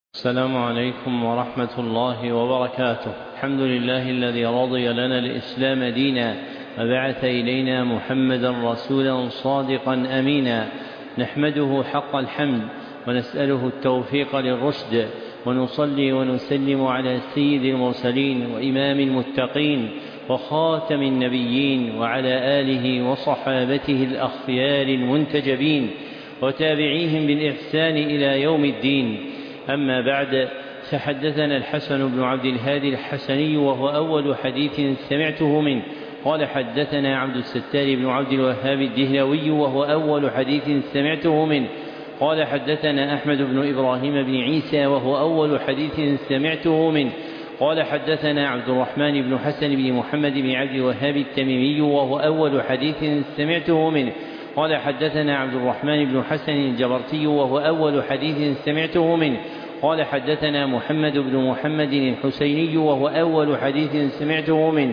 السلام عليكم ورحمة الله وبركاته. الحمد لله الذي رضي لنا الإسلام دينا وبعث إلينا محمدا رسولا صادقا أمينا، نحمده حق الحمد ونسأله التوفيق للرشد، ونصلي ونسلم على سيد المرسلين وإمام المتقين وخاتم النبيين وعلى آله وصحابته الأخيار المنتجبين وتابعيهم بالإحسان إلى يوم الدين. أما بعد، فحدثنا الحسن بن عبد الهادي الحسني وهو أول حديث سمعته منه قال حدثنا عبد الستار بن عبد الوهاب الدهلوي وهو أول حديث سمعته منه قال حدثنا أحمد بن إبراهيم بن عيسى وهو أول حديث سمعته منه قال حدثنا عبد الرحمن بن حسن بن محمد بن عبد الوهاب التميمي وهو أول حديث سمعته منه قال حدثنا عبد الرحمن بن حسن الجبرتي وهو أول حديث سمعته منه قال حدثنا محمد بن محمد الحسيني وهو أول حديث سمعته منه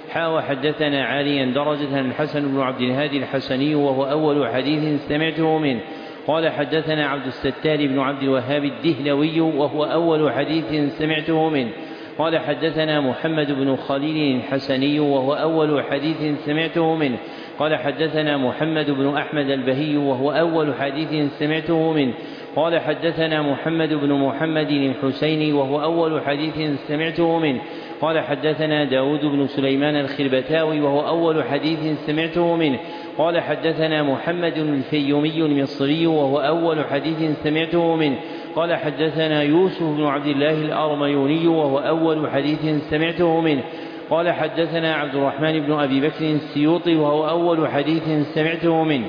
وحدثنا عاليا درجة الحسن بن عبد الهادي الحسني وهو أول حديث سمعته منه قال حدثنا عبد الستار بن عبد الوهاب الدهلوي وهو أول حديث سمعته منه قال حدثنا محمد بن خليل الحسني وهو أول حديث سمعته منه قال حدثنا محمد بن أحمد البهي وهو أول حديث سمعته منه قال حدثنا محمد بن محمد الحسيني وهو أول حديث سمعته منه قال حدثنا داود بن سليمان الخربتاوي وهو أول حديث سمعته منه قال حدثنا محمد الفيومي المصري وهو أول حديث سمعته منه قال حدثنا يوسف بن عبد الله الأرميوني وهو أول حديث سمعته منه قال حدثنا عبد الرحمن بن أبي بكر السيوطي وهو أول حديث سمعته منه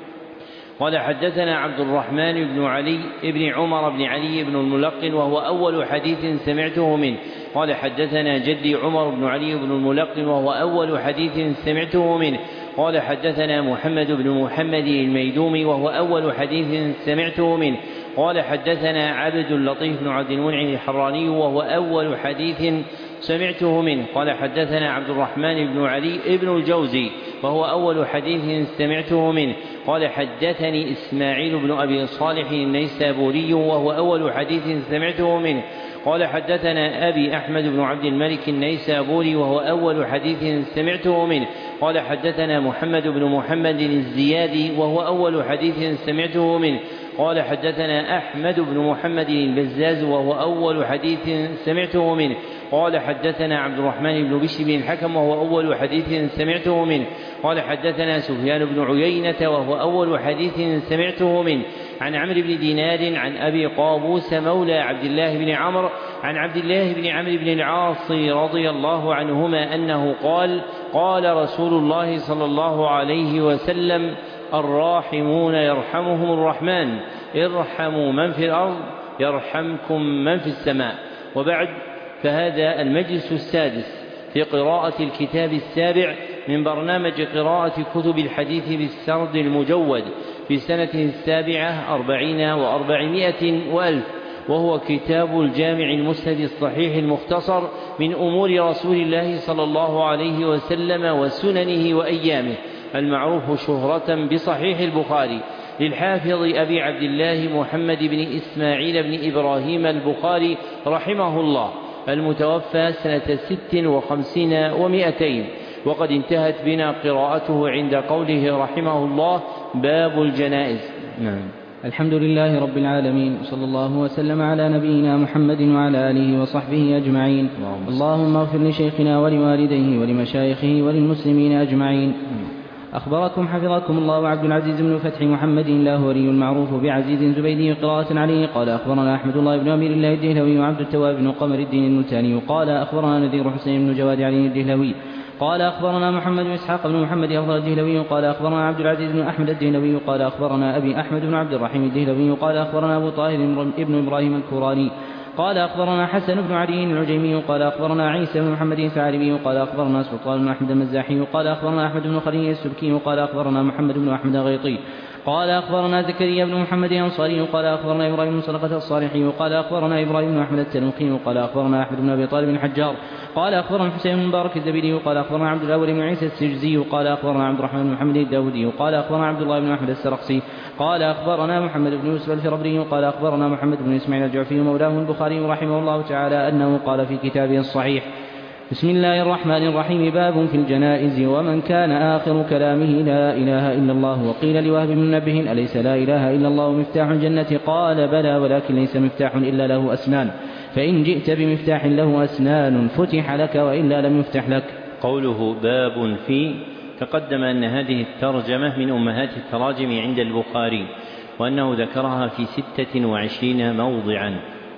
قال حدثنا عبد الرحمن بن علي بن عمر بن علي بن الملقن وهو أول حديث سمعته منه قال حدثنا جدي عمر بن علي بن الملقن وهو أول حديث سمعته منه قال حدثنا محمد بن محمد الميدومي وهو أول حديث سمعته منه قال حدثنا عبد اللطيف بن عبد المنعم الحراني وهو أول حديث سمعته منه قال حدثنا عبد الرحمن بن علي بن الجوزي وهو أول حديث سمعته منه قال حدثني إسماعيل بن أبي صالح النيسابوري وهو أول حديث سمعته منه قال حدثنا أبي أحمد بن عبد الملك النيسابوري وهو أول حديث سمعته منه قال حدثنا محمد بن محمد الزيادي وهو أول حديث سمعته منه قال حدثنا أحمد بن محمد البزاز وهو أول حديث سمعته منه قال حدثنا عبد الرحمن بن بشر بن الحكم وهو أول حديث سمعته منه قال حدثنا سفيان بن عيينة وهو أول حديث سمعته منه عن عمرو بن دينار عن أبي قابوس مولى عبد الله بن عمرو عن عبد الله بن عمرو بن العاص رضي الله عنهما أنه قال قال رسول الله صلى الله عليه وسلم الراحمون يرحمهم الرحمن ارحموا من في الأرض يرحمكم من في السماء. وبعد، فهذا المجلس السادس في قراءة الكتاب السابع من برنامج قراءة كتب الحديث بالسرد المجود في سنة 47 و400 وألف، وهو كتاب الجامع المسند الصحيح المختصر من أمور رسول الله صلى الله عليه وسلم وسننه وأيامه، المعروف شهرة بصحيح البخاري للحافظ أبي عبد الله محمد بن إسماعيل بن إبراهيم البخاري رحمه الله، المتوفى سنة 56 و200. وقد انتهت بنا قراءته عند قوله رحمه الله باب الجنائز. نعم. الحمد لله رب العالمين، صلى الله وسلم على نبينا محمد وعلى آله وصحبه أجمعين. اللهم اغفر لشيخنا ولوالديه ولمشايخه وللمسلمين أجمعين. أخبركم حفظكم الله عبد العزيز بن فتح محمد اللاهوري المعروف بعزيز زبيدي قراءة عليه قال أخبرنا أحمد الله بن أمير الله الدهلوي وعبد التواب بن قمر الدين الملتاني قال أخبرنا نذير حسين بن جواد علي الدهلوي قال أخبرنا محمد بن إسحاق بن محمد أفضل الدهلوي قال أخبرنا عبد العزيز بن أحمد الدهلوي قال أخبرنا أبي أحمد بن عبد الرحيم الدهلوي قال أخبرنا أبو طاهر ابن إبراهيم الكوراني قال أخبرنا حسن بن علي العجيمي قال أخبرنا عيسى بن محمد الفعلبي قال أخبرنا سلطان بن أحمد المزاحي قال أخبرنا أحمد بن خليل السبكي قال أخبرنا محمد بن أحمد الغيطي قال أخبرنا زكريا بن محمد الأنصاري قال أخبرنا إبراهيم بن سلقة الصالحي قال أخبرنا إبراهيم بن أحمد التنوخي قال أخبرنا أحمد بن أبي طالب الحجار قال أخبرنا حسين بن مبارك الزبيدي قال أخبرنا عبد الأول بن عيسى السجزي قال أخبرنا عبد الرحمن بن محمد الداودي قال أخبرنا عبد الله بن أحمد السرقسي قال أخبرنا محمد بن يوسف الفربري قال أخبرنا محمد بن إسماعيل الجعفي مولاه البخاري رحمه الله تعالى أنه قال في كتابه الصحيح: بسم الله الرحمن الرحيم. باب في الجنائز: ومن كان آخر كلامه لا إله إلا الله. وقيل لوهب بن منبه: أليس لا إله إلا الله مفتاح الجنة؟ قال: بلى، ولكن ليس مفتاح إلا له أسنان، فإن جئت بمفتاح له أسنان فتح لك، وإلا لم يفتح لك. قوله باب في، تقدم أن هذه الترجمة من أمهات التراجم عند البخاري، وأنه ذكرها في 26 موضعا.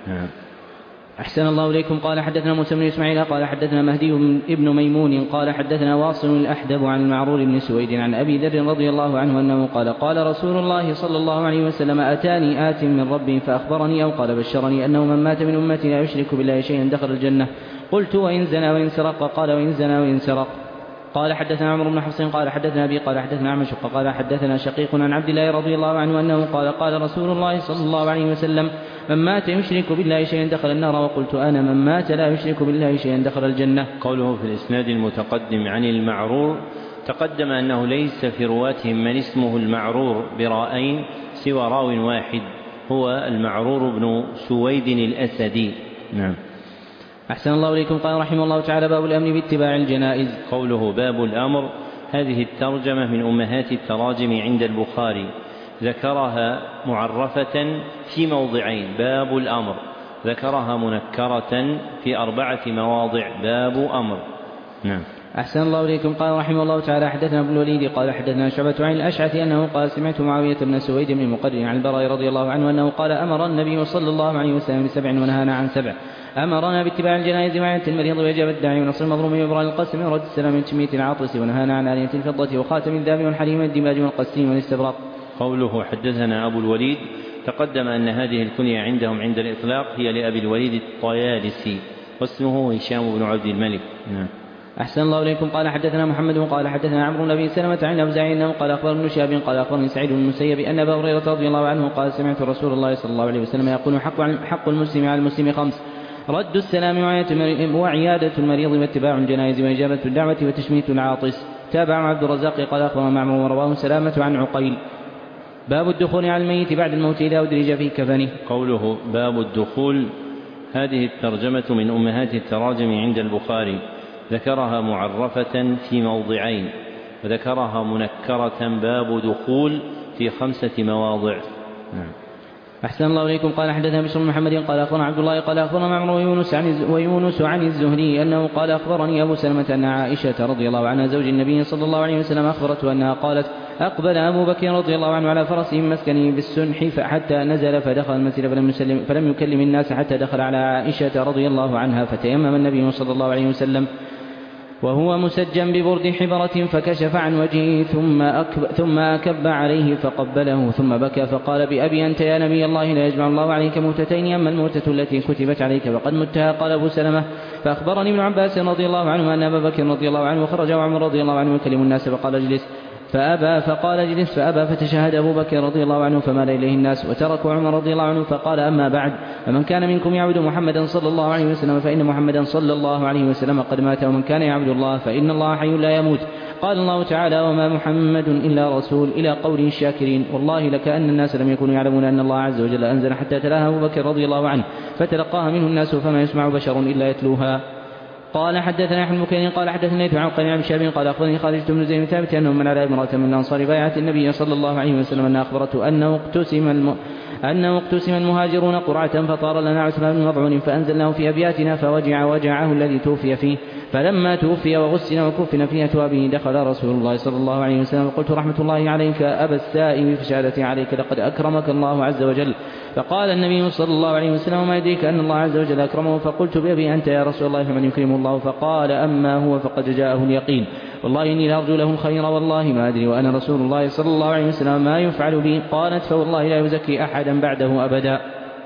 أحسن الله إليكم. قال حدثنا موسى بن إسماعيل قال حدثنا مهدي بن ميمون قال حدثنا واصل الأحدب عن المعرور بن سويد عن أبي ذر رضي الله عنه أنه قال: قال رسول الله صلى الله عليه وسلم: أتاني آت من ربي فأخبرني أو قال بشرني أنه من مات من أمتي لا يشرك بالله شيئا دخل الجنة. قلت: وإن زنى وإن سرق؟ قال: وإن زنى وإن سرق. قال حدثنا عمرو بن حفص قال حدثنا أبي قال حدثنا عمش قال حدثنا شقيق عن عبد الله رضي الله عنه أنه قال: قال رسول الله صلى الله عليه وسلم: من مات يشرك بالله شيئا دخل النار. وقلت أنا: من مات لا يشرك بالله شيئا دخل الجنة. قوله في الإسناد المتقدم عن المعرور، تقدم أنه ليس في رواتهم من اسمه المعرور براءين سوى راو واحد، هو المعرور بن سويد الأسدي. نعم. أحسن الله إليكم. قال رحمه الله تعالى: باب الأمن باتباع الجنائز. قوله باب الأمر، هذه الترجمة من أمهات التراجم عند البخاري، ذكرها معرفة في موضعين: باب الأمر، ذكرها منكرة في 4 مواضع: باب أمر. نعم. أحسن الله إليكم. قال رحمه الله تعالى: حدثنا ابن الوليد قال حدثنا شعبة عن الأشعث أنه قال: سمعت معاوية بن سويد بن مقرن عن البراء رضي الله عنه أنه قال: أمر النبي صلى الله عليه وسلم ب7 ونهانا عن 7. أمرنا باتباع الجنائز وعيادة المريض وإجابة الداعي ونصر المظلوم وإبراء القسم ورد السلام من تشميت العاطس، ونهانا عن آلية الفضة وخاتم الذهب والحريم والدماج والقسيم والاستبراق. قوله حدثنا أبو الوليد، تقدم أن هذه الكنية عندهم عند الإطلاق هي لأبي الوليد الطيالسي، واسمه هشام بن عبد الملك. نعم. أحسن الله إليكم. قال حدثنا محمد قال حدثنا عمرو بن أبي سلمة عن الأوزاعي أنه قال: أخبر ابن شهاب قال أخبرني سعيد بن المسيب أن أبا هريرة رضي الله عنه قال: سمعت رسول الله صلى الله عليه وسلم يقول: حق المسلم على المسلم 5: رد السلام وعيادة المريض واتباع الجنائز وإجابة الدعوة وتشميت العاطس. تابع عبد الرزاق قال أخبرنا معمر ورواه سلامة عن عقيل. باب الدخول على الميت بعد الموت إذا أدرج في كفنه. قوله باب الدخول، هذه الترجمة من أمهات التراجم عند البخاري، ذكرها معرفة في موضعين، وذكرها منكرة باب دخول في 5 مواضع. نعم. أحسن الله إليكم. قال حدثنا بشر بن محمد قال أخبرنا عبد الله قال أخبرنا معمر ويونس عن الزهري أنه قال: أخبرني أبو سلمة أن عائشة رضي الله عنها زوج النبي صلى الله عليه وسلم أخبرته أنها قالت: أقبل أبو بكر رضي الله عنه على فرسه من مسكنه بالسنح حتى نزل فدخل المسجد فلم يكلم الناس حتى دخل على عائشة رضي الله عنها، فتيمم النبي صلى الله عليه وسلم وهو مسجى ببرد حبرة فكشف عن وجهه ثم أكب عليه فقبله ثم بكى فقال: بأبي أنت يا نبي الله لا يجمع الله عليك موتتين، أما الموتة التي كتبت عليك فقد متها. قال أبو سلمة: فأخبرني ابن عباس رضي الله عنه أن أبا بكر رضي الله عنه خرج وعمر رضي الله عنه يكلم الناس فقال: اجلس، فأبى، فقال: اجلس، فأبى، فتشهد أبو بكر رضي الله عنه فمال إليه الناس وتركوا عمر رضي الله عنه فقال: أما بعد، فمن كان منكم يعبد محمدا صلى الله عليه وسلم فإن محمدا صلى الله عليه وسلم قد مات، ومن كان يعبد الله فإن الله حي لا يموت. قال الله تعالى: وما محمد إلا رسول، إلى قول الشاكرين. والله لكأن الناس لم يكونوا يعلمون أن الله عز وجل أنزل حتى تلاها أبو بكر رضي الله عنه فتلقاها منه الناس فما يسمع بشر إلا يتلوها. قال حدثنا يحيى بن بكير قال حدثني عن قال عن شاب قال أخبرني خالد بن زيد ثابت أنه من على امرأة من الأنصار بايعت النبي صلى الله عليه وسلم أنها أخبرته أنه اقتسم المهاجرون قرعة فطار لنا عثمان بن مضعون فأنزلناه في أبياتنا وجعه الذي توفي فيه، فلما توفي وغسل وكفن في أثوابه دخل رسول الله صلى الله عليه وسلم فقلت: رحمة الله عليك أبا السائب فشهادتي عليك لقد أكرمك الله عز وجل. فقال النبي صلى الله عليه وسلم: ما يدريك أن الله عز وجل أكرمه؟ فقلت: بأبي أنت يا رسول الله فمن يكرمه الله؟ فقال: أما هو فقد جاءه اليقين، والله إني لأرجو له الخير والله ما أدري وأنا رسول الله صلى الله عليه وسلم ما يفعل بي. قالت: فوالله لا يزكي أحدا بعده أبدا.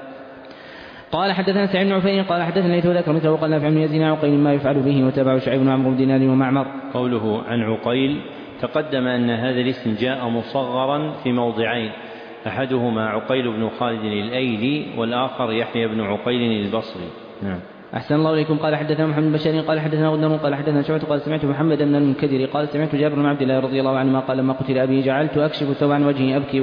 قال حدثنا سعيد بن عفير قال حدثنا ليث ذكر مثله وقال نافع بن يزيد عن عقيل ما يفعل به، وتابعه شعيب بن عمرو بن دينار ومعمر. قوله عن عقيل تقدم أن هذا الاسم جاء مصغرا في موضعين، أحدهما عقيل بن خالد الأيلي والآخر يحيى بن عقيل البصري. نعم. أحسن الله إليكم. قال حدثنا محمد بن بشار قال حدثنا غندر قال حدثنا شعبة قال سمعت محمد بن المنكدر قال سمعت جابر بن عبد الله رضي الله عنهما قال لما قتل أبي جعلت أكشف الثوب عن وجهي أبكي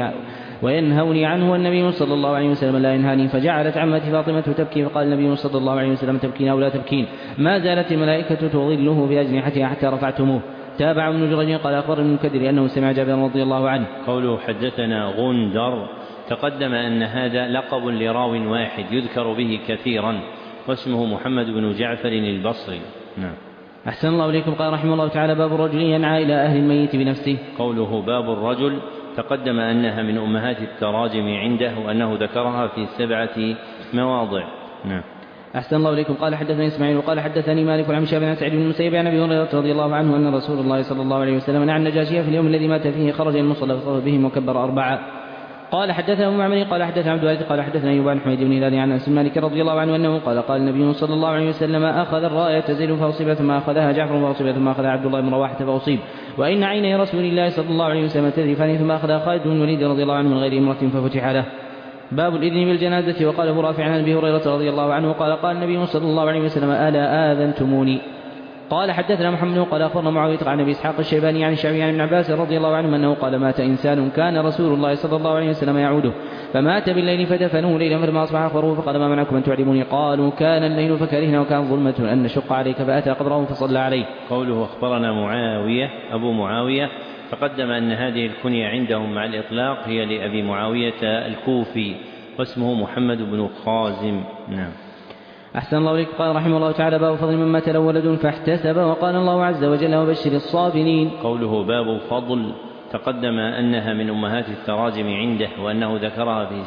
وينهوني عنه والنبي صلى الله عليه وسلم لا ينهاني، فجعلت عمتي فاطمة تبكي فقال النبي صلى الله عليه وسلم تبكين أو لا تبكين؟ ما زالت الملائكة تظله بأجنحتها حتى رفعتموه. تابع ابن جريج قال أخبر المنكدر أنه سمع جابر رضي الله عنه. قوله حدثنا غندر تقدم أن هذا لقب لراو واحد يذكر به كثيرا واسمه محمد بن جعفر البصري. نعم. أحسن الله إليكم. قال رحمه الله تعالى باب الرجل ينعى إلى أهل الميت بنفسه. قوله باب الرجل تقدم أنها من أمهات التراجم عنده وأنه ذكرها في 7 مواضع. نعم. أحسن الله إليكم. قال حدثني إسماعيل وقال حدثني مالك عن شاب بن سعيد بن المسيب عن أبي هريرة رضي الله عنه أن رسول الله صلى الله عليه وسلم نعى النجاشي في اليوم الذي مات فيه خرج المصلى فطاف بهم وكبر 4. قال حدثنا أبو معمر قال حدثنا عبد الوارث قال حدثنا أيوب عن حميد بن هلال عن أنس مالك رضي الله عنه أنه قال النبي صلى الله عليه وسلم أخذ الراية تزيل فأصيب ثم أخذها جعفر فأصيب ثم أخذها عبد الله بن رواحة فأصيب وإن عيني رسول الله صلى الله عليه وسلم تذرفان ثم أخذها خالد بن الوليد رضي الله عنه من غير امرأة ففتح له. باب الإذن بالجنازة. وقال أبو رافع عن أبي هريرة رضي الله عنه قال النبي صلى الله عليه وسلم ألا آذنتموني؟ قال حدثنا محمد قال أخبرنا معاوية عن أبي إسحاق الشيباني عن الشعبي عن ابن عباس رضي الله عنه أنه قال مات إنسان كان رسول الله صلى الله عليه وسلم يعوده فمات بالليل فدفنوه ليلا فلما أصبح أخبروه فقال ما منعكم أن تعلموني؟ قالوا كان الليل فكرهنا وكان ظلمة أن نشق عليك فأتى قبره فصلى عليه. قوله أخبرنا معاوية أبو معاوية تقدم أن هذه الكنية عندهم مع الإطلاق هي لأبي معاوية الكوفي واسمه محمد بن خازم. نعم. أحسن الله إليك. قال رحمه الله تعالى باب فضل من مات له ولد فاحتسب. وقال الله عز وجل وبشر الصابرين. قوله باب فضل تقدم أنها من أمهات التراجم عنده وأنه ذكرها في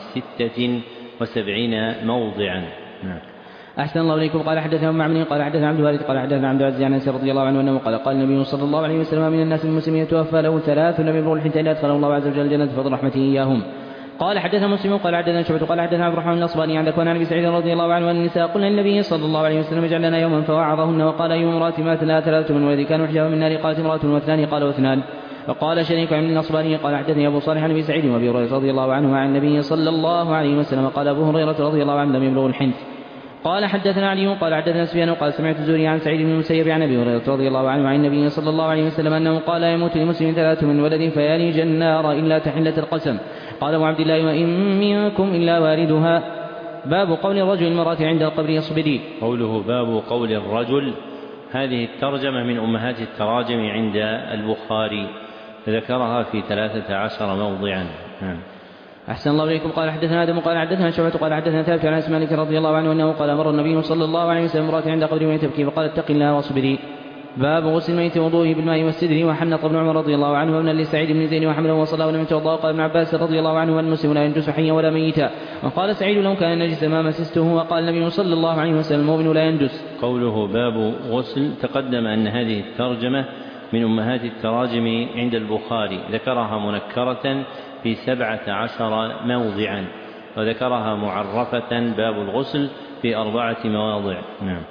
76 موضعا. نعم. أحسن الله إليكم. قال حدثنا معمر قال حدثنا عبد الوارث قال حدثنا عبد العزيز عن أنس رضي الله عنه أنه قال النبي صلى الله عليه وسلم من الناس المسلمين توفى له 3 لم يبلغوا الحنث إلا أدخله الله عز وجل الجنة بفضل رحمته إياهم. قال حدثنا مسلم قال حدثنا شعبة قال حدثنا عبد الرحمن الأصبهاني عن ذكوان عن أبي سعيد رضي الله عنه أن النساء قلنا للنبي صلى الله عليه وسلم اجعل لنا يوما فوعظهن وقال أي امرأة مات لها 3 من ولد كانوا حجابا من نار؟ قالت امرأة واثنان قال واثنان. وقال شريك عن الأصبهاني قال حدثني أبو صالح عن أبي سعيد وأبي هريرة رضي الله عنه عن النبي صلى الله عليه وسلم قال أبو هريرة رضي الله عنه لم يبلغ الحنث. قال حدثنا علي قال حدثنا سفيان قال سمعت الزهري عن سعيد بن المسيب عن أبي هريرة رضي الله عنه عن النبي صلى الله عليه وسلم أنه قال يموت لمسلم 3 من ولد فيلج النار إلا تحلة القسم. قال أبو عبد الله وإن منكم إلا واردها. باب قول الرجل المرأة عند القبر اصبري. قوله باب قول الرجل هذه الترجمة من أمهات التراجم عند البخاري ذكرها في 13 موضعا. أحسن الله إليكم. قال حدثنا آدم قال حدثنا شعبة قال حدثنا ثابت عن أنس مالك رضي الله عنه أنه قال مر النبي صلى الله عليه وسلم امرأة عند قبر وهي تبكي فقال اتق الله واصبري. باب غسل الميت وضوءه بالماء والسدر. وحنط ابن عمر رضي الله عنه وابن لسعيد بن زيد وحمله وصلى ولم يتوضأ. قال ابن عباس رضي الله عنه المسلم لا ينجس حيا ولا ميتا. وقال سعيد لو كان نجسا ما مسسته. وقال النبي صلى الله عليه وسلم المؤمن لا ينجس. قوله باب غسل تقدم أن هذه الترجمة من أمهات التراجم عند البخاري ذكرها منكرة في 17 موضعا وذكرها معرفة باب الغسل في 4 مواضع. نعم.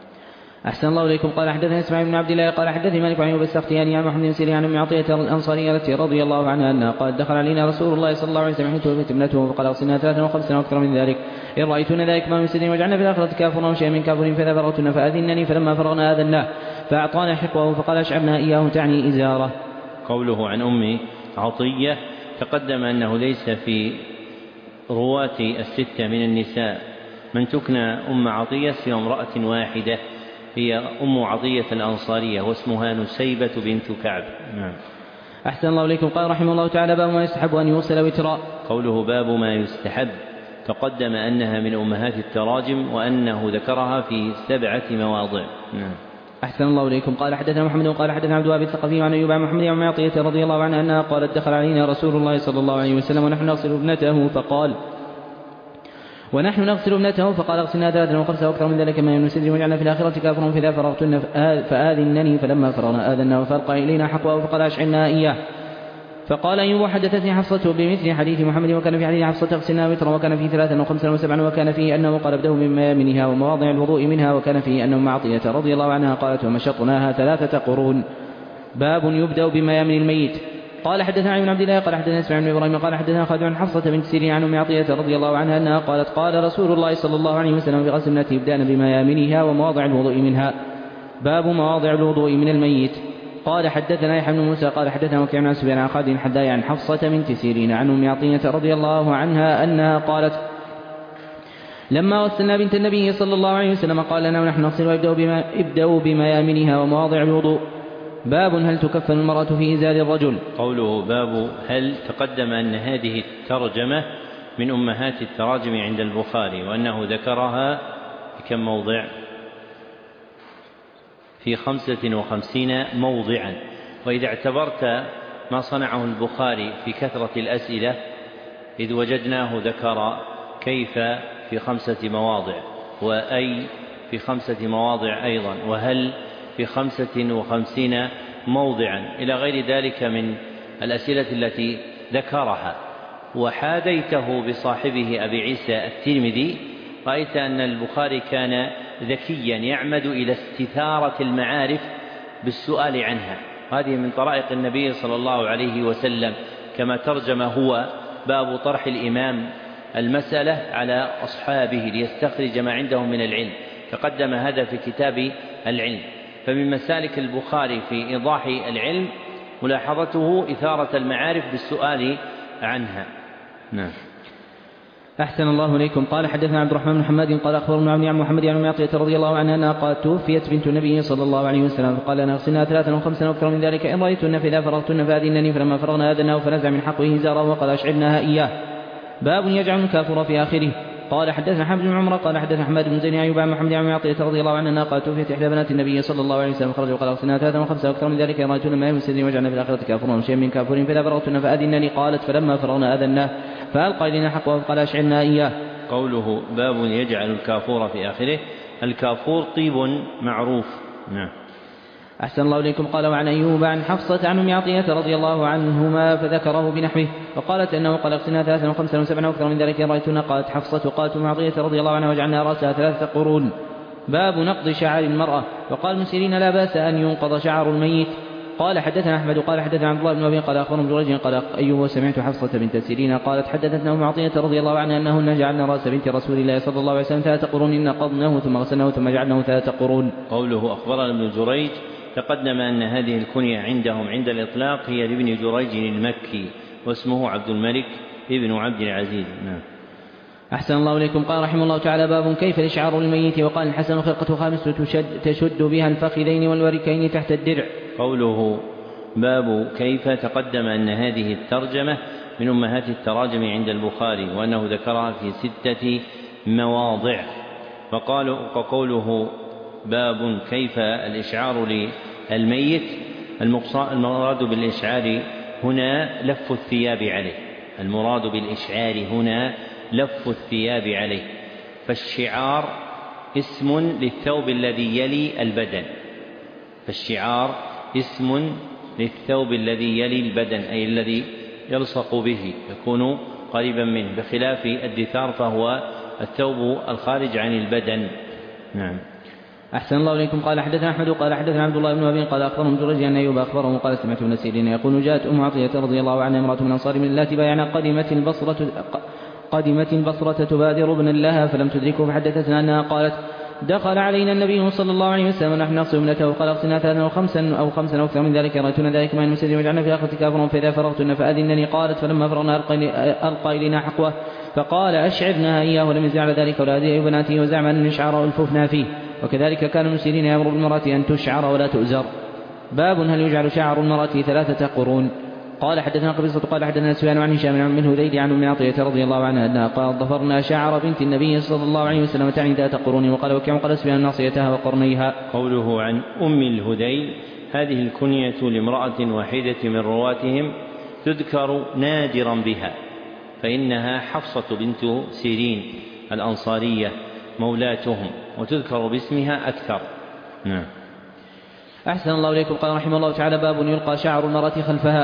أحسن الله إليكم. قال حدثنا إسماعيل بن عبد الله قال حدثني مالك عن أيوب السختياني عن محمد بن سيرين عن أم عطية الأنصارية رضي الله عنها أنها قال دخل علينا رسول الله صلى الله عليه وسلم حين توفيت ابنته فقال اغسلنا 3 و5 وأكثر من ذلك إن رأيتن ذلك ما من سدر وجعلنا في الآخرة كافرا وشيئا من كافر فإذا فرغتن فأذنني فلما فرغنا آذناه فأعطانا حقوه فقال أشعرنا إياه تعني إزاره. قوله عن أم عطية تقدم أنه ليس في رواة 6 من النساء من تكنى أم عطية سوى امرأة واحدة هي أم عطية الأنصارية واسمها نسيبة بنت كعب. نعم. أحسن الله إليكم. قال رحمه الله تعالى باب ما يستحب أن يغسل وترا. قوله باب ما يستحب تقدم أنها من أمهات التراجم وأنه ذكرها في 7 مواضع. نعم. أحسن الله إليكم. قال حدثنا محمد قال حدثنا عبد الوهاب الثقفي عن أيوب عن محمد عن عطية رضي الله عنها أنها قالت دخل علينا رسول الله صلى الله عليه وسلم ونحن نغسل ابنته فقال اغسلنا 3 و5 وأكثر من ذلك ما من سدر وجعلنا في الآخرة كافر فإذا فرغتن فآذنني فلما فرغنا آذنا وفرق إلينا حقوه فقال أشعلنا إياه. فقال أيوب حدثتني حفصة بمثل حديث محمد وكان في حديث حفصة اغسلنا وترا وكان فيه 3 و5 و7 وكان فيه أنه قال ابدأوا من ميامنها ومواضع الوضوء منها وكان فيه أنه مع عطية رضي الله عنها قالت ومشطناها 3 قرون. باب يبدأ بميامن الميت. قال حدثنا علي بن عبد الله قال حدثنا اسماعيل بن ابراهيم قال حدثنا خالد عن حفصة بنت سيرين عن ام عطية رضي الله عنها انها قالت قال رسول الله صلى الله عليه وسلم في غسل ابنته ابدأن بميامنها ومواضع الوضوء منها. باب مواضع الوضوء من الميت. قال حدثنا يحيى بن موسى قال حدثنا وكيع عن سفيان عن خالد الحداء عن حفصة بنت سيرين عن ام عطية رضي الله عنها انها قالت لما غسلنا بنت النبي صلى الله عليه وسلم قال لنا ونحن نغسل ابدأوا بميامنها ومواضع الوضوء. باب هل تكفن المرأة في إزار الرجل. قوله باب هل تقدم أن هذه الترجمة من أمهات التراجم عند البخاري وأنه ذكرها في كم موضع؟ في 55 موضعا. وإذا اعتبرت ما صنعه البخاري في كثرة الأسئلة إذ وجدناه ذكر كيف في 5 مواضع وأي في 5 مواضع أيضا وهل في 55 موضعا إلى غير ذلك من الأسئلة التي ذكرها وحاديته بصاحبه أبي عيسى الترمذي رأيت أن البخاري كان ذكيا يعمد إلى استثارة المعارف بالسؤال عنها. هذه من طرائق النبي صلى الله عليه وسلم كما ترجم هو باب طرح الإمام المسألة على أصحابه ليستخرج ما عندهم من العلم. تقدم هذا في كتاب العلم. فمن مسالك البخاري في إيضاح العلم ملاحظته إثارة المعارف بالسؤال عنها. نعم. أحسن الله إليكم. قال حدثنا عبد الرحمن بن محمد قال أخبرنا عن محمد عن معطية رضي الله عنها أنها قالت توفيت بنت النبي صلى الله عليه وسلم فقال لنا اغسلنا 3 و5 وأكثر من ذلك إن رأيتن فإذا فرغتن فأذنني فلما فرغنا أذناه فنزع من حقه إزاره وقد أشعرناها إياه. باب يجعل الكافر في آخره. قال حدثنا حمد بن عمر قال حدثنا حماد بن زيد عن أيوب عن محمد عن معطية رضي الله عنها قالت توفيت إحدى بنات النبي صلى الله عليه وسلم خرج وقال اغسلنا 3 و5 وأكثر من ذلك إن رأيتن ما يمسدني وجعلنا في الآخرة كافرون شيئا من كافر فإذا فرغتن فأذنني قالت فلما فرغنا أذناه فألقى إلينا حقه وقال أشعرنا إياه. قوله باب يجعل الكافور في آخره. الكافور طيب معروف. نعم. أحسن الله إليكم. قال وعن أيوب عن حفصة عن أم عطية رضي الله عنهما فذكره بنحوه وقالت أنه قال اغسلنا 3 و5 و7 وأكثر من ذلك رأيتنا قالت حفصة قالت أم عطية رضي الله عنها وجعلنا رأسها 3 قرون. باب نقض شعر المرأة. وقال ابن سيرين لا بأس أن ينقض شعر الميت. قال حدثنا أحمد قال حدثنا عبد الله بن أبي قال أخبرنا جريج قال أيوب سمعت حفصة بنت سيرين قالت حدثتنا أم عطية رضي الله عنها أنهن جعلنا رأس بنت رسول الله صلى الله عليه وسلم 3 قرون نقضناه ثم غسلناه ثم جعلناه 3 قرون. قوله أخبرنا ابن جريج تقدم أن هذه الكنية عندهم عند الإطلاق هي لابن جريج المكي واسمه عبد الملك ابن عبد العزيز. نعم. أحسن الله إليكم. قال رحمه الله تعالى باب كيف الإشعار الميت. وقال الحسن خرقة خامس تشد بها الفخذين والوركين تحت الدرع. قوله باب كيف تقدم أن هذه الترجمة من أمهات التراجم عند البخاري وأنه ذكرها في 6 مواضع. وقوله باب كيف الإشعار للميت المراد بالإشعار هنا لف الثياب عليه. المراد بالإشعار هنا لف الثياب عليه. فالشعار اسم للثوب الذي يلي البدن. فالشعار اسم للثوب الذي يلي البدن أي الذي يلصق به يكون قريبا منه بخلاف الدثار فهو الثوب الخارج عن البدن. نعم. أحسن الله إليكم. قال حدثنا أحمد قال حدثنا عبد الله بن أبي قال أخبرهم جريج أن أيوب أخبره قال سمعت ابن سيرين يقول جاءت أم عطية رضي الله عنها امرأة من أنصار من اللاتي بايعنا قدمت البصرة تبادر ابنا لها فلم تدركه فحدثتنا أنها قالت دخل علينا النبي صلى الله عليه وسلم ونحن نغسل ابنته قال اغسلنا 3 أو 5 أو 5 أو أكثر من ذلك رأيتنا ذلك ما المسجد وجعلنا في آخرة كافرا فإذا فرغتن فأذنني قالت فلما فرغنا ألقى إلينا حقوه فقال أشعرنا إياه ولم يزع على ذلك ولا هدي بناته وزعم أن نشعر ألففنا فيه. وكذلك كان المسلمين يأمر بالمرأة أن تشعر ولا تؤزر. باب هل يجعل شعر المرأة 3 قرون. قال حدثنا قبيصة قال حدثنا سفيان عن هشام عن هذيل عن ام عطية رضي الله عنها انها قال ضفرنا شعر بنت النبي صلى الله عليه وسلم تعني 3 قرون. وقال وكيع قال سفيان ناصيتها وقرنيها. قوله عن ام الهذيل هذه الكنية لامرأة واحدة من رواتهم تذكر نادرا بها فإنها حفصة بنت سيرين الأنصارية مولاتهم وتذكر باسمها أكثر. نعم. أحسن الله إليكم. قال رحمه الله تعالى باب يلقى شعر المرأة خلفها.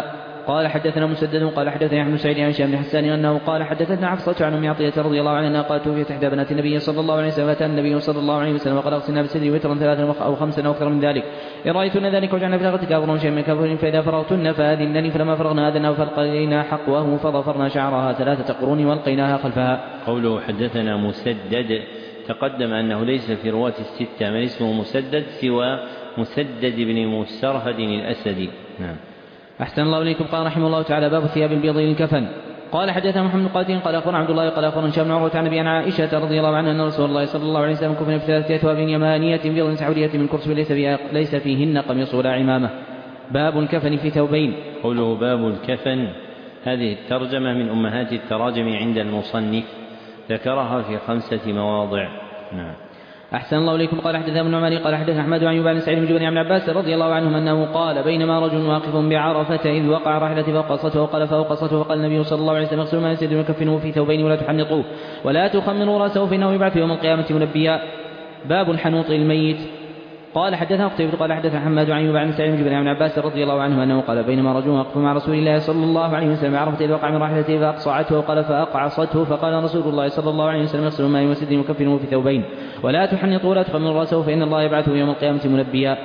قال حدثنا مسدد قال حدثنا يحيى بن سعيد عن هشام بن حسان أنه قال حدثتنا حفصة عن أم عطية رضي الله عنها قالت توفيت إحدى بنات النبي صلى الله عليه وسلم فأتى النبي صلى الله عليه وسلم وقال اغسلنا بالسدر وترا 3 أو 5 أو أكثر من ذلك إن رأيتن ذلك وجعلنا في الأغة كافر شيئا من كفر فإذا فرغتن فأذنني فلما فرغنا أذنه فألقينا حقوه فضفرنا شعرها 3 قرون والقيناها خلفها. قوله حدثنا مسدد تقدم أنه ليس في رواة الستة من اسمه مسدد سوى مسدد بن مسرهد الأسدي. نعم. أحسن الله إليكم. قال رحمه الله تعالى باب الثياب البيض للكفن. قال حدثنا محمد قاتل قال أخبرنا عبد الله قال أخبرنا هشام بن عروة عن أبي عائشة رضي الله عنها أن رسول الله صلى الله عليه وسلم كفن في 3 أثواب يمانية بيض سعودية من كرسف ليس فيهن قميص ولا عمامة. باب الكفن في ثوبين. قوله باب الكفن هذه الترجمة من أمهات التراجم عند المصنف ذكرها في 5 مواضع. نعم. أحسن الله إليكم. قال حدثنا ابن عمر قال حدثنا أحمد عن بن سعيد بن جبير عن عباس رضي الله عنهم أنه قال بينما رجل واقف بعرفة إذ وقع راحلته فأوقصته وقال فأوقصته فقال النبي صلى الله عليه وسلم اغسلوا ما يسد وكفنوه في ثوبين ولا تحنطوه ولا تخمروا رأسه فإنه يبعث يوم القيامة منبيا. باب حنوط الميت. قال حدثنا قتيبة قال حدثنا حماد عن بن سعيد بن جبير عن عباس رضي الله عنه أنه قال بينما رجل واقف مع رسول الله صلى الله عليه وسلم بعرفة إذ وقع من راحلته فأقصعته وقال فأقعصته فقال رسول الله صلى الله عليه وسلم اغسلوا ما يسد وكفنوه في ثوبين ولا تحنطوا ولا تخمروا رأسه فإن الله يبعثه يوم القيامة منبيا.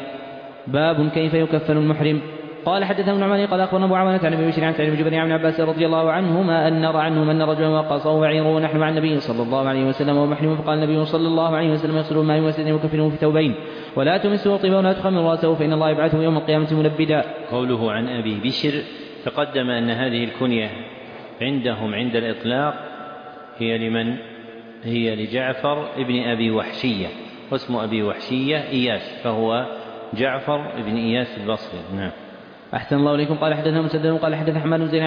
باب كيف يكفن المحرم. قال حدثنا ابن عمر قال أخبرنا أبو عوانة عن أبي بشر عن سعيد بن جبير عن عباس رضي الله عنهما أن نرى عنهم أن رجلا وقصه بعيره ونحن مع النبي صلى الله عليه وسلم ومحرم فقال النبي صلى الله عليه وسلم اغسلوا ما يسد وكفنوه في ثوبين ولا تمسوا طيبا ولا تخمروا رأسه فإن الله يبعثه يوم القيامة منبدا. قوله عن أبي بشر تقدم أن هذه الكنية عندهم عند الإطلاق هي لمن؟ هي لجعفر ابن أبي وحشية واسم أبي وحشية إياس فهو جعفر ابن إياس البصري. نعم. أحسن الله إليكم. قال حدثنا مسدد قال حدثنا حماد بن زيد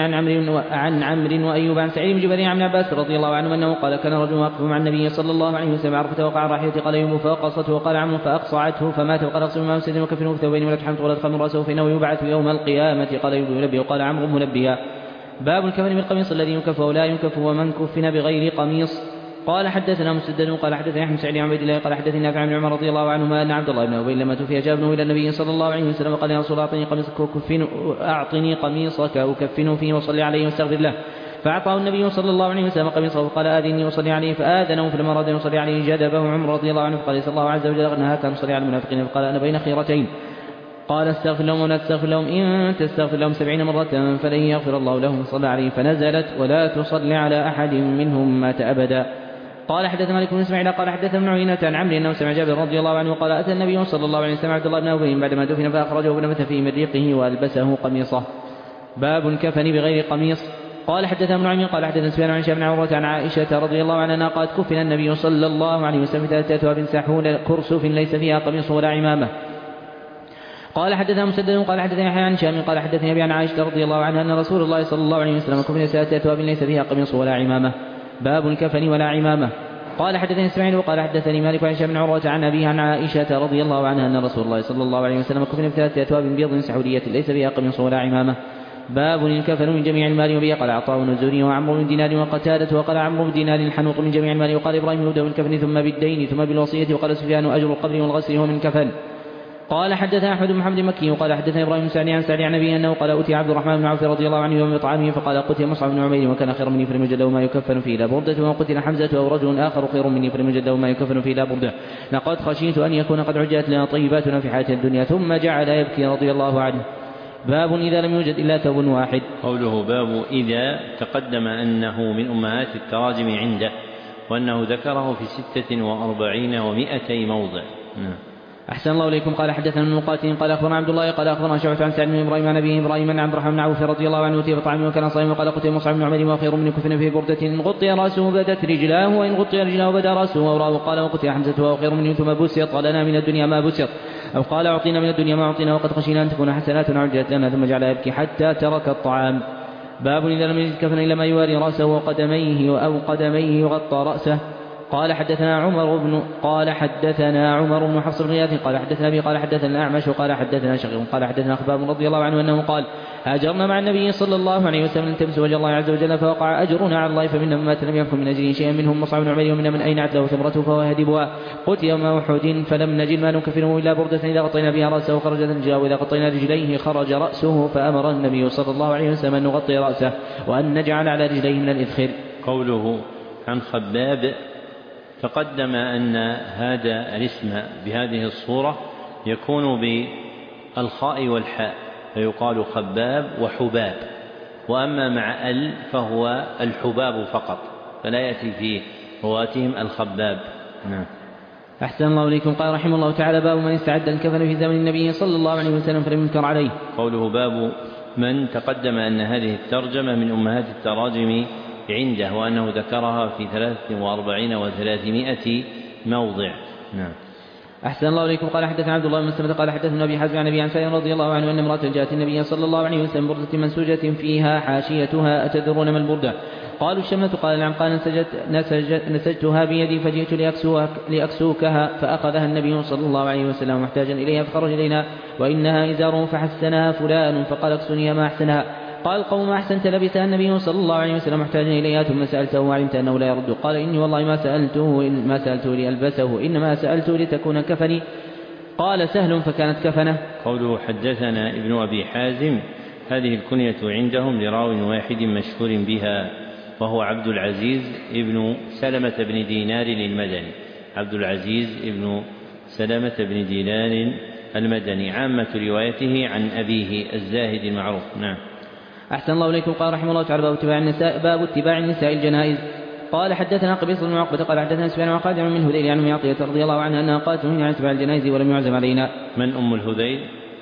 عن عمرو وأيوب عن سعيد بن جبير عن عباس رضي الله عنه أنه قال كان رجل واقف مع النبي صلى الله عليه وسلم عرفة وقع راحلته قال أيوب فأقصته وقال عمرو فأقصعته فمات وقال اغسلوا ما يسد وكفنوه في ثوبين ولا تحنطوا ولا تخمروا رأسه فإنه يبعث يوم القيامة قال أيوب ينبه وقال عمرو منبها. باب الكفن بالقميص الذي ينكف ولا ينكف ومن كفن بغير قميص. قال حدثنا مسدد قال حدثنا يحيى بن سعيد عن عبيد الله قال حدثني نافع عن عمر رضي الله عنهما أن عبد الله بن أبي لما توفي جاء ابنه إلى النبي صلى الله عليه وسلم قال يا رسول الله أعطني قميصك أكفنه فيه وصلي عليه واستغفر له فأعطاه النبي صلى الله عليه وسلم قميصه فقال آذني وصلي عليه فآذنه فلما أراد أن يصلي عليه جذبه عمر رضي الله عنه فقال صلى الله عز وجل نهاك أن تصلي على المنافقين فقال أنا بين خيرتين قال استغفر لهم ولا تستغفر لهم إن تستغفر لهم 70 مرة فلن يغفر الله لهم صلى عليه فنزلت ولا تصلي على أحد منهم مات أبدا. قال حدثنا مالك بن اسماعيل قال حدثنا ابن عيينة عن عمرو انه سمع جابر رضي الله عنه قال اتى النبي صلى الله عليه وسلم عبد الله بن ابي بعدما دفن فاخرجه ونفث فيه من ريقه والبسه قميصه. باب الكفن بغير قميص. قال حدثنا ابن عمير قال حدثنا سفيان عن هشام بن عروة عن عائشة رضي الله عنها قالت كفن النبي صلى الله عليه وسلم 3 أثواب سحول كرسف ليس فيها قميص ولا عمامة. قال حدثنا مسدد قال حدثنا يحيى عن هشام قال حدثني ابي عن عائشة رضي الله عنها ان رسول الله صلى الله عليه وسلم كفن 3 أثواب ليس فيها قميص ولا عمامة. باب الكفن ولا عمامة. قال حدثني اسماعيل وقال حدثني مالك عن هشام بن عروة عن أبيه عن عائشة رضي الله عنها أن رسول الله صلى الله عليه وسلم كفن ب3 أثواب بيض سحولية ليس فيها قميص ولا عمامة. باب الكفن من جميع المال وبه. قال عطاء بن الزهري وعمرو بن دينار وقتادة وقال عمرو بن دينار الحنوط من جميع المال وقال إبراهيم يبدأ بالكفن ثم بالدين ثم بالوصية وقال سفيان أجر القبر والغسل هو من كفن. قال حدثنا أحمد بن محمد مكي وقال حدثنا إبراهيم سعدي عن سعدي عن أبيه أنه قال أتي عبد الرحمن بن عوف رضي الله عنه يوم بطعامه فقال قتل مصعب بن عمير وكان خيرا مني فلم يجد له ما يكفن فيه لا بردة وقتل حمزة أو رجل آخر خير مني فلم يجد له ما يكفن فيه لا بردة لقد خشيت أن يكون قد عجلت لنا طيباتنا في حياة الدنيا ثم جعل يبكي رضي الله عنه. باب إذا لم يوجد إلا ثوب واحد. قوله باب إذا تقدم أنه من أمهات التراجم عنده وأنه ذكره في 46 و200 موضع. أحسن الله إليكم. قال حدثنا ابن مقاتل قال أخبرنا عبد الله قال أخبرنا شعبة عن سعد بن إبراهيم عن أبيه إبراهيم عن عبد الرحمن بن عوف رضي الله عنه أتي بطعام وكان صائما وقال قتل مصعب بن عمير وخير من كفن في بردة إن غطي رأسه بدت رجلاه وإن غطي رجلاه بدا رأسه وأوراه قال وقتل حمزة وخير منه ثم بسط لنا من الدنيا ما بسط أو قال أعطينا من الدنيا ما أعطينا وقد خشينا أن تكون حسناتنا عجلت لنا ثم جعل يبكي حتى ترك الطعام. باب إذا لم يجد كفن إلا ما يواري رأسه وقدميه أو قدميه يغطى رأسه. قال حدثنا عمر بن حفص بن غياث قال حدثنا أبي قال حدثنا الأعمش قال حدثنا شقيق قال حدثنا خباب رضي الله عنه أنه قال هاجرنا مع النبي صلى الله عليه وسلم نلتمس وجه الله عز وجل فوقع أجرنا على الله فمنا من مات لم يكن من أجله شيئا منهم مصعب بن عمير ومنا من أينعت له ثمرته فهو يهدبها قتل يوم أحد فلم نجد ما نكفنه إلا بردة إذا غطينا بها رأسه خرجت الجاء وإذا غطينا رجليه خرج رأسه فأمر النبي صلى الله عليه وسلم أن نغطي رأسه وأن نجعل على رجليه من الإذخر. قوله عن خباب تقدم أن هذا الاسم بهذه الصورة يكون بالخاء والحاء فيقال خباب وحباب، وأما مع فهو الحباب فقط فلا يأتي في رواتهم الخباب. نعم. أحسن الله إليكم. قال رحمه الله تعالى باب من استعد الكفن في زمن النبي صلى الله عليه وسلم فلم ينكر عليه. قوله باب من تقدم أن هذه الترجمة من أمهات التراجم عنده وأنه ذكرها في 43 و300 موضع. نعم. أحسن الله إليكم. قال حدثنا عبد الله بن مسلمة قال حدثنا أبي حازم عن أبي سعيد رضي الله عنه أن امرأة جاءت النبي صلى الله عليه وسلم بردة منسوجة فيها حاشيتها أتدرون ما البردة؟ قالوا الشملة. قال نعم. قال نسجتها بيدي فجئت لأكسوكها فأخذها النبي صلى الله عليه وسلم محتاجا إليها فخرج إلينا وإنها إزار فحسنها فلان فقال اكسنيها ما أحسنها. قال القوم ما أحسنت لبسها النبي صلى الله عليه وسلم محتاجا إليها ثم سألته وعلمت أنه لا يرد. قال إني والله ما سألته لألبسه إنما سألته لتكون كفني. قال سهل فكانت كفنه. قوله حدثنا ابن أبي حازم هذه الكنية عندهم لراو واحد مشهور بها وهو عبد العزيز ابن سلمة بن دينار المدني. عبد العزيز ابن سلمة بن دينار المدني عامة روايته عن أبيه الزاهد المعروف. نعم. أحسن الله إليكم. قال رحمه الله تعالى باب اتباع النساء الجنائز. قال حدثنا قبيصة بن عقبة قال حدثنا سفيان وخادم من هذيل عن أم عطية رضي الله عنها أنها قالت عن اتباع الجنائز ولم يعزم علينا. من أم الهذيل؟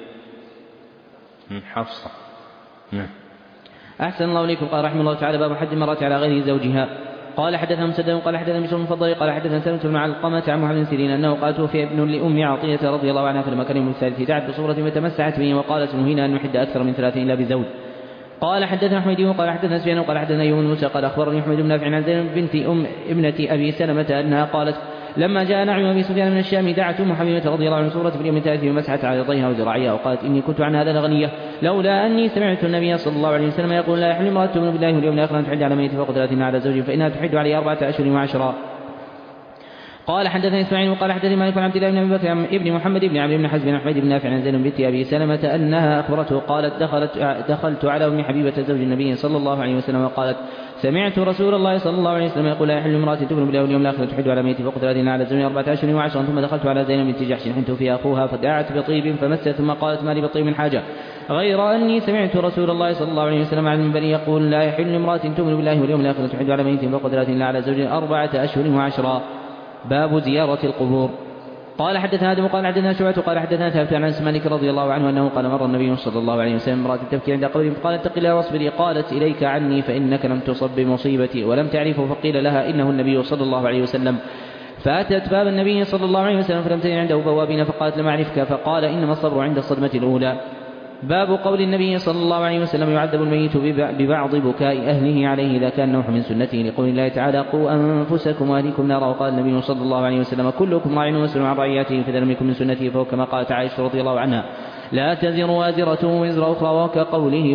حفصة. نعم. أحسن الله إليكم. قال رحمه الله تعالى باب حد المرأة على غير زوجها. قال حدثنا مسدد قال حدثنا بشر بن فضل قال حدثنا سلمة بن علقمة عن محمد بن سيرين أنه قال توفي ابن لأم عطية رضي الله عنها في المكان الثالث دعت بصورة فتمسحت به وقالت نهينا أن نحد أكثر من 3 إلا بزوج. قال حدثنا حميدي قال حدثنا سفيان قال حدثنا أيوب بن موسى قال أخبرني حميد بن نافع عن زينب بنت ابنة أبي سلمة أنها قالت لما جاء نعم أبي سفيان من الشام دعت أم حبيبة رضي الله عنها صورة في اليوم الثالث ومسحت على يديها وذراعيها وقالت إني كنت عن هذا لغنية لولا أني سمعت النبي صلى الله عليه وسلم يقول لا يحل امرأة تؤمن بالله واليوم الآخر أن تحد على ميت فوق 30 على زوج فإنها تحد عليه 4 أشهر و10. قال حدثني اسماعيل وقال حدثني مالك عن عبد الله بن ابي بكر ابن محمد بن عمرو بن حزم بن حميد بن نافع عن زينب بنت ابي سلمة انها اخبرته قالت دخلت على ام حبيبة زوج النبي صلى الله عليه وسلم وقالت سمعت رسول الله صلى الله عليه وسلم يقول لا يحل امرأة تؤمن بالله واليوم الآخر تحد على ميت فوق 30 على زوج 4 أشهر و10. ثم دخلت على زينب بنت جحش حين توفي اخوها فدعت بطيب فمست ثم قالت ما لي بطيب من حاجة غير أني سمعت رسول الله صلى الله عليه وسلم على المنبر يقول لا يحل امرأة تؤمن بالله واليوم الآخر تحد على ميت فوق 30 على زوج 4 أشهر و10. باب زيارة القبور. قال حدثنا آدم قال حدثنا شعبة قال حدثنا ثابت عن أنس مالك رضي الله عنه أنه قال مر النبي صلى الله عليه وسلم امرأة تبكي عند قبر فقالت اتق الله واصبري قالت إليك عني فإنك لم تصب بمصيبتي ولم تعرفه فقيل لها إنه النبي صلى الله عليه وسلم فأتت باب النبي صلى الله عليه وسلم فلم تجد عنده بوابين فقالت لم أعرفك فقال إنما الصبر عند الصدمة الأولى. باب قول النبي صلى الله عليه وسلم يعذب الميت ببعض بكاء أهله عليه إذا كان نوح من سنته لقول الله تعالى قوا أنفسكم وأهليكم نارا. وقال النبي صلى الله عليه وسلم كلكم راع ومسؤول عن رعيته فإذا لم يكن من سنته فهو كما قالت عائشة رضي الله عنها لا تزر وازرة وزر أخرى وكقوله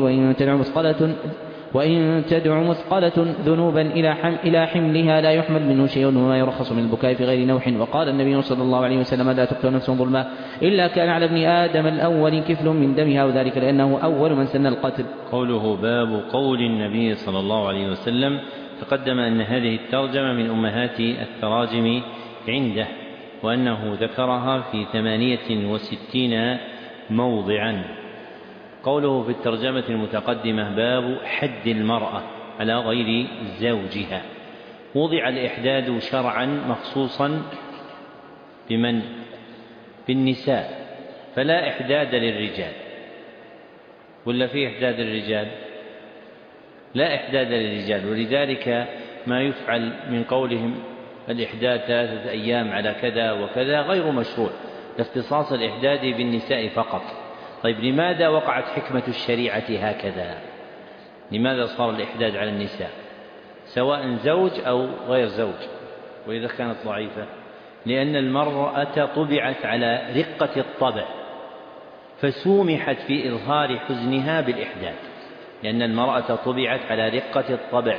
وإن تدع مثقلة ذنوبا إلى حملها لا يحمل منه شيء وما يرخص من البكاء في غير نوح. وقال النبي صلى الله عليه وسلم لا تقتل نفس ظلما إلا كان على ابن آدم الأول كفل من دمها وذلك لأنه أول من سن القتل. قوله باب قول النبي صلى الله عليه وسلم تقدم أن هذه الترجمة من أمهات التراجم عنده وأنه ذكرها في 68 موضعا. قوله في الترجمة المتقدمة باب حد المرأة على غير زوجها. وضع الإحداد شرعا مخصوصا بمن؟ بالنساء فلا إحداد للرجال ولا في إحداد للرجال؟ لا إحداد للرجال ولذلك ما يفعل من قولهم الإحداد 3 أيام على كذا وكذا غير مشروع لاختصاص الإحداد بالنساء فقط. طيب لماذا وقعت حكمة الشريعة هكذا؟ لماذا صار الإحداد على النساء سواء زوج أو غير زوج؟ وإذا كانت ضعيفة؟ لأن المرأة طبعت على رقة الطبع فسومحت في إظهار حزنها بالإحداث، لأن المرأة طبعت على رقة الطبع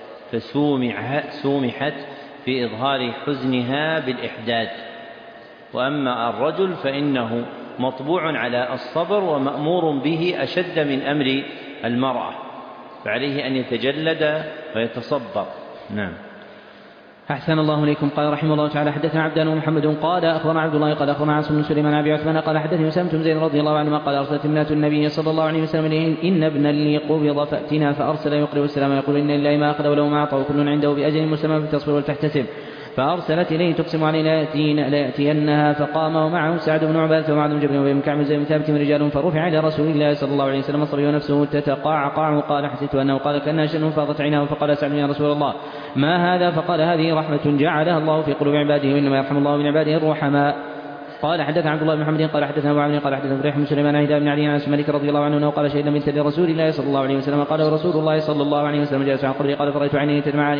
فسومحت في إظهار حزنها بالإحداث. وأما الرجل فإنه مطبوع على الصبر ومأمور به أشد من أمر المرأة، فعليه أن يتجلد ويتصبر. نعم. أحسن الله إليكم. قال رحمه الله تعالى حدثنا عبدان ومحمد قال أخبرنا عبد الله قال أخبرنا عاصم بن سليمان أبي عثمان قال حدثني أسامة بن زيد رضي الله عنهما قال أرسلت امرأة النبي صلى الله عليه وسلم إن ابنا لي قبض فأتنا، فأرسل يقرئ السلام يقول إن لله ما أخذ ولو ما أعطى وكل عنده بأجل مسمى فتصبر ولتحتسب. فأرسلت إليه تقسم علينا ليأتينها، فقام ومعه سعد بن عبادة ومعاذ بن جبل وابن كعب زيد بن ثابت رجال، فرفع إلى رسول الله صلى الله عليه وسلم الصبي ونفسه تتقعقع. قال حسيت أنه قال كأنها شن فاضت عيناه، فقال سعد يا رسول الله ما هذا؟ فقال هذه رحمة جعلها الله في قلوب عباده، وإنما يرحم الله من عباده الرحماء. قال حدثنا عبد الله بن محمد قال حدثنا ابو عمرو قال حدثنا فريح بن سليمان عن بن علي عن مالك رضي الله عنه قال شهد بنت لرسول الله صلى الله عليه وسلم قال ورسول الله صلى الله عليه وسلم جالس عن قبري قال فرأيت عيني تدمعان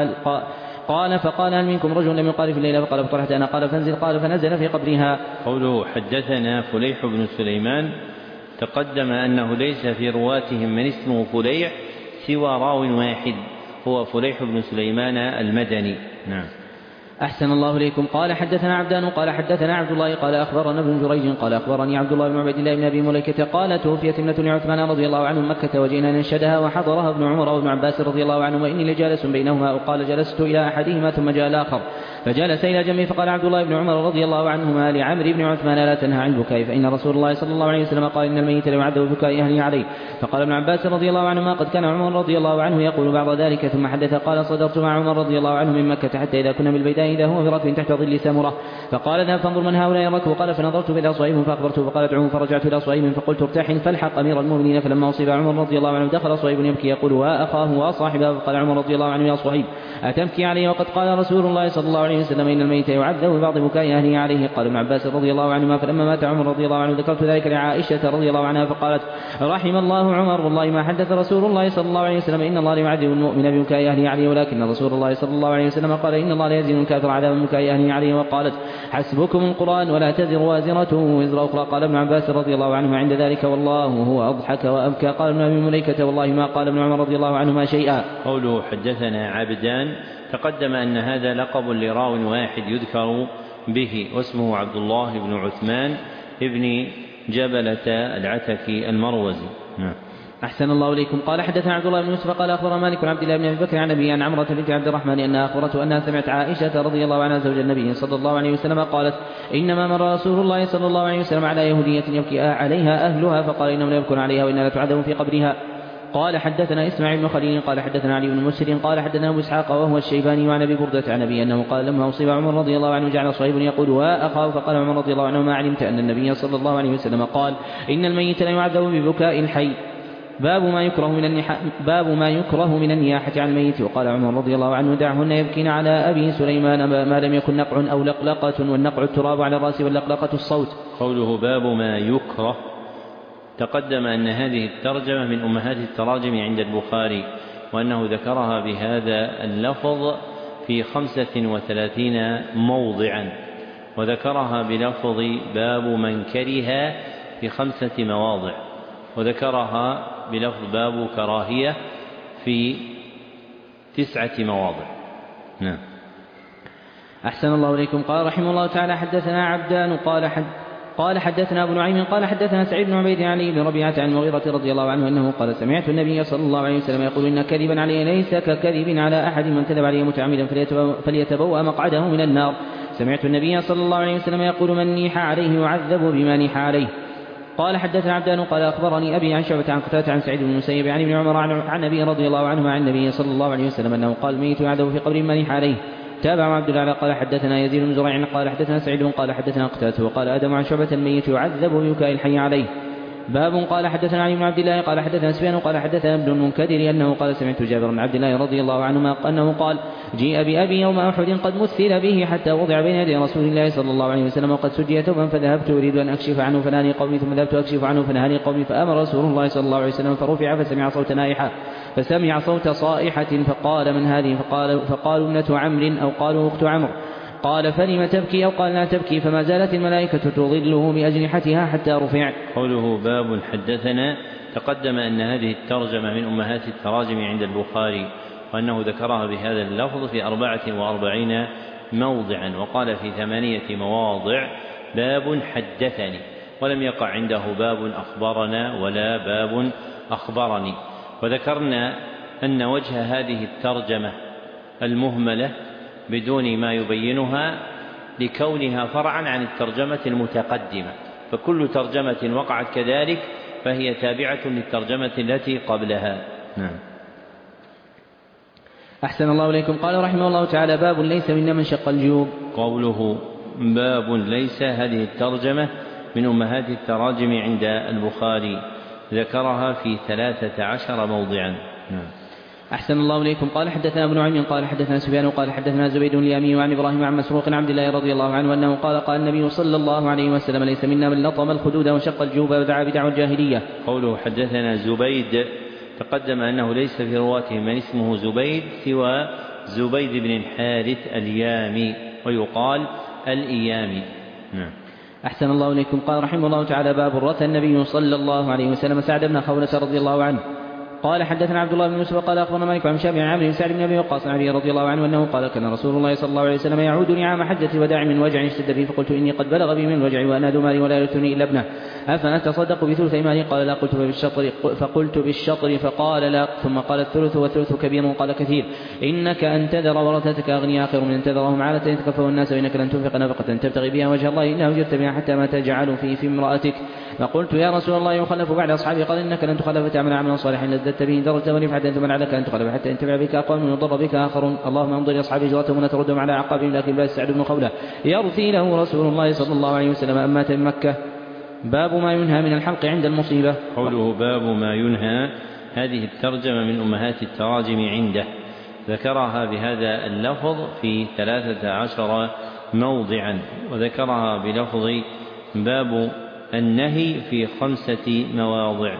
فقال هل منكم رجل لم يقال في الليلة؟ فقال فطرحت أنا. قال فانزل. قال فنزل في قبرها. قوله حدثنا فليح بن سليمان تقدم أنه ليس في رواتهم من اسمه فليح سوى راو واحد هو فليح بن سليمان المدني. نعم. أحسن الله إليكم. قال حدثنا عبدان قال حدثنا عبد الله قال أخبرنا ابن جريج قال أخبرني عبد الله بن عبيد الله بن أبي مليكة قال توفيت ابنة لعثمان رضي الله عنه مكة وجئنا ننشدها وحضرها ابن عمر وابن عباس رضي الله عنه وإني لجالس بينهما. وقال جلست إلى أحدهما ثم جاء الآخر فجلس إلى جنبي فقال عبد الله بن عمر رضي الله عنهما لعمرو بن عثمان لا تنهى عن البكاء فإن رسول الله صلى الله عليه وسلم قال إن الميت ليعذب ببكاء أهله عليه. فقال ابن عباس رضي الله عنهما قد كان عمر رضي الله عنه يقول بعد ذلك. ثم حدث قال صدرت مع عمر رضي الله عنه من مكة حتى إذا كنا بالبيداء إذا هو بركب تحت ظل سامرة فقال ذهب فانظر من هؤلاء الركب. قال فنظرت إلى صهيب فأخبرته فقال ادعوه فرجعت إلى صهيب فقلت ارتحل فالحق أمير المؤمنين. فلما أصيب عمر رضي الله عنه دخل صهيب يبكي يقول وأخاه وصاحبه. فقال عمر رضي الله عنه يا صهيب أتبكي عليه وقد قال رسول الله صلى الله عليه وسلم إن الميت يعذب ببعض بكاء أهله عليه. قال ابن عباس رضي الله عنهما فلما مات عمر رضي الله عنه ذكرت ذلك لعائشة رضي الله عنها فقالت رحم الله عمر والله ما حدث رسول الله صلى الله عليه وسلم إن الله يعذب المؤمن ببكاء أهله عليه ولكن رسول الله صلى الله عليه وسلم قال إن الله لا يزيد الكافر عذابا ببكاء أهله عليه. وقالت حسبكم القرآن ولا تزر وازرة وزر أخرى. قال ابن عباس رضي الله عنهما عند ذلك والله هو أضحك وأبكى. قال ابن أبي مليكة والله ما قال ابن عمر رضي الله عنهما شيئا. قوله حدثنا عبدان تقدم أن هذا لقب لراو واحد يذكر به واسمه عبد الله بن عثمان ابن جبلة العتكي المروزي. أحسن الله إليكم. قال حدثنا عبد الله بن يوسف قال أخبر مالك عبد الله بن أبي بكر عن أبي عن عمرة بنت عبد الرحمن أنها أخبرته أنها سمعت عائشة رضي الله عنها زوج النبي صلى الله عليه وسلم قالت إنما مر رسول الله صلى الله عليه وسلم على يهودية يبكي عليها أهلها فقال إنهم لا يبكون عليها وإنها لا تعذب في قبرها. قال حدثنا إسماعيل بن خليل قال حدثنا علي بن مسر قال حدثنا أبو إسحاق وهو الشيباني وعن أبي بردة عن أبي أنه قال لما أصيب عمر رضي الله عنه جعل صهيب يقول وأخاه. فقال عمر رضي الله عنه ما علمت أن النبي صلى الله عليه وسلم قال إن الميت لا يعذب ببكاء الحي. باب ما يكره من النياحة عن الميت. وقال عمر رضي الله عنه دعهن يبكين على أبي سليمان ما لم يكن نقع أو لقلقة والنقع التراب على الرأس واللقلقة الصوت. قوله باب ما يكره تقدم أن هذه الترجمة من أمهات التراجم عند البخاري وأنه ذكرها بهذا اللفظ في 35 موضعا وذكرها بلفظ باب من كره في 5 مواضع وذكرها بلفظ باب كراهية في 9 مواضع. نعم. أحسن الله إليكم. قال رحمه الله تعالى حدثنا عبدان قال حدثنا أبو نعيم قال حدثنا سعيد بن عبيد علي بن ربيعة عن المغيرة رضي الله عنه أنه قال سمعت النبي صلى الله عليه وسلم يقول إن كذبا علي ليس ككذب على أحد من كذب علي متعمدا فليتبوأ مقعده من النار. سمعت النبي صلى الله عليه وسلم يقول من نيح عليه يعذب بما نيح عليه. قال حدثنا عبدان قال أخبرني أبي عن شعبة عن قتادة عن سعيد بن المسيب عن ابن عمر عن أبي رضي الله عنه عن النبي صلى الله عليه وسلم أنه قال الميت يعذب في قبر ما نيح عليه. تابع عبد الله قال حدثنا يزيد بن زريع قال حدثنا سعيد قال حدثنا قتادة وقال آدم عن شعبة الميت يعذب ببكاء الحي عليه. باب قال حدثنا علي بن عبد الله قال حدثنا سفيان قال حدثنا ابن المنكدر أنه قال سمعت جابر بن عبد الله رضي الله عنهما أنه قال جيء بأبي يوم أحد قد مثل به حتى وضع بين يدي رسول الله صلى الله عليه وسلم وقد سجي ثوبا فذهبت أريد أن أكشف عنه فنهاني قومي ثم ذهبت أكشف عنه فنهاني قومي فأمر رسول الله صلى الله عليه وسلم فرفع فسمع صوت نائحة فسمع صوت صائحة فقال من هذه؟ فقالوا ابنة عمرو أو قالوا أخت عمرو. قال فلم تبكي أو قال لا تبكي، فما زالت الملائكة تظله بأجنحتها حتى رفع. قوله باب حدثنا، تقدم أن هذه الترجمة من أمهات التراجم عند البخاري، وأنه ذكرها بهذا اللفظ في 44 موضعا، وقال في 8 مواضع باب حدثني، ولم يقع عنده باب أخبرنا ولا باب أخبرني. وذكرنا أن وجه هذه الترجمة المهملة بدون ما يبينها لكونها فرعا عن الترجمة المتقدمة، فكل ترجمة وقعت كذلك فهي تابعة للترجمة التي قبلها. نعم. أحسن الله إليكم. قال رحمه الله تعالى: باب ليس منا من شق الجيوب. قوله باب ليس، هذه الترجمة من أمهات التراجم عند البخاري، ذكرها في 13 موضعا. نعم. أحسن الله إليكم. قال حدثنا ابن نعيم قال حدثنا سفيان قال حدثنا زبيد اليامي عن إبراهيم عن مسروق عن عبد الله رضي الله عنه أنه قال النبي صلى الله عليه وسلم: ليس منا من لطم الخدود وشق الجيوب ودعا بدعوى الجاهلية. قوله حدثنا زبيد، تقدم أنه ليس في رواته من اسمه زبيد سوى زبيد بن الحارث اليامي، ويقال الإيامي. نعم. أحسن الله إليكم. قال رحمه الله تعالى: باب رثى النبي صلى الله عليه وسلم سعد بن خولة رضي الله عنه. قال حدثنا عبد الله بن يوسف قال أخبرنا مالك عن شافعي عن عمرو بن سعد بن أبي وقاص عن علي رضي الله عنه أنه قال: كان رسول الله صلى الله عليه وسلم يعود نعام حجة الوداع من وجع اشتد به، فقلت: إني قد بلغ بي من الوجع وأنا ذو مالي ولا يرثني إلا ابنه، أفنتصدق بثلث مالي؟ قال: لا. فقلت بالشطر فقال: لا. ثم قال: الثلث والثلث كبير. قال: كثير. إنك أن تذر ورثتك أغنياء خير من أن تذرهم عالة يتكفوا الناس، وإنك لن تنفق نفقة تبتغي بها وجه الله إلا أجرت بها حتى ما تجعل في امرأتك. فقلت: يا رسول الله يخلف بعد أصحابي؟ قال: إنك لن تخلف تعمل عملا صالحا لازددت به درجة ورفعة، ثم لعلك أن تخلف حتى ينتفع بك أقوام ويضر بك آخرون. اللهم انظر أصحابي هجرتهم ولا تردهم على أعقابهم. لكن باس سعد بن خولة يرثي له رسول الله صلى الله عليه وسلم أم مات من مكة. باب ما ينهى من الحلق عند المصيبة. قوله باب ما ينهى، هذه الترجمة من أمهات التراجم عنده، ذكرها بهذا اللفظ في 13 موضعا، وذكرها بلفظ باب النهي في 5 مواضع.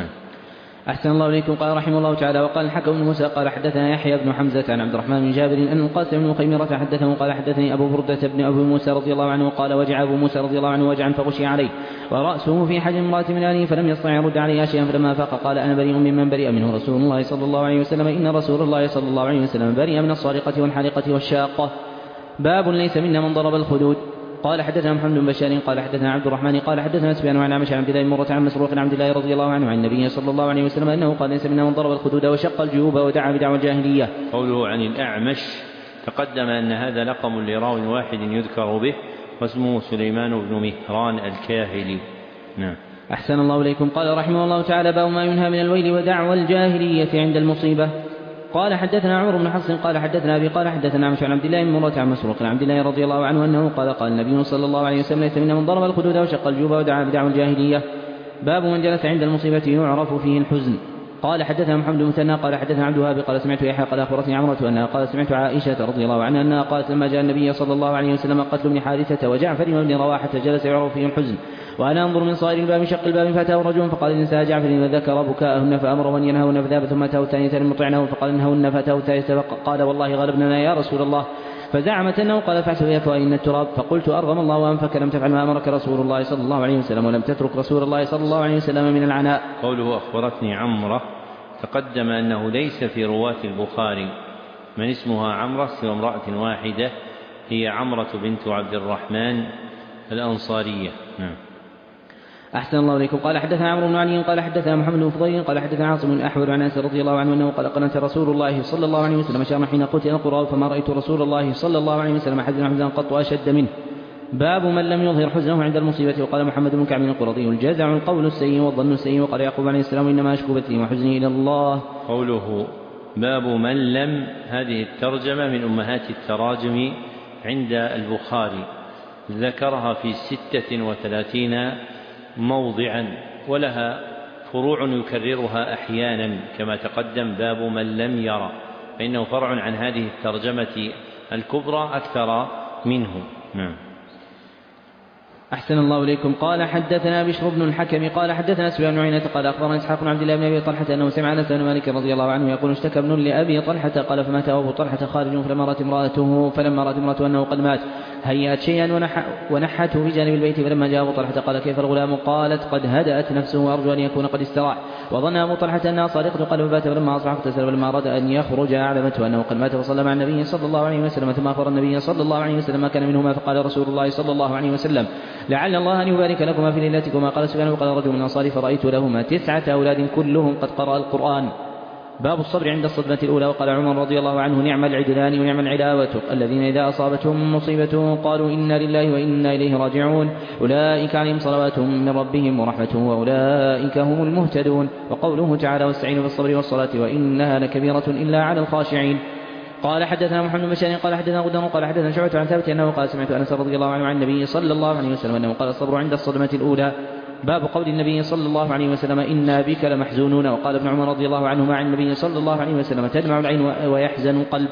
أحسن الله إليكم. قال رحمه الله تعالى: وقال الحكم بن موسى قال حدثنا يحيى بن حمزة عن عبد الرحمن بن جابر أن القاسم بن خيمرة حدثه قال حدثني أبو بردة بن أبي موسى رضي الله عنه قال: وجع أبو موسى رضي الله عنه وجعا فغشي عليه ورأسه في حجم امرأة من أهله فلم يستطع يرد عليه شيئا، فلما فاق قال: أنا بريء ممن برئ منه رسول الله صلى الله عليه وسلم، إن رسول الله صلى الله عليه وسلم برئ من الصارقة والحالقة والشاقة. باب ليس منا من ضرب الخدود. قال حدثنا محمد بن بشار قال حدثنا عبد الرحمن قال حدثنا سفيان عن عمش عن عبد الله بن مرة عن مسروق عن عبد الله رضي الله عنه عن النبي صلى الله عليه وسلم أنه قال: ليس منا من ضرب الخدود وشق الجيوب ودعا بدعوى الجاهلية. قوله عن الأعمش، تقدم أن هذا لقب لراو واحد يذكر به، واسمه سليمان بن مهران الكاهلي. نعم. أحسن الله إليكم. قال رحمه الله تعالى: باب ما ينهى من الويل ودعوى الجاهلية عند المصيبة. قال حدثنا عمرو بن حفص قال حدثنا أبي قال حدثنا عمش عن عبد الله بن مرة عن مسروق عن عبد الله رضي الله عنه أنه قال: قال النبي صلى الله عليه وسلم: ليس منا من ضرب الخدود وشق الجيوب ودعا بدعوى الجاهلية. باب من جلس عند المصيبة يعرف فيه الحزن. قال حدثنا محمد بن مثنى قال حدثنا عبد الوهاب قال: سمعت يحيى قال: أخبرتني عمرة أنها قال: سمعت عائشة رضي الله عنها أنها قالت: لما جاء النبي صلى الله عليه وسلم قتل ابن حارثة وجعفر بن رواحة جلس يعرف فيه الحزن، وأنا أنظر من صائر الباب شق الباب، فأتاه رجل فقال: إن نساء جعفر وذكر بكاءهن فأمر من ينهون فذهب، ثم أتاه الثانية فمطعنه فقال: انهون، فأتاه الثالثة فقال: والله غلبنا يا رسول الله، فزعمت أنه قال: فاحسبوا فإن التراب. فقلت: أرغم الله أنفك، لم تفعل ما أمرك رسول الله صلى الله عليه وسلم، ولم تترك رسول الله صلى الله عليه وسلم من العناء. قوله أخبرتني عمرة، تقدم أنه ليس في رواة البخاري من اسمها عمرة سوى امرأة واحدة، هي عمرة بنت عبد الرحمن الأنصارية. نعم. أحسن الله إليكم. قال حدثنا عمرو بن علي قال حدثنا محمد بن فضيل قال حدثنا عاصم الأحول عن أنس رضي الله عنه أنه قال: قنت رسول الله صلى الله عليه وسلم شهرا حين قتل القرى، فما رأيت رسول الله صلى الله عليه وسلم حزنا حزنا قط أشد منه. باب من لم يظهر حزنه عند المصيبة. وقال محمد بن كعب القرظي: الجزع القول السيء والظن السيء. وقال يعقوب عليه السلام: إنما أشكو بثي وحزني إلى الله. قوله باب من لم، هذه الترجمة من أمهات التراجم عند البخاري، ذكرها في 36 موضعا، ولها فروع يكررها أحيانا كما تقدم باب من لم يرى، فإنه فرع عن هذه الترجمة الكبرى أكثر منه. نعم. أحسن الله إليكم. قال حدثنا بشر بن الحكم قال حدثنا سفيان بن عيينة قال أخبرنا إسحاق بن عبد الله بن أبي طلحة أنه سمع أنس بن مالك رضي الله عنه يقول اشتكى ابن لأبي طلحة قال فمات أبو طلحة خارج فلما رأت امرأته أنه قد مات هيأت شيئا ونحته في جانب البيت فلما جاء أبو طلحة قال كيف الغلام؟ قالت قد هدأت نفسه وأرجو أن يكون قد استراح وظن أبو طلحة أنها صادقة قال فبات فلما أصبح اغتسل فلما أراد أن يخرج أعلمته أنه قد مات فصلى مع النبي صلى الله عليه وسلم ثم أخبر النبي صلى الله عليه وسلم ما كان منهما فقال رسول الله صلى الله عليه وسلم لعل الله أن يبارك لكما في ليلتكما. قال سفيان وقال رجل من الأنصار فرأيت لهما 9 أولاد كلهم قد قرأ القرآن. باب الصبر عند الصدمة الأولى. وقال عمر رضي الله عنه نعم العدلان ونعم العلاوة الذين إذا أصابتهم مصيبة قالوا إنا لله وإنا إليه راجعون أولئك عليهم صلوات من ربهم ورحمة وأولئك هم المهتدون. وقوله تعالى واستعينوا بالصبر والصلاة وإنها لكبيرة إلا على الخاشعين. قال حدثنا محمد بن بشار قال حدثنا غدر قال حدثنا شعبة عن ثابت أنه قال سمعت أنس رضي الله عنه عن النبي صلى الله عليه وسلم أنه قال الصبر عند الصدمة الأولى. باب قول النبي صلى الله عليه وسلم إنا بك لمحزونون. وقال ابن عمر رضي الله عنهما عن النبي صلى الله عليه وسلم تدمع العين ويحزن القلب.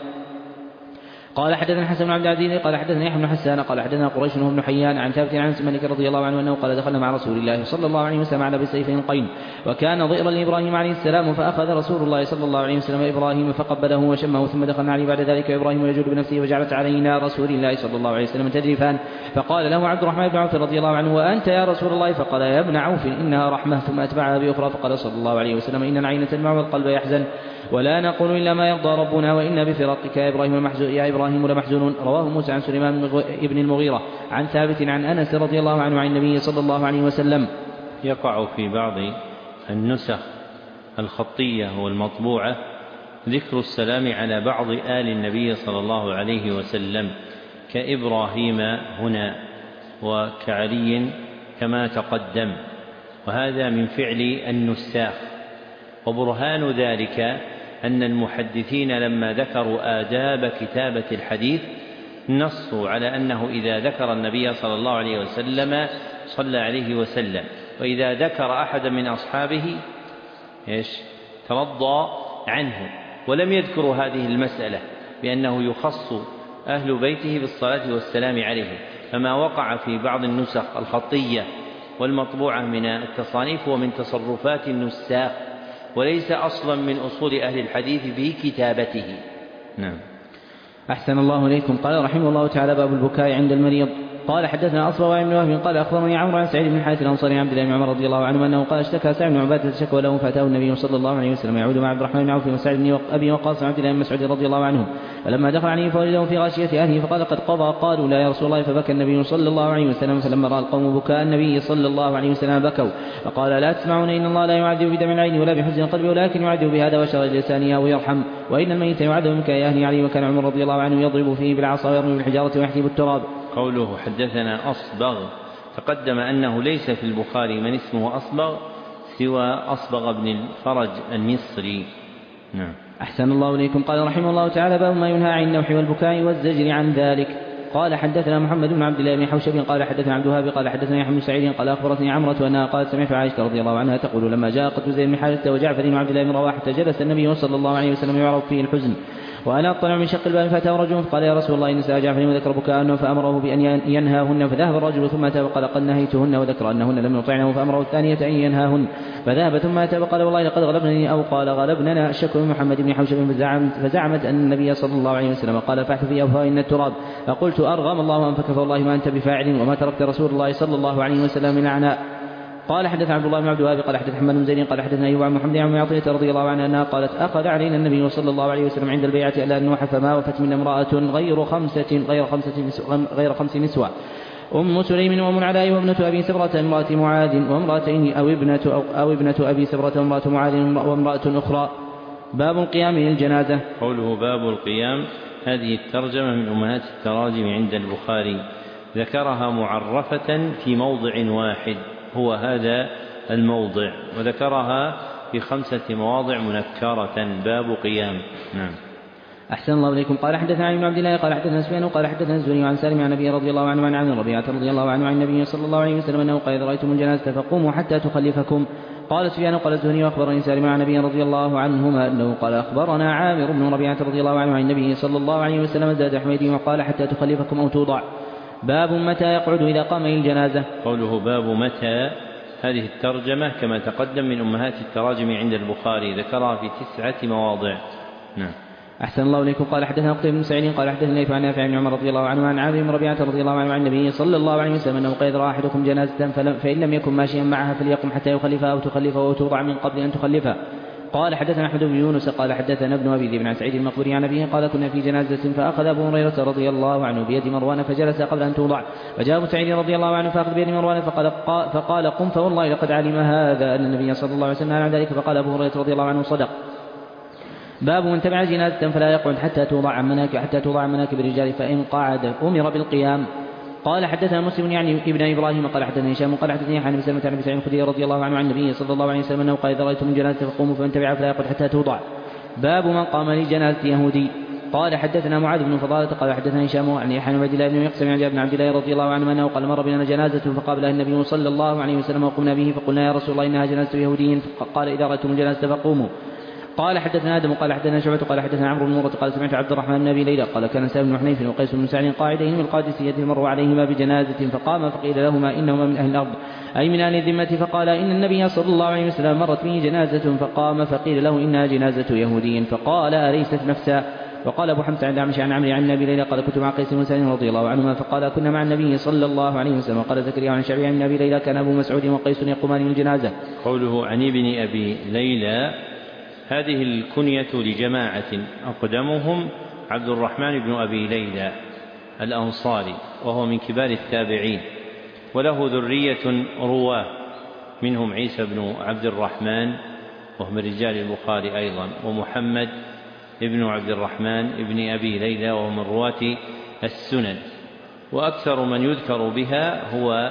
قال حدثنا حسن بن عبد العزيز قال حدثنا يحيى بن حسان قال حدثنا قريش بن حيان عن ثابت عن انس مالك رضي الله عنه انه قال دخلنا مع رسول الله صلى الله عليه وسلم على بسيفين قين وكان ضئرا لابراهيم عليه السلام فاخذ رسول الله صلى الله عليه وسلم ابراهيم فقبله وشمه ثم دخلنا عليه بعد ذلك ابراهيم يجول بنفسه وجعلت علينا رسول الله صلى الله عليه وسلم تدريفان فقال له عبد الرحمن بن عوف رضي الله عنه وانت يا رسول الله؟ فقال يا ابن عوف انها رحمه ثم اتبعها باخرى فقال صلى الله عليه وسلم ان العين تدمع والقلب يحزن ولا نقول إلا ما يرضى ربنا وإنا بفراقك يا إبراهيم لمحزونون. رواه موسى عن سليمان بن المغيرة عن ثابت عن أنس رضي الله عنه عن النبي صلى الله عليه وسلم. يقع في بعض النسخ الخطية والمطبوعة ذكر السلام على بعض آل النبي صلى الله عليه وسلم كإبراهيم هنا وكعلي كما تقدم، وهذا من فعل النساخ. وبرهان ذلك أن المحدثين لما ذكروا آداب كتابة الحديث نصوا على أنه إذا ذكر النبي صلى الله عليه وسلم صلى عليه وسلم، وإذا ذكر أحدا من أصحابه ترضى عنه، ولم يذكروا هذه المسألة بأنه يخص أهل بيته بالصلاة والسلام عليه. فما وقع في بعض النسخ الخطية والمطبوعة من التصانيف ومن تصرفات النساخ وليس أصلا من أصول أهل الحديث في كتابته. نعم. أحسن الله إليكم. قال رحمه الله تعالى باب البكاء عند المريض. قال حدثنا أصبغ بن وهب قال أخبرني عمرو عن سعيد بن الحارث الأنصاري عن عبد الله بن عمر رضي الله عنه أنه قال اشتكى سعد بن عبادة شكوى له فأتاه النبي صلى الله عليه وسلم يعود مع عبد الرحمن بن عوف وسعد بن أبي وقاص وعبد الله بن مسعود رضي الله عنهم، فلما دخل عليه فوجده في غاشية أهله فقال قد قضى. قالوا لا يا رسول الله، فبكى النبي صلى الله عليه وسلم. فلما رأى القوم بكاء النبي صلى الله عليه وسلم بكوا فقال لا تسمعون إن الله لا يعذب بدمع العين ولا بحزن القلب ولكن يعذب بهذا وشر لسانه أو يرحم، وإن الميت يعذب من بكاء أهله عليه. وكان عمر رضي الله عنه يضرب فيه بالعصا ويرمي بالحجارة ويحتب التراب. قوله حدثنا أصبغ تقدم أنه ليس في البخاري من اسمه أصبغ سوى أصبغ بن الفرج المصري. نعم. أحسن الله إليكم. قال رحمه الله تعالى باب ما ينهى عن النوح والبكاء والزجر عن ذلك. قال حدثنا محمد بن عبد الله بن حوشب قال حدثنا عبد الوهاب قال حدثنا يحيى بن سعيد قال أخبرتني عمرة أنها قالت سمعت عائشة رضي الله عنها تقول لما جاء قتل زيد بن حارثة وجعفر بن عبد الله بن رواحة جلس النبي صلى الله عليه وسلم يعرف فيه الحزن وأنا أطلع من شق الباب فأتاه رجل فقال يا رسول الله إن نساء جعفر وذكر بكاءهن فأمره بأن ينهاهن، فذهب الرجل ثم أتى وقال قد نهيتهن وذكر أنهن لم يطعنه فأمره الثانية أن ينهاهن، فذهب ثم أتى وقال والله لقد غلبنني أو قال غلبننا الشك من محمد بن حوشب فزعمت أن النبي صلى الله عليه وسلم قال فاحث في أفواهن التراب، فقلت أرغم الله أنفك فوالله ما أنت بفاعل وما تركت رسول الله صلى الله عليه وسلم من عناء. قال حدث عبد الله بن عبد الوهاب قال حدث محمد بن زيد قال حدثنا أيوب عن محمد بن عطية رضي الله عنها أنها قالت أخذ علينا النبي صلى الله عليه وسلم عند البيعة ألا نوح فما وفت منا امرأة غير خمس نسوة أم سليم وأم العلاء وابنة أبي سبرة امرأة معاذ وامرأتين أو ابنة أبي سبرة وامرأة معاذ وامرأة أخرى. باب القيام للجنازة. قوله باب القيام هذه الترجمة من أمهات التراجم عند البخاري، ذكرها معرفة في موضع واحد هو هذا الموضع، وذكرها في 5 مواضع منكرة باب قيام. نعم. أحسن الله إليكم. قال حدثنا علي بن عبد الله قال حدثنا سفيان قال حدثنا الزهري عن سالم عن النبي رضي الله عنه عن ربيعة رضي الله عنه عن النبي صلى الله عليه وسلم أنه قال إذا رأيتم الجنازة فقوموا حتى تخلفكم. قال سفيان قال الزهري وأخبرني سالم عن النبي رضي الله عنهما أنه قال أخبرنا عامر بن ربيعة رضي الله عنه عن النبي صلى الله عليه وسلم زاد حميدي وقال حتى تخلفكم أو توضع. باب متى يقعد إذا قام إلى الجنازة. قوله باب متى، هذه الترجمة كما تقدم من أمهات التراجم عند البخاري، ذكرها في 9 مواضع. نعم. أحسن الله إليكم. قال حدثنا قتيبة بن سعيد قال حدثنا الليث عن نافع بن عمر رضي الله عنه عن عامر بن ربيعة رضي الله عنه عن النبي صلى الله عليه وسلم أنه قال: رأى أحدكم جنازة فإن لم يكن ماشيا معها فليقم حتى يخلفها أو تخلفها أو توضع من قبل أن تخلفها. قال حدثنا أحمد بن يونس قال حدثنا ابن أبي ذئب عن سعيد المقبري عن أبيه قال: كنا في جنازة فأخذ أبو هريرة رضي الله عنه بيد مروان فجلس قبل أن توضع، فجاء أبو سعيد رضي الله عنه فأخذ بيد مروان فقال: قم فوالله لقد علم هذا أن النبي صلى الله عليه وسلم عن ذلك. فقال أبو هريرة رضي الله عنه: صدق. باب من تبع جنازة فلا يقعد حتى توضع عن مناكب الرجال، فإن قعد أمر بالقيام. قال حدثنا مسلم يعني ابن إبراهيم قال حدثنا هشام قال حدثني عن سلمة عن أبي سعيد الخدري رضي الله عنه عن النبي صلى الله عليه وسلم أنه قال: إذا رأيتم الجنازة فقوموا فمن تبعها فلا يقعد حتى توضع. باب من قام لجنازة يهودي. قال حدثنا معاذ بن فضالة قال حدثنا هشام عن يحيى بن عبد الله بن مقسم عن جابر بن عبد الله رضي الله عنه أنه قال: مر بنا جنازة فقابلها النبي صلى الله عليه وسلم وقمنا به فقلنا: يا رسول الله إنها جنازة يهودي. قال: إذا رأيتم الجنازة فقوموا. قال حدثنا آدم قال حدثنا شعبة قال حدثنا عمرو بن مرة قال: سمعت عبد الرحمن بن أبي ليلى قال: كان سالم بن حنيف وقيس بن سعد قاعدين من القادسية مروا عليهما بجنازة فقام فقيل لهما: إنهما من أهل الأرض أي من أهل الذمة. فقال: إن النبي صلى الله عليه وسلم مرت به جنازة فقام فقيل له: إنها جنازة يهودي. فقال: أليست نفسا؟ وقال أبو حمزة عن عن عمرو عن أبي ليلى قال: كنت مع قيس بن سعد رضي الله عنهما فقال: كنا مع النبي صلى الله عليه وسلم. قال زكريا عن شعبي عن أبي ليلى: كان أبو مسعود وقيس يقومان من الجنازة. قوله عن ابن أبي ليلى، هذه الكنية لجماعة أقدمهم عبد الرحمن بن أبي ليلى الأنصاري، وهو من كبار التابعين، وله ذرية رواه منهم عيسى بن عبد الرحمن وهو من رجال البخاري أيضا، ومحمد ابن عبد الرحمن ابن أبي ليلى وهو من رواة السنن. وأكثر من يذكر بها هو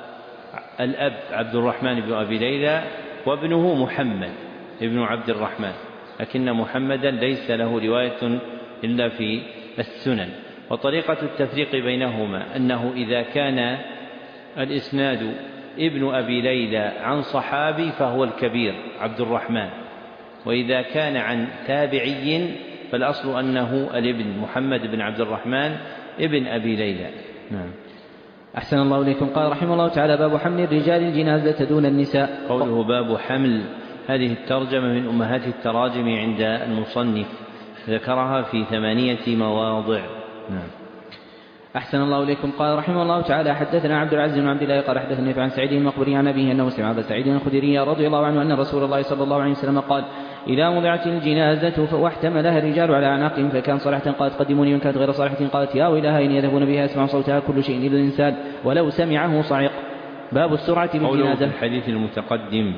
الأب عبد الرحمن بن أبي ليلى وابنه محمد ابن عبد الرحمن، لكن محمدا ليس له رواية إلا في السنن. وطريقة التفريق بينهما أنه إذا كان الإسناد ابن أبي ليلى عن صحابي فهو الكبير عبد الرحمن، وإذا كان عن تابعي فالأصل أنه الابن محمد بن عبد الرحمن ابن أبي ليلى. نعم. أحسن الله إليكم. قال رحمه الله تعالى: باب حمل الرجال الجنازة دون النساء. قوله باب حمل، هذه الترجمة من أمهات التراجم عند المصنف، ذكرها في 8 مواضع. نعم. أحسن الله إليكم. قال رحمه الله تعالى: حدثنا عبد العزيز بن عبد الله قال حدثني عن سعيد المقبري عن أبيه أنه سمع أبا سعيد الخدري رضي الله عنه أن رسول الله صلى الله عليه وسلم قال: إذا وضعت الجنازة واحتملها الرجال على أعناقهم فكان صالحة قالت: قدموني، وإن كانت غير صالحة قالت: يا ويلها إن يذهبون بها يسمع صوتها كل شيء إلا الإنسان ولو سمعه صعق. باب السرعة بالجنازة. في الحديث المتقدم: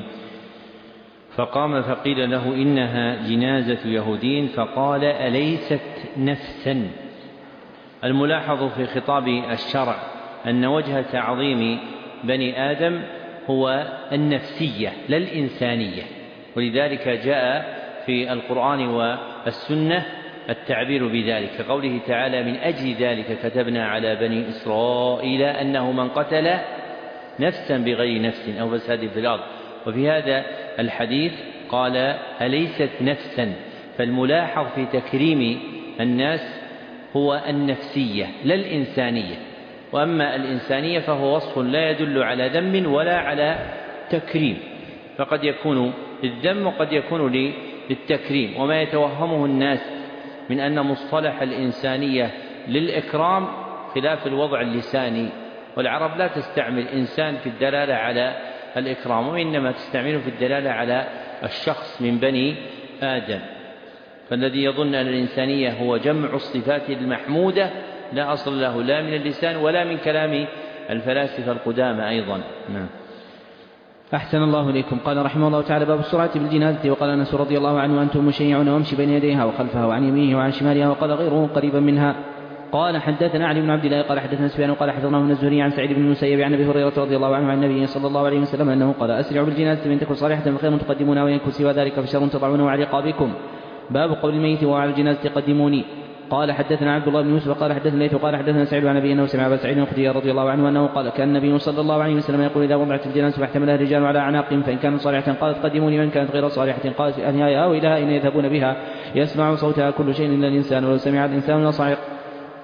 فقام فقيل له: إنها جنازة يهودي. فقال: أليست نفسا؟ الملاحظ في خطاب الشرع أن وجه تعظيم بني آدم هو النفسية لا الإنسانية، ولذلك جاء في القرآن والسنة التعبير بذلك، كقوله تعالى: من أجل ذلك كتبنا على بني إسرائيل أنه من قتل نفسا بغير نفس أو فساد في الأرض. وفي هذا الحديث قال: أليست نفسا؟ فالملاحظ في تكريم الناس هو النفسية لا الإنسانية، وأما الإنسانية فهو وصف لا يدل على ذم ولا على تكريم، فقد يكون للذم وقد يكون للتكريم. وما يتوهمه الناس من أن مصطلح الإنسانية للإكرام خلاف الوضع اللساني، والعرب لا تستعمل إنسان في الدلالة على الإكرام، وإنما تستعمله في الدلالة على الشخص من بني آدم. فالذي يظن أن الإنسانية هو جمع الصفات المحمودة لا أصل له لا من اللسان ولا من كلام الفلاسفة القدامى أيضا. نعم. أحسن الله إليكم. قال رحمه الله تعالى: باب السرعة بالجنازة. وقال أنس رضي الله عنه: أنتم مشيعون وامشي بين يديها وخلفها وعن يمينه وعن شمالها. وقال غيره قريبا منها. قال حدثنا علي بن عبد الله قال حدثنا سفيان قال حدثنا من الزهري عن سعيد بن المسيب عن ابي هريره رضي الله عنه عن النبي صلى الله عليه وسلم انه قال: اسرعوا بالجنازه من تكن صالحه فخير تقدمونها، وان يكن سوى ذلك فشر تضعونه على رقابكم. باب قول الميت وعلى الجنازه قدموني. قال حدثنا عبد الله بن يوسف قال حدثنا ليث قال حدثنا سعيد عن ابي انه سمع ابا سعيد الخدري رضي الله عنه انه قال: كان النبي صلى الله عليه وسلم يقول: اذا وضعت الجنازه فاحتملها الرجال على اعناقهم فان كانت صالحه قالت: قدموني، وان كانت غير صالحه قالت: يا ويلها ان يذهبون بها يسمع صوتها كل شيء الا الانسان ولو سمع الانسان لصعق.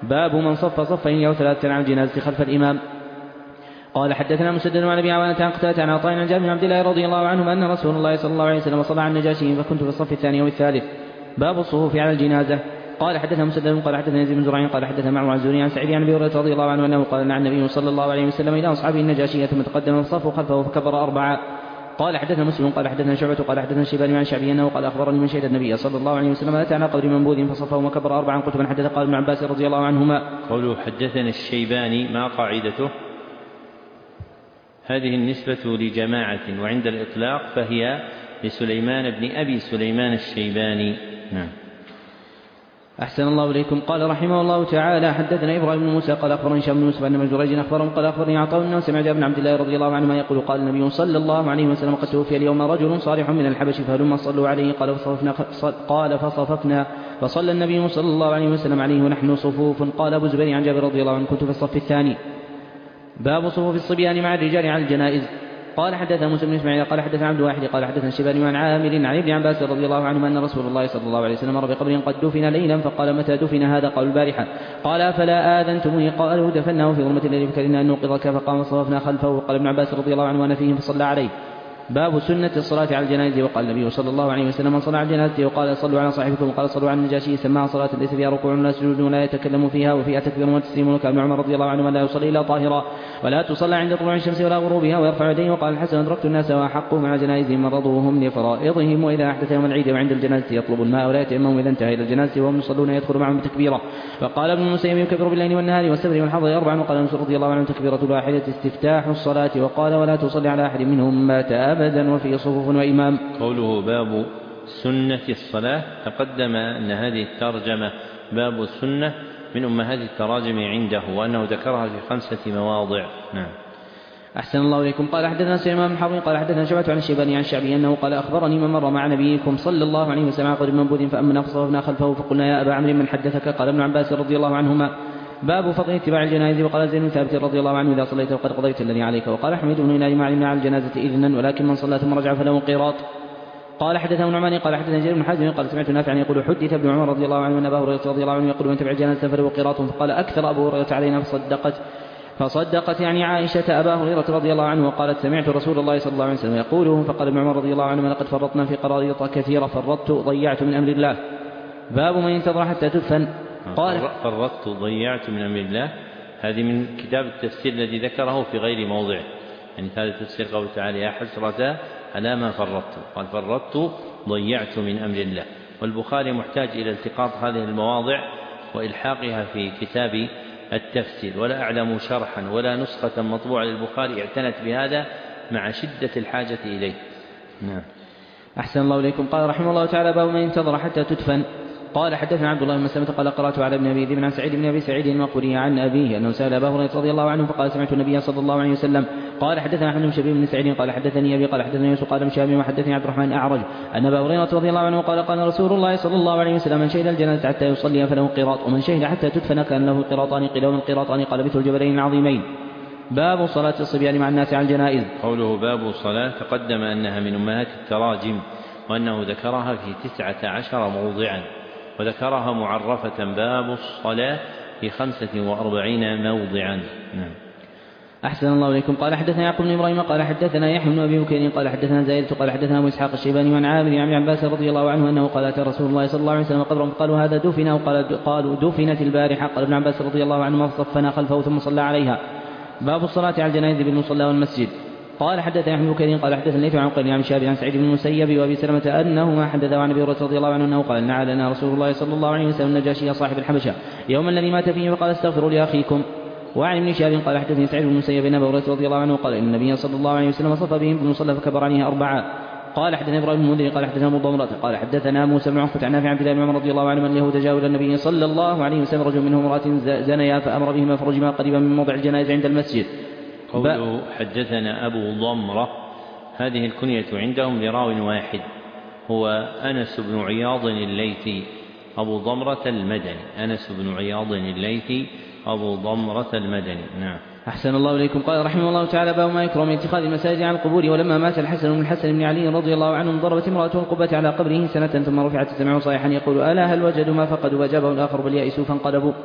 باب من صف صفين أو ثلاثة على الجنازة خلف الإمام. قال حدثنا مسدد عن أبي عوانة عن قتادة عن عطاء عن جابر بن عبد الله رضي الله عنه أن رسول الله صلى الله عليه وسلم صلى على النجاشي فكنت في الصف الثاني أو الثالث. باب الصفوف على الجنازة. قال حدثنا مسدد قال حدثنا يزيد بن زرع قال حدثنا معمر عن الزهري عن سعيد عن ابي هريره رضي الله عنه انه قال عن النبي صلى الله عليه وسلم الى اصحابه النجاشيه ثم تقدم فصفوا خلفه فكبر 4. قال حدثنا مسلم قال حدثنا شعبة قال حدثنا شيبان عن شعبي انه قال اخبرني من شهد النبي صلى الله عليه وسلم اتى على قبر منبوذ فصفه وكبر 4. قلت من حدث؟ قال ابن عباس رضي الله عنهما. قوله حدثنا الشيباني ما قاعدته؟ هذه النسبة لجماعة، وعند الإطلاق فهي لسليمان بن أبي سليمان الشيباني. نعم. أحسن الله إليكم. قال رحمه الله تعالى حدثنا إبراهيم بن موسى قال أخبرني هشام بن يوسف أن جريج أخبرهم قال أخبرني عطاء أنه سمع جابر بن عبد الله رضي الله عنهما يقول قال النبي صلى الله عليه وسلم قد توفي اليوم رجل صالح من الحبش فهلما صلوا عليه. قال فصففنا فصلى النبي صلى الله عليه وسلم عليه ونحن صفوف. قال أبو زبير عن جابر رضي الله عنه كنت في الصف الثاني. باب صفوف الصبيان مع الرجال على الجنائز. قال حدثنا موسى بن اسماعيل قال حدثنا عبد الواحد قال حدثنا الشيباني عن عامر عن ابن عباس رضي الله عنهما ان رسول الله صلى الله عليه وسلم مر بقبر قد دفن ليلا فقال متى دفن هذا؟ قالوا البارحه. قال فلا اذنتموني؟ قالوا دفناه في ظلمه الليل فكرهنا ان نوقظك فقام وصففنا خلفه. قال ابن عباس رضي الله عنه وانا فيهم فصلى عليه. باب سنة الصلاة على الجنائز. وقال النبي صلى الله عليه وسلم من صلى على الجنازة وقال صلوا على صاحبكم وقال صلوا على النجاشي سماها صلاة ليس فيها ركوع ولا سجود ولا يتكلم فيها وفيها تكبير وتسليم. وكان ابن عمر رضي الله عنه لا يصلي إلا طاهرا ولا تصلى عند طلوع الشمس ولا غروبها ويرفع يديه. وقال الحسن أدركت الناس وأحقهم على جنائزهم مرضوهم لفرائضهم وإذا أحدث يوم العيد وعند الجنازة يطلب الماء ولا يتيمم إذا انتهى إلى الجنازة وهم يصلون يدخل معهم بتكبيرة. وقال ابن المسيب يكبر بالليل والنهار والسفر والحضر 4. وقال أنس رضي الله عنه تكبيرة الواحدة استفتاح الصلاة. وقال ولا تصلي على أحد منهم مات أبدا وفي صفوف وإمام. قوله باب سنة الصلاة تقدم أن هذه الترجمة باب السنة من أمهات التراجم عنده وأنه ذكرها في 5 مواضع. نعم. أحسن الله إليكم. قال حدثنا سليمان بن حرب قال حدثنا شعبة عن الشيباني عن شعبي أنه قال أخبرني من مر مع نبيكم صلى الله عليه وسلم على قبر منبوذ فأمنا فصففنا خلفه فقلنا يا أبا عمرو من حدثك؟ قال ابن عباس رضي الله عنهما. باب فضل اتباع الجنائز. وقال زيد بن ثابت رضي الله عنه إذا صليت وقد قضيت الذي عليك. وقال حميد بن هلال ما علمنا على الجنازة إذنا ولكن من صلى ثم رجع فله قيراط. قال حدثنا نعمان قال حدثنا جرير بن حازم قال سمعت نافعا يقول حدث ابن عمر رضي الله عنه ان ابا هريره رضي الله عنه يقول من تبع الجنازه فله قيراط. فقال اكثر ابو هريره علينا فصدقت يعني عائشه ابا هريره رضي الله عنه وقالت سمعت رسول الله صلى الله عليه وسلم يقوله. فقال ابن عمر رضي الله عنه لقد فرطنا في قراريط كثيره فرطت ضيعت من امر الله. باب من ينتظر حتى تدفن. قال فرطت ضيعت من امر الله. هذه من كتاب التفسير الذي ذكره في غير موضعه، يعني هذا تفسير قوله تعالى يا حسرة على ما فرطت. قال فرطت ضيعت من أمر الله. والبخاري محتاج إلى التقاط هذه المواضع وإلحاقها في كتاب التفسير، ولا أعلم شرحا ولا نسخة مطبوعة للبخاري اعتنت بهذا مع شدة الحاجة إليه. نعم. أحسن الله إليكم. قال رحمه الله تعالى باب من ينتظر حتى تدفن. قال حدثنا عبد الله بن مسلمة قال قرأت على ابن أبي ذئب عن سعيد بن أبي سعيد المقبري عن أبيه أنه سأل أبا هريرة رضي الله عنه فقال سمعت النبي صلى الله عليه وسلم. قال حدثنا أحمد بن شبيب بن سعيد قال حدثني أبي قال حدثني يوسف قال بن شهاب وحدثني عبد الرحمن أعرج أن أبا هريرة رضي الله عنه قال قال رسول الله صلى الله عليه وسلم من شهد الجنازة حتى يصلي فله قيراط ومن شهد حتى تدفن كان له قيراطان. قيل ومن قيراطان؟ قال مثل الجبلين العظيمين. باب صلاة الصبيان مع الناس على الجنائز. قوله باب صلاة تقدم أنها من أمهات التراجم وأنه ذكرها في 19 موضعا وذكرها معرفة باب الصلاة في 45 موضعا. نعم. أحسن الله إليكم. قال حدثنا يعقوب بن إبراهيم قال حدثنا يحيى بن أبي بكير قال حدثنا زائدة قال حدثنا أبو إسحاق الشيباني عن عامر عن عباس رضي الله عنه أنه قال أتى رسول الله صلى الله عليه وسلم قبرا فقالوا هذا دفن قالوا دفنت البارحة. قال ابن عباس رضي الله عنه فصفنا خلفه ثم صلى عليها. باب الصلاة على الجنائز بالمصلى والمسجد. قال حدثنا يحيى بن بكير قال حدثنا الليث عن قيل عن شهاب عن سعيد بن المسيب وابي سلمة انهما حدثا عن ابي هريرة رضي الله عنه انه قال نعى لنا رسول الله صلى الله عليه وسلم النجاشي صاحب الحبشة يوم الذي مات فيه وقال استغفروا لاخيكم. وعن ابن شهاب قال حدثني سعيد بن المسيب ان ابي هريرة رضي الله عنه قال ان النبي صلى الله عليه وسلم صف بهم بالمصلى فكبر عليه 4. قال حدثنا ابراهيم بن المنذر قال حدثنا ابو ضمرة قال حدثنا موسى بن عقبة عن نافع عن عبد الله بن عمر رضي الله عنه ان اليهود جاءوا الى النبي صلى الله عليه وسلم رجل منهم امرأة زنيا فامر بهما فرجما قريبا من موضع الجنائز عند المسجد. قوله حدثنا أبو ضمرة هذه الكنية عندهم لراو واحد هو أنس بن عياض الليثي أبو ضمرة المدني. أنس بن عياض الليثي أبو ضمرة المدني. نعم. أحسن الله إليكم. قال رحمه الله تعالى باب ما يكره من اتخاذ المساجد عن القبور. ولما مات الحسن بن الحسن بن علي رضي الله عنه ضربت امرأة القبة على قبره سنة ثم رفعت السمع صيحا يقول ألا هل وجدوا ما فقدوا؟ وأجابه الآخر بل يئسوا فانقلبوا.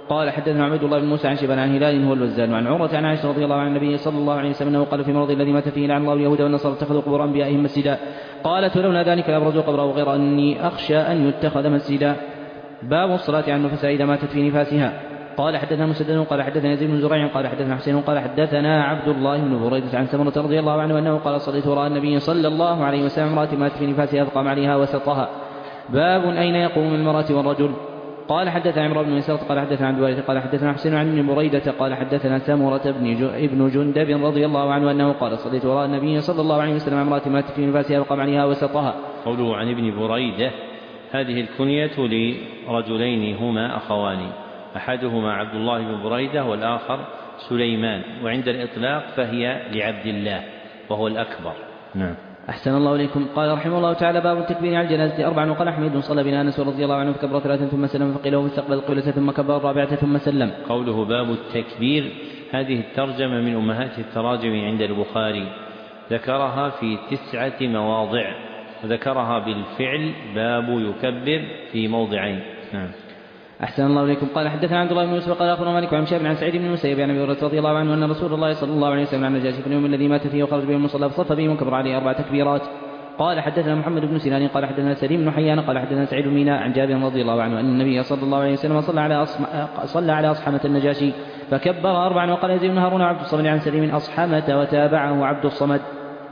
قال حدثنا عبد الله بن موسى عن شيبان عن هلال هو الوزان وعن عروة عن عائشة رضي الله عن النبي صلى الله عليه وسلم أنه قال في مرض الذي مات فيه لعن الله اليهود والنصارى اتخذوا قبور أنبيائهم مسجدا. قالت ولولا ذلك لأبرزوا قبره غير أني أخشى أن يتخذ مسجدا. باب الصلاة على النفساء إذا ماتت في نفاسها. قال حدثنا مسدد قال حدثنا يزيد بن زريع قال حدثنا حسين قال حدثنا عبد الله بن بريدة عن سمرة رضي الله عنه أنه قال صليت وراء النبي صلى الله عليه وسلم امرأة ماتت في نفاسها فقام عليها وسطها. باب أين يقوم من المرأة والرجل. قال حدثنا عمرو بن مسعود قال حدثنا عبد الوارث قال حدثنا حسين عن ابن بريدة قال حدثنا سمرة ابن جندب رضي الله عنه أنه قال صليت وراء النبي صلى الله عليه وسلم امرأة ماتت في نفاسها فقام عليها وسطها. قوله عن ابن بريدة هذه الكنية لرجلين هما أخوان أحدهما عبد الله بن بريدة والآخر سليمان وعند الإطلاق فهي لعبد الله وهو الأكبر. نعم. أحسن الله إليكم. قال رحمه الله تعالى باب التكبير على الجنازة 4 وقال أحمد صلى بنا أنس رضي الله عنه فكبر 3 ثم سلم فقيل له فاستقبل القبلة ثم كبر 4 ثم سلم. قوله باب التكبير هذه الترجمة من أمهات التراجم عند البخاري ذكرها في 9 مواضع وذكرها بالفعل باب يكبر في موضعين. نعم. أحسن الله إليكم. قال حدثنا عبد الله بن يوسف قال أخبرنا مالك عن شاب عن سعيد بن المسيب عن أبي هريرة رضي الله عنه أن رسول الله صلى الله عليه وسلم عن النجاشي في اليوم الذي مات فيه وخرج به المصلى فصف به وكبر عليه 4 تكبيرات. قال حدثنا محمد بن سنان قال حدثنا سليم بن حيان قال حدثنا سعيد بن ميناء عن جابر رضي الله عنه أن النبي صلى الله عليه وسلم صلى على أصحمة النجاشي فكبر 4 وقال يزيد بن هارون عبد الصمد عن سليم أصحمة وتابعه عبد الصمد.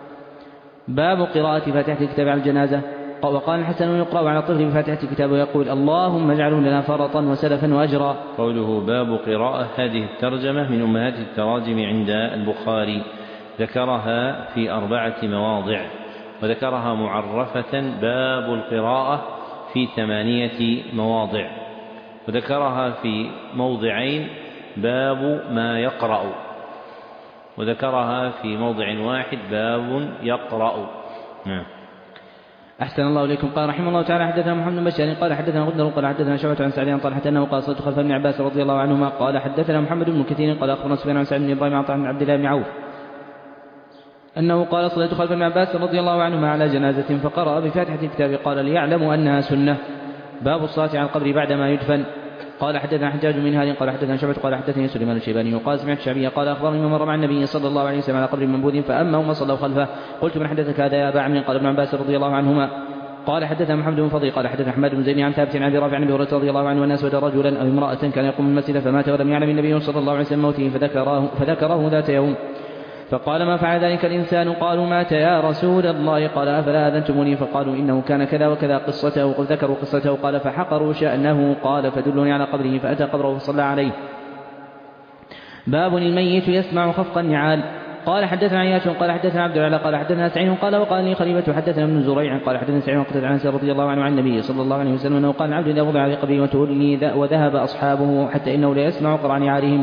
باب قراءة فاتحة الكتاب على الجنازة. وقال الحسن يقرأ على الطفل بفاتحة الكتاب ويقول اللهم اجعله لنا فرطا وسلفا وأجرا. قوله باب قراءة هذه الترجمة من أمهات التراجم عند البخاري ذكرها في 4 مواضع وذكرها معرفة باب القراءة في 8 مواضع وذكرها في موضعين باب ما يقرأ وذكرها في موضع واحد باب يقرأ. نعم. أحسن الله إليكم. قال رحمه الله تعالى حدثنا محمد بن بشار قال حدثنا غندر قال حدثنا شعبة عن سعد عن طلحة أنه قال صليت خلف ابن عباس رضي الله عنهما قال حدثنا محمد بن كثير قال أخبرنا سفيان عن سعد بن إبراهيم عن عبد الله بن عوف أنه قال صليت خلف ابن عباس رضي الله عنهما على جنازة فقرأ بفاتحة الكتاب قال ليعلموا أنها سنة. باب الصلاة على القبر بعدما يدفن. قال حدثنا حجاج بن هاني قال حدثنا شعبة قال حدثني سليمان الشيباني وقال سمعت الشعبي قال أخبرني من مر مع النبي صلى الله عليه وسلم على قبر منبوذ فأما هم صلوا خلفه قلت من حدثك هذا يا أبا عمرو قال ابن عباس رضي الله عنهما. قال حدثنا محمد بن فضيل قال حدثنا أحمد بن زيد عن ثابت عن أبي رافع عن أبي هريرة رضي الله عنه أن أسود رجلا أو امرأة كان يقوم من المسجد فمات ولم يعلم النبي صلى الله عليه وسلم موته فذكره ذات يوم فقال ما فعل ذلك الإنسان قالوا مات يا رسول الله قال أفلا أذنتموني فقالوا إنه كان كذا وكذا قصته ذكروا قصته قال فحقروا شأنه قال فدلوني على قبره فأتى قبره فصلى عليه. باب الميت يسمع خفق النعال. قال حدثنا عياش قال حدثنا عبد العلا قال حدثنا سعيد قال وقال لي خليفة حدثنا ابن زريع قال حدثنا سعيد وقتل عن رضي الله عنه عن النبي صلى الله عليه وسلم أنه قال العبد إذا وضع في قبره وتولي وذهب أصحابه حتى إنه لا يسمع قرع نعالهم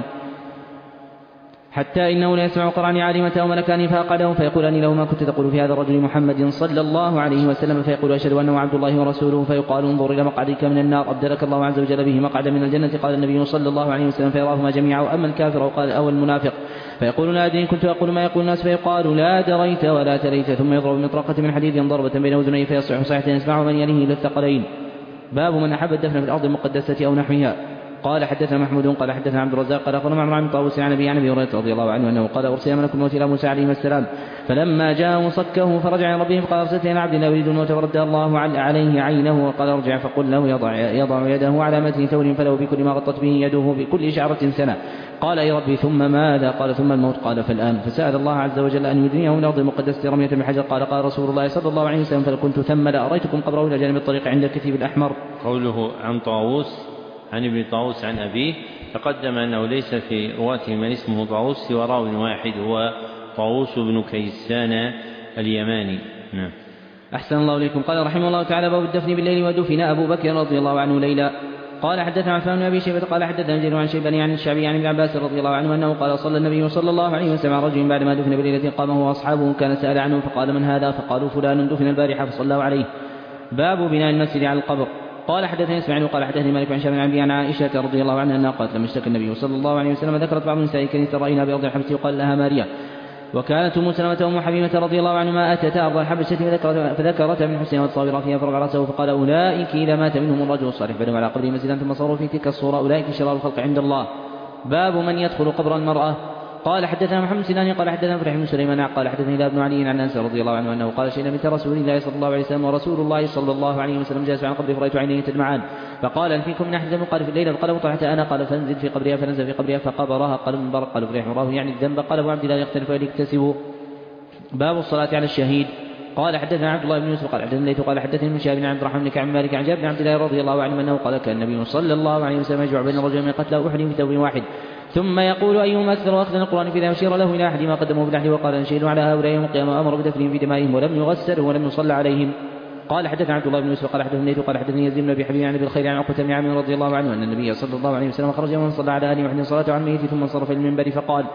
متى وملكان فأقعدهم فيقولان له ما كنت تقول في هذا الرجل محمد صلى الله عليه وسلم فيقول أشهد أنه عبد الله ورسوله فيقال انظر إلى مقعدك من النار أبدلك الله عز وجل به مقعدا من الجنة قال النبي صلى الله عليه وسلم فيراهما جميعا وأما الكافر أو المنافق فيقول لا أدري كنت أقول ما يقول الناس فيقال لا دريت ولا تليت ثم يضرب بمطرقة من حديد ضربة بين أذنيه فيصيح صيحة يسمع من يليه للثقلين. باب من أحب الدفن في الأرض المقدسة أو نحوها. قال حدثنا محمود قال حدثنا عبد الرزاق قال أخبرنا معمر عن طاووس عن أبي هريرة رضي الله عنه أنه قال أرسل ملك الموت إلى موسى عليه السلام فلما جاءه صكه فرجع إلى ربه فقال أرسلت إلى عبد لا يريد الموت فرد الله عليه عينه وقال ارجع فقل له يضع يده على متن ثور فله بكل ما غطت به يده بكل شعرة سنة. قال أي ربي ثم ماذا؟ قال ثم الموت. قال فالآن. فسأل الله عز وجل أن يدنيه من الأرض المقدسة رمية بحجر. قال رسول الله صلى الله عليه وسلم فلكنت ثم لأريتكم قبره إلى جانب الطريق عند الكثيب الأحمر. قوله عن طاووس عن ابن طاووس عن أبيه تقدم أنه ليس في رواته من اسمه طاووس سوى راو واحد هو طاووس بن كيسان اليماني. نعم. أحسن الله إليكم. قال رحمه الله تعالى باب الدفن بالليل ودفن أبو بكر رضي الله عنه ليلا. قال حدثنا عثمان بن أبي شيبة قال حدثنا جرير عن شيباني عن الشعبي عن ابن عباس رضي الله عنه أنه قال صلى النبي صلى الله عليه وسلم على رجل بعدما دفن بليلة قام هو وأصحابه كان سأل عنه فقال من هذا؟ فقالوا فلان دفن البارحة فصلوا عليه. باب بناء المسجد على القبر. قال حدثني اسماعيل قال حدثني مالك عن شاب عن عائشة رضي الله عنها أنها قالت لما اشتكى النبي صلى الله عليه وسلم ذكرت بعض النساء كنيسة رأينا بأرض الحبس يقال لها ماريا وكانت أم سلمة وأم حبيبة رضي الله عنهما أتتا أرض الحبشة فذكرت من حسنها والصابرة فيها فرفع رأسه فقال أولئك إذا مات منهم الرجل الصالح بنوا على قبره مسجدا ثم صاروا في تلك الصورة أولئك شرار الخلق عند الله. باب من يدخل قبر المرأة. قال حدثنا محمد سنان قال حدثنا فرح بن سليمان قال حدثني ابن علي عن أنس رضي الله عنه أنه قال شيئا بنت رسول الله صلى الله عليه وسلم ورسول الله صلى الله عليه وسلم جالس عن قبره فرأيت عينيه تدمعان فقال هل فيكم من أحد قال في الليل فقال طلحت أنا قال فانزل في قبرها فنزل في قبرها فقبرها قال من برق قال فرح مراه يعني الذنب قال أبو عبد الله يختلف ويكتسب. باب الصلاة على الشهيد. قال حدثنا عبد الله بن يوسف قال حدثنا ليث قال حدثني من شهاب بن عبد الرحمن بن كعب مالك عن جابر بن عبد الله رضي الله عنه أنه قال كان النبي صلى الله عليه وسلم يجمع بين الرجل من قتلى أحد في ثوب واحد ثم يقول أيهما أكثر أخذا القرآن فإذا أشير له إلى أحد ما قدمه بالأحد وقال نشهد على هؤلاء يوم القيامة أمر بدفنهم في دمائهم ولم يغسلوا ولم يصلى عليهم. قال حدثنا عبد الله بن يوسف قال حدثني ليث قال حدثني يزيد بن أبي حبيب عن أبي الخير عن عقبة بن عامر رضي الله عنه أن النبي صلى الله عليه وسلم خرج يوما صلى على أهله وحده صلاة عن ميت ثم انصرف إلى المنبر فقال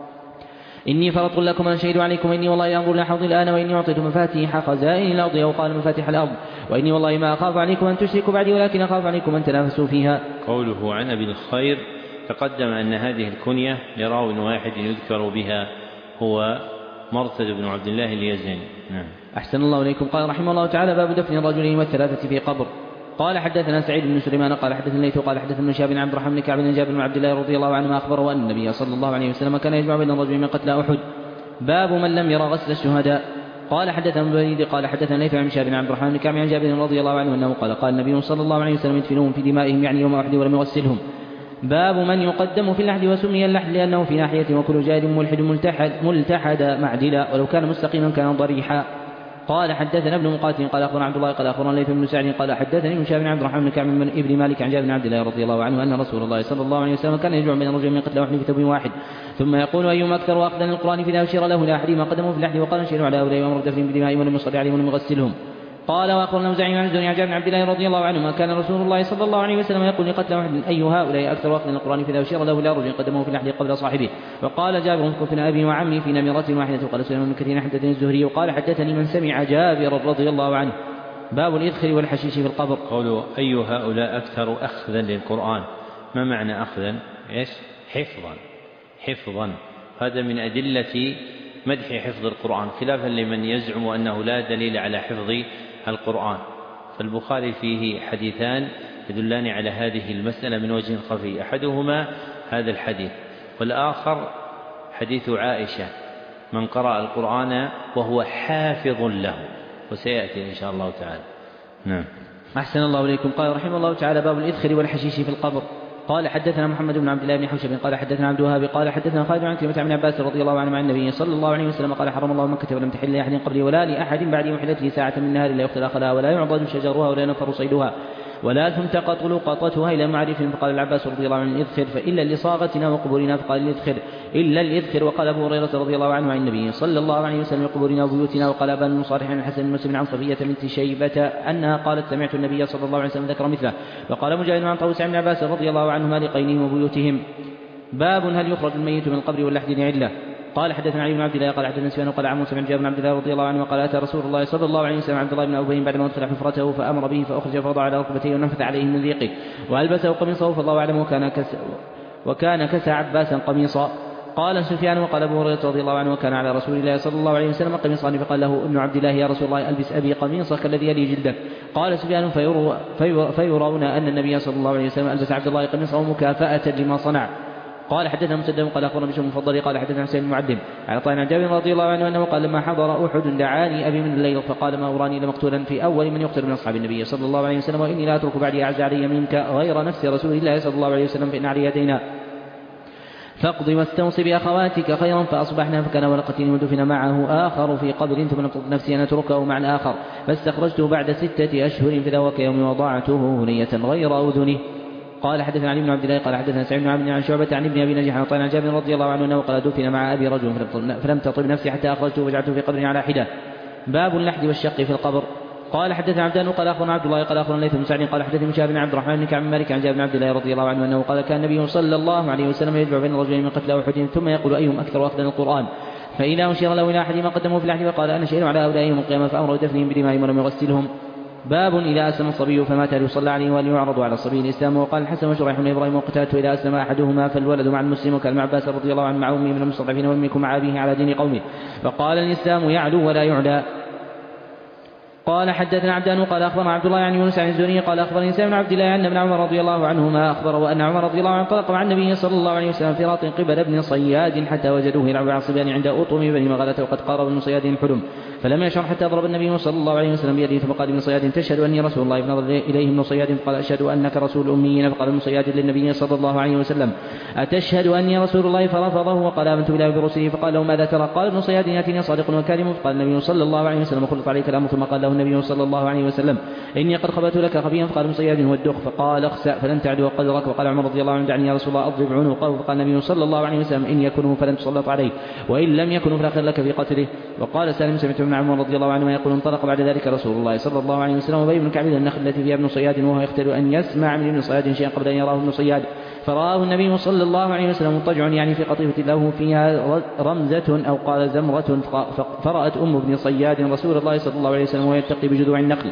إني فرط لكم أن شهدوا عليكم وإني والله أنظر إلى حوضي الآن وإني أعطيت مفاتيح خزائن الأرض أو قال مفاتيح الأرض وإني والله ما أخاف عليكم أن تشركوا بعدي ولكن أخاف عليكم أن تنافسوا فيها. قوله عن أبي الخير تقدم أن هذه الكنية لراو واحد يذكر بها هو مرثد بن عبد الله اليزني. نعم. أحسن الله إليكم. قال رحمه الله تعالى باب دفن الرجل والثلاثة في قبر. قال حدثنا سعيد بن سليمان قال حدثنا ليث قال حدثنا شهاب بن عبد الرحمن بن كعب بن جابر بن عبد الله رضي الله عنهما أخبره أن النبي صلى الله عليه وسلم كان يجمع بين الرجل من قتلى أحد. باب من لم يرى غسل الشهداء. قال حدثنا ابن الوليد قال حدثنا ليث عن شهاب بن عبد الرحمن بن كعب عن جابر رضي الله عنه أنه قال النبي صلى الله عليه وسلم يدفنهم في دمائهم يعني يوم أحد ولم يغسلهم. باب من يقدم في اللحد وسمي اللحد لأنه في ناحية وكل جاد ملحد ملتحد معدلا ولو كان مستقيما كان ضريحا. قال حدثنا ابن مقاتل قال أخبرنا عبد الله قال أخبرنا ليث بن سعد قال حدثني من شهاب بن عبد الرحمن بن كعب ابن مالك عن جابر بن عبد الله رضي الله عنه أن رسول الله صلى الله عليه وسلم كان يجمع بين الرجل من قتلى أحد في ثوب واحد ثم يقول أيهما أكثر أخذا القرآن فإذا أشير له إلى أحدهما قدمه في اللحد وقال نشهد على هؤلاء وأمر دفنهم بدمائهم ولم يصلي عليهم ولم يغسلهم. قال وأخبرنا أوزاعي عن الزهري عن جابر بن عبد الله رضي الله عنهما كان رسول الله صلى الله عليه وسلم يقول لقتلى أحد أي هؤلاء أكثر أخذا القرآن فإذا أشير له إلى رجل قدمه في اللحد قبل صاحبه. وقال جابر كفن أبي وعمي في نمرة واحدة. وقال سليمان بن كثير حدثني الزهري وقال حدثني من سمع جابر رضي الله عنه. باب الإذخر والحشيش في القبر. قولوا أي هؤلاء أكثر أخذا للقرآن ما معنى أخذا؟ إيش؟ حفظا. هذا من أدلة مدح حفظ القرآن خلافا لمن يزعم أنه لا دليل على حفظ القرآن. فالبخاري فيه حديثان يدلان على هذه المسألة من وجه خفي أحدهما هذا الحديث والآخر حديث عائشة من قرأ القرآن وهو حافظ له وسيأتي إن شاء الله تعالى. نعم. أحسن الله إليكم. قال رحمه الله تعالى باب الإذخر والحشيش في القبر. قال حدثنا محمد بن عبد الله بن حوشب قال حدثنا عبد الوهاب قال حدثنا خالد عن كلمة عن عباس رضي الله عنه عن النبي صلى الله عليه وسلم قال حرم الله مكة ولم تحل لأحد قبلي ولا لأحد بعدي محلت لي ساعة من نهار لا يقتل أخذها ولا يعضد شجرها ولا ينفر صيدها ولا تمتقط لقطتها إلى معرف. فقال العباس رضي الله عنه الإذخر فإلا لصاغتنا وقبورنا فقال الإذخر إلا الإذخر. وقال أبو هريرة رضي الله عنه عن النبي صلى الله عليه وسلم قبورنا وبيوتنا. وقال أبان صالح عن الحسن بن مسلم عن صفية بنت شيبة أنها قالت سمعت النبي صلى الله عليه وسلم ذكر مثله. وقال مجاهد عن طاووس عن عباس رضي الله عنهما لقينهم وبيوتهم. باب هل يخرج الميت من القبر واللحد لعلة. قال حدثنا علي بن عبد الله قال حدثنا سفيان قال عن موسى بن جابر بن عبد الله رضي الله عنه قال أتى رسول الله صلى الله عليه وسلم عبد الله بن أبي بعد ما أدخل حفرته فأمر به فأخرج فوضع على ركبتيه ونفث عليه من ذيقه وألبسه قميصه فالله أعلم وكان كسى عباسا قميصا. قال سفيان وقال أبو هريرة رضي الله عنه وكان على رسول الله صلى الله عليه وسلم قميصان فقال له ابن عبد الله يا رسول الله ألبس أبي قميصك الذي يلي جلدك. قال سفيان فيرون أن النبي صلى الله عليه وسلم ألبس عبد الله قميصه مكافأة لما صنع. قال حدثنا مسدد قال أخبرنا بشر المفضل قال حدثنا حسين المعدم على طعن عن جابر رضي الله عنه أنه قال لما حضر أحد دعاني أبي من الليل فقال ما أراني لمقتولا في أول من يقتل من أصحاب النبي صلى الله عليه وسلم وإني لا أترك بعدي أعز علي منك غير نفس رسول الله صلى الله عليه وسلم فإن علي يدينا فاقض واستوصي بأخواتك خيرا. فأصبحنا فكان ولقتين ودفن معه آخر في قبر ثم نقضت نفسي أن أتركه مع الآخر فاستخرجته بعد 6 أشهر فذاك يوم وضعته هنية غير أذنه. قال حدثنا علي بن عبد الله قال حدثنا سعيد بن عبد عن شعبة عن ابن أبي نجيح عن جابر رضي الله عنه أنه قال دفن مع أبي رجل فلم تطب نفسي حتى أخرجته وجعلته في قبر على حدة. باب اللحد والشق في القبر. قال حدثنا عبدان قال أخبرنا عبد الله قال أخبرنا ليث بن سعد قال حدثني شهاب بن عبد الرحمن بن كعب مالك عن جابر بن عبد الله رضي الله عنه أنه قال كان النبي صلى الله عليه وسلم يجمع بين الرجلين من قتلى أحد ثم يقول أيهم أكثر أخذا القرآن فإذا أشير له إلى أحد ما قدمه في اللحد وقال أنا شهيد على هؤلاء يوم القيامة فأمر دفنهم بدمائهم ولم يغسلهم. باب إذا أسلم الصبي فمات يصلى عليه وأن يعرض على الصبي الإسلام. وقال الحسن وشريح بن إبراهيم وقتادة إذا أسلم أحدهما فالولد مع المسلم، وكان عباس رضي الله عنه مع أمه من المستضعفين وأمكم مع أبيه على دين قومه، فقال الإسلام يعلو ولا يعلى. قال حدثنا عبدان قال أخبرنا عبد الله عن يونس عن الزهري قال أخبرني سالم بن عبد الله أن ابن عمر رضي الله عنهما أخبره وأن عمر رضي الله عنه انطلق مع النبي صلى الله عليه وسلم في راط قبل ابن صياد حتى وجدوه يلعب على الصبيان عند أطم بني مغالة وقد قارب ابن صياد الحلم، فلم يشعر حتى ضرب النبي صلى الله عليه وسلم بيده، فقال ابن صياد تشهد أني رسول الله؟ فنظر إليه ابن صياد فقال أشهد أنك رسول الأميين. فقال ابن صياد للنبي صلى الله عليه وسلم أتشهد أني رسول الله؟ فرفضه وقال آمنت بالله وبرسله. فقال له ماذا ترى؟ قال ابن صياد يأتيني صادق وكاذب. فقال النبي صلى الله عليه وسلم خلط عليك الأمر. ثم قال له النبي صلى الله عليه وسلم إني قد خبأت لك خبيا. فقال ابن صياد هو الدخ. فقال اخسأ فلن تعدو قدرك. وقال عمر رضي الله عنه دعني يا رسول الله أضرب عنقه. فقال النبي صلى الله عليه وسلم إن يكنه فلن تسلط عليه، وإن لم يكن فلا خير لك في قتله. وقال سالم سمعت ابن عمر رضي الله عنه يقول انطلق بعد ذلك رسول الله صلى الله عليه وسلم وأبي بن كعب النخل التي فيها ابن صياد وهو يختار أن يسمع من ابن صياد شيئا قبل أن يراه ابن صياد، فرآه النبي صلى الله عليه وسلم مضطجع يعني في قطيفة له فيها رمزة أو قال زمرة، فرأت أم ابن صياد رسول الله صلى الله عليه وسلم وهو يتقي بجذوع النخل،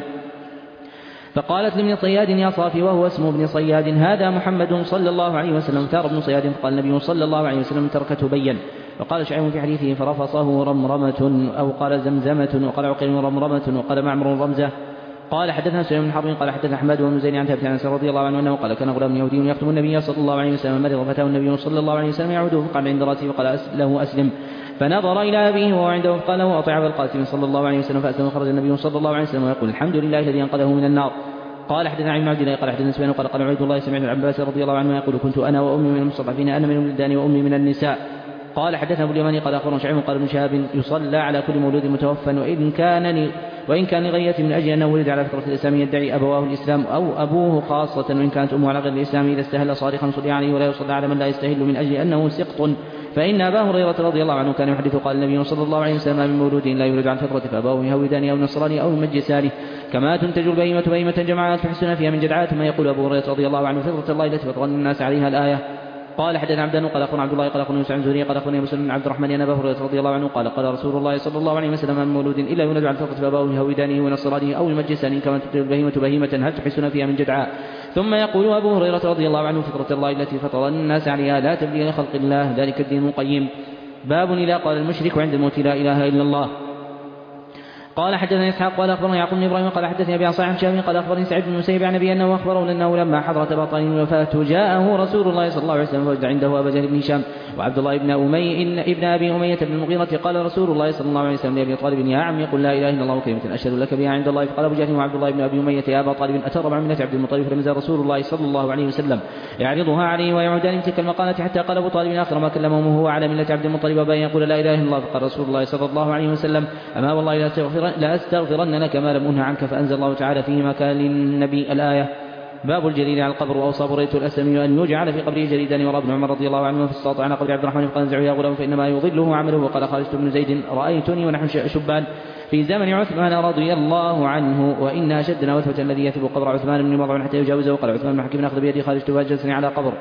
فقالت لابن صياد يا صافي وهو اسم ابن صياد هذا محمد صلى الله عليه وسلم. ثار ابن صياد فقال النبي صلى الله عليه وسلم تركته بين. وقال شعيب في حديثه فرفصه رمرمة أو قال زمزمة، وقال عقيل رمرمة، وقال معمر رمزة. قال حدثنا سليمان بن حرب قال حدثنا أحمد بن زيد عن ثابت عن انس رضي الله عنه انه قال كان غلام يهودي يخدم النبي صلى الله عليه وسلم مرض فاتاه النبي صلى الله عليه وسلم يعوده فقال عند راسه فقال له اسلم، فنظر إلى أبيه وهو عنده فقال له أطع أبا القاسم صلى الله عليه وسلم فأسلم. وخرج النبي صلى الله عليه وسلم ويقول الحمد لله الذي أنقذه من النار. قال حدثنا عن عبد الله قال حدثنا سفيان قال عبيد الله سمعت ابن عباس رضي الله عنه يقول كنت أنا وأمي من المستضعفين أنا من الولدان وأمي من النساء. قال حدثنا أبو اليماني قال أخبرنا شعيب قال ابن شهاب يصلى على كل مولود متوفى وإن كان لغية من أجل أنه ولد على فطرة الإسلام يدعي أبواه الإسلام أو أبوه خاصة، وإن كانت أمه على غير الإسلام إذا استهل صارخا صلي عليه ولا يصلى على من لا يستهل من أجل أنه سقط. فإن أبا هريرة رضي الله عنه كان يحدث قال النبي صلى الله عليه وسلم من مولود لا يولد عن فطرة فأبواه يهودان أو نصراني أو يمجسانه كما تنتج البهيمة بهيمة جمعاء تحسن فيها من جدعاء. ثم يقول أبو هريرة رضي الله عنه فطرة الله التي فطر الناس عليها الآية. قال حدثنا عبدان قال أخبرنا عبد الله قال أخبرنا يوسف عن زهري قال أخبرني مسلم بن عبد الرحمن أن أبا هريرة رضي الله عنه قال رسول الله صلى الله عليه وسلم من مولود إلا يولد عن فطرة فأبواه يهودانه ونصرانه أو يمجسانه كما تنتج البهيمة بهيمة هل تحسن فيها من جدعاء. ثم يقول أبو هريرة رضي الله عنه فطرة الله التي فطر الناس عليها لا تبديل لخلق الله ذلك الدين القيم. باب إذا قال المشرك عند الموت لا إله إلا الله. قال حدثنا إسحاق قال أخبرنا يعقوب بن إبراهيم قال حدثني أبي عن صالح شامي قال أخبرني سعيد بن المسيب عن أبي أنه أخبره أنه لما حضرت باطن الوفاة جاءه رسول الله صلى الله عليه وسلم فوجد عنده أبا جهل بن هشام وعبد الله بن ابن أبي أمية بن المغيرة. قال رسول الله صلى الله عليه وسلم لأبي طالب يا عم يقول لا إله إلا الله كلمة أشهد لك بها عند الله. فقال أبو جهل وعبد الله بن أبي أمية يا أبا طالب أترغب عن ملة عبد المطلب؟ فلم يزل رسول الله صلى الله عليه وسلم يعرضها عليه ويعودان من تلك المقالة حتى قال أبو طالب آخر ما كلمه هو على ملة عبد المطلب وبأن يقول لا إله إلا الله. فقال رسول الله صلى الله عليه وسلم أما والله لا أستغفرن لك ما لم أنه عنك. فأنزل الله تعالى فيه ما كان للنبي الآية. باب الجليل على القبر. وأوصى بريدة الأسلمي أن يجعل في قبره جليدا. وراى ابن عمر رضي الله عنه في الساط عن قبر عبد الرحمن فقال انزعوا يا غلام فإنما يضله عمله. وقال خالد بن زيد رأيتني ونحن شبان في زمن عثمان رضي الله عنه وإن أشدنا وثبة الذي يثب قبر عثمان بن مضعون حتى يجاوزه. وقال عثمان بن حكيم أخذ بيدي خالد فجلسني على قبر.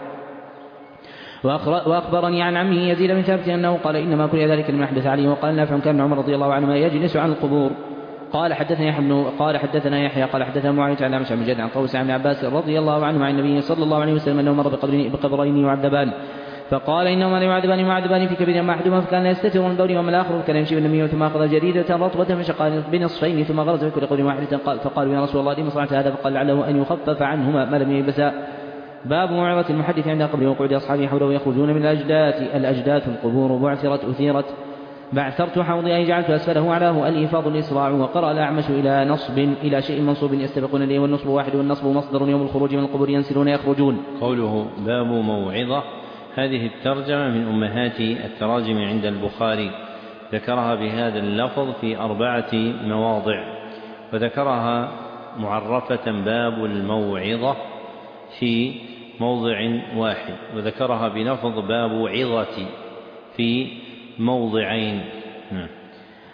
وأخبرني عن عمه يزيد بن ثابت أنه قال إنما كل ذلك لمن أحدث عليه. وقال نافع كان عمر رضي الله عنه يجلس عن القبور. قال حدثنا يحيى قال حدثنا معاوية عن عمش بن جد عن طوس عن عباس رضي الله عنه عن النبي صلى الله عليه وسلم أنه مر بقبرين يعذبان فقال إنهما لا يعذبان في كبير ما أحدهما فكان يستتر من بول وما الآخر كان يمشي بالنميمة ثم أخذ جريدة رطبة فشق بنصفين ثم غرز في كل قول واحدة. فقالوا يا رسول الله لما صنعت هذا؟ فقال لعله أن يخفف عنهما ما لم يلبسا. باب موعظة المحدث عند قبره وقعود أصحابه حوله يخرجون من الأجداث القبور بعثرت أثيرت بعثرت حوضي أي جعلت أسفله علاه الإيفاض الإسراع. وقرأ الأعمش إلى نصب إلى شيء منصوب يستبقون إليه والنصب واحد والنصب مصدر يوم الخروج من القبور ينسلون يخرجون. قوله باب موعظة هذه الترجمة من أمهات التراجم عند البخاري ذكرها بهذا اللفظ في 4 مواضع وذكرها معرفة باب الموعظة في موضع واحد وذكرها بلفظ باب عظة في موضعين.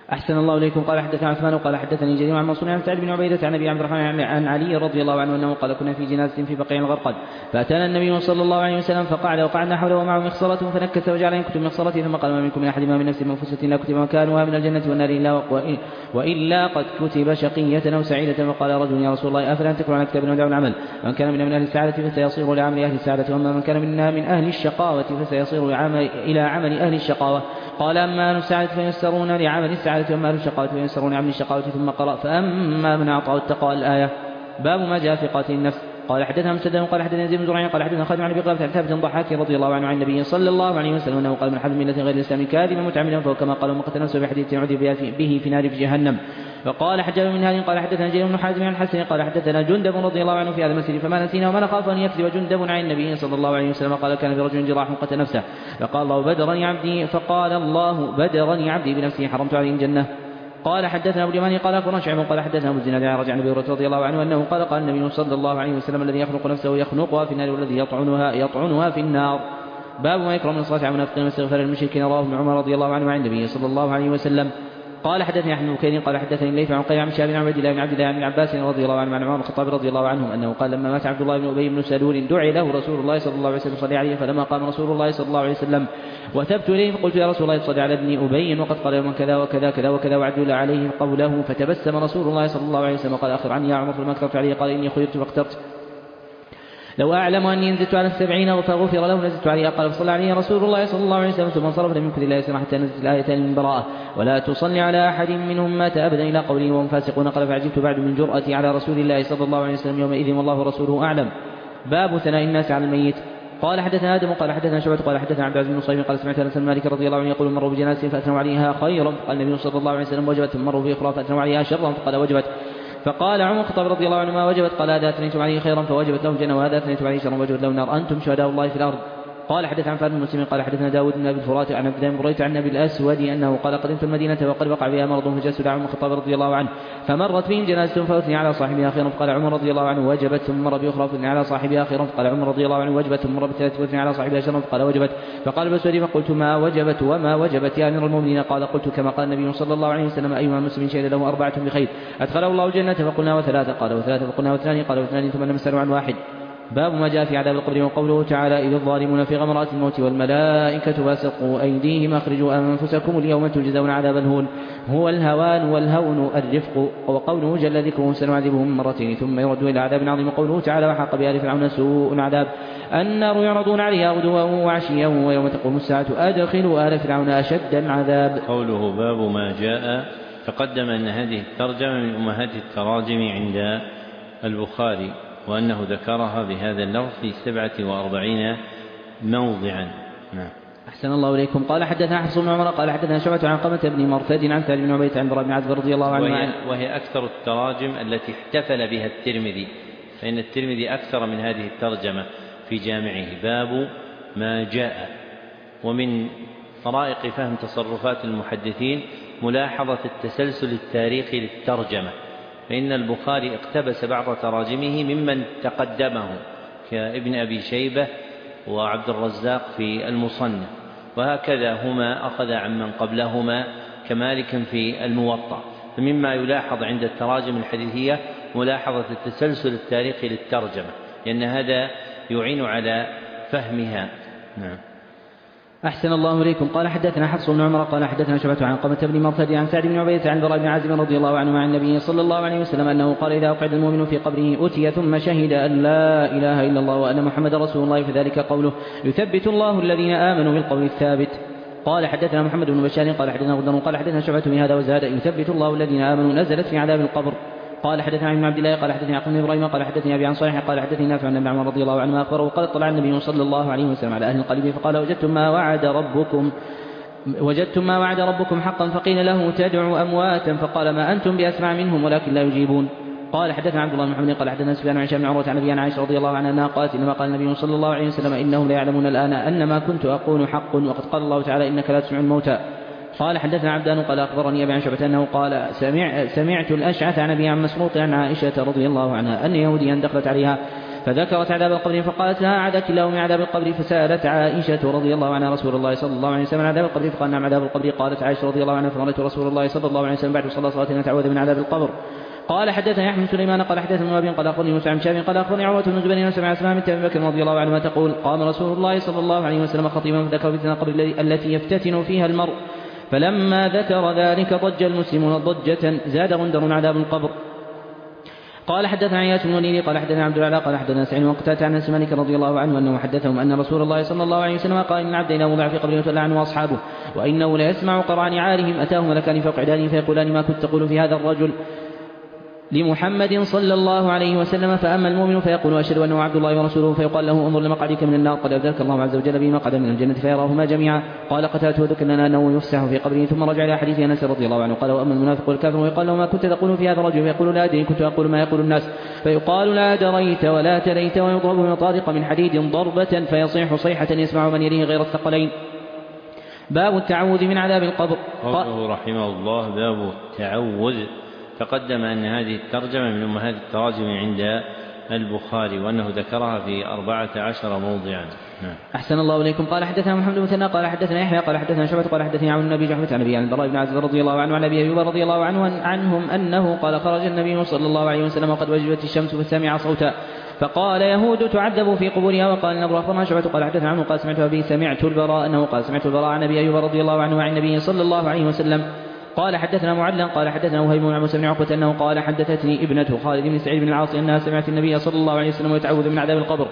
أحسن الله إليكم. قال حدثنا عثمان قال حدثني جرير عن منصور عن سعد بن عبيدة عن أبي عبد الرحمن عن علي رضي الله عنه أنه قال كنا في جنازة في بقيع الغرقد فأتانا النبي صلى الله عليه وسلم فقعد وقعدنا حوله ومعه مخصرة فنكس وجعل ينكت مخصرته ثم قال ما منكم من أحد ما من نفس منفوسة لا كتب مكانها من الجنة والنار وإلا قد كتب شقية أو سعيدة. فقال رجل يا رسول الله أفلا تكون على كتاب ودع العمل من كان من أهل السعادة فسيصير لعمل أهل السعادة وأما من كان منا من أهل الشقاوة فسيصير إلى عمل أهل الشقاوة. قال أما أهل السعادة فيسرون لعمل السعادة وأما أهل الشقاوة فيسرون لعمل الشقاوة. ثم قرأ فأما من أعطى واتقى الآية. باب ما جاء في قاتل النفس. قال حدثنا مسدد قال حدثنا زيد بن زريع قال حدثنا خالد عن ابي قلابة عن ثابت الضحاك رضي الله عنه عن النبي صلى الله عليه وسلم انه قال من حب مله غير الاسلام كاذبا متعمدا فهو كما قال ومن قتل نفسه بحديث عذب به في نار جهنم. فقال حجاج بن هاد قال حدثنا جرير بن حازم عن الحسن قال حدثنا جندب رضي الله عنه في هذا المسجد فما نسينا وما نخاف ان يكذب جندب عن النبي صلى الله عليه وسلم. قال كان في رجل جراح قتل نفسه فقال الله بدرني عبدي بنفسه حرمت عليه الجنه. قال حدثنا ابو اليماني قال اخبرنا شعيب قال حدثنا ابو الزناد عن رجع عن ابي هريره رضي الله عنه انه قال قال النبي صلى الله عليه وسلم الذي يخلق نفسه يخنقها في النار والذي يطعنها في النار. باب ما يكره من الصلاه على المنافقين واستغفار المشركين. رواه ابن عمر رضي الله عنه عن النبي صلى الله عليه وسلم. قال حدثني احمد بن بكير قال حدثني الليث عن قيس عن شهاب بن عبد الله بن عباس رضي الله عنه عن عمر بن الخطاب رضي الله عنهم انه قال لما مات عبد الله بن ابي بن سلول دعي له رسول الله صلى الله عليه وسلم صلى عليه فلما قام رسول الله صلى الله عليه وسلم وثبت اليه فقلت يا رسول الله صل على ابن ابي وقد قال يوما كذا وكذا كذا وكذا وعدل عليه قوله فتبسم رسول الله صلى الله عليه وسلم قال اخر عني يا عمر فلما اكثرت عليه قال اني خيرت فاخترت لو أعلم أني نزلت على 70 فغفر له نزلت عليه. قال فصلى عليه رسول الله صلى الله عليه وسلم ثم انصرف لم يكن الله يسمع حتى نزلت الآيتين من براءة ولا تصلي على أحد منهم مات أبدا إلى قوله وهم فاسقون. قال فعجبت بعد من جرأتي على رسول الله صلى الله عليه وسلم يومئذ والله ورسوله أعلم. باب ثناء الناس على الميت. قال حدثنا آدم قال حدثنا شعبة قال حدثنا عبد العزيز بن صهيب قال سمعت أنس بن مالك رضي الله عنه يقول مروا بجنازة فأثنوا عليها خيرا قال النبي صلى الله عليه وسلم وجبت ثم مروا بأخرى فأثنوا عليها شرا فقال وجبت. فقال عمر الخطاب رضي الله عنه ما وجبت قال هذا أثنيتم عليه خيرا فوجبت له الجنة وهذا أثنيتم عليه شرا وجبت له النار أنتم شهداء الله في الأرض. قال حدث عن فاضل بن مسلم قال حدثنا داود بن أبي الفرات عن عبد الله بن بريدة عن النبي الأسود أنه قال قدمت المدينة وقد وقع بها مرض فجلس عمر الخطاب رضي الله عنه فمرت بهم جنازة فأثني على صاحبها خيرا فقال عمر رضي الله عنه وجبت ثم مر بأخرى فأثني على صاحبها خيرا فقال عمر رضي الله عنه وجبت ثم مر بثلاث فأثني على صاحبها شرا فقال وجبت. فقال الأسود فقلت ما وجبت وما وجبت يا أمير المؤمنين؟ قال قلت كما قال النبي صلى الله عليه وسلم أيما مسلم شهد له 4 بخير أدخله الله الجنة فقلنا وثلاثة قال وثلاثة فقلنا واثنان قال واثنان ثم نسأل عن واحد. باب ما جاء في عذاب القبر وقوله تعالى إذ الظالمون في غمرات الموت والملائكة باسطوا أيديهم أخرجوا أنفسكم اليوم تجزون عذاب الهون هو الهوان والهون الرفق. وقوله جل ذكره سنعذبهم مرتين ثم يردوا إلى عذاب عظيم. وقوله تعالى وحاق بآل فرعون سوء العذاب النار يعرضون عليها غدوا وعشيا ويوم تقوم الساعة أدخلوا آل فرعون أشد العذاب. قوله باب ما جاء. تقدم أن هذه الترجمة من أمهات التراجم عند البخاري وأنه ذكرها بهذا اللفظ في 47 موضعا. نعم. أحسن الله إليكم. قال حدثنا حفص بن عمر قال حدثنا شعبة عن قمة بن مرثد عن سالم بن عبيد عن براء بن عازب رضي الله عنه وهي أكثر التراجم التي احتفل بها الترمذي فإن الترمذي أكثر من هذه الترجمة في جامعه. باب ما جاء. ومن طرائق فهم تصرفات المحدثين ملاحظة التسلسل التاريخي للترجمة فإن البخاري اقتبس بعض تراجمه ممن تقدمه كابن أبي شيبة وعبد الرزاق في المصنف وهكذا هما أخذ عمن قبلهما كمالك في الموطأ. فمما يلاحظ عند التراجم الحديثية ملاحظة التسلسل التاريخي للترجمة لأن هذا يعين على فهمها. نعم. أحسن الله إليكم. قال حدثنا حفص بن عمر قال حدثنا شعبة عن قمة بن مرثد عن سعد بن عبيدة عن براء بن عازب رضي الله عنه عن النبي صلى الله عليه وسلم أنه قال إذا أقعد المؤمن في قبره أتي ثم شهد أن لا إله إلا الله وأن محمد رسول الله فذلك قوله يثبت الله الذين آمنوا بالقول الثابت. قال حدثنا محمد بن بشار قال حدثنا غدر قال حدثنا شعبة من هذا وزاد يثبت الله الذين آمنوا نزلت في عذاب القبر. قال حدثنا عن عبد الله قال حدثني عقيل بن ابراهيم قال حدثني ابي عن صالح قال حدثني نافع عن ابن عمر رضي الله عنهما اخبره قال اطلع النبي صلى الله عليه وسلم على اهل القلب فقال وجدتم ما وعد ربكم حقا فقيل له تدعوا امواتا فقال ما انتم باسمع منهم ولكن لا يجيبون. قال حدثنا عبد الله بن محمد قال حدثنا سفيان عن هشام بن عروة عن ابي عائشة رضي الله عنها انها قالت انما قال النبي صلى الله عليه وسلم انهم لا يعلمون الان ان ما كنت اقول حق وقد قال الله تعالى انك لا تسمع الموتى. قال حدثنا عبدان قال أخبرني أبي عن شعبة أنه قال سمعت الأشعث عن أبي عن مسروق عن عائشة رضي الله عنها أن يهوديا دخلت عليها فذكرت عذاب القبر فقالت لها أعدك الله من عذاب القبر. فسألت عائشة رضي الله عنها رسول الله صلى الله عليه وسلم عن عذاب القبر فقال نعم عذاب القبر. قالت عائشة رضي الله عنها فرأيت رسول الله صلى الله عليه وسلم بعد صلاة يتعوذ من عذاب القبر. قال حدثنا يحيى بن سليمان قال حدثنا ابن قال اخبرني موسى بن شهاب قال اخبرني عروة بن الزبير ان سمع اسماء بنت ابي بكر رضي الله عنها تقول قام رسول الله صلى الله عليه وسلم خطيبا فذكر فتنة القبر التي يفتتن فيها المرء، فلما ذكر ذلك ضج المسلمون ضجة زاد غندر عذاب القبر. قال حدثنا عياش بن وليد قال حدثنا عبد الأعلى قال حدثنا سعيد وقتادة عن أنس مالك رضي الله عنه أنه حدثهم أن رسول الله صلى الله عليه وسلم قال إن العبد إذا وضع في قبره وتولى عنه أصحابه وإنه ليسمع قرع نعالهم أتاه ملكان فوق عدانه فيقولان ما كنت تقول في هذا الرجل لمحمد صلى الله عليه وسلم، فأما المؤمن فيقول أشهد أنه عبد الله ورسوله فيقال له انظر لمقعدك من النار قد أبدلك الله عز وجل به مقعدا من الجنة فيراهما جميعا. قال قتادة وذكر لنا أنه يفسح في قبره ثم رجع إلى حديث أنس رضي الله عنه قال وأما المنافق والكافر ويقال له ما كنت تقول في هذا الرجل فيقول لا أدري كنت أقول ما يقول الناس فيقال لا دريت ولا تليت ويضرب بمطارق من حديد ضربة فيصيح صيحة يسمع من يليه غير الثقلين. باب التعوذ من عذاب القبر. قوله رحمه الله باب التعوذ. تقدم أن هذه الترجمة من أمهات التراجم عند البخاري وأنه ذكرها في 14 موضعا. أحسن الله إليكم. قال حدثنا محمد بن مثنى قال حدثنا يحيى قال حدثنا شعبة قال حدثني عن النبي جحفة عن أبي البراء بن عازب رضي الله عنه عن أبي أيوب رضي الله عنهم أنه قال خرج النبي صلى الله عليه وسلم وقد وجبت الشمس فسمع صوتا فقال يهود تعذب في قبورها. وقال نبر أخبرنا شعبة قال حدثنا عنه قال سمعت أبي سمعت البراء أنه قال سمعت البراء عن أبي أيوب رضي الله عنه عن النبي صلى الله عليه وسلم قال حدثنا معلا قال حدثنا وهيب بن موسى بن عقبة أنه قال حدثتني ابنة خالد بن سعيد بن العاص أنها سمعت النبي صلى الله عليه وسلم يتعوذ من عذاب القبر.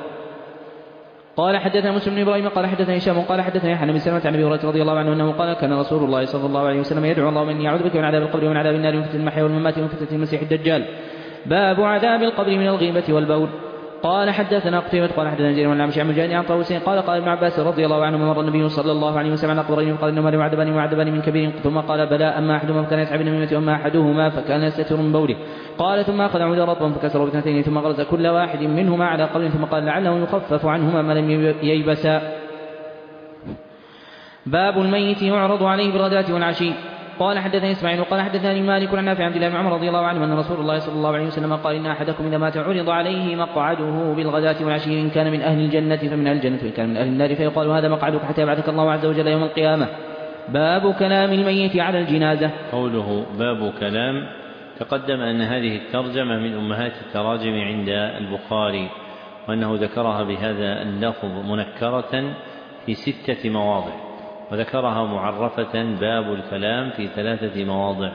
قال حدثنا مسلم بن إبراهيم قال حدثنا هشام قال حدثنا يحيى بن سلمة عن أبي هريرة رضي الله عنه أنه قال كان رسول الله صلى الله عليه وسلم يدعو اللهم إني أعوذ بك من عذاب القبر ومن عذاب النار ومن فتنة المحيا والممات ومن فتنة المسيح الدجال. باب عذاب القبر من الغيبة والبول. قال حدثنا قتيبة قال حدثنا جرير بن عمشي عن مجاهد عن طاووس قال ابن عباس رضي الله عنه مر النبي صلى الله عليه وسلم على قبرين فقال انهما معذبان من كبير ثم قال بلى اما احدهما فكان يسعى بنميمة واما احدهما فكان يستتر من بوله. قال ثم اخذ عودا رطبا فكسره باثنتين ثم غرز كل واحد منهما على قبر ثم قال لعله يخفف عنهما ما لم ييبسا. باب الميت يعرض عليه بالغداة والعشي. قال حدثني اسماعيل قال حدثني مالك عن نافع عن عبد الله بن عمر رضي الله عنه ان رسول الله صلى الله عليه وسلم قال ان احدكم اذا مات عرض عليه مقعده بالغداة والعشي ان كان من اهل الجنة فمن اهل الجنة وان كان من اهل النار فيقال هذا مقعدك حتى يبعثك الله عز وجل يوم القيامة. باب كلام الميت على الجنازة. قوله باب كلام. تقدم أن هذه الترجمة من أمهات التراجم عند البخاري وأنه ذكرها بهذا اللفظ منكرة في 6 مواضع وذكرها معرفة باب الكلام في 3 مواضع.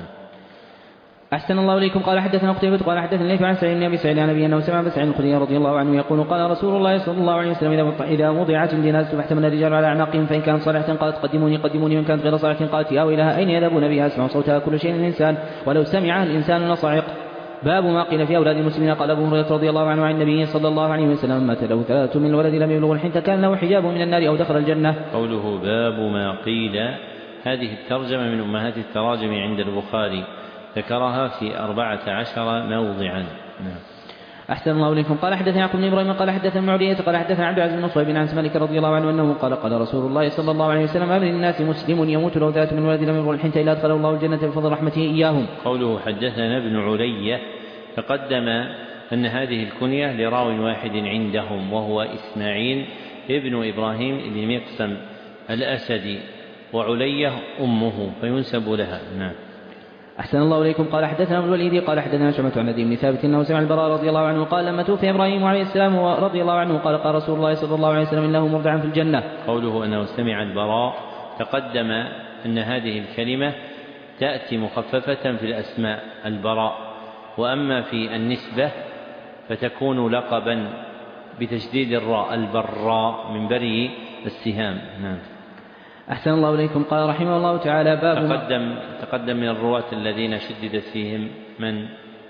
أحسن الله إليكم. قال حدثنا قتيبة قال حدثنا الليث عن سعيد بن أبي سعيد عن أبي أنه سمع أبا سعيد الخدري رضي الله عنه يقول قال رسول الله صلى الله عليه وسلم إذا وضعت الجنازة فاحتمل الرجال على أعناقهم فإن كانت صالحة قالت قدموني وإن كانت غير صالحة قالت يا ويلها أين يذهبون بها يسمع صوتها كل شيء الإنسان ولو سمعها الإنسان لصعق. باب ما قيل في أولاد المسلمين. قال أبو هريرة رضي الله عنه عن النبي صلى الله عليه وسلم مات له 3 من الولد لم يبلغ الحنث كان له حجاب من النار أو دخل الجنة. قوله باب ما قيل. هذه الترجمة من أمهات التراجم عند البخاري ذكرها في 14 موضعا. أحسن الله إليكم. قال حدثنا يعقوب بن إبراهيم قال حدثنا معدية قال حدثنا عبد العزيز بن صهيب بن أنس مالك رضي الله عنه أنه قال رسول الله صلى الله عليه وسلم أمر الناس مسلم يموت له 3 من ولد لم يبلغ الحنث إلا أدخله الله الجنة بفضل رحمته إياهم. قوله حدثنا ابن علي. تقدم أن هذه الكنية لراو واحد عندهم وهو إسماعيل ابن إبراهيم بن مقسم الأسدي وعلية أمه فينسب لها. أحسن الله إليكم. قال حدثنا ابن الوليد قال حدثنا شعبة عن أبي بن ثابت أنه سمع البراء رضي الله عنه قال لما توفي إبراهيم عليه السلام رضي الله عنه قال رسول الله صلى الله عليه وسلم إنه مرضعا في الجنة. قوله أنه سمع البراء. تقدم أن هذه الكلمة تأتي مخففة في الأسماء البراء وأما في النسبة فتكون لقبا بتشديد الراء البراء من بري السهام. أحسن الله إليكم. قال رحمه الله تعالى باب تقدم من الرواة الذين شددت فيهم من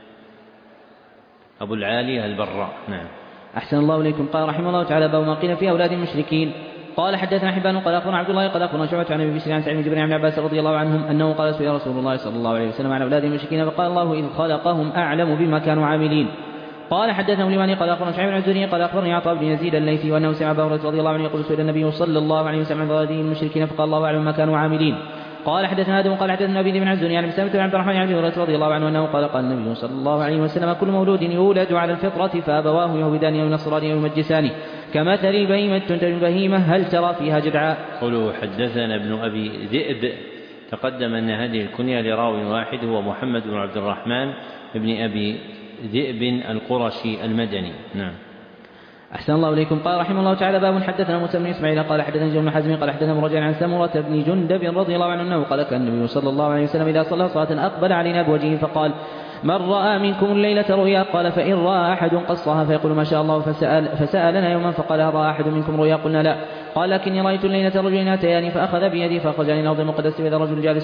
أبو العالية البراء. أحسن الله إليكم. قال رحمه الله تعالى باب ما قيل في أولاد المشركين. قال حدثنا حبان قال أخبرنا عبد الله قال أخبرنا شعبة عن أبي بشر عن سعيد بن جبير عن عباس رضي الله عنهم أنه قال سئل رسول الله صلى الله عليه وسلم عن أولاد المشركين فقال الله إذ خلقهم أعلم بما كانوا عاملين. قال حدثنا اليماني قال أخبرنا شعيب بن الزهري قال أخبرني عطاء بن يزيد الليثي وأنه سمع أبا هريرة رضي الله عنه يقول سئل النبي صلى الله عليه وسلم عن أولاد المشركين فقال الله أعلم ما كانوا عاملين. قال حدثنا آدم قال حدثنا أبي بن عزوني عن سامة بن عبد الرحمن عن أبي هريرة رضي الله عنه أنه قال قال النبي صلى الله عليه وسلم كل مولود يولد على الفطرة فأبواه يهودان أو ينصران أو يمجسان كمثل البهيمة تنتج البهيمة هل ترى فيها جدعاء. قوله حدثنا ابن أبي ذئب تقدم أن هذه الكنية لراو واحد هو محمد بن عبد الرحمن بن أبي ذئب القرشي المدني. نعم. أحسن الله إليكم. قال رحمه الله تعالى باب حدثنا موسى بن إسماعيل قال حدثنا جابر بن حزم قال حدثنا مرجع عن سمرة بن جندب رضي الله عنه أنه قال كان النبي صلى الله عليه وسلم إذا صلى صلاة أقبل علينا بوجهه فقال من رأى منكم الليلة رؤيا قال فإن رأى أحد قصها فيقول ما شاء الله فسألنا يوما فقال هل رأى أحد منكم رؤيا قلنا لا قال لكني رأيت الليلة رجلين أتياني فأخذ بيدي فأخرجني الأرض المقدسة وإذا رجل جالس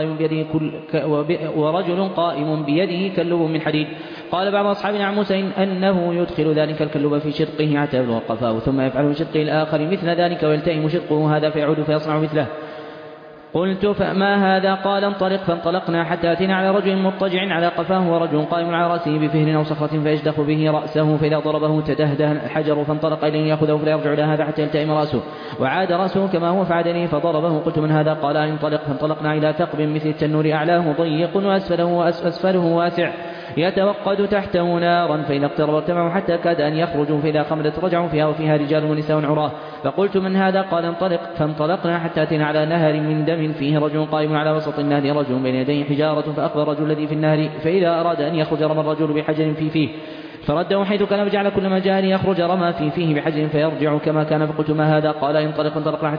ورجل قائم بيده كلب من حديد. قال بعض أصحابنا عن موسى أنه يدخل ذلك الكلب في شدقه حتى يبلغ قفاه ثم يفعل من شدقه الآخر مثل ذلك ويلتئم شدقه هذا فيعود فيصنع مثله. قلت فما هذا قال انطلق فانطلقنا حتى أتينا على رجل مضطجع على قفاه ورجل قائم على رأسه بفهر أو صخرة فيشدخ به رأسه فإذا ضربه تدهده الحجر فانطلق إليه يأخذه فلا يرجع إلى هذا حتى يلتئم رأسه وعاد رأسه كما هو فعاد إليه فضربه. قلت من هذا قال انطلق فانطلقنا إلى ثقب مثل التنور أعلاه ضيق وأسفله واسع يتوقد تحته نارا فإذا اقترب ارتفعوا حتى كاد أن يخرجوا فإذا خمدت رجعوا فيها وفيها رجال ونساء عراه. فقلت من هذا قال انطلق فانطلقنا حتى أتينا على نهر من دم فيه رجل قائم على وسط النهر رجل بين يديه حجارة فأقبل الرجل الذي في النهر فإذا أراد أن يخرج رمى الرجل بحجر في فيه فرده حيث كان فجعل كلما جاء يخرج رمى في فيه بحجر فيرجع كما كان. فقلت ما هذا قال انطلق فانطلقنا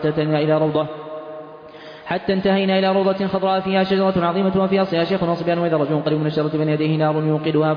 حتى انتهينا إلى روضة خضراء فيها شجرة عظيمة وفيها أصلها شيخ وصبيان وإذا رجل قريب من الشجرة بين يديه نار يوقدها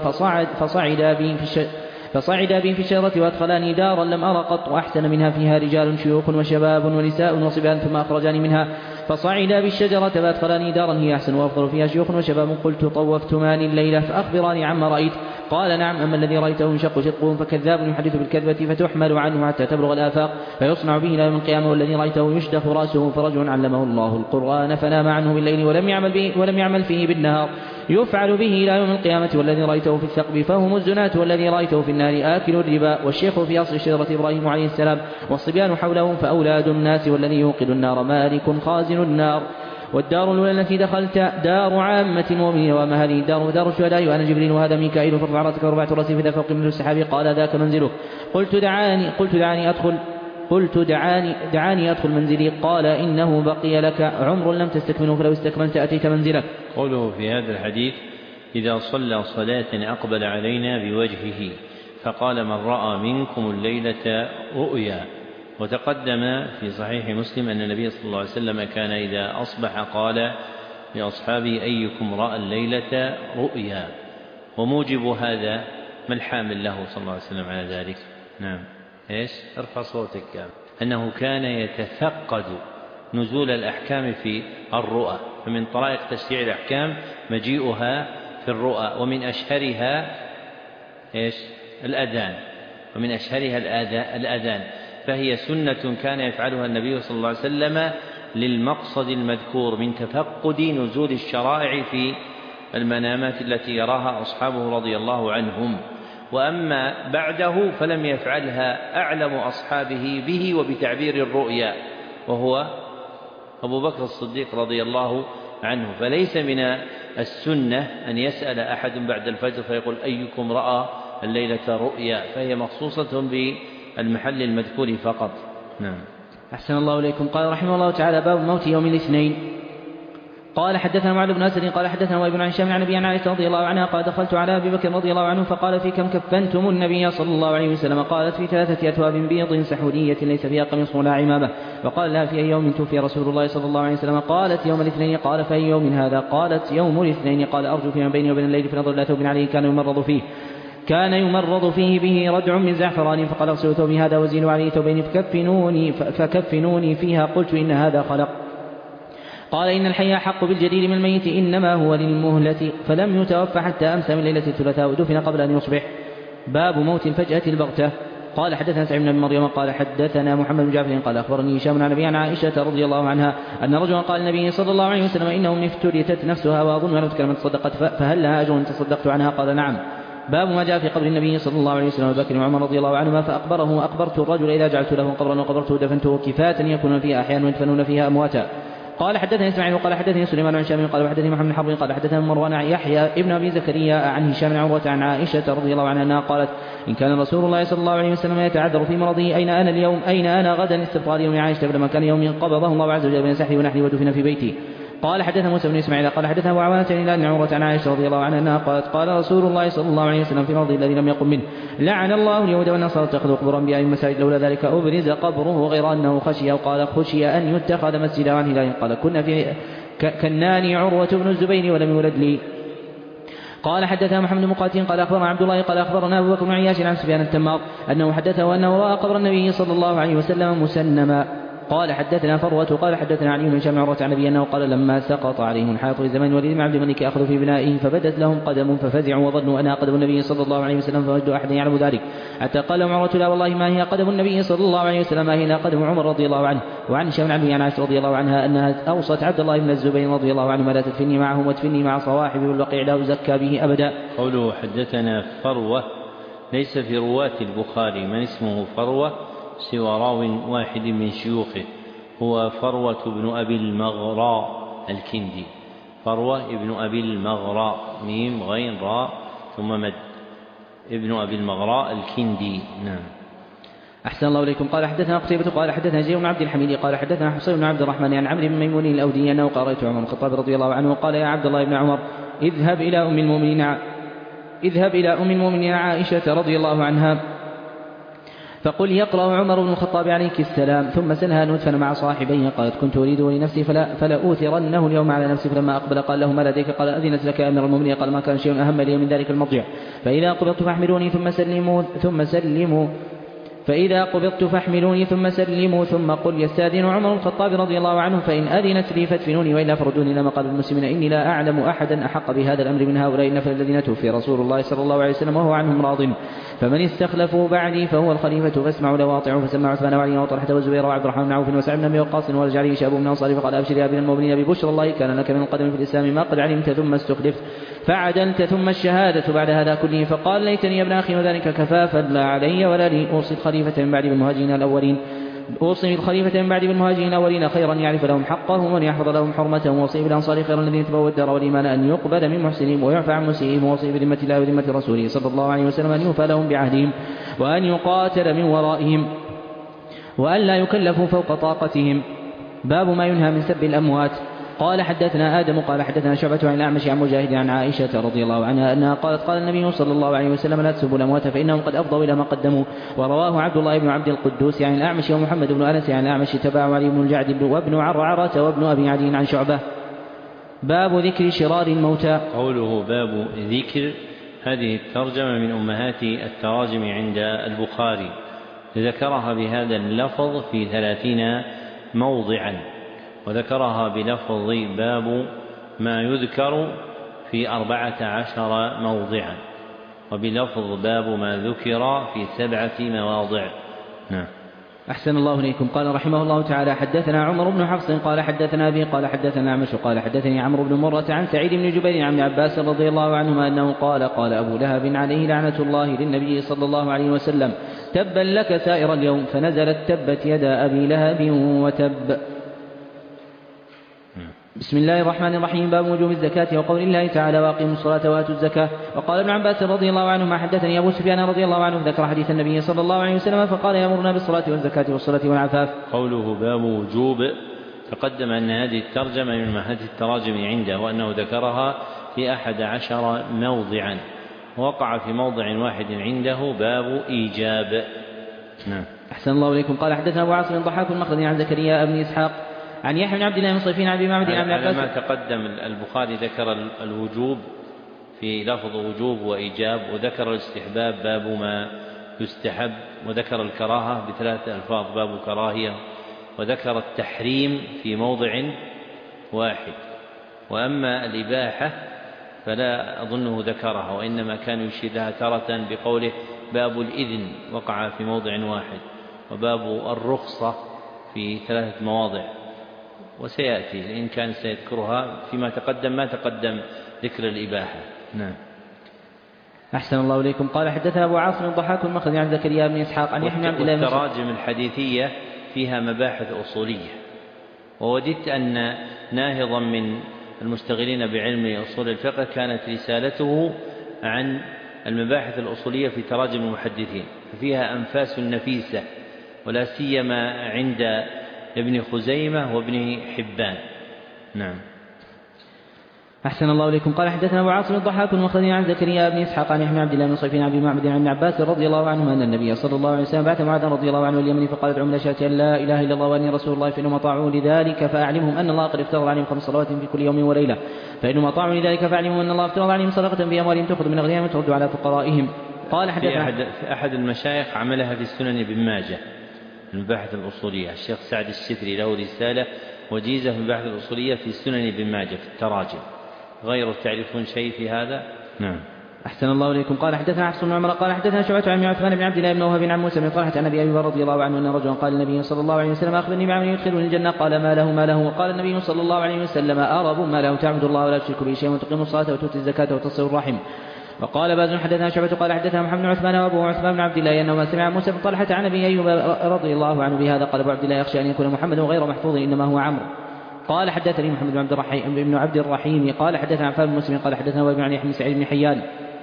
فصعد بهم في الشجرة وأدخلاني دارا لم أرى قط أحسن منها فيها رجال شيوخ وشباب ونساء وصبيان ثم أخرجاني منها فصعد بالشجرة فأدخلاني دارا هي أحسن وأفضل فيها شيوخ وشباب. قلت طوفتمان الليلة فأخبراني عما رأيت قال نعم أما الذي رأيته ينشق شقه فكذاب يحدث بالكذبة فتحمل عنه حتى تبلغ الآفاق فيصنع به إلى يوم القيامة والذي رأيته يشدخ رأسه فرجل علمه الله القرآن فنام عنه بالليل ولم يعمل فيه بالنهار يفعل به إلى يوم القيامة والذي رأيته في الثقب فهم الزناة والذي رأيته في النار آكل الربا والشيخ في أصل شجرة إبراهيم عليه السلام والصبيان حوله فأولاد الناس والذي يوقد النار مالك خازن النار. والدار الأولى التي دخلت دار عامة المؤمنين وما هذه الدار دار الشهداء وأنا جبريل وهذا ميكائيل فارفع رأسك ورفعت رأسي فإذا فوق من السحاب قال ذاك منزله. قلت دعاني أدخل منزلي قال إنه بقي لك عمر لم تستكمله فلو استكملت أتيت منزلك. قوله في هذا الحديث إذا صلى صلاة أقبل علينا بوجهه فقال من رأى منكم الليلة رؤيا. وتقدم في صحيح مسلم أن النبي صلى الله عليه وسلم كان إذا أصبح قال لأصحابه أيكم رأى الليلة رؤيا. وموجب هذا ما الحامل له صلى الله عليه وسلم على ذلك؟ نعم إيش؟ ارفع صوتك. أنه كان يتفقد نزول الأحكام في الرؤى فمن طرائق تشريع الأحكام مجيئها في الرؤى ومن أشهرها إيش؟ الأذان ومن أشهرها الأذان فهي سنة كان يفعلها النبي صلى الله عليه وسلم للمقصد المذكور من تفقد نزول الشرائع في المنامات التي يراها أصحابه رضي الله عنهم. وأما بعده فلم يفعلها أعلم أصحابه به وبتعبير الرؤيا وهو أبو بكر الصديق رضي الله عنه. فليس من السنة أن يسأل أحد بعد الفجر فيقول أيكم رأى الليلة رؤيا فهي مخصوصة بالمحل المذكور فقط. نعم. أحسن الله إليكم. قال رحمه الله تعالى باب موت يوم الاثنين. قال حدثنا معل بن أسد قال حدثنا وابن عن هشام عن أبي عائشة رضي الله عنها قال دخلت على أبي بكر رضي الله عنه فقال في كم كفنتم النبي صلى الله عليه وسلم قالت في 3 أثواب بيض سحورية ليس فيها قميص ولا عمامة. وقال لها في أي يوم توفي رسول الله صلى الله عليه وسلم قالت يوم الاثنين. قال فأي يوم هذا قالت يوم الاثنين. قال أرجو فيما بيني وبين الليل فنظر إلى ثوب عليه كان يمرض فيه به ردع من زعفران فقال اغسلوا ثوبي هذا وزيلوا عليه ثوبين فكفنوني فيها. قلت إن هذا خلق. قال إن الحي حق بالجدير من الميت إنما هو للمهلة فلم يتوفى حتى أمسى من ليلة الثلاثاء ودفن قبل أن يصبح. باب موت الفجأة البغتة. قال حدثنا سعيد بن مريم قال حدثنا محمد بن جعفر قال أخبرني هشام عن أبي عائشة رضي الله عنها أن رجلا قال النبي صلى الله عليه وسلم إنه افتريتت نفسها وأظن أنها تكلمت تصدقت فهل لها أجر تصدقت عنها؟ قال نعم. باب ما جاء في قبر النبي صلى الله عليه وسلم وبكر وعمر رضي الله عنهما فأخبرت الرجل إذا جعلت له قبرا وقبرته دفنته كفاة يكون فيها أحيانا ويدفنون فيها أمواتا. قال حدثني إسماعيل قال حدثني سليمان عن شام قال حدثني محمد بن حرب قال حدثنا مروان عن يحيى ابن أبي زكريا عن هشام بن عروة عن عائشة رضي الله عنها أنها قالت إن كان رسول الله صلى الله عليه وسلم يتعذر في مرضه أين أنا اليوم أين أنا غدا استبطال يوم عائشة فلما كان يوم قبضه الله عز وجل بين سحري ونحري ودفن في بيتي. قال حدثنا موسى بن إسماعيل قال حدثنا أبو عوانة عن عروة عن عائشة رضي الله عنها أنها قالت قال رسول الله صلى الله عليه وسلم في مرضه الذي لم يقم منه لعن الله اليهود والنصارى اتخذوا قبور أنبيائهم مساجد لولا ذلك أبرز قبره غير أنه خشي أو قال خشي أن يتخذ مسجدا عن هلال قال كنا في كناني عروة بن الزبير ولم يولد لي. قال حدثنا محمد بن مقاتل قال أخبرنا عبد الله قال أخبرنا أبو بكر بن عياش عن سفيان التمار أنه حدثه أنه رأى قبر النبي صلى الله عليه وسلم مسنما. قال حدثنا فروة قال حدثنا علي بن هشام عروة عن أبي أنه قال لما سقط عليهم الحائط في زمان الوليد بن عبد الملك أخذوا في بنائه فبدت لهم قدم ففزعوا وظنوا أنها قدم النبي صلى الله عليه وسلم فوجدوا أحدا يعلم ذلك حتى قال لهم عروة لا والله ما هي قدم النبي صلى الله عليه وسلم ما هي لا قدم عمر رضي الله عنه. وعن هشام بن عبد عائشة رضي الله عنها أنها أوصت عبد الله بن الزبير رضي الله عنه لا تدفني معهم وادفني مع صواحبي والبقيع لا أزكى به أبدا. قوله حدثنا فروة ليس في رواة البخاري من اسمه فروة سوى راو واحد من شيوخه هو فروة بن أبي المغراء الكندي. فروة ابن أبي المغراء ميم غين راء ثم مد ابن أبي المغراء الكندي. نعم. أحسن الله إليكم. قال حدثنا قتيبة قال حدثنا زيد بن عبد الحميد قال حدثنا حسين بن عبد الرحمن عن عمرو بن ميمون الأودي أنه قرأت عمر الخطاب رضي الله عنه وقال يا عبد الله بن عمر اذهب إلى أم المؤمنين عائشة رضي الله عنها فقل يقرأ عمر بن الخطاب عليك السلام ثم سلها أن ندفن مع صاحبيه. قالت كنت أريده لنفسي فلا أوثرنه اليوم على نفسي فلما أقبل قال له ما لديك قال أذنت لك أمير المؤمنين قال ما كان شيء أهم لي من ذلك المضجع فإذا قبضت فاحملوني ثم سلموا ثم قل يستأذن عمر بن الخطاب رضي الله عنه فإن أذنت لي فادفنوني وإلا فردوني إلى مقابر المسلمين إني لا أعلم أحدا أحق بهذا الأمر من هؤلاء النفر الذين توفي رسول الله صلى الله عليه وسلم وهو عنهم راض فمن استخلفوا بعدي فهو الخليفة فاسمعوا له واطيعوا. فسمع عثمان وعلي وطلحة والزبير وعبد الرحمن بن عوف وسعد بن أبي وقاص ورجع عليه شاب من أنصار فقال أبشر يا ابن المؤمنين ببشرى الله كان لك من القدم في الإسلام ما قد علمت ثم استخلفت فعدلت ثم الشهادة بعد هذا كله. فقال ليتني يا ابن أخي وذلك كفافا لا علي ولا لي أوصي الخليفة من بعد بالمهاجرين الأولين خيرا يعرف لهم حقهم وأن يحفظ لهم حرمتهم ووصي بالأنصار خيرا الذين تبوا الدار والإيمان أن يقبل من محسنهم ويعفى عن مسيئهم ووصي بذمة الله وذمة رسوله صلى الله عليه وسلم أن يوفى لهم بعهدهم وأن يقاتل من ورائهم وأن لا يكلفوا فوق طاقتهم. باب ما ينهى من سب الأموات. قال حدثنا آدم قال حدثنا شعبة عن الأعمش عن مجاهد عن عائشة رضي الله عنها أنها قالت قال النبي صلى الله عليه وسلم لا تسبوا الأموات فإنهم قد أفضوا إلى ما قدموا. ورواه عبد الله بن عبد القدوس عن الأعمش ومحمد بن أنس عن الأعمش تبعه علي بن الجعد وابن عرعرة وابن أبي عدي عن شعبة. باب ذكر شرار الموتى. قوله باب ذكر هذه الترجمة من أمهات التراجم عند البخاري ذكرها بهذا اللفظ في 30 موضعا وذكرها بلفظ باب ما يذكر في 14 موضعا وبلفظ باب ما ذكر في 7 مواضع. نعم. أحسن الله إليكم. قال رحمه الله تعالى حدثنا عمر بن حفص قال حدثنا أبي قال حدثنا عمش قال حدثني عمرو بن مرة عن سعيد بن جبير عن ابن عباس رضي الله عنهما أنه قال أبو لهب عليه لعنة الله للنبي صلى الله عليه وسلم تبا لك سائر اليوم فنزلت تبت يدا أبي لهب وتب. بسم الله الرحمن الرحيم. باب وجوب الزكاة وقول الله تعالى واقيموا الصلاة وآتوا الزكاة. وقال ابن عباس رضي الله عنه ما حدثني أبو سفيان رضي الله عنه ذكر حديث النبي صلى الله عليه وسلم فقال يأمرنا بالصلاة والزكاة والصلاة والعفاف. قوله باب وجوب تقدم أن هذه الترجمة من أمهات التراجم عنده وأنه ذكرها في 11 موضعا ووقع في موضع واحد عنده باب إيجاب. نعم. أحسن الله إليكم. قال حدثنا أبو عاصم ضحاك المخزي عن زكريا بن إسحاق عن يحيى بن عبد الله بن صيفين عن ابي معبد عن عباس. ما تقدم البخاري ذكر الوجوب في لفظ وجوب وإيجاب وذكر الاستحباب باب ما يستحب وذكر الكراهة ب3 ألفاظ باب كراهية وذكر التحريم في موضع واحد. وأما الإباحة فلا أظنه ذكرها وإنما كان يشير لها تارة بقوله باب الإذن وقع في موضع واحد وباب الرخصة في 3 مواضع وسيأتي إن كان سيذكرها فيما تقدم ما تقدم ذكر الإباحة. نعم. أحسن الله إليكم. قال حدثنا أبو عاصم الضحاك المخزي عن زكريا بن إسحاق عن يحيى بن عبد الله. والتراجم الحديثية فيها مباحث أصولية ووددت أن ناهضا من المشتغلين بعلم أصول الفقه كانت رسالته عن المباحث الأصولية في تراجم المحدثين، ففيها أنفاس نفيسة، ولا سيما عند ابن خزيمة وابن حبان. نعم. أحسن الله إليكم. قال حدثنا أبو عاصم الضحاك وخذني عن زكريا بن إسحاق عن يحيى بن عبد الله بن صيفين عن أبي معبد عن ابن عباس رضي الله عنه أن النبي صلى الله عليه وسلم بعث معاذ رضي الله عنه اليمن فقالت ادعوا إلى شهادة أن لا إله إلا الله وأني رسول الله، فإنهم أطاعوا لذلك فأعلمهم أن الله قد افترض عليهم 5 صلوات في كل يوم وليلة، فإنهم أطاعوا لذلك فأعلمهم أن الله افترض عليهم صدقة في أموالهم تأخذ من أغنيائهم وترد على فقرائهم. قال حدثنا في أحد المشايخ عملها في السنن بن ماجه المباحث الأصولية، الشيخ سعد الستري له رسالة وجيزة في المباحث الأصولية في سنن بن ماجه في التراجم. غير تعرفون شيء في هذا؟ نعم. أحسن الله إليكم. قال حدثنا حفص بن عمر قال حدثنا شعبة عن عثمان بن عبد الله بن وهب عن موسى بن طلحة عن أبي أيوب رضي الله عنه أن رجلا قال النبي صلى الله عليه وسلم أخبرني بعمل يدخلني الجنة. قال ما له؟ وقال النبي صلى الله عليه وسلم أرب ما له تعبد الله ولا تشرك به شيئا وتقيم الصلاة وتؤتي الزكاة وتصل الرحم. وقال باز حدثنا شعبة قال حدثنا محمد بن عثمان وأبو عثمان بن عبد الله أنه سمع موسى بن طلحة عن أبي أيوب رضي الله عنه بهذا. قال أبو عبد الله يخشى أن يكون محمد غير محفوظ إنما هو عمرو. قال حدثني محمد بن عبد الرحيم قال حدثنا عفان بن مسلم قال حدثنا وابن عن يحيى بن سعيد بن حيان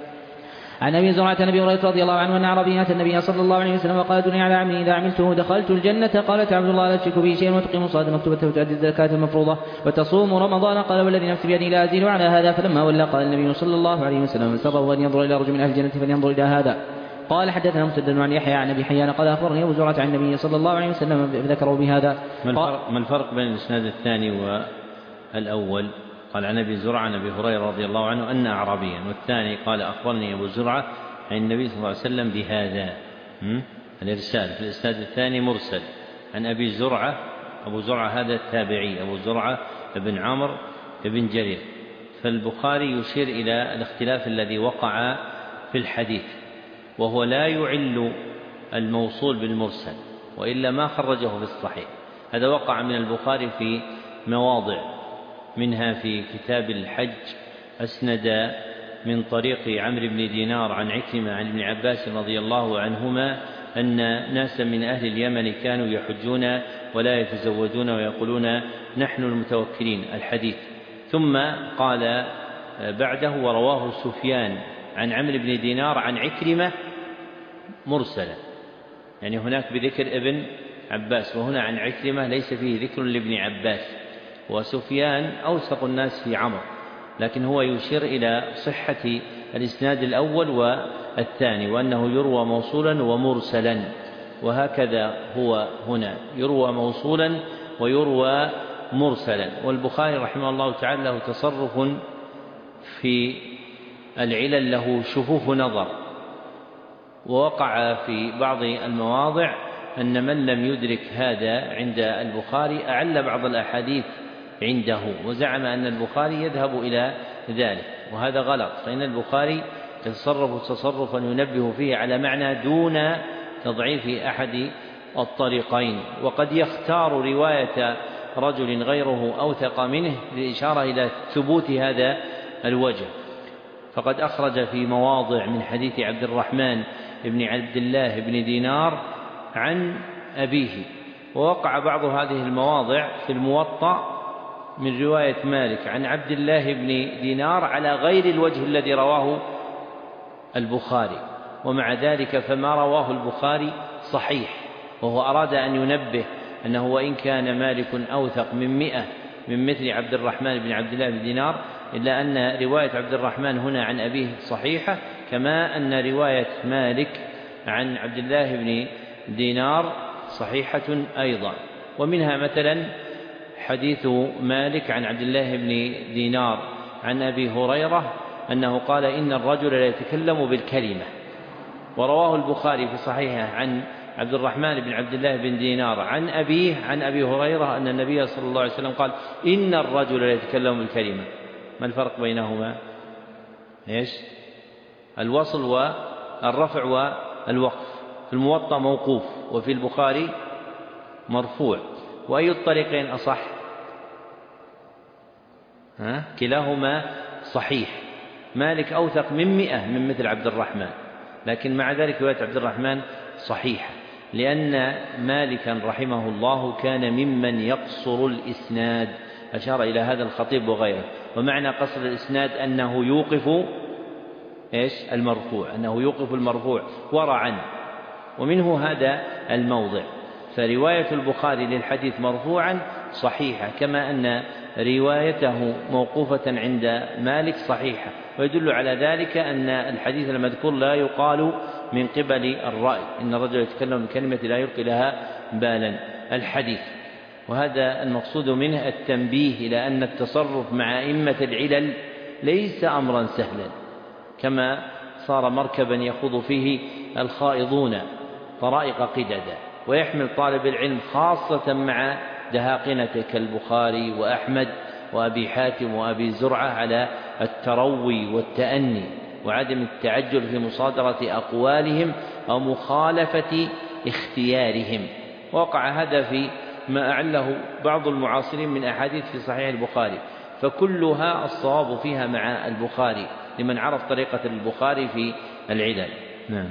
عن أبي زرعة النبي هريرة رضي الله عنه أن أعرابيا أتى النبي صلى الله عليه وسلم وقال دلني على عمل إذا عملته دخلت الجنة. قال تعبد الله لا تشرك به شيئا وتقيم الصلاة المكتوبة وتؤدي الزكاة المفروضة وتصوم رمضان. قال والذي نفسي بيدي لا أزيد على هذا. فلما ولى قال النبي صلى الله عليه وسلم من سره أن ينظر إلى رجل من أهل الجنة فلينظر إلى هذا. قال حدثنا مسدد عن يحيى عن أبي حيان قال أخبرني أبو زرعة عن النبي صلى الله عليه وسلم ذكروا بهذا. ما الفرق بين الإسناد الثاني والأول؟ قال عن أبي زرعة عن أبي هريرة رضي الله عنه أن أعرابيا، والثاني قال أخبرني أبو زرعة عن النبي صلى الله عليه وسلم بهذا. الإرسال في الإسناد الثاني مرسل عن أبي زرعة. أبو زرعة هذا التابعي أبو زرعة بن عمرو بن جرير. فالبخاري يشير إلى الاختلاف الذي وقع في الحديث، وهو لا يعل الموصول بالمرسل وإلا ما خرجه في الصحيح. هذا وقع من البخاري في مواضع، منها في كتاب الحج أسند من طريق عمرو بن دينار عن عكرمة عن ابن عباس رضي الله عنهما أن ناسا من أهل اليمن كانوا يحجون ولا يتزوجون ويقولون نحن المتوكلين الحديث. ثم قال بعده ورواه سفيان عن عمرو بن دينار عن عكرمة مرسلا، يعني هناك بذكر ابن عباس، وهنا عن عكرمة ليس فيه ذكر لابن عباس. وسفيان أوثق الناس في عمرو، لكن هو يشير إلى صحة الإسناد الأول والثاني وأنه يروى موصولا ومرسلا، وهكذا هو هنا يروى موصولا ويروى مرسلا. والبخاري رحمه الله تعالى له تصرف في العلل، له شفوف نظر، ووقع في بعض المواضع أن من لم يدرك هذا عند البخاري أعل بعض الأحاديث عنده، وزعم أن البخاري يذهب إلى ذلك، وهذا غلط. فإن البخاري يتصرف تصرفا ينبه فيه على معنى دون تضعيف أحد الطريقين، وقد يختار رواية رجل غيره أوثق منه للإشارة إلى ثبوت هذا الوجه. فقد أخرج في مواضع من حديث عبد الرحمن بن عبد الله بن دينار عن أبيه، ووقع بعض هذه المواضع في الموطأ من رواية مالك عن عبد الله بن دينار على غير الوجه الذي رواه البخاري، ومع ذلك فما رواه البخاري صحيح. وهو أراد أن ينبه أنه وإن كان مالك أوثق من 100 من مثل عبد الرحمن بن عبد الله بن دينار، إلا أن رواية عبد الرحمن هنا عن أبيه صحيحة، كما أن رواية مالك عن عبد الله بن دينار صحيحة أيضا. ومنها مثلا حديث مالك عن عبد الله بن دينار عن أبي هريرة أنه قال إن الرجل لا يتكلم بالكلمة، ورواه البخاري في صحيحه عن عبد الرحمن بن عبد الله بن دينار عن أبيه عن أبي هريرة أن النبي صلى الله عليه وسلم قال إن الرجل لا يتكلم بالكلمة. ما الفرق بينهما؟ إيش؟ الوصل والرفع والوقف. في الموطأ موقوف وفي البخاري مرفوع، وأي الطريقين أصح؟ كلاهما صحيح. مالك أوثق من 100 من مثل عبد الرحمن، لكن مع ذلك رواية عبد الرحمن صحيحة. لأن مالكا رحمه الله كان ممن يقصر الإسناد، أشار إلى هذا الخطيب وغيره. ومعنى قصر الإسناد أنه يوقف المرفوع، أنه يوقف المرفوع ورعا، ومنه هذا الموضع. فرواية البخاري للحديث مرفوعا صحيحة، كما أن روايته موقوفة عند مالك صحيحة. ويدل على ذلك أن الحديث المذكور لا يقال من قبل الرأي، إن الرجل يتكلم بكلمة لا يلقي لها بالا الحديث. وهذا المقصود منه التنبيه إلى أن التصرف مع أئمة العلل ليس أمرا سهلا، كما صار مركبا يخوض فيه الخائضون طرائق قددا. ويحمل طالب العلم خاصة مع دهاقنة كالبخاري وأحمد وأبي حاتم وأبي زرعة على التروي والتأني وعدم التعجل في مصادرة أقوالهم أو مخالفة اختيارهم. وقع هذا في ما أعله بعض المعاصرين من أحاديث في صحيح البخاري، فكلها الصواب فيها مع البخاري لمن عرف طريقة البخاري في العلل. نعم.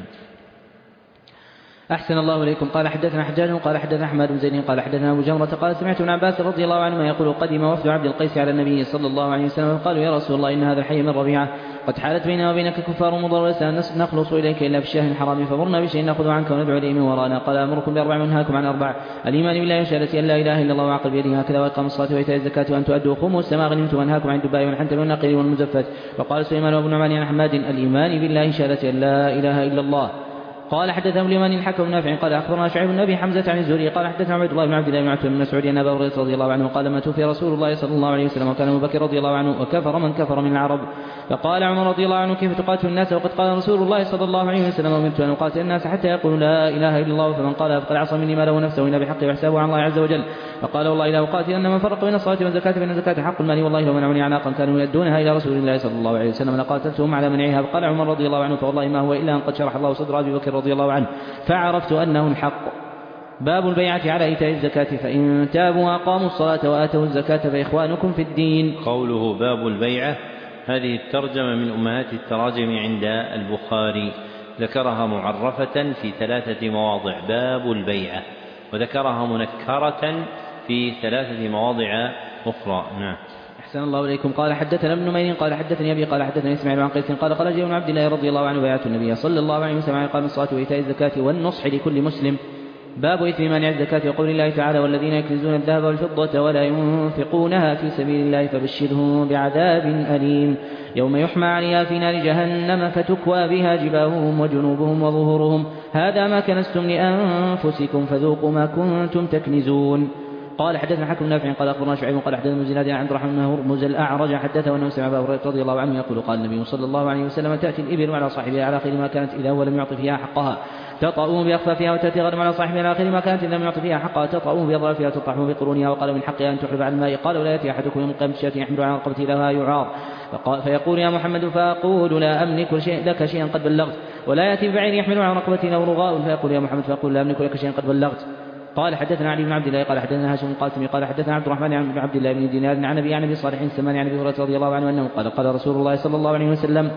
أحسن الله إليكم. قال حدثنا حجاج قال حدثنا أحمد بن زيد قال حدثنا أبو جمرة قال سمعت ابن عباس رضي الله عنهما يقول قدم وفد عبد القيس على النبي صلى الله عليه وسلم فقالوا يا رسول الله إن هذا الحي من ربيعة قد حالت بيننا وبينك كفار مضر ولسنا نخلص إليك إلا بالشاه الحرام، فمرنا بشيء نأخذ عنك وندعو إليه من ورانا. قال أمركم بأربع وأنهاكم عن أربع: الإيمان بالله وشهادة أن لا إله إلا الله وعقل بيده هكذا، وإقام الصلاة وإيتاء الزكاة وأن تؤدوا خمس ما غنمتم، وأنهاكم عن الدباء والحنتم والنقير والمزفت. وقال سليمان وابن نعمان عن حماد: الإيمان بالله شهادة أن لا إله إلا الله. قال حدثنا اليماني الحكم نافع قال أخبرنا شعيب بن أبي حمزة عن الزهري قال حدثنا عبد الله بن عبد الله بن عتبة بن مسعود أن أبا هريرة رضي الله عنه قال ما توفي رسول الله صلى الله عليه وسلم وكان أبو بكر رضي الله عنه وكفر من كفر من العرب. فقال عمر رضي الله عنه: كيف تقاتل الناس وقد قال رسول الله صلى الله عليه وسلم: أمرت أن أقاتل الناس حتى يقولوا لا إله إلا الله، فمن قالها فقد عصى مني ما له نفسه إلا بحقه وحسابه على الله عز وجل. فقال والله لا أقاتل أن من فرق بين الصلاة والزكاة فإن الزكاة حق المال، والله لو منعوني عناقا كانوا يؤدونها إلى رسول الله صلى الله عليه وسلم لقاتلتهم على منعها. فقال عمر رضي الله عنه: فوالله ما هو إلا أن قد شرح الله صدر أبي بكر رضي الله عنه فعرفت أنه الحق. باب البيعة على إيتاء الزكاة، فإن تابوا وأقاموا الصلاة وآتوا الزكاة فإخوانكم في الدين. قوله باب البيعة، هذه الترجمة من أمهات التراجم عند البخاري، ذكرها معرفة في 3 مواضع باب البيعة، وذكرها منكرة في 3 مواضع أخرى. نعم. أحسن الله إليكم. قال حدثنا ابن نمير قال حدثني أبي قال حدثني إسماعيل عن قيس قال قال جابر بن عبد الله رضي الله عنه: بايعت النبي صلى الله عليه وسلم على إقام الصلاة وإيتاء الزكاة والنصح لكل مسلم. باب إثم مانع الزكاة وقول الله تعالى: والذين يكنزون الذهب والفضة ولا ينفقونها في سبيل الله فبشرهم بعذاب أليم يوم يحمى عليها في نار جهنم فتكوى بها جباههم وجنوبهم وظهورهم هذا ما كنزتم لأنفسكم فذوقوا ما كنتم تكنزون. قال حدثنا حكم نافع قال أخبرنا شعيب قال حدثنا زناد عن عبد الرحمن هرمز الأعرج حدثه أنه سمع أبا هريرة رضي الله عنه يقول: قال النبي صلى الله عليه وسلم: تأتي الإبل على صاحبها على خير ما كانت إذا ولم يعط فيها حقها تطأوا بأخفافها، وتأتي غنم على صاحبها على خير ما كانت إذا لم يعط فيها حقها تطأوا بأظلافها وتطحوا بقرونها. وقال: من حقها أن تحلب عن الماء. قال: ولا يأتي أحدكم يوم القيامة بشاة يحمل على رقبته لها يعار فيقول: يا محمد، فأقول: لا أملك لك شيئا قد بلغت. ولا يأتي ببعير يحمل على رقبته له رغاء فيقول: يا محمد، فأقول: لا أملك لك شيئا قد بلغت. قال حدثنا علي بن عبد الله قال حدثنا هاشم القاسمي قال حدثنا عبد الرحمن بن عبد الله بن دينار عن ابي صالح السمان عن ابي هريره رضي الله عنه انه قال رسول الله صلى الله عليه وسلم: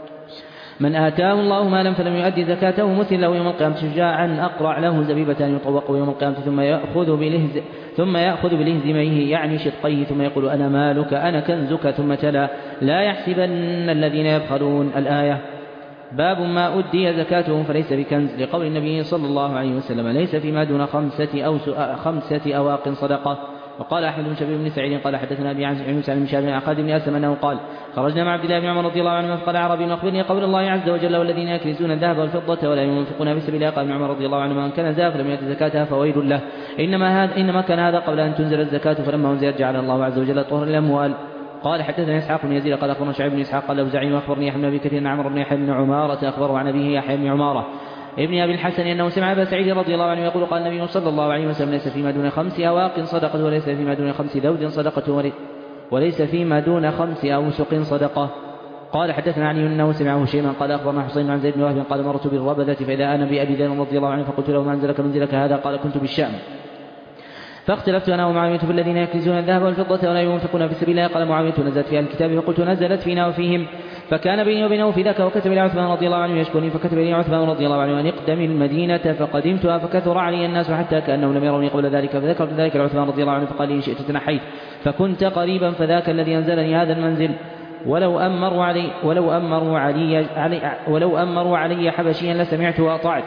من آتاه الله مالا فلم يؤدي زكاته مثل له يوم القيامة شجاعا أقرع له زبيبتان يطوقه يوم القيامة ثم يأخذ بلهزميه يعني شدقيه ثم يقول: أنا مالك أنا كنزك. ثم تلا: لا يحسبن الذين يبخلون. الآية. باب ما أدي زكاته فليس بكنز، لقول النبي صلى الله عليه وسلم: ليس فيما دون 5 أواق صدقة. وقال أحمد بن شبيب بن سعيد قال حدثنا أبي عن موسى بن شهاب عن خالد بن أسلم أنه قال: خرجنا مع عبد الله بن عمر رضي الله عنه فقال: أعرابي أخبرني قول الله عز وجل: والذين يكنزون الذهب والفضة ولا ينفقونها في سبيل الله. قال ابن عمر رضي الله عنه: من كنزها فلم يؤت زكاتها فويل له. إنما كان هذا قبل أن تنزل الزكاة، فلما أنزلت جعل الله عز وجل طهر الأموال. قال حدثنا إسحاق بن يزيد قال أخبرنا شعيب بن إسحاق قال أوزاعي وأخبرني يحيى بن أبي كثير عن عمرو بن يحيى بن عمارة أخبره عن أبيه يحيى بن عمارة ابن أبي الحسن أنه سمع أبا سعيد رضي الله عنه يقول: قال النبي صلى الله عليه وسلم: ليس فيما دون 5 أواق صدقة وليس فيما دون 5 ذود صدقة وليس فيما دون 5 أوسق صدقة. قال حدثنا علي أنه سمعه شيئا قال أخبرنا حسين عن زيد بن وهب قال: مرت بالربذة فإذا أنا بأبي ذر رضي الله عنه فقلت له: ما أنزلك منزلك هذا؟ قال: كنت بالشام فاختلفت أنا ومعاوية في الذين يكنزون الذهب والفضة ولا ينفقون في سبيل الله. قال معاوية: نزلت في أهل الكتاب؟ فقلت: نزلت فينا وفيهم. فكان بيني وبينه في ذاك، وكتب إلى عثمان رضي الله عنه يشكوني، فكتب إلى عثمان رضي الله عنه أن اقدم المدينة، فقدمتها فكثر علي الناس حتى كأنهم لم يروني قبل ذلك، فذكرت ذلك لعثمان رضي الله عنه فقال لي إن شئت تنحيت فكنت قريبا، فذاك الذي أنزلني هذا المنزل، ولو أمروا علي حبشيا لسمعت وأطعت.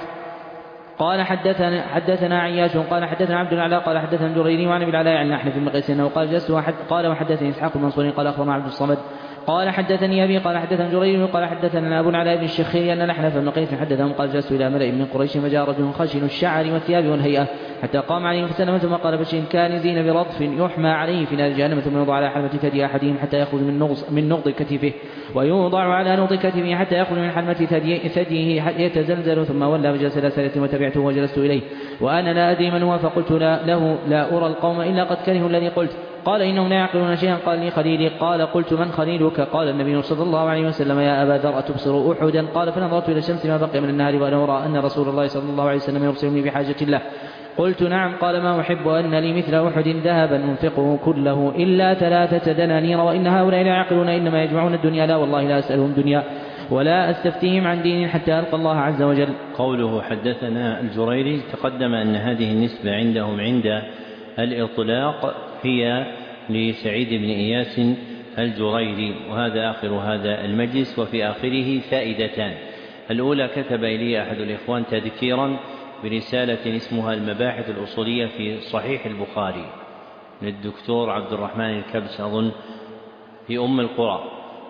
قال حدثنا عياش قال حدثنا عبد الأعلى قال حدثنا الجريري وعن ابي العلاء عن نحن في المقيس انه قال جلست قال وحدثني اسحاق المنصوري قال اخبرنا عبد الصمد قال حدثني ابي قال حدثنا الجريري قال حدثنا ابو العلاء بن الشخير ان نحن في المقيس حدثهم قال جلست الى ملئ من قريش فجاء رجل خشن الشعر والثياب والهيئه حتى قام عليهم فسلم ثم قال بشير كانزين برضف يحمى عليه في نار جهنم ثم يوضع على حلمة ثدي احدهم حتى يخرج من نقض كتفه ويوضع على نقض كتفه حتى يخرج من حلمة ثديه يتزلزل ثم ولى وجلس الى سلة وتبعته وجلست اليه وانا لا ادري من هو فقلت له لا ارى القوم الا قد كرهوا الذي قلت. قال إنهم لا يعقلون شيئا. قال لي خليلي. قال قلت من خليلك؟ قال النبي صلى الله عليه وسلم يا أبا ذر أتبصر أحدا؟ قال فنظرت إلى الشمس ما بقي من النهار وأنا أرى أن رسول الله صلى الله عليه وسلم يبصرني بحاجة الله. قلت نعم. قال ما أحب أن لي مثل أحد ذهبا أنفقه كله إلا 3 دنانير وإن هؤلاء لا يعقلون إنما يجمعون الدنيا. لا والله لا أسألهم دنيا ولا أستفتيهم عن دين حتى ألقى الله عز وجل. قوله حدثنا الجريري تقدم أن هذه النسبة عندهم عند الإطلاق هي لسعيد بن إياس الجريري، وهذا آخر هذا المجلس. وفي آخره فائدتان: الأولى كتب إلي أحد الإخوان تذكيرا برسالة اسمها المباحث الأصولية في صحيح البخاري للدكتور عبد الرحمن الكبس أظن في أم القرى.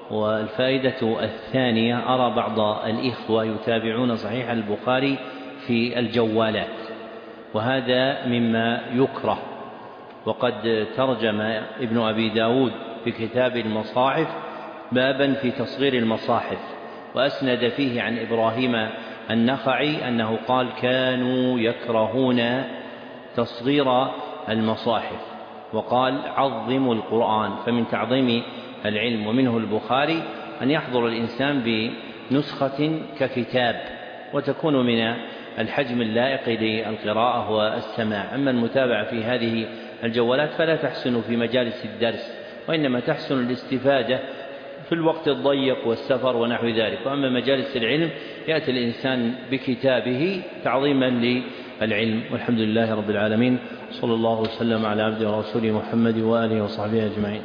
والفائدة الثانية: أرى بعض الإخوة يتابعون صحيح البخاري في الجوالات، وهذا مما يكره. وقد ترجم ابن أبي داود في كتاب المصاحف بابا في تصغير المصاحف، وأسند فيه عن إبراهيم النخعي أنه قال كانوا يكرهون تصغير المصاحف، وقال عظموا القرآن. فمن تعظيم العلم ومنه البخاري أن يحضر الإنسان بنسخة ككتاب وتكون من الحجم اللائق للقراءة والسماع. أما المتابعة في هذه الجوالات فلا تحسن في مجالس الدرس، وإنما تحسن الاستفادة في الوقت الضيق والسفر ونحو ذلك. وأما مجالس العلم يأتي الإنسان بكتابه تعظيما للعلم. والحمد لله رب العالمين، صلى الله وسلم على عبده ورسوله محمد وآله وصحبه أجمعين.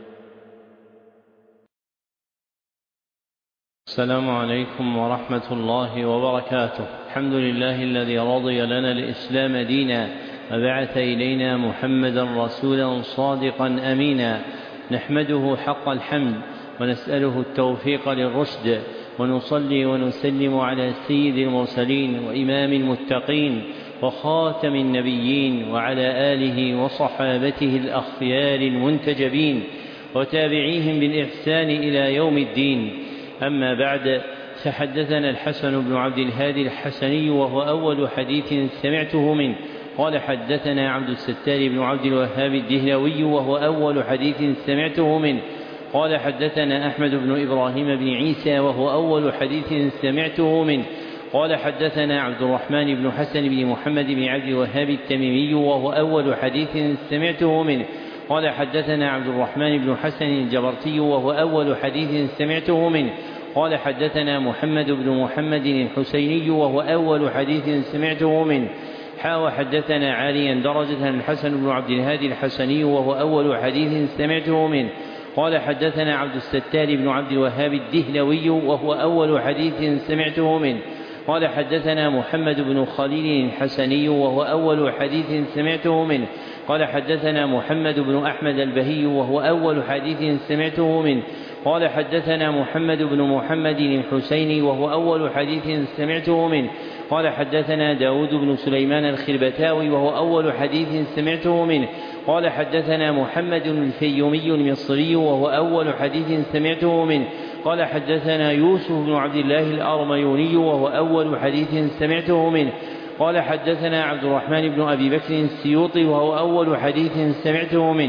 السلام عليكم ورحمة الله وبركاته. الحمد لله الذي رضي لنا الإسلام دينا وبعث إلينا محمدا رسولا صادقا أمينا، نحمده حق الحمد ونسأله التوفيق للرشد، ونصلي ونسلم على سيد المرسلين وإمام المتقين وخاتم النبيين وعلى آله وصحابته الأخيار المنتجبين وتابعيهم بالإحسان إلى يوم الدين. أما بعد، فحدثنا الحسن بن عبد الهادي الحسني وهو أول حديث سمعته منه. قال حدثنا عبد الستار بن عبد الوهاب الدهلوي وهو أول حديث سمعته منه. قال حدثنا أحمد بن إبراهيم بن عيسى وهو أول حديث سمعته منه. قال حدثنا عبد الرحمن بن حسن بن محمد بن عبد الوهاب التميمي وهو أول حديث سمعته منه. قال حدثنا عبد الرحمن بن حسن الجبرتي وهو أول حديث سمعته منه. قال حدثنا محمد بن محمد الحسيني وهو أول حديث سمعته منه. وحدثنا عاليا درجة الحسن بن عبد الهادي الحسني وهو أول حديث سمعته منه. قال حدثنا عبد الستار بن عبد الوهاب الدهلوي وهو أول حديث سمعته منه. قال حدثنا محمد بن خليل الحسني وهو أول حديث سمعته منه. قال حدثنا محمد بن أحمد البهي وهو أول حديث سمعته منه. قال حدثنا محمد بن محمد الحسيني وهو أول حديث سمعته منه. قال حدثنا داود بن سليمان الخربتاوي وهو أول حديث سمعته منه. قال حدثنا محمد الفيومي المصري وهو أول حديث سمعته منه. قال حدثنا يوسف بن عبد الله الأرميوني وهو أول حديث سمعته منه. قال حدثنا عبد الرحمن بن أبي بكر السيوطي وهو أول حديث سمعته منه.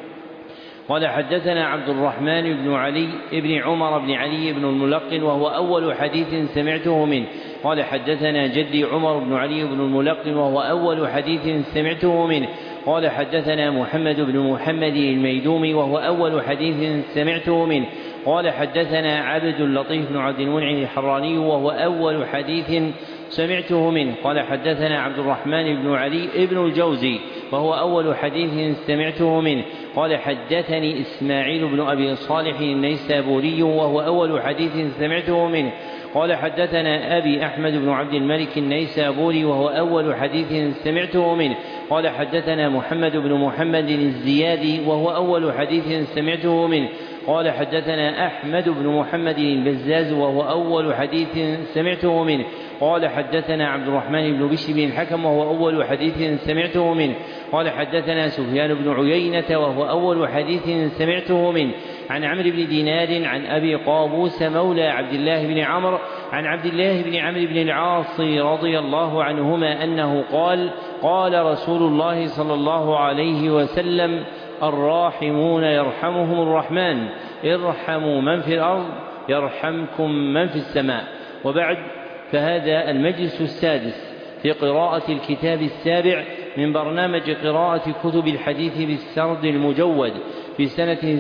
قال حدثنا عبد الرحمن بن علي بن عمر بن علي بن الملقن وهو أول حديث سمعته منه. قال حدثنا جدي عمر بن علي بن الملقن وهو أول حديث سمعته منه. قال حدثنا محمد بن محمد الميدومي وهو أول حديث سمعته منه. قال حدثنا عبد اللطيف بن عبد المنعم الحراني وهو أول حديث سمعته منه. قال حدثنا عبد الرحمن بن علي بن الجوزي وهو أول حديث سمعته منه. قال حدثني إسماعيل بن أبي صالح النيسابوري وهو أول حديث سمعته منه. قال حدثنا أبي أحمد بن عبد الملك النيسابوري وهو أول حديث سمعته منه. قال حدثنا محمد بن محمد الزيادي وهو أول حديث سمعته منه. قال حدثنا أحمد بن محمد البزاز وهو أول حديث سمعته منه. قال حدثنا عبد الرحمن بن بشر بن الحكم وهو أول حديث سمعته منه. قال حدثنا سفيان بن عيينة وهو أول حديث سمعته منه. عن عمرو بن دينار عن أبي قابوس مولى عبد الله بن عمرو عن عبد الله بن عمرو بن العاص رضي الله عنهما أنه قال: قال رسول الله صلى الله عليه وسلم: الراحمون يرحمهم الرحمن، ارحموا من في الأرض يرحمكم من في السماء. وبعد، فهذا المجلس السادس في قراءة الكتاب السابع من برنامج قراءة كتب الحديث بالسرد المجود في سنة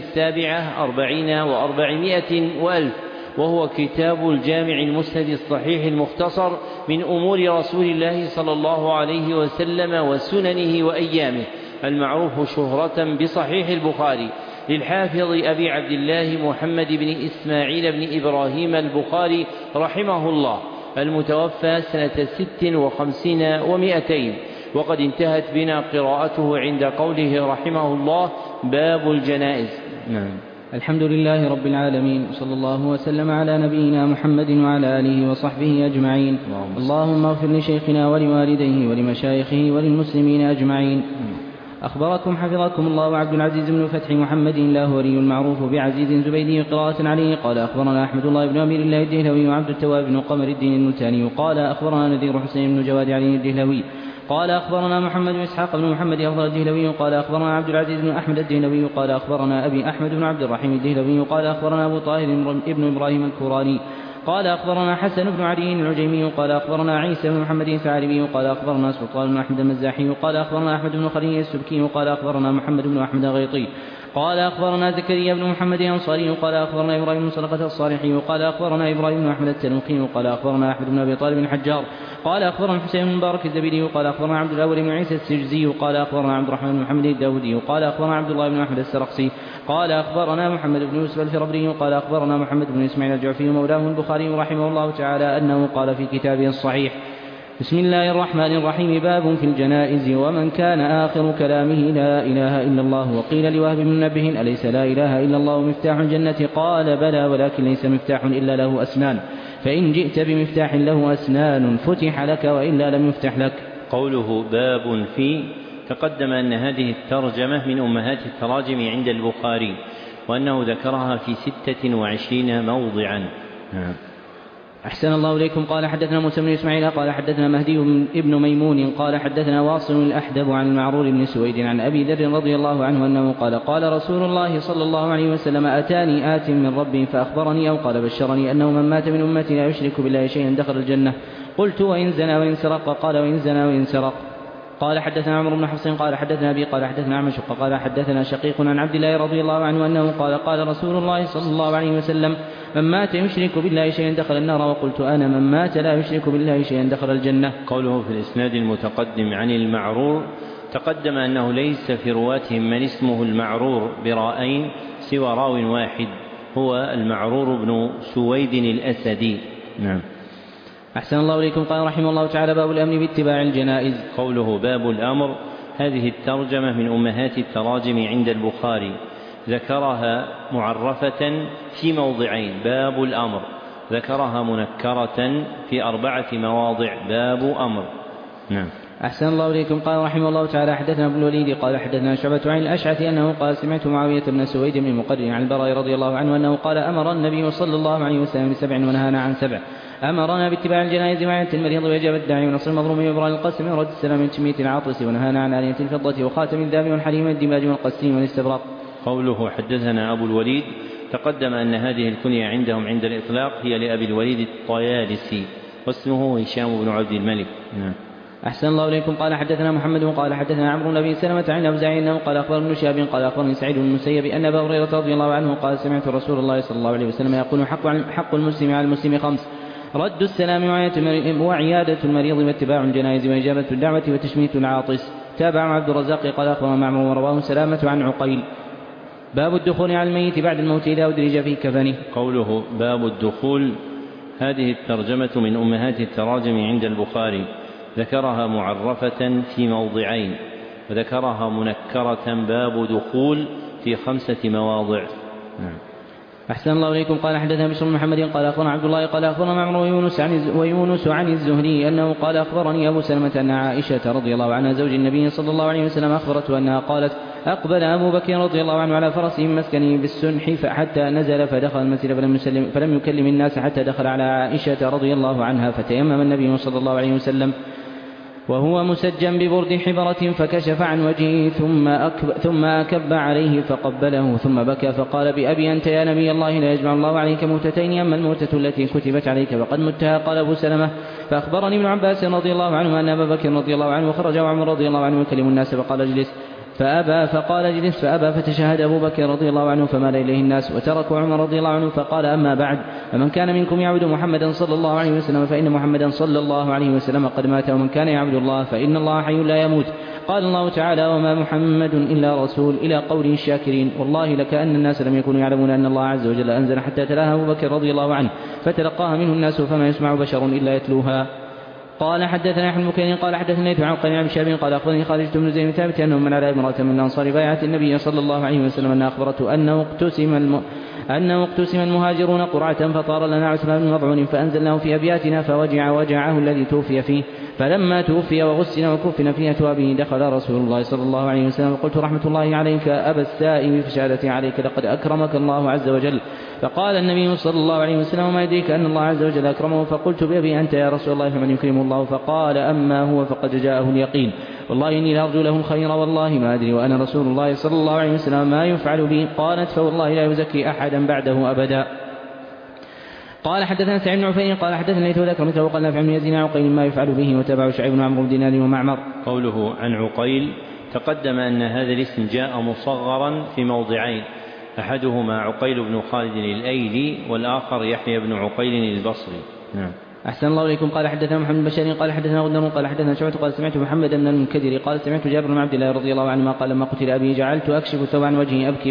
47 و400 وألف، وهو كتاب الجامع المسند الصحيح المختصر من أمور رسول الله صلى الله عليه وسلم وسننه وأيامه، المعروف شهرة بصحيح البخاري، للحافظ أبي عبد الله محمد بن إسماعيل بن إبراهيم البخاري رحمه الله، المتوفى سنة 56 و200. وقد انتهت بنا قراءته عند قوله رحمه الله: باب الجنائز. نعم. الحمد لله رب العالمين، صلى الله وسلم على نبينا محمد وعلى آله وصحبه أجمعين. اللهم اغفر لشيخنا ولوالديه ولمشايخه وللمسلمين أجمعين. أخبركم حفظكم الله عبد العزيز بن فتح محمد اللاهوري المعروف بعزيز زبيدي قراءة عليه. قال أخبرنا أحمد الله بن أمير الله الدهلوي وعبد التواب بن قمر الدين الملتاني. قال أخبرنا نذير حسين بن جواد علي الدهلوي. قال أخبرنا محمد بن إسحاق بن محمد أفضل الدهلوي. قال أخبرنا عبد العزيز بن أحمد الدهلوي. قال أخبرنا أبي أحمد بن عبد الرحيم الدهلوي. قال أخبرنا أبو طاهر ابن إبراهيم الكوراني. قال أخبرنا حسن بن علي العجيمي. قال أخبرنا عيسى بن محمد الثعلبي. قال أخبرنا سلطان بن أحمد المزاحي. قال أخبرنا أحمد بن خليل السبكي. قال أخبرنا محمد بن أحمد الغيطي. قال أخبرنا زكريا بن محمد الأنصاري. قال أخبرنا إبراهيم بن صدقة الصالحي. قال أخبرنا إبراهيم بن أحمد التلوقي. قال أخبرنا أحمد بن أبي طالب الحجار. قال أخبرنا حسين بن مبارك الزبيدي. قال أخبرنا عبد الأول بن عيسى السجزي. قال أخبرنا عبد الرحمن بن محمد الداودي. قال أخبرنا عبد الله بن أحمد السرقسي. قال أخبرنا محمد بن يوسف الفربري. قال أخبرنا محمد بن إسماعيل الجعفي مولاه البخاري رحمه الله تعالى أنه قال في كتابه الصحيح: بسم الله الرحمن الرحيم. باب في الجنائز. ومن كان آخر كلامه لا إله إلا الله. وقيل لوهب بن منبه: أليس لا إله إلا الله مفتاح الجنة؟ قال: بلى، ولكن ليس مفتاح إلا له أسنان، فإن جئت بمفتاح له أسنان فتح لك، وإلا لم يفتح لك. قوله باب في، تقدم أن هذه الترجمة من أمهات التراجم عند البخاري، وأنه ذكرها في 26 موضعا. أحسن الله إليكم. قال حدثنا موسى بن إسماعيل قال حدثنا مهدي بن ميمون قال حدثنا واصل الأحدب عن المعرور بن سويد عن أبي ذر رضي الله عنه أنه قال: قال رسول الله صلى الله عليه وسلم: أتاني آت من ربي فأخبرني أو قال بشرني أنه من مات من أمتي لا يشرك بالله شيئا دخل الجنة. قلت: وإن زنى وإن سرق؟ قال: وإن زنى وإن سرق. قال حدثنا عمرو بن حفص قال حدثنا أبي قال حدثنا عمش قال حدثنا شقيق عن عبد الله رضي الله عنه أنه قال: قال رسول الله صلى الله عليه وسلم: من مات يشرك بالله شيئا دخل النار. وقلت أنا: من مات لا يشرك بالله شيئا دخل الجنة. قوله في الإسناد المتقدم عن المعرور، تقدم أنه ليس في رواتهم من اسمه المعرور براءين سوى راو واحد، هو المعرور بن سويد الأسدي. نعم. أحسن الله إليكم. قال رحمه الله تعالى: باب الأمن باتباع الجنائز. قوله باب الأمر، هذه الترجمة من أمهات التراجم عند البخاري، ذكرها معرفة في موضعين: باب الأمر، ذكرها منكرة في 4 مواضع: باب أمر. نعم. أحسن الله إليكم. قال رحمه الله تعالى: حدثنا ابن الوليد قال حدثنا شعبة عن الأشعث أنه قال: سمعت معاوية بن سويد بن مقرن عن البراء رضي الله عنه أنه قال: أمر النبي صلى الله عليه وسلم ب7 ونهانا عن 7. أمرنا باتباع الجنائز وعيادة المريض وإجابة الداعي ونصر المظلوم وإبراء القسم ورد السلام من تمية العاطس، ونهانا عن آنية الفضة وخاتم الذهب والحريم والدماج والقسيم والاستبراق. قوله حدثنا أبو الوليد، تقدم أن هذه الكنية عندهم عند الإطلاق هي لأبي الوليد الطيالسي، واسمه هشام بن عبد الملك. نعم. أحسن الله إليكم. قال حدثنا محمد قال حدثنا عمرو بن أبي سلمة عن الأوزاعي أنه قال أخبرني ابن شهاب قال أخبرني سعيد بن المسيب أن أبا هريرة رضي الله عنه قال سمعت رسول الله صلى الله عليه وسلم يقول حق المسلم على المسلم 5: رد السلام وعيادة المريض واتباع الجنائز وإجابة الدعوة وتشميت العاطس. تابع عبد الرزاق قال أخبرنا معمر ورواه سلامة عن عقيل. باب الدخول على الميت بعد الموت إذا أدرج في كفنه. قوله باب الدخول، هذه الترجمة من أمهات التراجم عند البخاري، ذكرها معرفة في موضعين، وذكرها منكرة باب دخول في 5 مواضع. أحسن الله إليكم. قال حدثنا بشر بن محمد قال أخبرنا عبد الله قال أخبرنا معمر ويونس عن الزهري أنه قال أخبرني أبو سلمة أن عائشة رضي الله عنها زوج النبي صلى الله عليه وسلم أخبرته أنها قالت: أقبل أبو بكر رضي الله عنه على فرسه من مسكنه بالسنح حتى نزل فدخل المسجد فلم يكلم الناس حتى دخل على عائشة رضي الله عنها، فتيمم النبي صلى الله عليه وسلم وهو مسجى ببرد حبرة فكشف عن وجهه ثم أكب عليه فقبله ثم بكى فقال: بأبي أنت يا نبي الله لا يجمع الله عليك موتتين، أما الموتة التي كتبت عليك فقد متها. قال أبو سلمة: فأخبرني ابن عباس رضي الله عنه أن أبا بكر رضي الله عنه خرج وعمر رضي الله عنه يكلم الناس فقال: اجلس، فقال: اجلس، فأبى، فتشهد أبو بكر رضي الله عنه فمال إليه الناس وتركوا عمر رضي الله عنه فقال: أما بعد، فمن كان منكم يعبد محمدا صلى الله عليه وسلم فإن محمدا صلى الله عليه وسلم قد مات، ومن كان يعبد الله فإن الله حي لا يموت. قال الله تعالى: وما محمد إلا رسول، إلى قوله الشاكرين. والله لكأن الناس لم يكونوا يعلمون أن الله عز وجل أنزل حتى تلاها أبو بكر رضي الله عنه فتلقاها منه الناس فما يسمع بشر إلا يتلوها. قال حدثنا أحمد بن قال حدثنا يتبع عن قال عن شاب قال أخبرني خالد بن زيد ثابت أنه من على امرأة من الأنصار بايعت النبي صلى الله عليه وسلم أن أخبرته أنه اقتسم المهاجرون قرعة فطار لنا عثمان بن مضعون فأنزلناه في أبياتنا فوجع وجعه الذي توفي فيه، فلما توفي وغسل وكفن في أثوابه دخل رسول الله صلى الله عليه وسلم وقلت: رحمة الله عليك أبا السائب فشهادتي عليك لقد أكرمك الله عز وجل. فقال النبي صلى الله عليه وسلم: ما يدريك أن الله عز وجل أكرمه؟ فقلت: بأبي أنت يا رسول الله فمن يكرم الله؟ فقال: أما هو فقد جاءه اليقين، والله إني لأرجو له الخير والله ما أدري وأنا رسول الله صلى الله عليه وسلم ما يفعل بي. قالت: فوالله لا يزكي أحدا بعده أبدا. قال حدثنا سعيد بن عفير قال حدثنا ليث ذكر مثله قال نافع بن يزيد عن عقيل ما يفعل به، وتبع شعيب بن عمرو بن دينار ومعمر. قوله عن عقيل تقدم أن هذا الاسم جاء مصغرا في موضعين، أحدهما عقيل بن خالد الأيلي والآخر يحيى بن عقيل البصري. نعم. أحسن الله إليكم. قال حدثنا محمد بن بشار قال حدثنا غندر قال حدثنا شعبة قال سمعت محمد بن المنكدر قال سمعت جابر بن عبد الله رضي الله عنهما قال لما قتل أبي جعلت أكشف الثوب عن وجهي أبكي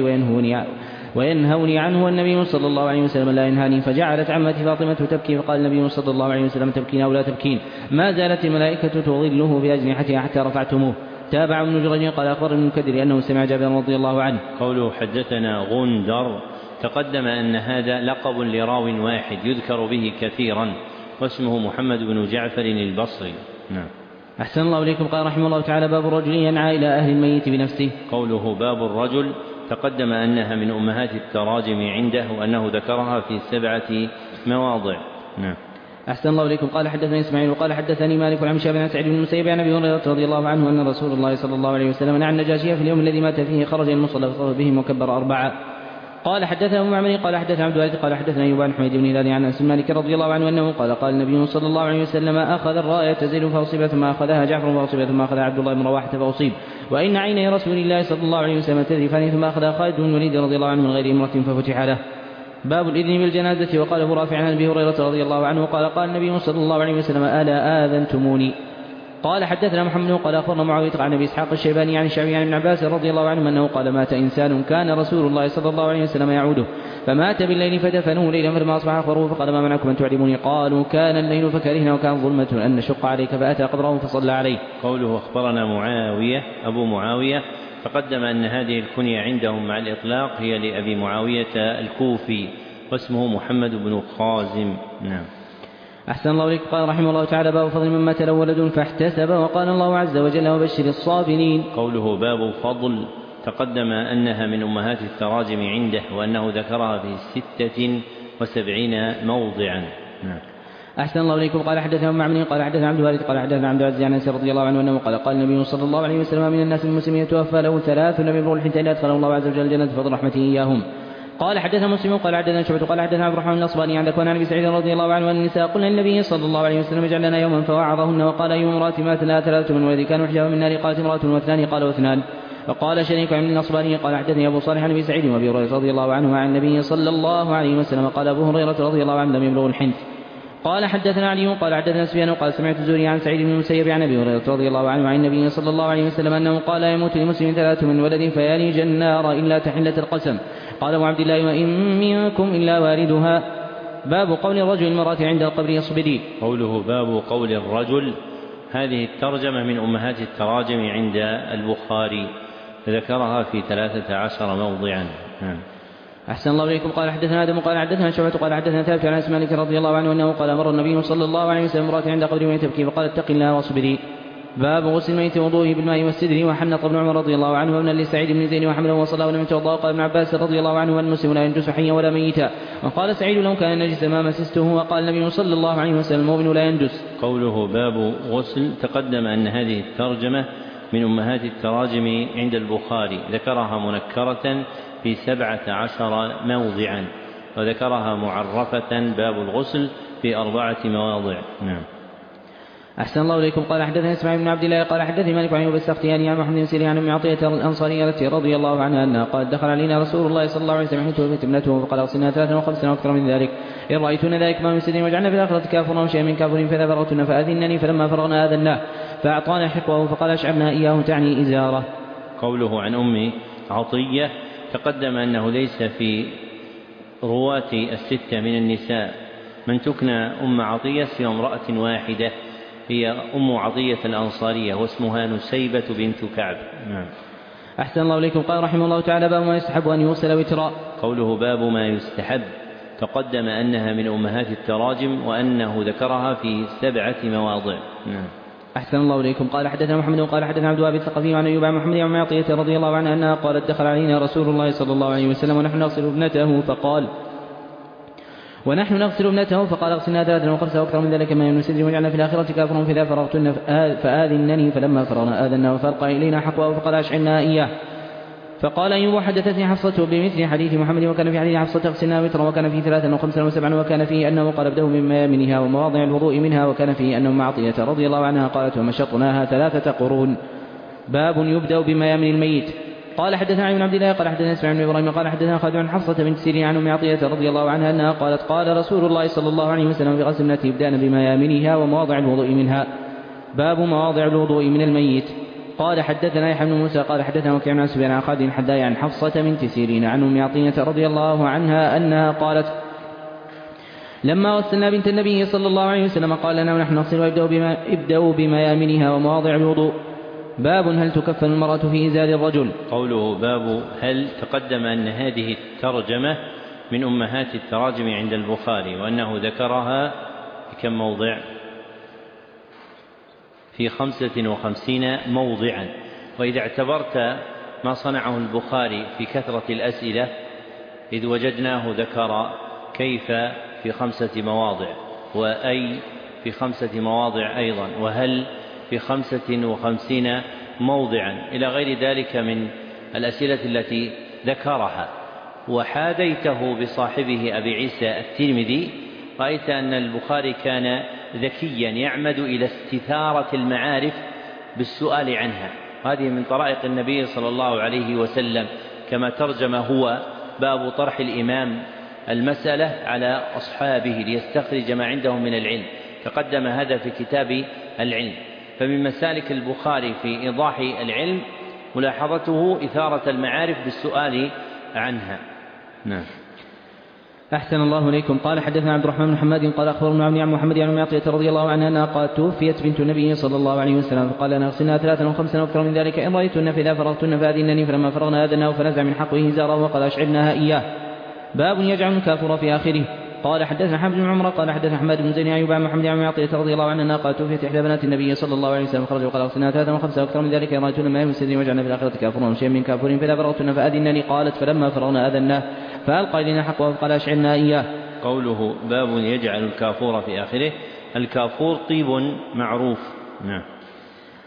وينهوني عنه والنبي صلى الله عليه وسلم لا ينهاني، فجعلت عمتي فاطمة تبكي فقال النبي صلى الله عليه وسلم: تبكين أو لا تبكين؟ ما زالت الملائكة تظله بأجنحتها حتى رفعتموه. تابع ابن جريج قال أخبر المنكدر أنه سمع جابر رضي الله عنه. قوله حدثنا غندر تقدم أن هذا لقب لراو واحد يذكر به كثيرا واسمه محمد بن جعفر البصري. نعم. أحسن الله إليكم. قال رحمه الله تعالى: باب الرجل ينعى إلى أهل الميت بنفسه. قوله باب الرجل تقدم أنها من أمهات التراجم عنده وأنه ذكرها في 7 مواضع. نعم. أحسن الله إليكم. قال حدثني إسماعيل وقال حدثني مالك عن شاب بن سعيد بن المسيب عن أبي هريرة رضي الله عنه أن رسول الله صلى الله عليه وسلم نعى النجاشي في اليوم الذي مات فيه خرج المصلى فطاف بهم وكبر 4. قال حدثنا أبو معمر قال حدثنا عبد الوارث قال حدثنا أيوب بن حميد بن هلال عن أنس مالك رضي الله عنه أنه قال النبي صلى الله عليه وسلم: أخذ الراية زيد فأصيب ثم أخذها جعفر فأصيب ثم أخذها عبد الله بن رواحة فأصيب، وإن عيني رسول الله صلى الله عليه وسلم تذرفان ثم أخذها خالد بن الوليد رضي الله عنه من غير امرأة ففتح له. باب الإذن بالجنازة. وقال أبو رافع عن أبي هريرة رضي الله عنه قال النبي صلى الله عليه وسلم: ألا آذنتموني؟ قال حدثنا محمد قال أخبرنا معاوية عن أبي إسحاق الشيباني عن الشعبي عن ابن عباس رضي الله عنه أنه قال: مات إنسان كان رسول الله صلى الله عليه وسلم يعوده فمات بالليل فدفنوه ليلا فلما أصبح أخبروه فقال: ما منعكم أن تعلموني؟ قالوا: كان الليل فكرهنا وكان ظلمة أن نشق عليك، فأتى قبره فصلى عليه. قوله أخبرنا معاوية أبو معاوية تقدم أن هذه الكنية عندهم مع الإطلاق هي لأبي معاوية الكوفي واسمه محمد بن خازم. نعم. أحسن الله إليك. قال رحمه الله تعالى: باب فضل من مات له ولد فاحتسب. وقال الله عز وجل: وبشر الصابرين. قوله باب فضل تقدم أنها من أمهات التراجم عنده وأنه ذكرها في 76 موضعا. نعم. أحسن الله إليكم. قال حدثنا معمر قال حدثنا عبد الوارث قال حدثنا عبد العزيز عن أنس رضي الله عنه أنه قال النبي صلى الله عليه وسلم: من الناس المسلمين يتوفى له 3 من بروح حتى أدخله الله عز وجل الجنة بفضل رحمته إياهم. قال حدثنا مسلم قال حدثنا شعبة قال حدثنا عبد الرحمن الأصبهاني عن ذكوان عن أبي سعيد رضي الله عنه أن النساء قلنا للنبي صلى الله عليه وسلم اجعل لنا يوما فوعظهن وقال أي امرأة مات لها 3 من ولد كانوا حجابا من النار قالت امرأة واثنان قال واثنان. فقال شريك عن الأصبهاني قال حدثني أبو صالح عن أبي سعيد وأبي هريرة رضي الله عنه عن النبي صلى الله عليه وسلم قال أبو هريرة رضي الله عنه لم يبلغ الحنث. قال حدثنا علي قال حدثنا سفيان قال سمعت الزهري عن سعيد بن المسيب عن ابي هريره رضي الله عنه عن النبي صلى الله عليه وسلم انه قال يموت لمسلم 3 من ولد فيلج النار الا تحله القسم. قال ابو عبد الله وان منكم الا واردها. باب قول الرجل المرأة عند القبر اصبري. قوله باب قول الرجل، هذه الترجمة من أمهات التراجم عند البخاري، ذكرها في 13 موضعا. أحسن الله إليكم. قال حدثنا آدم قال حدثنا شعبة قال حدثنا ثابت عن أنس مالك رضي الله عنه أنه قال أمر النبي صلى الله عليه وسلم امرأة عند قبر ميت تبكي فقال اتق الله واصبري. باب غسل الميت وضوءه بالماء والسدر. وحنط ابن عمر رضي الله عنه وابن لسعيد بن زيد وحمله وصلى ولم يتوضأ. قال ابن عباس رضي الله عنه والمسلم لا ينجس حيا ولا ميتا. وقال سعيد لو كان نجسا ما مسسته. وقال النبي صلى الله عليه وسلم المؤمن لا ينجس. قوله باب غسل، تقدم أن هذه الترجمة من أمهات التراجم عند البخاري، ذكرها منكرة في 17 موضعا، وذكرها معرفة باب الغسل في 4 مواضع. نعم. أحسن الله إليكم. قال حدثنا إسماعيل بن عبد الله قال حدثني مالك عن أيوب السختياني عن محمد بن سيرين عن أم عطية الأنصارية التي رضي الله عنها أنها قال دخل علينا رسول الله صلى الله عليه وسلم حين توفيت ابنته فقال أغسلنا 3 و5 وأكثر من ذلك إن رأيتن ذلك ما من سدر واجعلنا في الآخرة كافرا وشيئا من كافر فإذا فرغتن فأذنني. فلما فرغنا آذناه فأعطانا حقوه فقال أشعبنا إياه تعني إزاره. قوله عن أم عطية، تقدم أنه ليس في رواة 6 من النساء من تكنى أم عطية سوى امرأة واحدة هي أم عطية الأنصارية واسمها نسيبة بنت كعب. نعم. أحسن الله إليكم. قال رحمه الله تعالى باب ما يستحب أن يوصل وترا. قوله باب ما يستحب، تقدم أنها من أمهات التراجم وأنه ذكرها في 7 مواضع. نعم. أحسن الله إليكم. قال حدثنا محمد قال حدثنا عبد الوهاب الثقفي عن أيوب عن محمد عن عطية رضي الله عنها أنها قالت دخل علينا رسول الله صلى الله عليه وسلم ونحن نغسل ابنته فقال اغسلنا 3 و5 وأكثر من ذلك ما ينسدر واجعلنا في الآخرة كافرا فإذا فرغتن فآذنني. فلما فرغنا آذنا فألقى إلينا حقوه فقال أشعلنا إياه. فقال أيوب حدثتني حفصة بمثل حديث محمد وكان في حديث حفصة اغسلنا وترا وكان فيه 3 و5 و7 وكان فيه أنه قال ابدأوا من ميامنها ومواضع الوضوء منها وكان فيه أنه مع عطية رضي الله عنها قالت ومشطناها 3 قرون. باب يبدأ بميامن الميت. قال حدثنا علي بن عبد الله قال حدثنا اسماعيل بن ابراهيم قال حدثنا خالد عن حفصة بنت سيرين عن ام عطية رضي الله عنها انها قالت قال رسول الله صلى الله عليه وسلم في غسل ابنته ابدأن بميامنها ومواضع الوضوء منها. باب مواضع الوضوء من الميت. قال حدثنا يحيى بن موسى قال حدثنا وكيع عن سفيان عن خالد الحذاء عن حفصة بنت سيرين عن ام عطية رضي الله عنها انها قالت لما غسلنا بنت النبي صلى الله عليه وسلم قال لنا ونحن نغسل ابدأوا بميامنها ومواضع الوضوء. باب هل تكفن المرأة في إزار الرجل. قوله باب هل، تقدم أن هذه الترجمة من أمهات التراجم عند البخاري وأنه ذكرها في كم موضع؟ في 55 موضعا. وإذا اعتبرت ما صنعه البخاري في كثرة الأسئلة إذ وجدناه ذكر كيف في 5 مواضع وأي في 5 مواضع أيضا وهل في 55 موضعا إلى غير ذلك من الأسئلة التي ذكرها، وحاديته بصاحبه أبي عيسى الترمذي، رأيت أن البخاري كان ذكيا يعمد إلى استثارة المعارف بالسؤال عنها. هذه من طرائق النبي صلى الله عليه وسلم، كما ترجم هو باب طرح الإمام المسألة على أصحابه ليستخرج ما عندهم من العلم. تقدم هذا في كتاب العلم. فمن مسالك البخاري في إيضاح العلم ملاحظته إثارة المعارف بالسؤال عنها. نعم. أحسن الله إليكم. قال حدثنا عبد الرحمن بن حماد قال أخبرنا عن محمد عن عطية رضي الله عنها أنها قالت توفيت بنت النبي صلى الله عليه وسلم فقال لنا اغسلنا 3 و5 وأكثر من ذلك إن رأيتن فإذا فرغتن فأذنني. فلما فرغنا آذناه فنزع من حقه إزاره وقال أشعلناها إياه. باب يجعل الكافر في آخره. قال حدثنا حمد بن عمر قال حدثنا حماد بن زيد أيوب عن محمد عن عطية رضي الله عنها قالت توفيت إحدى بنات النبي صلى الله عليه وسلم خرج وقال اغسلنا 3 و5 وأكثر من ذلك إن رأيتن ما يمسدني وجعلنا في الآخرة كافرا وشيئا من كافر فإذا فرغتن فأذنني. قالت فلما فرغنا آذناه فألقى إلينا حقه وقال أشعلنا إياه. قوله باب يجعل الكافور في آخره، الكافور طيب معروف. نعم.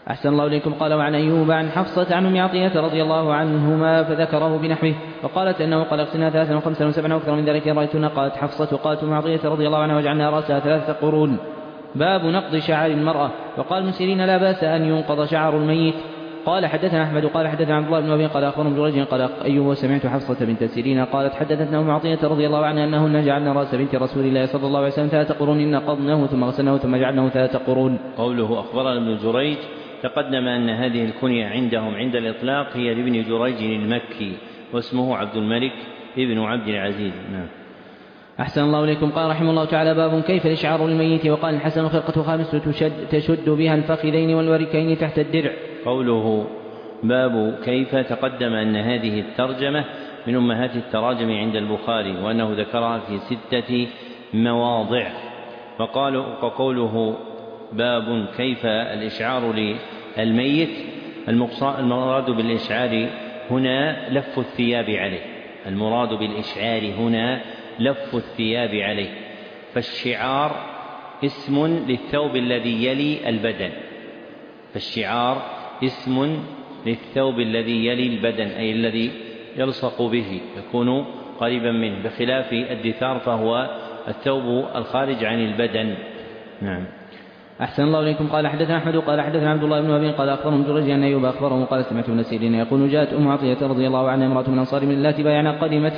أحسن الله إليكم. قال وعن أيوب عن حفصة عن أم عطية رضي الله عنهما فذكره بنحوه وقالت أنه قال اغسلنا 3 و5 و7 وأكثر من ذلك رأيتنا. قالت حفصة قالت أم عطية رضي الله عنها وجعلنا رأسها 3 قرون. باب نقض شعر المرأة. وقال المسيرين لا بأس أن ينقض شعر الميت. قال حدثنا أحمد قال حدثنا عبد الله بن أبي قال أخبرنا ابن جريج قال أيوب وسمعت حفصة بنت سيرين قالت حدثتنا أم عطية رضي الله عنها أنهن جعلنا رأس بنت رسول الله صلى الله عليه وسلم 3 قرون نقضناه ثم غسلناه ثم جعلناه 3 قرون. قوله أخبرنا ابن جريج تقدم أن هذه الكنية عندهم عند الإطلاق هي لابن جريج المكي واسمه عبد الملك ابن عبد العزيز. نعم. أحسن الله إليكم. قال رحمه الله تعالى باب كيف الإشعار الميت. وقال الحسن خرقة 5 تشد بها الفخذين والوركين تحت الدرع. قوله باب كيف تقدم أن هذه الترجمة من أمهات التراجم عند البخاري وأنه ذكرها في 6 مواضع. وقوله باب كيف الإشعار للميت المراد بالإشعار هنا لف الثياب عليه. المراد بالإشعار هنا لف الثياب عليه. فالشعار اسم للثوب الذي يلي البدن. فالشعار اسم للثوب الذي يلي البدن أي الذي يلصق به يكون قريبا منه بخلاف الدثار فهو الثوب الخارج عن البدن. نعم. أحسن الله إليكم. قال حدثنا أحمد قال حدثنا عبد الله بن أبي قال أخبرهم جريج أن أيوب أخبره قال سمعت ابن سيرين يقول جاءت أم عطية رضي الله عنها امرأة من أنصار من اللاتي بايعنا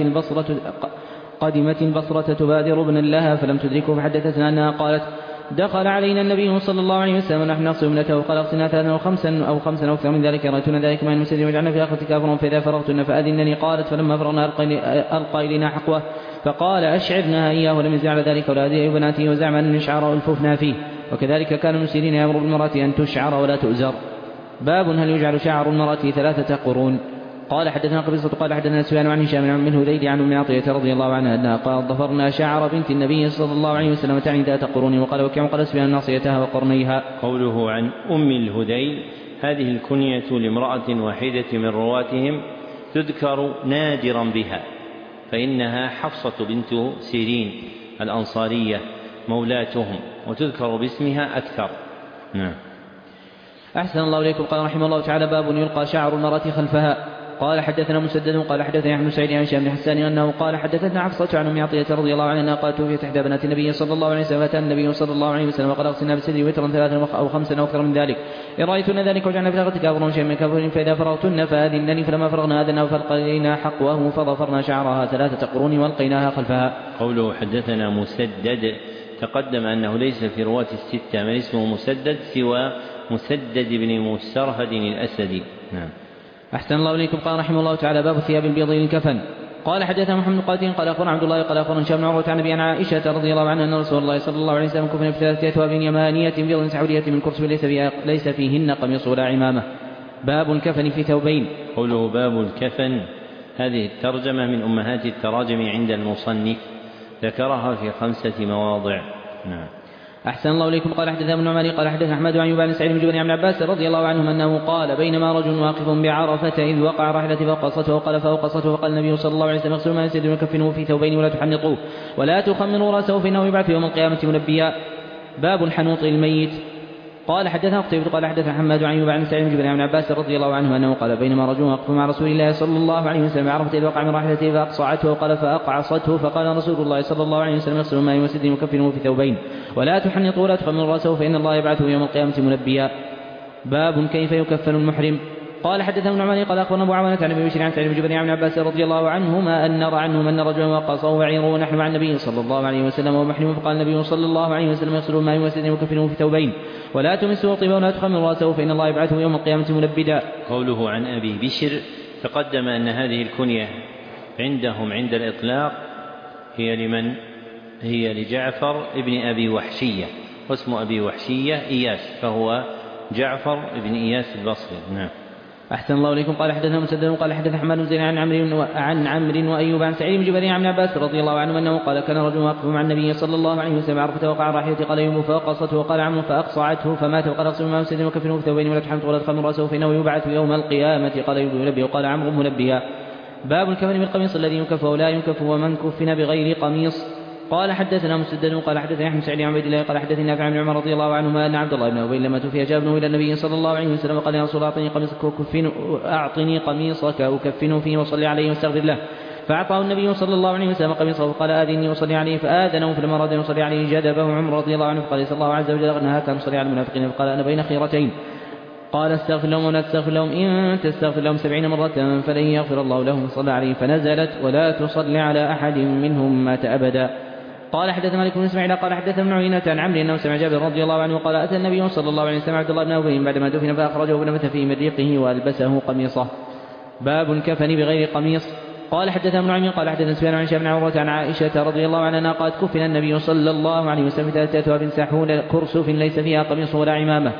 قدمت البصرة تبادر ابنا لها فلم تدركه فحدثتنا أنها قالت دخل علينا النبي صلى الله عليه وسلم ونحن نغسل ابنته قال اغسلنا 3 و5 أو 5 أو أكثر من ذلك رأيتنا ذلك ما المسجد وجعلنا في آخرة كافرا فإذا فرغتن فأذنني. قالت فلما فرغنا ألقى إلينا حقوه فقال أشعرنها إياه ولم يزل على ذلك ولا هدي بناته وزعم أن الإشعار ألففنا فيه. وكذلك كان المسيرين يأمر بالمرأة أن تشعر ولا تؤزر. باب هل يجعل شعر المرأة 3 قرون. قال حدثنا قبيصة قال حدثنا سفيان عن هشام عن الهذيل عن أم عطية رضي الله عنها أنها قال ضفرنا شعر بنت النبي صلى الله عليه وسلم تعني 3 قرون. وقال وكيع قال سفيان ناصيتها وقرنيها. قوله عن أم الهذيل هذه الكنية لامرأة واحدة من رواتهم تذكر نادرا بها فإنها حفصة بنت سيرين الأنصارية مولاتهم وتذكر باسمها أكثر. نعم. أحسن الله إليكم. قال رحمه الله تعالى باب يلقى شعر المرأة خلفها. قال حدثنا مسدد قال حدثنا ابن سعيد عن هشام بن حسان أنه قال حدثتنا حفصة عن أم عطية رضي الله عنها قالت توفيت إحدى بنات النبي صلى الله عليه وسلم فأتى النبي صلى الله عليه وسلم وقال اغسلنا بسدر وترا 3 أو 5 أو أكثر من ذلك إن رأيتن ذلك وجعلنا في الآخرة كافرا شيئا من كافر فإذا فرغتن فأذنني. فلما فرغنا أذنا فألقى إلينا حقوه فضفرنا شعرها 3 قرون والقيناها خلفها. قوله حدثنا مسدد تقدم أنه ليس في رواة 6 من اسمه مسدد سوى مسدد بن مسرهد الأسدي. نعم. أحسن الله إليكم. قال رحمه الله تعالى باب الثياب البيض للكفن. قال حدثنا محمد قاتل قال أخبرنا عبد الله قال أخبرنا هشام بن عروة عن أبي عائشة رضي الله عنها أن رسول الله صلى الله عليه وسلم كفن في 3 أثواب يمانية بيض سعودية من كرسي ليس فيهن قميص ولا عمامة. باب الكفن في ثوبين. قوله باب الكفن هذه الترجمة من أمهات التراجم عند المصنف ذكرها في 5 مواضع. نعم. أحسن الله إليكم. قال حدثنا ابن عمر قال حدثنا أحمد عن أيوب بن سعيد بن جبير عن عباس رضي الله عنهم أنه قال بينما رجل واقف بعرفة إذ وقع راحلته فأوقصته وقال فأوقصته فقال النبي صلى الله عليه وسلم اغسلوا ما يسد وكفنوه في ثوبين ولا تحنطوه ولا تخمروا رأسه فإنه يبعث يوم القيامة منبيا. باب الحنوط للميت. قال حدثنا قتيبة قال حدثنا حماد عن أيوب عن سعيد بن جبير عن عباس رضي الله عنه أنه قال بينما رجل واقف مع رسول الله صلى الله عليه وسلم بعرفة إذ وقع من راحلته فأقصعته وقال فأقعصته فقال رسول الله صلى الله عليه وسلم اغسلوا ما يسد وكفنوه في ثوبين ولا تحنطوا ولا تخمروا رأسه فإن الله يبعثه يوم القيامة منبيا. باب كيف يكفن المحرم. قال حدثنا ابن عمر قال أخبرنا أبو عوانة عن أبي بشر عن سعيد بن جبير عن عباس رضي الله عنهما أن نرى عنهم أن رجلا وقصه وعيره ونحن مع النبي صلى الله عليه وسلم ومحرم فقال النبي صلى الله عليه وسلم يغسلوا ما يسد وكفنوه في ثوبين ولا تمسوا طيبا ولا تخمروا رأسه فإن الله يبعثه يوم القيامة منبدا. قوله عن أبي بشر تقدم أن هذه الكنية عندهم عند الإطلاق هي لجعفر ابن أبي وحشية واسم أبي وحشية إياس فهو جعفر ابن إياس البصري. نعم. أحسن الله إليكم. قال حدثنا مسدد قال حدث حماد بن زيد عن عمرو وأيوب عن سعيد بن جبير عن عباس رضي الله عنه أنه قال كان رجل واقف مع النبي صلى الله عليه وسلم عرفته وقع راحلته قال أيوب فأقصته وقال عمرو فأقصعته فمات وقال اغسلوا ما يسد وكفنوه في ثوبين ولا تحنطوا ولا تخمروا رأسه فإنه يبعث يوم القيامة. قال أيوب ينبئ وقال عمرو منبئا. باب الكفن بالقميص الذي ينكف ولا ينكف ومن كفن بغير قميص. قال حدثنا مسدد قال حدثنا أحمد سعيد عن عبيد الله قال حدثني نافع عن عمر رضي الله عنهما أن عبد الله بن أبي لما توفي جاء ابنه إلى النبي صلى الله عليه وسلم وقال يا رسول أعطني قميصك أكفنه فيه وصلي عليه واستغفر له. فأعطاه النبي صلى الله عليه وسلم قميصه وقال آذني أصلي عليه فآذنه، فلما أراد أن يصلي عليه جذبه عمر رضي الله عنه فقال صلى الله عز وجل قد نهاك أن تصلي على المنافقين، فقال أنا بين خيرتين، قال استغفر لهم ولا تستغفر لهم، إن تستغفر لهم 70 مرة فلن يغفر الله لهم، صلى عليه فنزلت ولا تصلي على أحد منهم مات أبدا. قال حدث مالك بن اسماعيل قال حدث ابن عيينة عن عمرو انه سمع جابر رضي الله عنه قال اتى النبي صلى الله عليه وسلم عبد الله بن ابي بعدما دفن فاخرجه ونفث فيه من ريقه والبسه قميصه. باب الكفن بغير قميص. قال حدثنا ابن عمير قال حدثنا سفيان عن هشام بن عروة عن عائشة رضي الله عنها قالت كفن النبي صلى الله عليه وسلم ثلاثة أثواب سحول كرسف ليس فيها قميص ولا عمامة.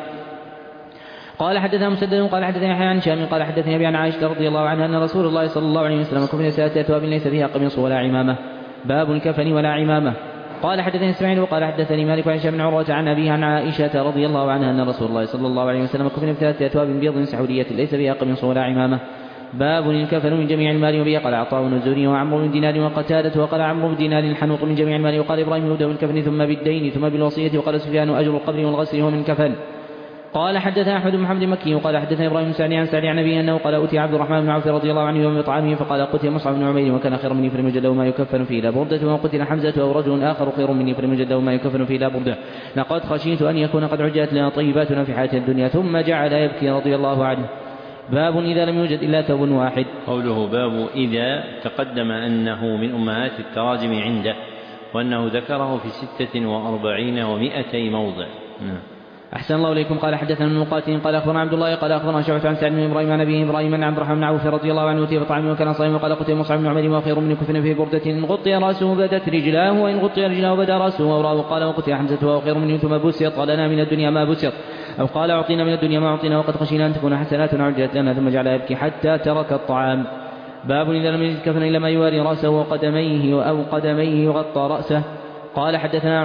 قال حدثنا مسدد قال حدثنا يحيى عن هشام قال حدثني ابي عن عائشة رضي الله عنها ان رسول الله صلى الله عليه وسلم كفن ثلاثة أثواب ليس فيها قميص ولا عمامة. باب الكفن ولا عمامة. قال حدثني اسماعيل وقال حدثني مالك عن هشام بن عروة عن أبيه عن عائشة رضي الله عنها أن رسول الله صلى الله عليه وسلم كفن بثلاثة أثواب بيض سحولية ليس فيها قميص ولا عمامة. باب الكفن من جميع المال وبه. قال عطاء بن الزهري وعمرو بن دينار وقتادة وقال عمرو بن دينار الحنوط من جميع المال، وقال إبراهيم يبدأ بالكفن ثم بالدين ثم بالوصية، وقال سفيان أجر القبر والغسل هو من كفن. قال حدثنا أحمد بن محمد مكي وقال حدثنا إبراهيم بن سعد عن سعد عن أبيه أنه قال أتي عبد الرحمن بن عوف رضي الله عنه يوم بطعامه فقال قتل مصعب بن عمير وكان خيرا مني فلم يجد له ما يكفن فيه لا بردة، وقتل حمزة أو رجل آخر خير مني فلم يجد له ما يكفن فيه لا بردة، لقد خشيت أن يكون قد عجلت لنا طيباتنا في حياة الدنيا. ثم جعل يبكي رضي الله عنه. باب إذا لم يوجد إلا ثوب واحد. قوله باب إذا تقدم أنه من أمهات التراجم عنده، وأنه ذكره في 46 و200 موضع. أحسن الله إليكم. قال حدثنا ابن مقاتل قال أخبرنا عبد الله قال أخبرنا شعبة عن سعد بن إبراهيم عن أبيه إبراهيم عن عبد الرحمن بن عوف رضي الله عنه أتي بطعام وكان صائما وقال قتل مصعب بن عمير وخير من كفن في بردة إن غطي رأسه بدت رجلاه وإن غطي رجلاه بدا رأسه وأوراه. قال وقتل حمزة وخير منه ثم بسط لنا من الدنيا ما بسط، أو قال أعطينا من الدنيا ما أعطينا وقد خشينا أن تكون حسناتنا عجلت لنا، ثم جعل يبكي حتى ترك الطعام. باب إذا لم يجد كفن إلا ما يواري رأسه وقدميه أو قدميه يغطى رأسه. قال حدثنا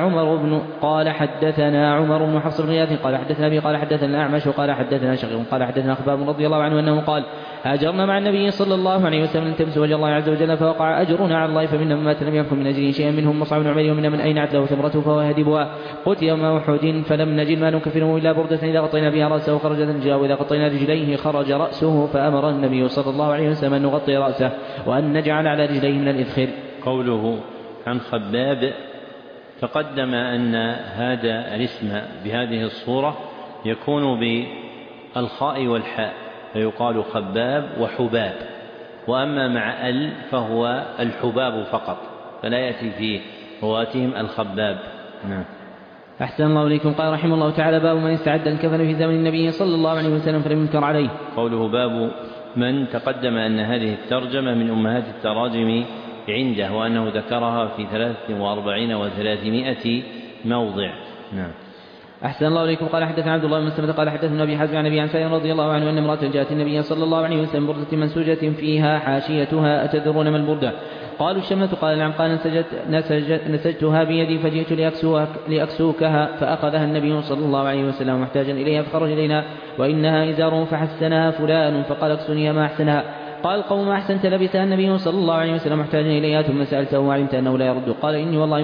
عمر بن حفص بن غياث قال حدثنا أبي قال حدثنا الأعمش وقال حدثنا شقيق قال حدثنا خباب رضي الله عنه أنه قال هاجرنا مع النبي صلى الله عليه وسلم نلتمس وجه الله عز وجل فوقع أجرنا على الله، فمنا من مات لم يكن من أجله شيئا منهم مصعب بن عمير، ومنا من أينعت له ثمرته فهو يهدبها. قتل يوم أحد فلم نجد ما نكفنه إلا بردة إذا غطينا بها رأسه خرجت رجلاه، وإذا غطينا رجليه خرج رأسه، فأمر النبي صلى الله عليه وسلم أن نغطي رأسه وأن نجعل على رجليه من الإذخر. قوله عن خباب تقدم أن هذا الاسم بهذه الصورة يكون بالخاء والحاء فيقال خباب وحباب، وأما مع فهو الحباب فقط، فلا يأتي في رواتهم الخباب. نعم. أحسن الله إليكم. قال رحمه الله تعالى باب من استعد الكفن في زمن النبي صلى الله عليه وسلم فلم ينكر عليه. قوله باب من تقدم أن هذه الترجمة من أمهات التراجم عنده، وأنه ذكرها في 43 و300 موضع. نعم. أحسن الله إليكم. قال حدثنا عبد الله بن مسلمة قال حدثنا أبي حازم عن أبي عن سعيد رضي الله عنه أن امرأة جاءت النبي صلى الله عليه وسلم بردة منسوجة فيها حاشيتها أتدرون ما البردة؟ قالوا الشملة. قال نعم. قال نسجتها بيدي فجئت لأكسوكها فأخذها النبي صلى الله عليه وسلم محتاجا إليها فخرج إلينا وإنها إزار فحسنها فلان فقال اكسنيها ما أحسنها. قال قوم أحسنت لبثها النبي صلى الله عليه وسلم محتاجا إليها ثم سألته وعلمت أنه لا يرد. قال إني والله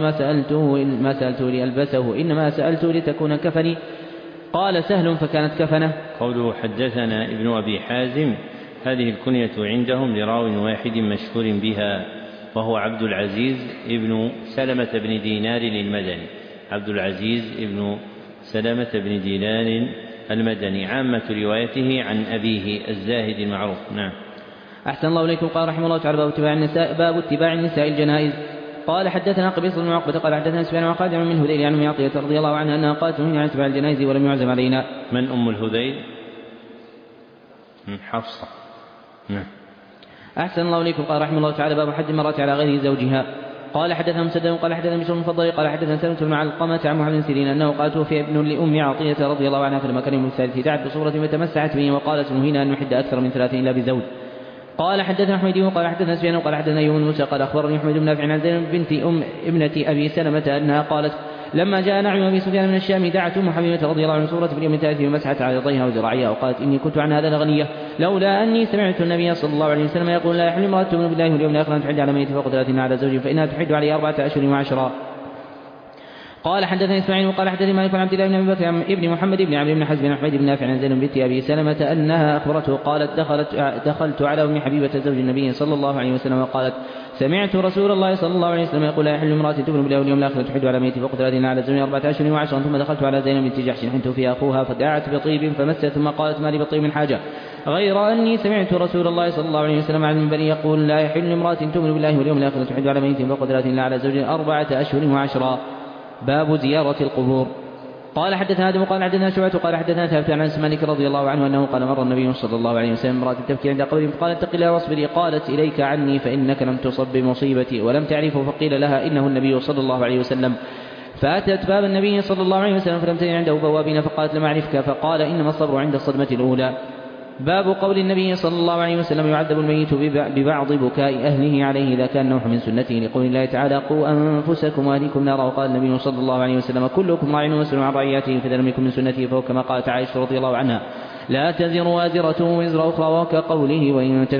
ما سألته لألبسه إنما سألته لتكون كفني. قال سهل فكانت كفنه. قوله حدثنا ابن أبي حازم هذه الكنية عندهم لراو واحد مشهور بها وهو عبد العزيز ابن سلمة بن دينار المدني. عبد العزيز ابن سلمة بن دينار المدني عامة روايته عن أبيه الزاهد المعروف. نعم. أحسن الله إليكم. قال رحمه الله تعالى باب اتباع النساء الجنائز. قال حدثنا قبيصة بن عقبة قال حدثنا سفيان وقادر من هذيل عن معطية رضي الله عنها أنها قالت من اتباع الجنائز ولم يعزم علينا. من أم الهذيل؟ حفصة. نعم. أحسن الله إليكم. قال رحمه الله تعالى باب حد المرأة على غير زوجها. قال حدثنا مسدد قال حدثنا بشر بن فضل قال حدثنا سلمة بن علقمة عن محمد بن سيرين أنه قال توفي ابن لأم عطية رضي الله عنها فلما كان يوم الثالث دعت بصورة فتمسحت به وقالت نهينا أن نحد أكثر من 3 إلا بزوج. قال حدثنا حميدي وقال حدثنا سفيان وقال حدثنا يوم موسى قال أخبرني حميد بن نافع عن زينب بنت ابنة أبي سلمة أنها قالت لما جاء نعيم أبي سفيان من الشام دعت أم حبيبة رضي الله عنها سورة في اليوم الثالث ومسحت على يديها وذراعيها وقالت إني كنت عن هذا لغنية لولا أني سمعت النبي صلى الله عليه وسلم يقول لا يحل امرأة تؤمن بالله واليوم الآخر أن تحد على ميت فوق 30 على زوج فإنها تحد عليه 4 أشهر و10. قال حدثني اسماعيل وقال حدثني مالك عن عبد الله بن ابي بكر ابن محمد بن عمرو بن حزم بن احمد بن نافع عن زينب بنت ابي سلمه انها اخبرته قالت دخلت على ام حبيبه زوج النبي صلى الله عليه وسلم وقالت سمعت رسول الله صلى الله عليه وسلم يقول لا يحل امرأة تؤمن بالله واليوم الآخر تحد على ميت فقد أذن على الزوج 4 أشهر و10 ثم دخلت على زينب بنت جحش حنت في أخوها فدعت بطيب فمست ثم قالت ما لي بطيب من حاجة غير أني سمعت رسول الله صلى الله عليه وسلم على المنبر يقول لا يحل امرأة تؤمن بالله واليوم الآخر تحد على ميت فقد أذن على الزوج 4 أشهر و10. باب زيارة القبور. قال حدثنا آدم قال حدثنا شعبة قال حدثنا ثابت عن أنس مالك رضي الله عنه أنه قال مر النبي صلى الله عليه وسلم امرأة تبكي عند قبر فقال اتق الله واصبري قالت إليك عني فإنك لم تصب بمصيبتي ولم تعرفه فقيل لها إنه النبي صلى الله عليه وسلم فأتت باب النبي صلى الله عليه وسلم فلم تجد عنده بوابين فقالت لم أعرفك فقال إنما الصبر عند الصدمة الأولى. باب قول النبي صلى الله عليه وسلم يعذب الميت ببعض بكاء أهله عليه إذا كان نوح من سنته لقول الله تعالى قوا أنفسكم وأهليكم نارا وقال النبي صلى الله عليه وسلم كلكم راع ومسؤول عن رعيته فإذا لم يكن من سنته فهو كما قالت عائشة رضي الله عنها لا تزر وازرة وزر أخرى وكقوله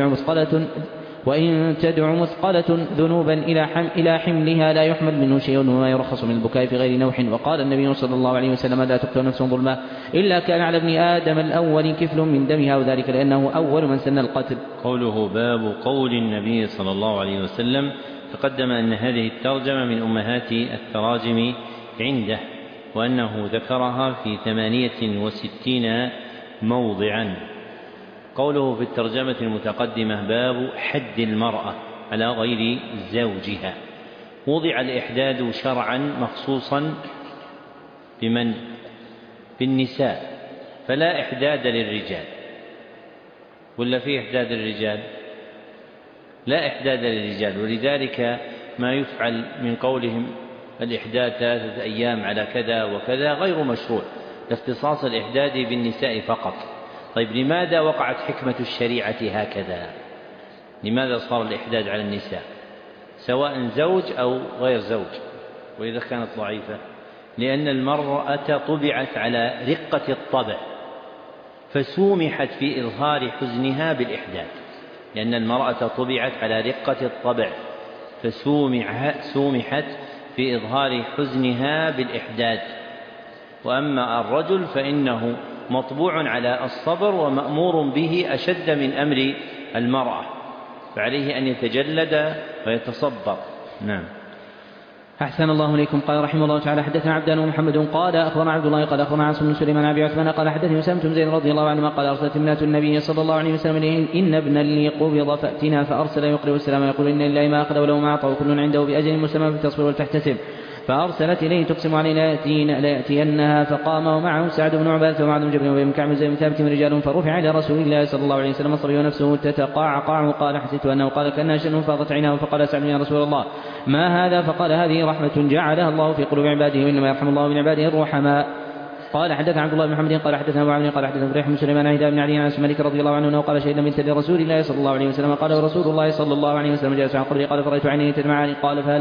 وإن تدع مثقلة ذنوبا إلى حملها لا يحمل منه شيء وما يرخص من البكاء في غير نوح. وقال النبي صلى الله عليه وسلم لا تقتل نفس ظلما إلا كان على ابن آدم الأول كفل من دمها وذلك لأنه أول من سن القتل. قوله باب قول النبي صلى الله عليه وسلم. تقدم أن هذه الترجمة من أمهات التراجم عنده وأنه ذكرها في 68 موضعا. قوله في الترجمة المتقدمة باب حد المرأة على غير زوجها. وضع الإحداد شرعا مخصوصا بمن؟ بالنساء فلا إحداد للرجال ولا في إحداد للرجال؟ لا إحداد للرجال ولذلك ما يفعل من قولهم الإحداد 3 أيام على كذا وكذا غير مشروع لاختصاص الإحداد بالنساء فقط. طيب لماذا وقعت حكمة الشريعة هكذا؟ لماذا صار الإحداد على النساء سواء زوج أو غير زوج؟ وإذا كانت ضعيفة لأن المرأة طبعت على رقة الطبع فسومحت في إظهار حزنها بالإحداد. لأن المرأة طبعت على رقة الطبع فسومحت في إظهار حزنها بالإحداد. وأما الرجل فإنه مطبوع على الصبر ومأمور به أشد من أمر المرأة فعليه أن يتجلد ويتصبر. نعم. أحسن الله إليكم. قال رحمه الله تعالى حدثنا عبدان ومحمد قال أخبرنا عبد الله قال أخبرنا عاصم بن سليمان أبي عثمان قال حدثني أسامة بن زيد رضي الله عنهما قال أرسلت ابنة النبي صلى الله عليه وسلم إن ابنا لي قبض فأتنا فأرسل يقرئ السلام يقول إن لله ما أخذ وله ما أعطى وكل عنده بأجل مسمى فتصبر ولتحتسب. فأرسلت إليه تقسم علينا ليأتينها فقام ومعه سعد بن عبادة ومعاذ بن جبل وابن كعب زيد بن ثابت رجال فرفع إلى رسول الله صلى الله عليه وسلم الصبي ونفسه تتقعقع وقال حسيت أنه قال كأنها شن فاضت عيناه فقال سعد يا رسول الله ما هذا؟ فقال هذه رحمة جعلها الله في قلوب عباده وإنما يرحم الله من عباده الرحماء. قال حدثنا عبد الله بن محمد قال حدثنا ابو عمرو قال حدثنا فريح بن سليمان عن بن علي عن انس مالك رضي الله عنه انه قال شهدنا بنت لرسول الله صلى الله عليه وسلم قال ورسول الله صلى الله عليه وسلم جالس عن قبره قال فرأيت عينيه تدمعان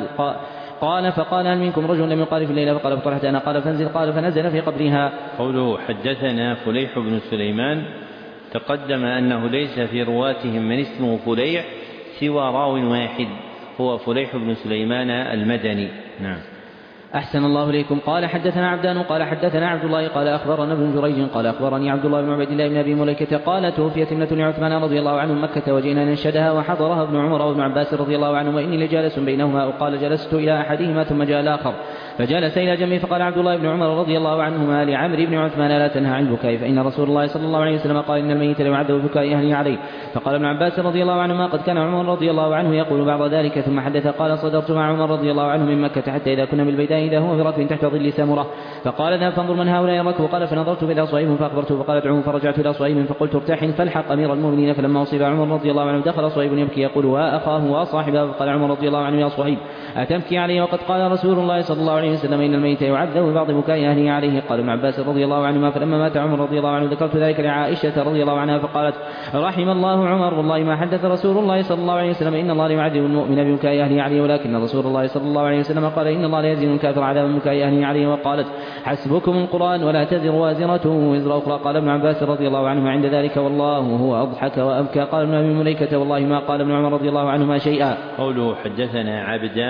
فقال هل منكم رجل لم يقارف الليله؟ فقال فطرحت انا قال فانزل قال فنزل في قبرها. قوله حدثنا فليح بن سليمان تقدم انه ليس في رواتهم من اسمه فليح سوى راو واحد هو فليح بن سليمان المدني. نعم. أحسن الله إليكم. قال حدثنا عبدان قال حدثنا عبد الله قال أخبرنا ابن جريج قال أخبرني عبد الله بن عبد الله بن أبي مليكة قال توفيت ابنة لعثمان رضي الله عنه مكة وجئنا ننشدها وحضرها ابن عمر وابن عباس رضي الله عنه وإني لجالس بينهما وقال جلست إلى أحدهما ثم جاء الآخر فجلس إلى جنبي فقال عبد الله بن عمر رضي الله عنهما لعمرو بن عثمان لا تنهى عن البكاء فإن رسول الله صلى الله عليه وسلم قال إن الميت ليعذب ببكاء أهله عليه. فقال ابن عباس رضي الله عنهما قد كان عمر رضي الله عنه يقول بعد ذلك ثم حدث قال صدرت مع عمر رضي الله عنه من مكة حتى إذا كنا بالبيداء إذا هو بركب تحت ظل سامرة فقال ذهب فانظر من هؤلاء الركب قال فنظرت إلى صهيب فأخبرته فقال ادعوه فرجعت إلى صهيب فقلت ارتاح فالحق أمير المؤمنين. فلما أصيب عمر رضي الله عنه دخل صهيب يبكي يقول وأخاه وصاحبه فقال عمر رضي الله عنه يا صهيب أتبكي عليه وقد قال رسول الله صلى الله عليه وسلم إن الميت يعذب ببعض بكاء أهله عليه. قال ابن عباس رضي الله عنهما فلما مات عمر رضي الله عنه ذكرت ذلك لعائشة رضي الله عنها فقالت رحم الله عمر والله ما حدث رسول الله صلى الله عليه وسلم إن الله لا يعذب المؤمن ببكاء أهله عليه ولكن رسول الله صلى الله عليه وسلم قال إن الله لا يزيد الكافر عذابا ببكاء أهله عليه. وقالت حسبكم القرآن ولا تزر وازرة وزر أخرى. قال ابن عباس رضي الله عنهما عند ذلك والله هو أضحك وأبكى. قال ابن أبي مليكة والله ما قال ابن عمر رضي الله عنهما شيئا. قوله حدثنا عبدان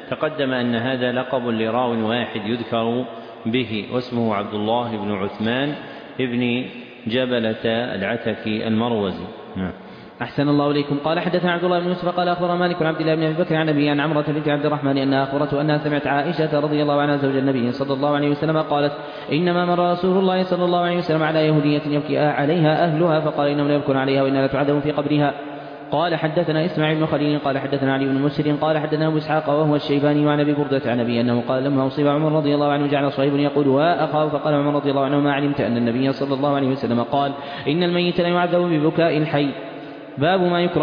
تقدم أن هذا لقب لراو واحد يذكر به، واسمه عبد الله بن عثمان ابن جبلة العتكي المروزي. أحسن الله إليكم. قال حدثنا عبد الله بن يوسف قال أخبر مالك عن عبد الله بن أبي بكر عن أبي عن عمرة بنت عبد الرحمن أنها أخبرته أنها سمعت عائشة رضي الله عنها زوج النبي صلى الله عليه وسلم قالت: إنما مر رسول الله صلى الله عليه وسلم على يهودية يبكي عليها أهلها فقال: إنهم لا يبكون عليها وإنها لتعذب في قبرها. قال حدثنا إسماعيل بن خليل قال حدثنا علي بن مسر قال حدثنا أبو إسحاق وهو الشيباني وعن أبي بردة عن أبي أنه قال: لما أصيب عمر رضي الله عنه جعل صهيب يقول: وأخاه. فقال عمر رضي الله عنه: ما علمت أن النبي صلى الله عليه وسلم قال: إن الميت لا يعذب ببكاء الحي. باب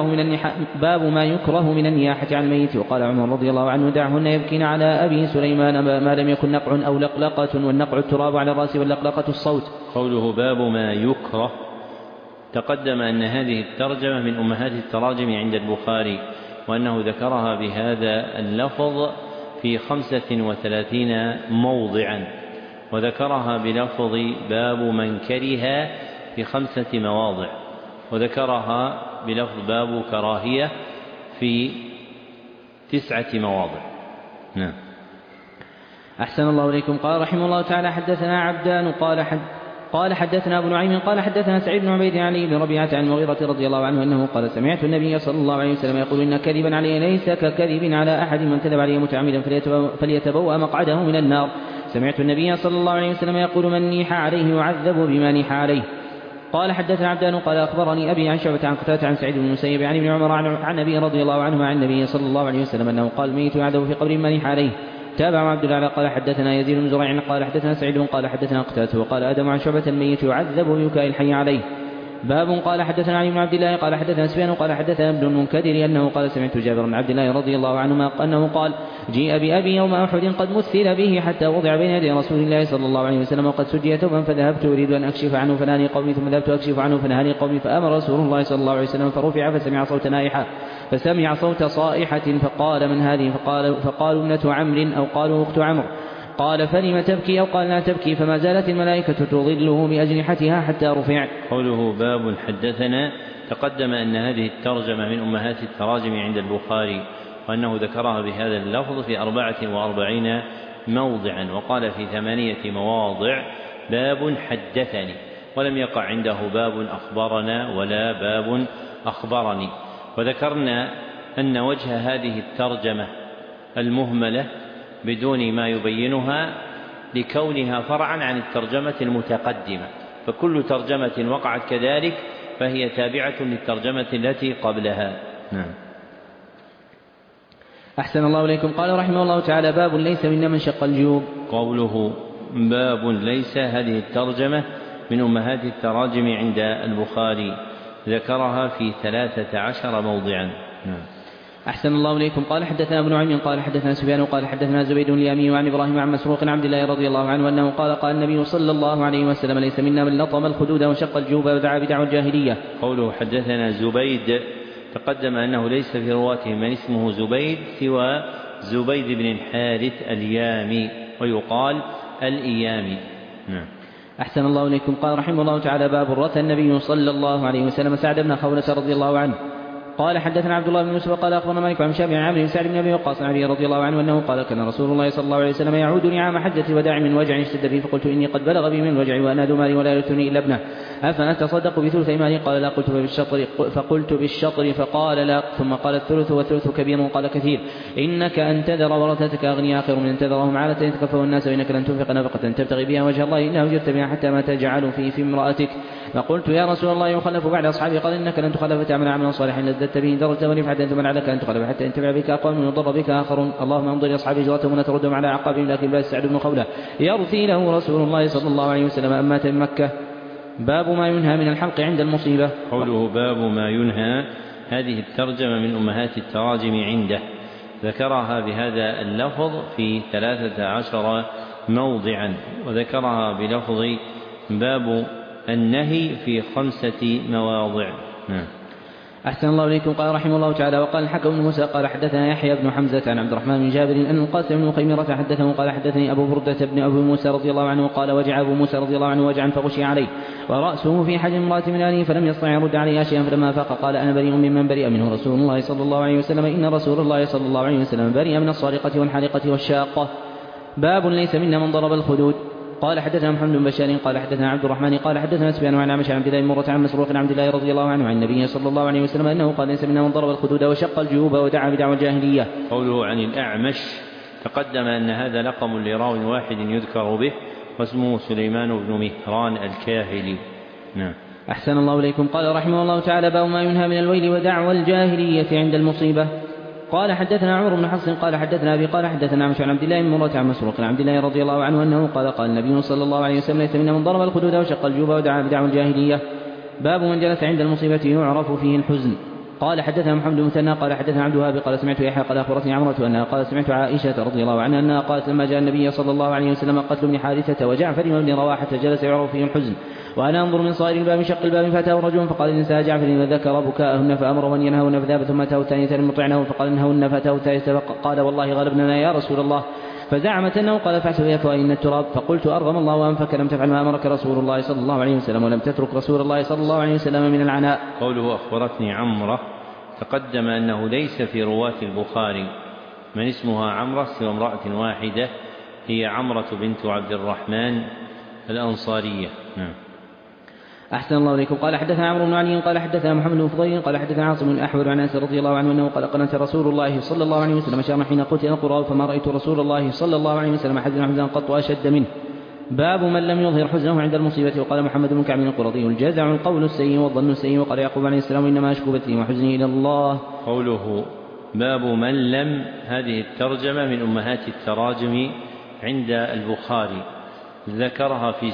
ما يكره من النياحة عن الميت. وقال عمر رضي الله عنه: دعهن يبكين على أبي سليمان ما لم يكن نقع أو لقلقة، والنقع التراب على الرأس واللقلقة الصوت. قوله باب ما يكره، تقدم أن هذه الترجمة من أمهات التراجم عند البخاري، وأنه ذكرها بهذا اللفظ في 35 موضعا، وذكرها بلفظ باب من كره في 5 مواضع، وذكرها بلفظ باب كراهية في 9 مواضع. نعم. أحسن الله إليكم. قال رحمه الله تعالى: حدثنا عبدان قال حدثنا أبو نعيم قال حدثنا سعيد بن عبيد عن علي بن ربيعة عن المغيرة رضي الله عنه أنه قال: سمعت النبي صلى الله عليه وسلم يقول: إن كذبا علي ليس ككذب على أحد، من كذب علي متعمدا فليتبوأ مقعده من النار. سمعت النبي صلى الله عليه وسلم يقول: من نيح عليه يعذب بما نيح عليه. قال حدثنا عبدان قال أخبرني أبي عن شعبة عن قتادة عن سعيد بن المسيب عن ابن عمر عن أبي رضي الله عنه عن النبي صلى الله عليه وسلم أنه قال: الميت يعذب في قبر من نيح عليه. تابع عبد الله قال حدثنا يزيد بن زريع قال حدثنا سعيد قال حدثنا قتادة وقال آدم عن شعبة: الميت يعذب ببكاء الحي عليه. باب قال حدثنا علي بن عبد الله قال حدثنا سفيان قال حدثنا ابن المنكدر أنه قال: سمعت جابر بن عبد الله رضي الله عنهما أنه قال: جيء بأبي يوم أحد قد مثل به حتى وضع بين يدي رسول الله صلى الله عليه وسلم وقد سجي توبا، فذهبت أريد أن أكشف عنه فنهاني قومي، ثم ذهبت أكشف عنه فنهاني قومي، فأمر رسول الله صلى الله عليه وسلم فرفع فسمع صوت صائحة فقال: من هذه؟ فقالوا: ابنة عمرو أو قالوا: أخت عمرو. قال: فلم تبكي أو قال: لا تبكي. فما زالت الملائكة تظله بأجنحتها حتى رفع. قوله باب حدثنا، تقدم أن هذه الترجمة من أمهات التراجم عند البخاري، وأنه ذكرها بهذا اللفظ في 44 موضعا، وقال في 8 مواضع باب حدثني، ولم يقع عنده باب أخبرنا ولا باب أخبرني. وذكرنا أن وجه هذه الترجمة المهملة بدون ما يبينها لكونها فرعا عن الترجمة المتقدمة، فكل ترجمة وقعت كذلك فهي تابعة للترجمة التي قبلها. نعم. أحسن الله إليكم. قال رحمه الله تعالى: باب ليس منا من شق الجيوب. قوله باب ليس، هذه الترجمة من أمهات التراجم عند البخاري، ذكرها في 13 موضعا. نعم. أحسن الله إليكم. قال حدثنا ابن نعيم قال حدثنا سفيان قال حدثنا زبيد اليامي وعن إبراهيم عن مسروق عبد الله رضي الله عنه أنه قال: قال النبي صلى الله عليه وسلم: ليس منا من لطم الخدود وشق الجيوب ودعا بدعوى الجاهلية. قوله حدثنا زبيد، تقدم أنه ليس في رواته من اسمه زبيد سوى زبيد بن الحارث اليامي، ويقال الإيامي. نعم. أحسن الله إليكم. قال رحمه الله تعالى: باب رث النبي صلى الله عليه وسلم سعد بن خولة رضي الله عنه. قال حدثنا عبد الله بن يوسف قال أخبرنا مالك عن شافعي عن عمرو بن سعد بن أبي وقاص عن أبي رضي الله عنه أنه قال: كان رسول الله صلى الله عليه وسلم يعودني عام حجة الوداع من وجع اشتد فيه، فقلت: إني قد بلغ بي من الوجع وأنا ذو مال ولا يرثني إلا ابنه، أفنتصدق بثلث مالي؟ قال: لا. فقلت بالشطر فقال: لا. ثم قال: الثلث والثلث كبير. قال: كثير. إنك أن تذر ورثتك أغنياء خير من أن تذرهم عالة يتكفوا الناس، وإنك لن تنفق نفقة تبتغي بها وجه الله إلا أجرت بها حتى ما تجعل في امرأتك. فقلت: يا رسول الله يخلف بعد أصحابي؟ قال: إنك لن تخلف تعمل عملا صالحا لازددت به درجة ورفعة، ثم لعلك أن تخلف حتى ينتفع بك أقوام ويضر بك آخرون. اللهم انظر لأصحاب هجرتهم ولا تردهم على أعقابهم. لكن بأس سعد بن خولة يرثي له رسول الله صلى الله عليه وسلم أم مات من مكة. باب ما ينهى من الحلق عند المصيبة. قوله باب ما ينهى، هذه الترجمة من أمهات التراجم عنده، ذكرها بهذا اللفظ في 13 موضعا، وذكرها بلفظ باب النهي في 5 مواضع. أحسن الله إليكم. قال رحمه الله تعالى: وقال الحكم بن موسى قال حدثنا يحيى بن حمزة عن عبد الرحمن بن جابر أن القاسم بن مخيمرة حدثه قال حدثني أبو بردة بن أبي موسى رضي الله عنه قال: وجع أبو موسى رضي الله عنه وجعا فغشي عليه ورأسه في حجم امرأة من أهله فلم يستطع يرد عليها شيئا، فلما فاق قال: أنا بريء ممن برئ منه رسول الله صلى الله عليه وسلم، إن رسول الله صلى الله عليه وسلم برئ من الصارقة والحالقة والشاقة. باب ليس منا من ضرب الخدود. قال حدثنا محمد بن بشار قال حدثنا عبد الرحمن قال حدثنا سفيان عن عمش عن عبد الله مرة عن مسروق عن عبد الله رضي الله عنه عن النبي صلى الله عليه وسلم أنه قال: ليس منا من ضرب الخدود وشق الجيوب ودعا بدعوى الجاهلية. قوله عن الأعمش تقدم أن هذا لقب لراو واحد يذكر به واسمه سليمان بن مهران الكاهلي. نعم. أحسن الله إليكم. قال رحمه الله تعالى: باب ما ينهى من الويل ودعوى الجاهلية عند المصيبة. قال حدثنا عمرو بن حفص قال حدثنا أبي قال حدثنا عمش عن عبد الله بن مرة عن مسروق عن عبد الله رضي الله عنه أنه قال: قال النبي صلى الله عليه وسلم: ليس منا من ضرب الخدود وشق الجيوب ودعا بدعوى الجاهلية. باب من جلس عند المصيبة يعرف فيه الحزن. قال حدثنا محمد بن مثنى قال حدثنا عبد الوهاب قال سمعت يحيى قال أخبرتني عمرة أنها قال سمعت عائشة رضي الله عنها أنها قالت: لما جاء النبي صلى الله عليه وسلم قتل ابن حارثة وجعفر بن رواحة جلس يعرف فيه الحزن، وأنا أنظر من صائر الباب شق الباب فأتاه رجل فقال: إن جعفر فذكر بكاءهن فأمر أن ينهون فذهب، ثم أتاه الثانية لمطعنه فقال: انهون، فأتاه الثالثة فقال: والله غلبنا يا رسول الله، فزعمت أنه قال: فاحسب يا فوائن التراب. فقلت: أرغم الله أنفك، لم تفعل ما أمرك رسول الله صلى الله عليه وسلم ولم تترك رسول الله صلى الله عليه وسلم من العناء. قوله أخبرتني عمرة تقدم أنه ليس في رواة البخاري من اسمها عمرة سوى امرأة واحدة هي عمرة بنت عبد الرحمن الأنصارية. نعم. أحسن الله إليكم. قال حدثنا عمرو بن علي قال حدثنا محمد بن فضيل قال حدثنا عاصم بن الأحول عن أنس رضي الله عنه أنه قال: قنت رسول الله صلى الله عليه وسلم شرا حين قتل القرى، فما رأيت رسول الله صلى الله عليه وسلم حزنا قط أشد منه. باب من لم يظهر حزنه عند المصيبة. وقال محمد بن كعب القرظي: الجزع القول السيء والظن السيء. وقال يعقوب عليه السلام: إنما أشكو بثي وحزني إلى الله. قوله باب من لم، هذه الترجمة من أمهات التراجم عند البخاري، ذكرها في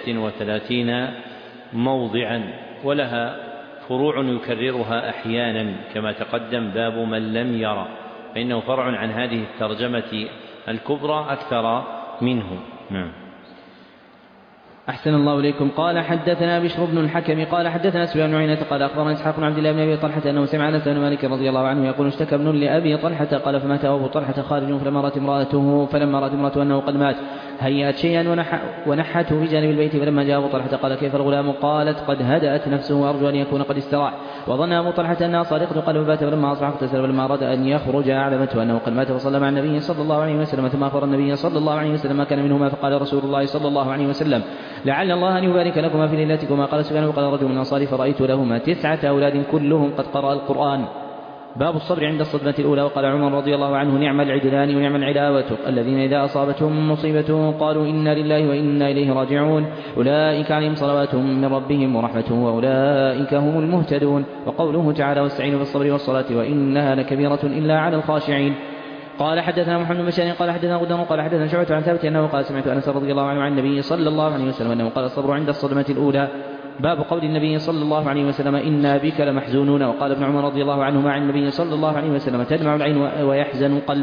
36 موضعا، ولها فروع يكررها أحيانا كما تقدم: باب من لم يرى، فإنه فرع عن هذه الترجمة الكبرى أكثر منه. نعم. أحسن الله إليكم. قال حدثنا بشر بن الحكم قال حدثنا سفيان بن عيينة قال أخبرنا إسحاق بن عبد الله بن أبي طلحة أنه سمع أنس بن مالك رضي الله عنه يقول: اشتكى ابن لأبي طلحة قال فمات أبو طلحة خارج، فلما رأت امرأته أنه قد مات هيأت شيئا ونحته في جانب البيت، فلما جاء أبو طلحة قال: كيف الغلام؟ قالت: قد هدأت نفسه وأرجو أن يكون قد استراح. وظن أبو طلحة أنها صادقة قال: فبات، فلما أصبح اغتسل، فلما أراد أن يخرج أعلمته أنه قد مات، فصلى مع النبي صلى الله عليه وسلم، ثم أخبر النبي صلى الله عليه وسلم ما كان منهما، فقال رسول الله صلى الله عليه وسلم: لعل الله أن يبارك لكما في ليلتكما. قال سفيان: وقال رجل من الأنصار: فرأيت لهما 9 أولاد كلهم قد قرأ القرآن. باب الصبر عند الصدمة الأولى. وقال عمر رضي الله عنه: نعم العدلان ونعم العلاوة الذين إذا أصابتهم مصيبة قالوا إنا لله وإنا إليه راجعون، أولئك عليهم صلوات من ربهم ورحمة وأولئك هم المهتدون. وقوله تعالى: واستعينوا بالصبر والصلاة وإنها لكبيرة إلا على الخاشعين. قال حدثنا محمد بن بشار قال حدثنا غدر قال حدثنا شعبة عن ثابت أنه قال: سمعت أنس رضي الله عنه عن النبي صلى الله عليه وسلم أنه قال: الصبر عند الصدمة الأولى. باب قول النبي صلى الله عليه وسلم: إنا بك لمحزونون. وقال ابن عمر رضي الله عنهما عن النبي صلى الله عليه وسلم: تدمع العين ويحزن القلب.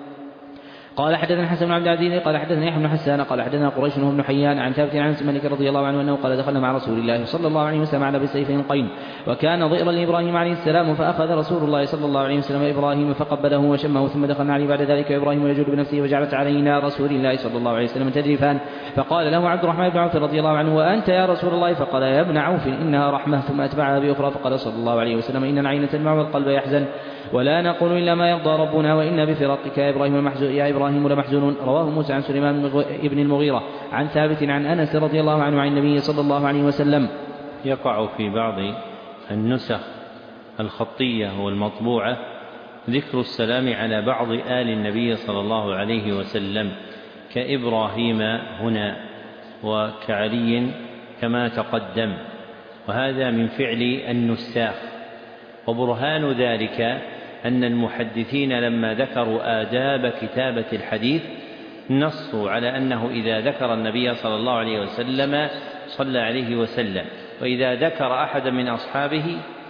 قال حدثنا حسن بن عبد العزيز قال حدثنا يحيى بن حسان قال حدثنا قريش بن حيان عن ثابت عن انس مالك رضي الله عنه انه قال: دخلنا مع رسول الله صلى الله عليه وسلم على بالسيفين قين، وكان ضئرا لابراهيم عليه السلام، فاخذ رسول الله صلى الله عليه وسلم ابراهيم فقبله وشمه، ثم دخلنا عليه بعد ذلك ابراهيم يجود بنفسه، وجعلت علينا رسول الله صلى الله عليه وسلم تجريفان، فقال له عبد الرحمن بن عوف رضي الله عنه: وانت يا رسول الله؟ فقال: يا ابن عوف انها رحمه، ثم اتبعها باخرى، فقال صلى الله عليه وسلم: ان العين تدمع والقلب يحزن، ولا نقول إلا ما يرضى ربنا، وإنا بفراقك يا إبراهيم لمحزونون. رواه موسى عن سليمان بن المغيرة عن ثابت عن أنس رضي الله عنه عن النبي صلى الله عليه وسلم. يقع في بعض النسخ الخطية والمطبوعة ذكر السلام على بعض آل النبي صلى الله عليه وسلم كإبراهيم هنا وكعلي كما تقدم، وهذا من فعل النساخ. وبرهان ذلك أن المحدثين لما ذكروا آداب كتابة الحديث نصوا على أنه إذا ذكر النبي صلى الله عليه وسلم صلى عليه وسلم، وإذا ذكر أحدا من أصحابه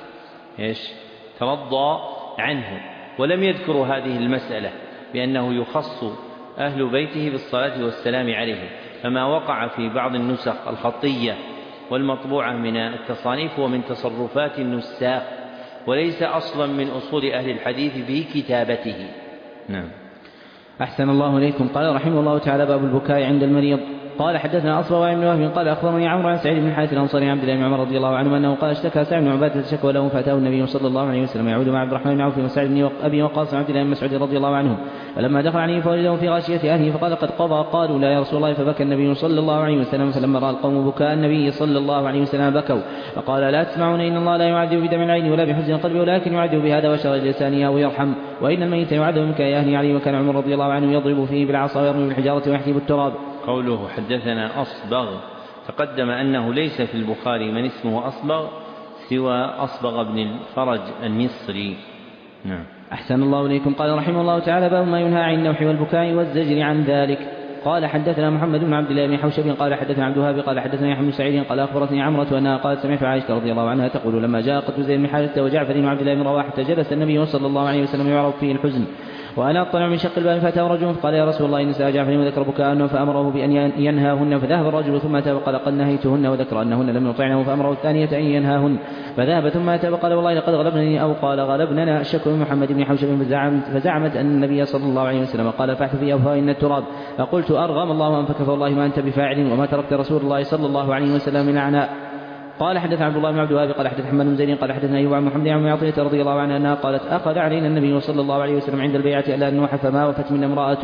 ترضى عنه، ولم يذكروا هذه المسألة بأنه يخص أهل بيته بالصلاة والسلام عليه. فما وقع في بعض النسخ الخطية والمطبوعة من التصانيف ومن تصرفات النساخ، وليس أصلا من أصول أهل الحديث في كتابته. نعم. أحسن الله إليكم. قال رحمه الله تعالى: باب البكاء عند المريض. قال حدثنا أصبغ بن وهب قال أخبرني عمرو عن سعيد بن حارث الأنصاري عن عبد الله بن عمر رضي الله عنه أنه قال: اشتكى سعد بن عبادة شكوى له فأتاه النبي صلى الله عليه وسلم يعود مع عبد الرحمن بن عوف وسعد بن أبي وقاص وعبد الله بن مسعود رضي الله عنهم، فلما دخل عليه فوجده في غاشية أهله فقال: قد قضى. قالوا: لا يا رسول الله. فبكى النبي صلى الله عليه وسلم، فلما رأى القوم بكاء النبي صلى الله عليه وسلم بكوا، فقال: لا تسمعون إن الله لا يعذب بدم العين ولا بحزن القلب ولكن يعذب بهذا وشر لسانه أو يرحم، وإن الميت يعذب بك يا أهلي عليه. وكان عمر رضي الله عنه يضرب فيه بالعصا ويرمي بالحجارة ويحجب التراب. قوله حدثنا أصبغ، تقدم أنه ليس في البخاري من اسمه أصبغ سوى أصبغ بن الفرج المصري. نعم. أحسن الله إليكم. قال رحمه الله تعالى: باب ما ينهى عن النوح والبكاء والزجر عن ذلك. قال حدثنا محمد بن عبد الله بن حوشب قال حدثنا عبد الوهاب قال حدثنا يحيى بن سعيد قال أخبرتني عمرة أنها قالت: سمعت عائشة رضي الله عنها تقول: لما جاء قتل زيد بن حارثة وجعفر وعبد الله بن رواحة جلس النبي صلى الله عليه وسلم يعرض فيه الحزن، وأنا أطلع من شق الباب فأتاه رجل فقال: يا رسول الله إن نساء جعفر وذكر بكاءهن فأمره بأن ينهاهن، فذهب الرجل ثم أتى وقال: قد نهيتهن، وذكر أنهن لم يطعنه فأمره الثانية أن ينهاهن، فذهب ثم أتى وقال: والله لقد غلبنني، أو قال: غلبننا الشك من محمد بن حوشب، فزعمت أن النبي صلى الله عليه وسلم قال: فاحث في أفواههن التراب. فقلت: أرغم الله أنفك فوالله ما أنت بفاعل، وما تركت رسول الله صلى الله عليه وسلم من أعناء. قال حدث عبد الله بن عبد الوهاب قال حدث حماد بن زيد قال حدثنا أيوب عن محمد بن عطية رضي الله عنها أنها قالت: أخذ علينا النبي صلى الله عليه وسلم عند البيعة ألا نوح، فما وفت منا امرأة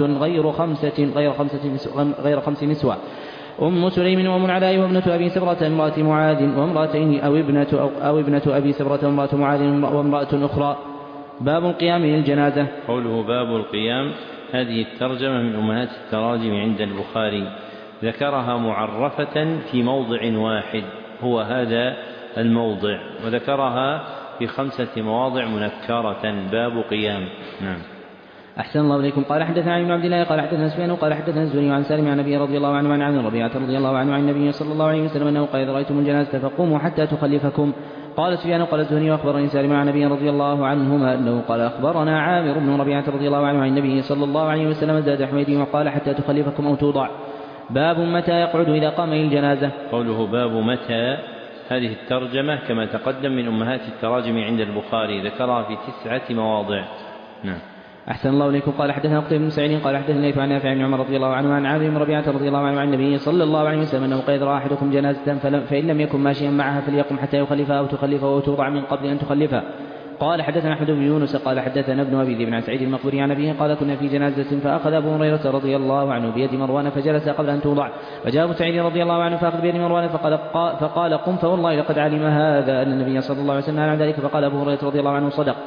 غير خمس نسوة: أم سليم وأم العلاء وابنة أبي سبرة امرأة معاذ وامرأتين أو ابنة أبي سبرة وامرأة معاذ وامرأة أخرى. باب القيام للجنازة. قوله باب القيام، هذه الترجمة من أمهات التراجم عند البخاري، ذكرها معرفة في موضع واحد هو هذا الموضع، وذكرها في 5 مواضع منكرة. باب قيام. نعم. أحسن الله إليكم. قال حدثنا علي بن عبد الله قال حدثنا سفيان قال حدثنا الزهري عن سالم عن أبي رضي الله عنه عن عامر ربيعة رضي الله عنه عن النبي صلى الله عليه وسلم أنه قال: إذا رأيتم الجنازة فقوموا حتى تخلفكم. قال سفيان قال الزهري: وأخبرني سالم عن أبي رضي الله عنهما أنه قال: أخبرنا عامر بن ربيعة رضي الله عنه عن النبي صلى الله عليه وسلم زاد حميدي وقال: حتى تخلفكم أو توضع. باب متى يقعد إذا قام للجنازة. قوله باب متى، هذه الترجمة كما تقدم من أمهات التراجم عند البخاري، ذكرها في 9 مواضع. نعم. أحسن الله إليكم. قال حدثنا قتيبة بن سعيد قال حدثنا ليث عن نافع بن عمر رضي الله عنه عن عامر بن ربيعة رضي الله عنه عن النبي صلى الله عليه وسلم أنه قال: إذا رأى أحدكم جنازة فإن لم يكن ماشيا معها فليقم حتى يخلفها أو تخلفه أو توضع من قبل أن تخلفها. قال حدثنا أحمد بن يونس قال حدثنا ابن أبي ذئب عن سعيد المقبري عن أبيه قال: كنا في جنازة فأخذ أبو هريرة رضي الله عنه بيد مروان فجلس قبل أن توضع، فجاء أبو سعيد رضي الله عنه فأخذ بيد مروان فقال: قم، فوالله لقد علم هذا أن النبي صلى الله عليه وسلم عن ذلك. فقال أبو هريرة رضي الله عنه: صدق.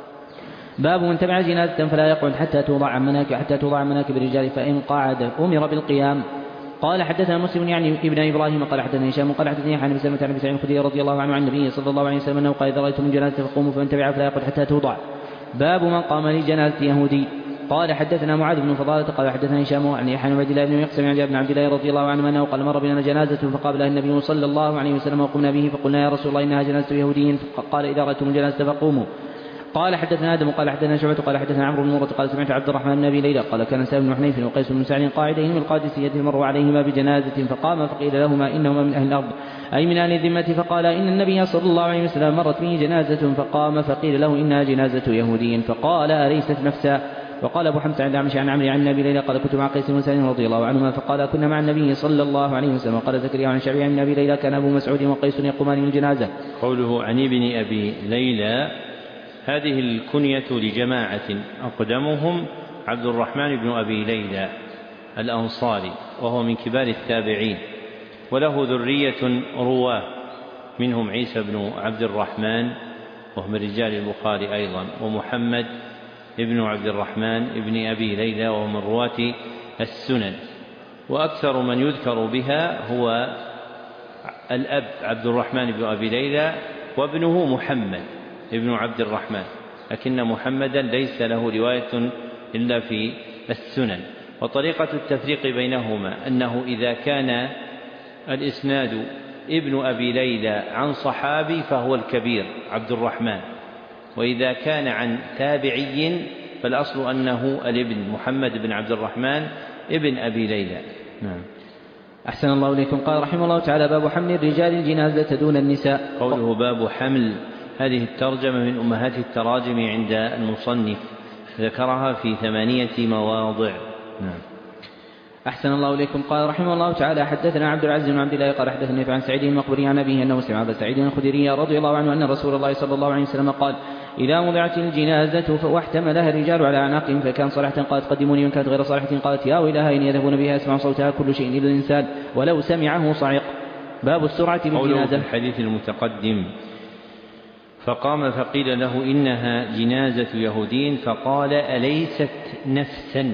باب من تبع جنازة فلا يقعد حتى توضع عن مناكب الرجال، فإن قعد أمر بالقيام. قال حدثنا مسلم يعني ابن إبراهيم قال حدثنا هشام قال حدثني عن أبي سلمة عن أبي سعيد الخدري رضي الله عنه عن النبي صلى الله عليه وسلم أنه قال: إذا رأيتم من جنازة فقوموا، فمن تبع فلا يقعد حتى توضع. باب من قام لجنازة يهودي. قال حدثنا معاذ بن فضالة قال حدثنا هشام عن يحيى بن عبد الله بن يقسم عن جابر بن عبد الله رضي الله عنه أنه قال: مر بنا جنازة فقابلها النبي صلى الله عليه وسلم وقمنا به، فقلنا: يا رسول الله إنها جنازة يهودي. قال: إذا رأيتم الجنازة فقوموا. قال حدثنا آدم قال حدثنا شعبة قال حدثنا عمرو بن مرة قال: سمعت عبد الرحمن بن أبي ليلى قال: كان سالم بن حنيف وقيس بن سعد قاعدين من القادسية مروا عليهما بجنازة، فقام فقيل لهما: إنهما من أهل الأرض أي من أهل الذمة. فقال: إن النبي صلى الله عليه وسلم مرت به جنازة، فقام فقيل له: إنها جنازة يهودي. فقال: أليست نفسا؟ وقال أبو حمزة عن عمش عن عمرو عن أبي ليلى قال: كنت مع قيس بن سعد رضي الله عنهما فقال: كنا مع النبي صلى الله عليه وسلم. قال زكريا عن شعبي عن أبي ليلى: كان أبو مسعود وقيس يقومان الجنازة. قوله عن ابن أبي ليلى، هذه الكنية لجماعة أقدمهم عبد الرحمن بن أبي ليلى الأنصاري، وهو من كبار التابعين، وله ذرية رواه منهم عيسى بن عبد الرحمن وهو من رجال البخاري أيضا، ومحمد ابن عبد الرحمن ابن أبي ليلى وهو من رواة السنن. وأكثر من يذكر بها هو الأب عبد الرحمن بن أبي ليلى وابنه محمد ابن عبد الرحمن، لكن محمدا ليس له رواية إلا في السنن. وطريقة التفريق بينهما أنه إذا كان الإسناد ابن أبي ليلى عن صحابي فهو الكبير عبد الرحمن، وإذا كان عن تابعي فالأصل أنه الابن محمد بن عبد الرحمن ابن أبي ليلى. نعم. أحسن الله إليكم. قال رحمه الله تعالى: باب حمل الرجال الجنازة دون النساء. قوله باب حمل هذه الترجمة من أمهات التراجم عند المصنف، ذكرها في 8 مواضع. نعم. أحسن الله إليكم. قال رحمه الله تعالى: حدثنا عبد العزيز بن عبد الله قال حدثني عن سعيد المقبري عن أبيه أنه سمع أبا سعيد الخدري رضي الله عنه أن رسول الله صلى الله عليه وسلم قال: إذا وضعت الجنازة واحتملها الرجال على أعناقهم فكان صالحة قالت قدموني، وإن كانت غير صالحة قالت يا ويلها إن يذهبون بها يسمع صوتها كل شيء إلا الإنسان ولو سمعه صعق. باب السرعة بالجنازة. في الحديث المتقدم: فقام فقيل له إنها جنازة يهودين، فقال: أليست نفسا؟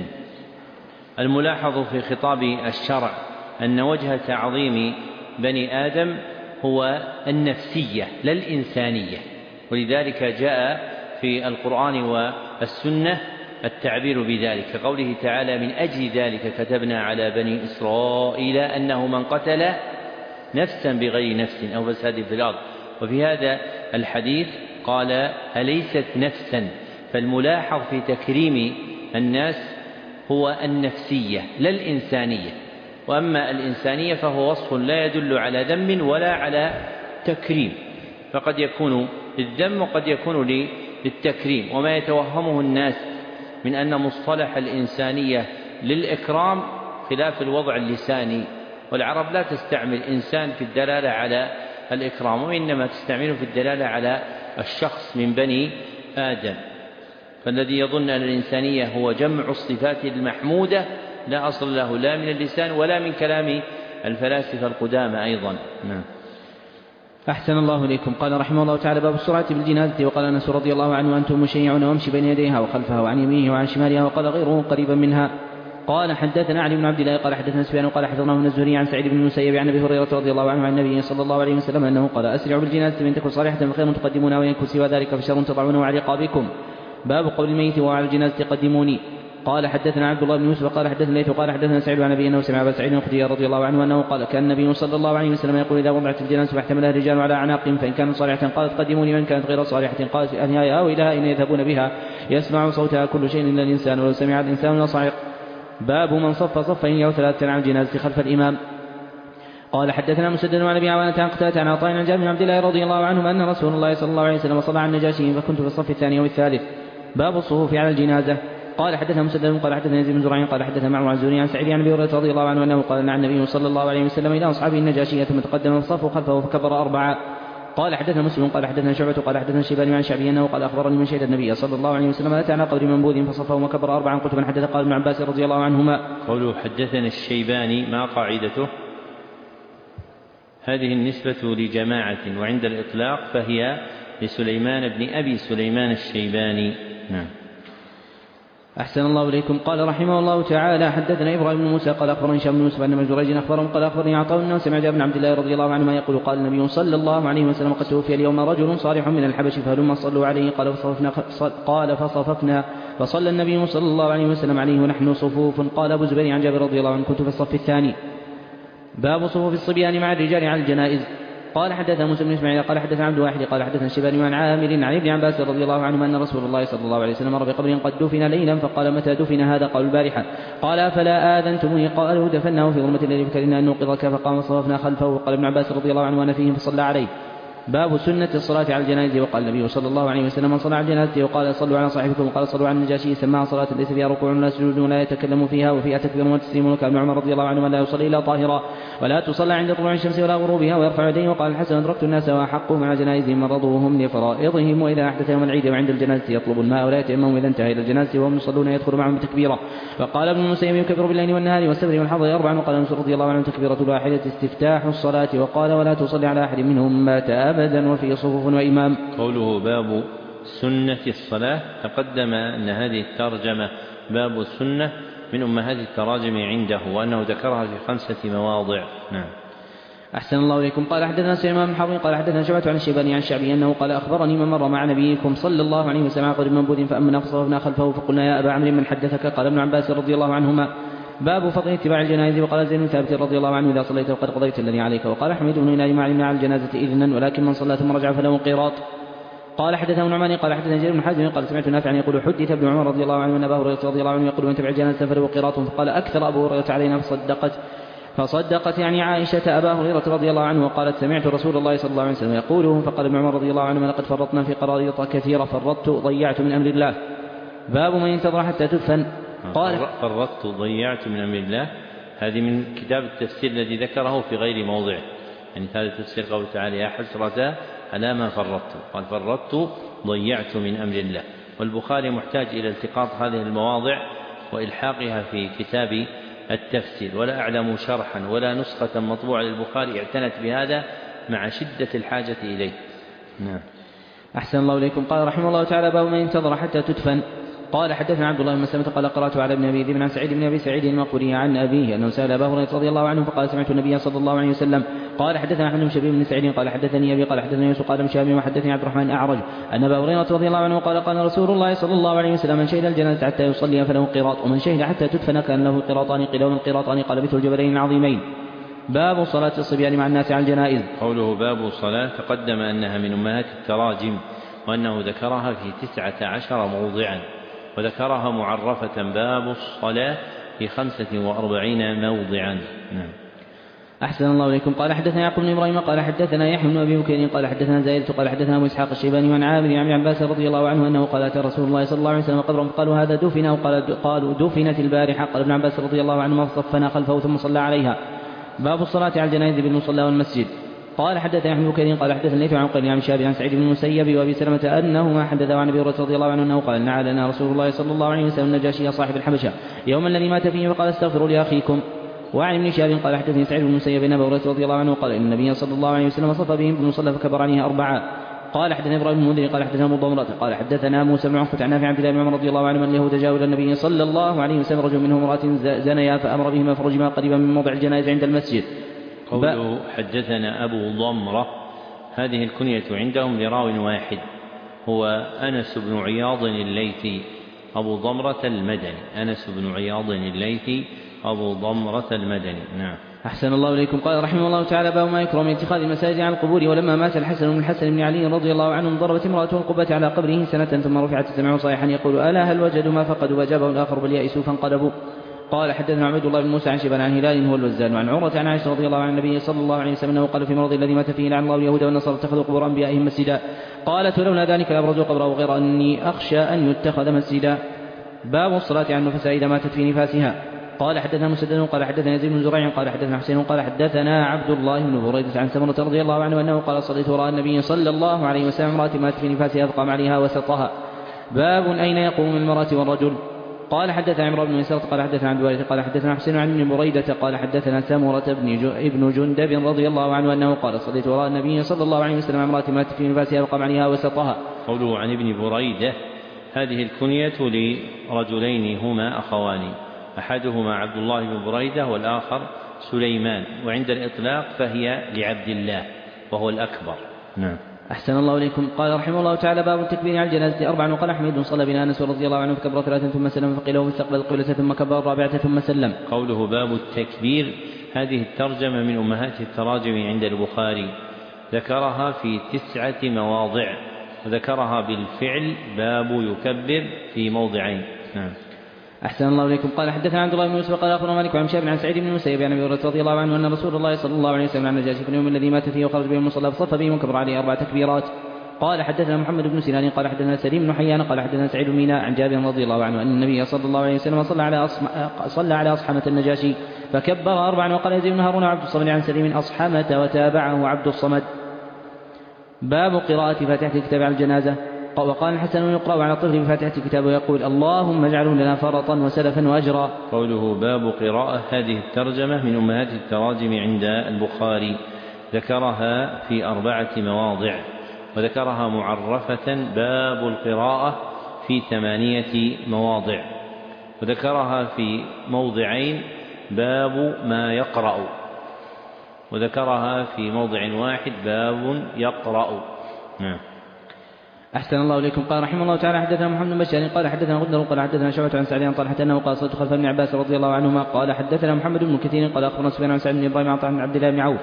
الملاحظ في خطاب الشرع أن وجه تعظيم بني آدم هو النفسية لا الإنسانية، ولذلك جاء في القرآن والسنة التعبير بذلك، كقوله تعالى: من أجل ذلك كتبنا على بني إسرائيل أنه من قتل نفسا بغير نفس أو فساد في الأرض. وفي هذا الحديث قال: أليست نفسا؟ فالملاحظ في تكريم الناس هو النفسية لا الإنسانية، وأما الإنسانية فهو وصف لا يدل على ذم ولا على تكريم، فقد يكون للذم وقد يكون للتكريم. وما يتوهمه الناس من أن مصطلح الإنسانية للإكرام خلاف الوضع اللساني، والعرب لا تستعمل إنسان في الدلالة على الإكرام، وإنما تستعمله في الدلالة على الشخص من بني آدم. فالذي يظن أن الإنسانية هو جمع الصفات المحمودة لا أصل له لا من اللسان ولا من كلام الفلاسفة القدامى أيضا. نعم. أحسن الله إليكم. قال رحمه الله تعالى: باب السرعة بالجنازة. وقال أنس رضي الله عنه: أنتم مشيعون وامشي بين يديها وخلفها وعن يمينه وعن شمالها. وقال غيره قريبا منها. قال حدثنا علي بن عبد الله قال حدثنا سفيان قال حدثنا من الزهري عن سعيد بن المسيب عن ابي هريره رضي الله عنه عن النبي صلى الله عليه وسلم انه قال: اسرعوا بالجنازه من تكن صالحه فخير تقدمونها، وان كن سوى ذلك فشر تضعونه على رقابكم. باب قول الميت وعلى الجنازه قدموني. قال حدثنا عبد الله بن يوسف قال حدثنا ليث قال حدثنا سعيد عن ابي انه سمع ابا سعيد الخدري رضي الله عنه انه قال: كان النبي صلى الله عليه وسلم يقول: اذا وضعت الجنازه فاحتملها الرجال على اعناقهم فان كانت صالحه قالت قدموني، وان كانت غير صالحه قالت يا ويلها ان يذهبون بها يسمع صوتها كل شيء الا الانسان ولو سمع الانسان لصعق. باب من صف صفين أو ثلاثة عن الجنازة خلف الإمام. قال حدثنا مسدد عن ابي عوانة عن قتادة عن عطاء عن جابر بن عبد الله رضي الله عنه أن رسول الله صلى الله عليه وسلم صلى على النجاشي فكنت في الصف الثاني أو الثالث. باب الصفوف على الجنازة. قال حدثنا مسدد قال حدثنا يزيد بن زريع قال حدثنا معه عن الزهري عن سعيد عن ابي هريرة رضي الله عنه انه قال: نعى النبي صلى الله عليه وسلم الى اصحابه النجاشية ثم تقدم الصف خلفه فكبر 4. قال حدثنا مسلم قال حدثنا شعبة قال حدثنا الشيباني عن شعبي انه قال: اخبرني من شهد النبي صلى الله عليه وسلم اتى على قبر منبوذ فصفه وكبر 4. قلت: من حدث؟ قال: ابن عباس رضي الله عنهما. قوله حدثنا الشيباني ما قاعدته؟ هذه النسبة لجماعة، وعند الإطلاق فهي لسليمان بن أبي سليمان الشيباني. نعم. أحسن الله إليكم. قال رحمه الله تعالى: حدثنا إبراهيم بن موسى قال أخبرني هشام بن يوسف أن جريج أخبرهم قال: أخبرني عطاء أنه سمع جابر بن عبد الله رضي الله عنهما يقول: قال النبي صلى الله عليه وسلم: قد توفي اليوم رجل صالح من الحبش فهلما صلوا عليه. قال فصففنا فصلى النبي صلى الله عليه وسلم عليه ونحن صفوف. قال أبو الزبير عن جابر رضي الله عنه: كنت في الصف الثاني. باب صفوف الصبيان مع الرجال على الجنائز. قال حدثنا موسى بن اسماعيل قال حدثنا عبد الواحد قال حدثنا الشيباني عن عامر عن ابن عباس رضي الله عنهما ان رسول الله صلى الله عليه وسلم مر بقبر قد دفن ليلا فقال: متى دفن هذا؟ قالوا: البارحه. قال: فلا آذنتموني؟ قالوا: دفناه في ظلمة الليل فكرهنا ان نوقظك فقام وصففنا خلفه. قال ابن عباس رضي الله عنه: وانا فيهم فصلى عليه. باب سنة الصلاة على الجنائز. وقال النبي صلى الله عليه وسلم: من صلى على الجنازة وقال: صلوا على صاحبكم وقال: صلوا على النجاشي سماها صلاة ليس فيها ركوع ولا سجود ولا يتكلم فيها وفيها تكبير وتسليم. وكان ابن عمر رضي الله عنهما لا يصلي الا طاهرا ولا تصلى عند طلوع الشمس ولا غروبها ويرفع يديه. وقال الحسن: أدركت الناس وأحقهم على جنائزهم من رضوهم لفرائضهم، وإذا أحدث يوم العيد وعند الجنازة يطلب الماء ولا يتيمم إذا انتهى إلى الجنازة وهم يصلون يدخل معهم بتكبيرة. فقال ابن المسيب: يكبر بالليل والنهار والسفر والحضر 4. وقال أنس رضي الله عنه: تكبيرة الواحدة استفتاح الصلاة. وقال: ولا تصلي على أحد منهم مات أبدا وفي صفوف وإمام. قوله باب سنة الصلاة، تقدم أن هذه الترجمة باب السنة من أمهات التراجم عنده، وأنه ذكرها في 5 مواضع. نعم. أحسن الله إليكم. قال حدثنا سليمان بن حرب قال حدثنا شعبة عن الشيباني عن الشعبي أنه قال: أخبرني من مر مع نبيكم صلى الله عليه وسلم قبر منبوذ فأمنا فصففنا خلفه فقلنا: يا أبا عمرو من حدثك؟ قال ابن عباس رضي الله عنهما: باب فضل اتباع الجنائز. وقال زيد بن ثابت رضي الله عنه: إذا صليت وقد قضيت الذي عليك. وقال حميد بن هلال: ما علمنا على الجنازة إذنا، ولكن من صلى ثم رجع فله قيراط. قال حدثنا نعمان قال حدثنا جرير بن حازم قال: سمعت نافعا يقول: حدث ابن عمر رضي الله عنه أن أبا هريرة رضي الله عنه يقول: من تبع الجنازة فله قيراط. فقال: أكثر أبو هريرة علينا فصدقت. فصدقت يعني عائشة أبا هريرة رضي الله عنه وقالت سمعت رسول الله صلى الله عليه وسلم يقوله. فقال ابن عمر رضي الله عنهما لقد فرطنا في قراريط كثيرة فرطت ضيعت من أمر الله. باب من انتظر حتى تدفن. قال فرطت ضيعت من أمر الله، هذه من كتاب التفسير الذي ذكره في غير موضعه، يعني هذا تفسير قوله تعالى يا حسرة على ما فرطت، قال فرطت ضيعت من أمر الله. والبخاري محتاج إلى التقاط هذه المواضع وإلحاقها في كتاب التفسير، ولا أعلم شرحا ولا نسخة مطبوعة للبخاري اعتنت بهذا مع شدة الحاجة إليه. نعم. أحسن الله إليكم. قال رحمه الله تعالى باب من انتظر حتى تدفن. قال حدثنا عبد الله بن مسلمة قال قرأت على ابن أبي ذئب عن سعيد بن أبي سعيد المقبري عن أبيه أنه سأل أبا هريرة رضي الله عنه فقال سمعت النبي صلى الله عليه وسلم. قال حدثنا أحمد بن شبيب بن سعيد قال حدثني أبي قال حدثني يوسف قال مشابه وحدثني عبد الرحمن أعرج أن أبا هريرة رضي الله عنه قال قال رسول الله صلى الله عليه وسلم من شهد الجنازة حتى يصلي فله قراط، ومن شهد حتى تدفن كان له قراطان قيل ومن القراطان قال مثل الجبلين العظيمين. باب صلاة الصبيان مع الناس على الجنائز. قوله باب صلاة تقدم أنها من أمهات التراجم، وأنه ذكرها في 19 موضعا، وذكرها معرفة باب الصلاة في 45 موضعا. نعم. أحسن الله إليكم. قال حدثنا يعقوب بن إبراهيم قال حدثنا يحيى بن أبي بكير قال حدثنا زائدة قال حدثنا أبو إسحاق الشيباني عن عامر عن عباس رضي الله عنه أنه قال أتى رسول الله صلى الله عليه وسلم قبرا فقالوا هذا دفن، قالوا دفنت البارحة. قال ابن عباس رضي الله عنه فصفنا خلفه ثم صلى عليها. باب الصلاة على الجنائز بالمصلى والمسجد. قال حدثنا يحيى بن بكير قال حدثنا الليث عن قيل عن شاب عن سعيد بن المسيب وابي سلمة انهما حدثا عن ابي هريرة رضي الله عنه انه قال نعى لنا رسول الله صلى الله عليه وسلم النجاشي صاحب الحبشة يوم الذي مات فيه فقال استغفروا لاخيكم. وعن ابن شهاب قال حدثني سعيد بن المسيب ان ابي هريرة رضي الله عنه قال ان النبي صلى الله عليه وسلم صف بهم بالمصلى فكبر عليها 4. قال حدثنا ابراهيم بن المنذر قال حدثنا ابو ضمرة قال حدثنا موسى بن عقبة عن نافع عن عبد الله بن عمر رضي الله عنه ان اليهود جاءوا الى النبي صلى الله عليه وسلم رجل منهم امرأة زنيا فامر بهما فرجما قريبا من موضع الجنائز عند المسجد. قوله حدثنا أبو ضمرة هذه الكنية عندهم لراو واحد هو أنس بن عياض الليثي أبو ضمرة المدني، أنس بن عياض الليثي أبو ضمرة المدني. نعم. أحسن الله إليكم. قال رحمه الله تعالى باب ما يكره من اتخاذ المساجد على القبور. ولما مات الحسن بن الحسن بن علي رضي الله عنه ضربت امرأته القبة على قبره سنة ثم رفعت السمع صيحا يقول ألا هل وجدوا ما فقدوا؟ وأجابه الآخر بل يئسوا فانقلبوا. قال حدثنا عبد الله بن موسى عن شيبان عن هلال هو الوزان وعن عروة عن عائشة رضي الله عن النبي صلى الله عليه وسلم انه قال في مرض الذي مات فيه لعن الله اليهود والنصارى اتخذوا قبور انبيائهم مسجدا. قالت ولولا ذلك لابرزوا قبره غير اني اخشى ان يتخذ مسجدا. باب الصلاة على النفساء اذا ماتت في نفاسها. قال حدثنا مسدد قال حدثنا يزيد بن زريع قال حدثنا حسين قال حدثنا عبد الله بن بريدة عن سمرة رضي الله عنه انه قال صليت وراء النبي صلى الله عليه وسلم امرأة ماتت في نفاسها فقام عليها وسطها. باب اين يقوم المرأة والرجل. قال حدثنا عمرو بن مسعود قال حدثنا عبد الوارث قال حدثنا حسين عن ابن بريدة قال حدثنا سمرة ابن جندب رضي الله عنه أنه قال صليت وراء النبي صلى الله عليه وسلم امرأة ماتت في نفاسها وقام عليها وسطها. قوله عن ابن بريدة هذه الكنية لرجلين هما أخوان، أحدهما عبد الله بن بريدة والآخر سليمان، وعند الإطلاق فهي لعبد الله وهو الأكبر. نعم. أحسن الله إليكم. قال رحمه الله تعالى باب التكبير على الجنازة 4. وقال أحمد صلى بنا أنس رضي الله عنه فكبر 3 ثم سلم فقيل له استقبل القبلة ثم كبر 4 ثم سلم. قوله باب التكبير هذه الترجمة من أمهات التراجم عند البخاري، ذكرها في 9 مواضع وذكرها بالفعل باب يكبر في موضعين. نعم. أحسن الله إليكم. قال حدثنا عبد الله بن يوسف قال أخبرنا مالك عن شاب عن سعيد بن المسيب عن أبي هريرة رضي الله عنه أن رسول الله صلى الله عليه وسلم عن النجاشي في اليوم الذي مات فيه وخرج به المصلى فصف به وكبر عليه 4 تكبيرات. قال حدثنا محمد بن سنان قال حدثنا سليم بن حيان قال حدثنا سعيد بن ميناء عن جابر رضي الله عنه أن النبي صلى الله عليه وسلم صلى على أصحمة النجاشي فكبر 4. وقال يزيد بن هارون عبد الصمد عن سليم أصحمة وتابعه عبد الصمد. باب قراءة فاتحة الكتاب على الجنازة. وقال الحسن يقرأ على الطفل بفاتحة الكتاب ويقول اللهم اجعله لنا فرطا وسلفا وأجرا. قوله باب قراءة هذه الترجمة من أمهات التراجم عند البخاري، ذكرها في 4 مواضع وذكرها معرفة باب القراءة في 8 مواضع وذكرها في موضعين باب ما يقرأ وذكرها في موضع واحد باب يقرأ. نعم. أحسن الله إليكم. قال رحمه الله تعالى حدثنا محمد بن بشار قال حدثنا غندر قال حدثنا شعبة عن سعد عن طلحة أنه قال صليت خلف ابن عباس رضي الله عنهما قال حدثنا محمد بن كثير قال أخبرنا سفيان عن سعد بن إبراهيم عن عبد الله بن عوف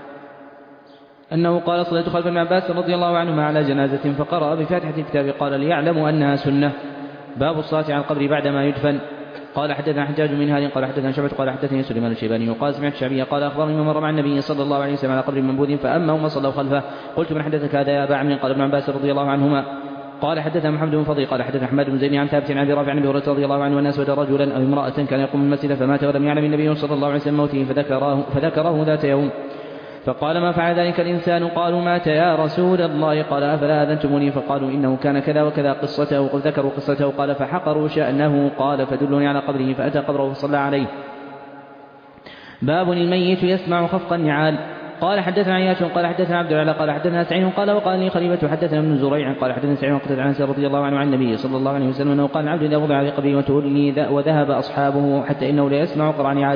أنه قال صليت خلف ابن عباس رضي الله عنهما على جنازة فقرأ بفاتحة الكتاب قال ليعلموا أنها سنة. باب الصلاة على القبر بعدما يدفن. قال حدثنا حجاج من هذه قال حدثنا شعبة قال حدثني سليمان الشيباني وقال سمعت الشعبي قال أخبرني من مر مع النبي صلى الله عليه وسلم على قبر منبوذ فأما وما صلوا خلفه. قلت من حدثك هذا يا أبا عمرو؟ قال ابن عباس رضي الله عنهما. قال حدثنا محمد بن فضيل قال حدثنا أحمد بن زيد عن ثابت عن أبي رافع عن أبي هريرة رضي الله عنه أن أسود رجلا أو امرأة كان يقوم المسجد فمات ولم يعلم النبي صلى الله عليه وسلم موته فذكره ذات يوم فقال ما فعل ذلك الإنسان؟ قالوا مات يا رسول الله. قال أفلا أذنتموني؟ فقالوا إنه كان كذا وكذا قصته وقد ذكروا قصته. قال فحقروا شأنه. قال فدلوني على قبره فأتى قبره فصلى عليه. باب الميت يسمع خفق النعال. قال حدثنا عياش قال حدثنا عبد العلا قال حدثنا سعيد قال وقال لي خليفة حدثنا ابن زريع قال حدثنا سعيد قتادة عن انس رضي الله عنه عن النبي صلى الله عليه وسلم انه قال العبد اذا وضع في قبره وتولي وذهب اصحابه حتى انه لا يسمع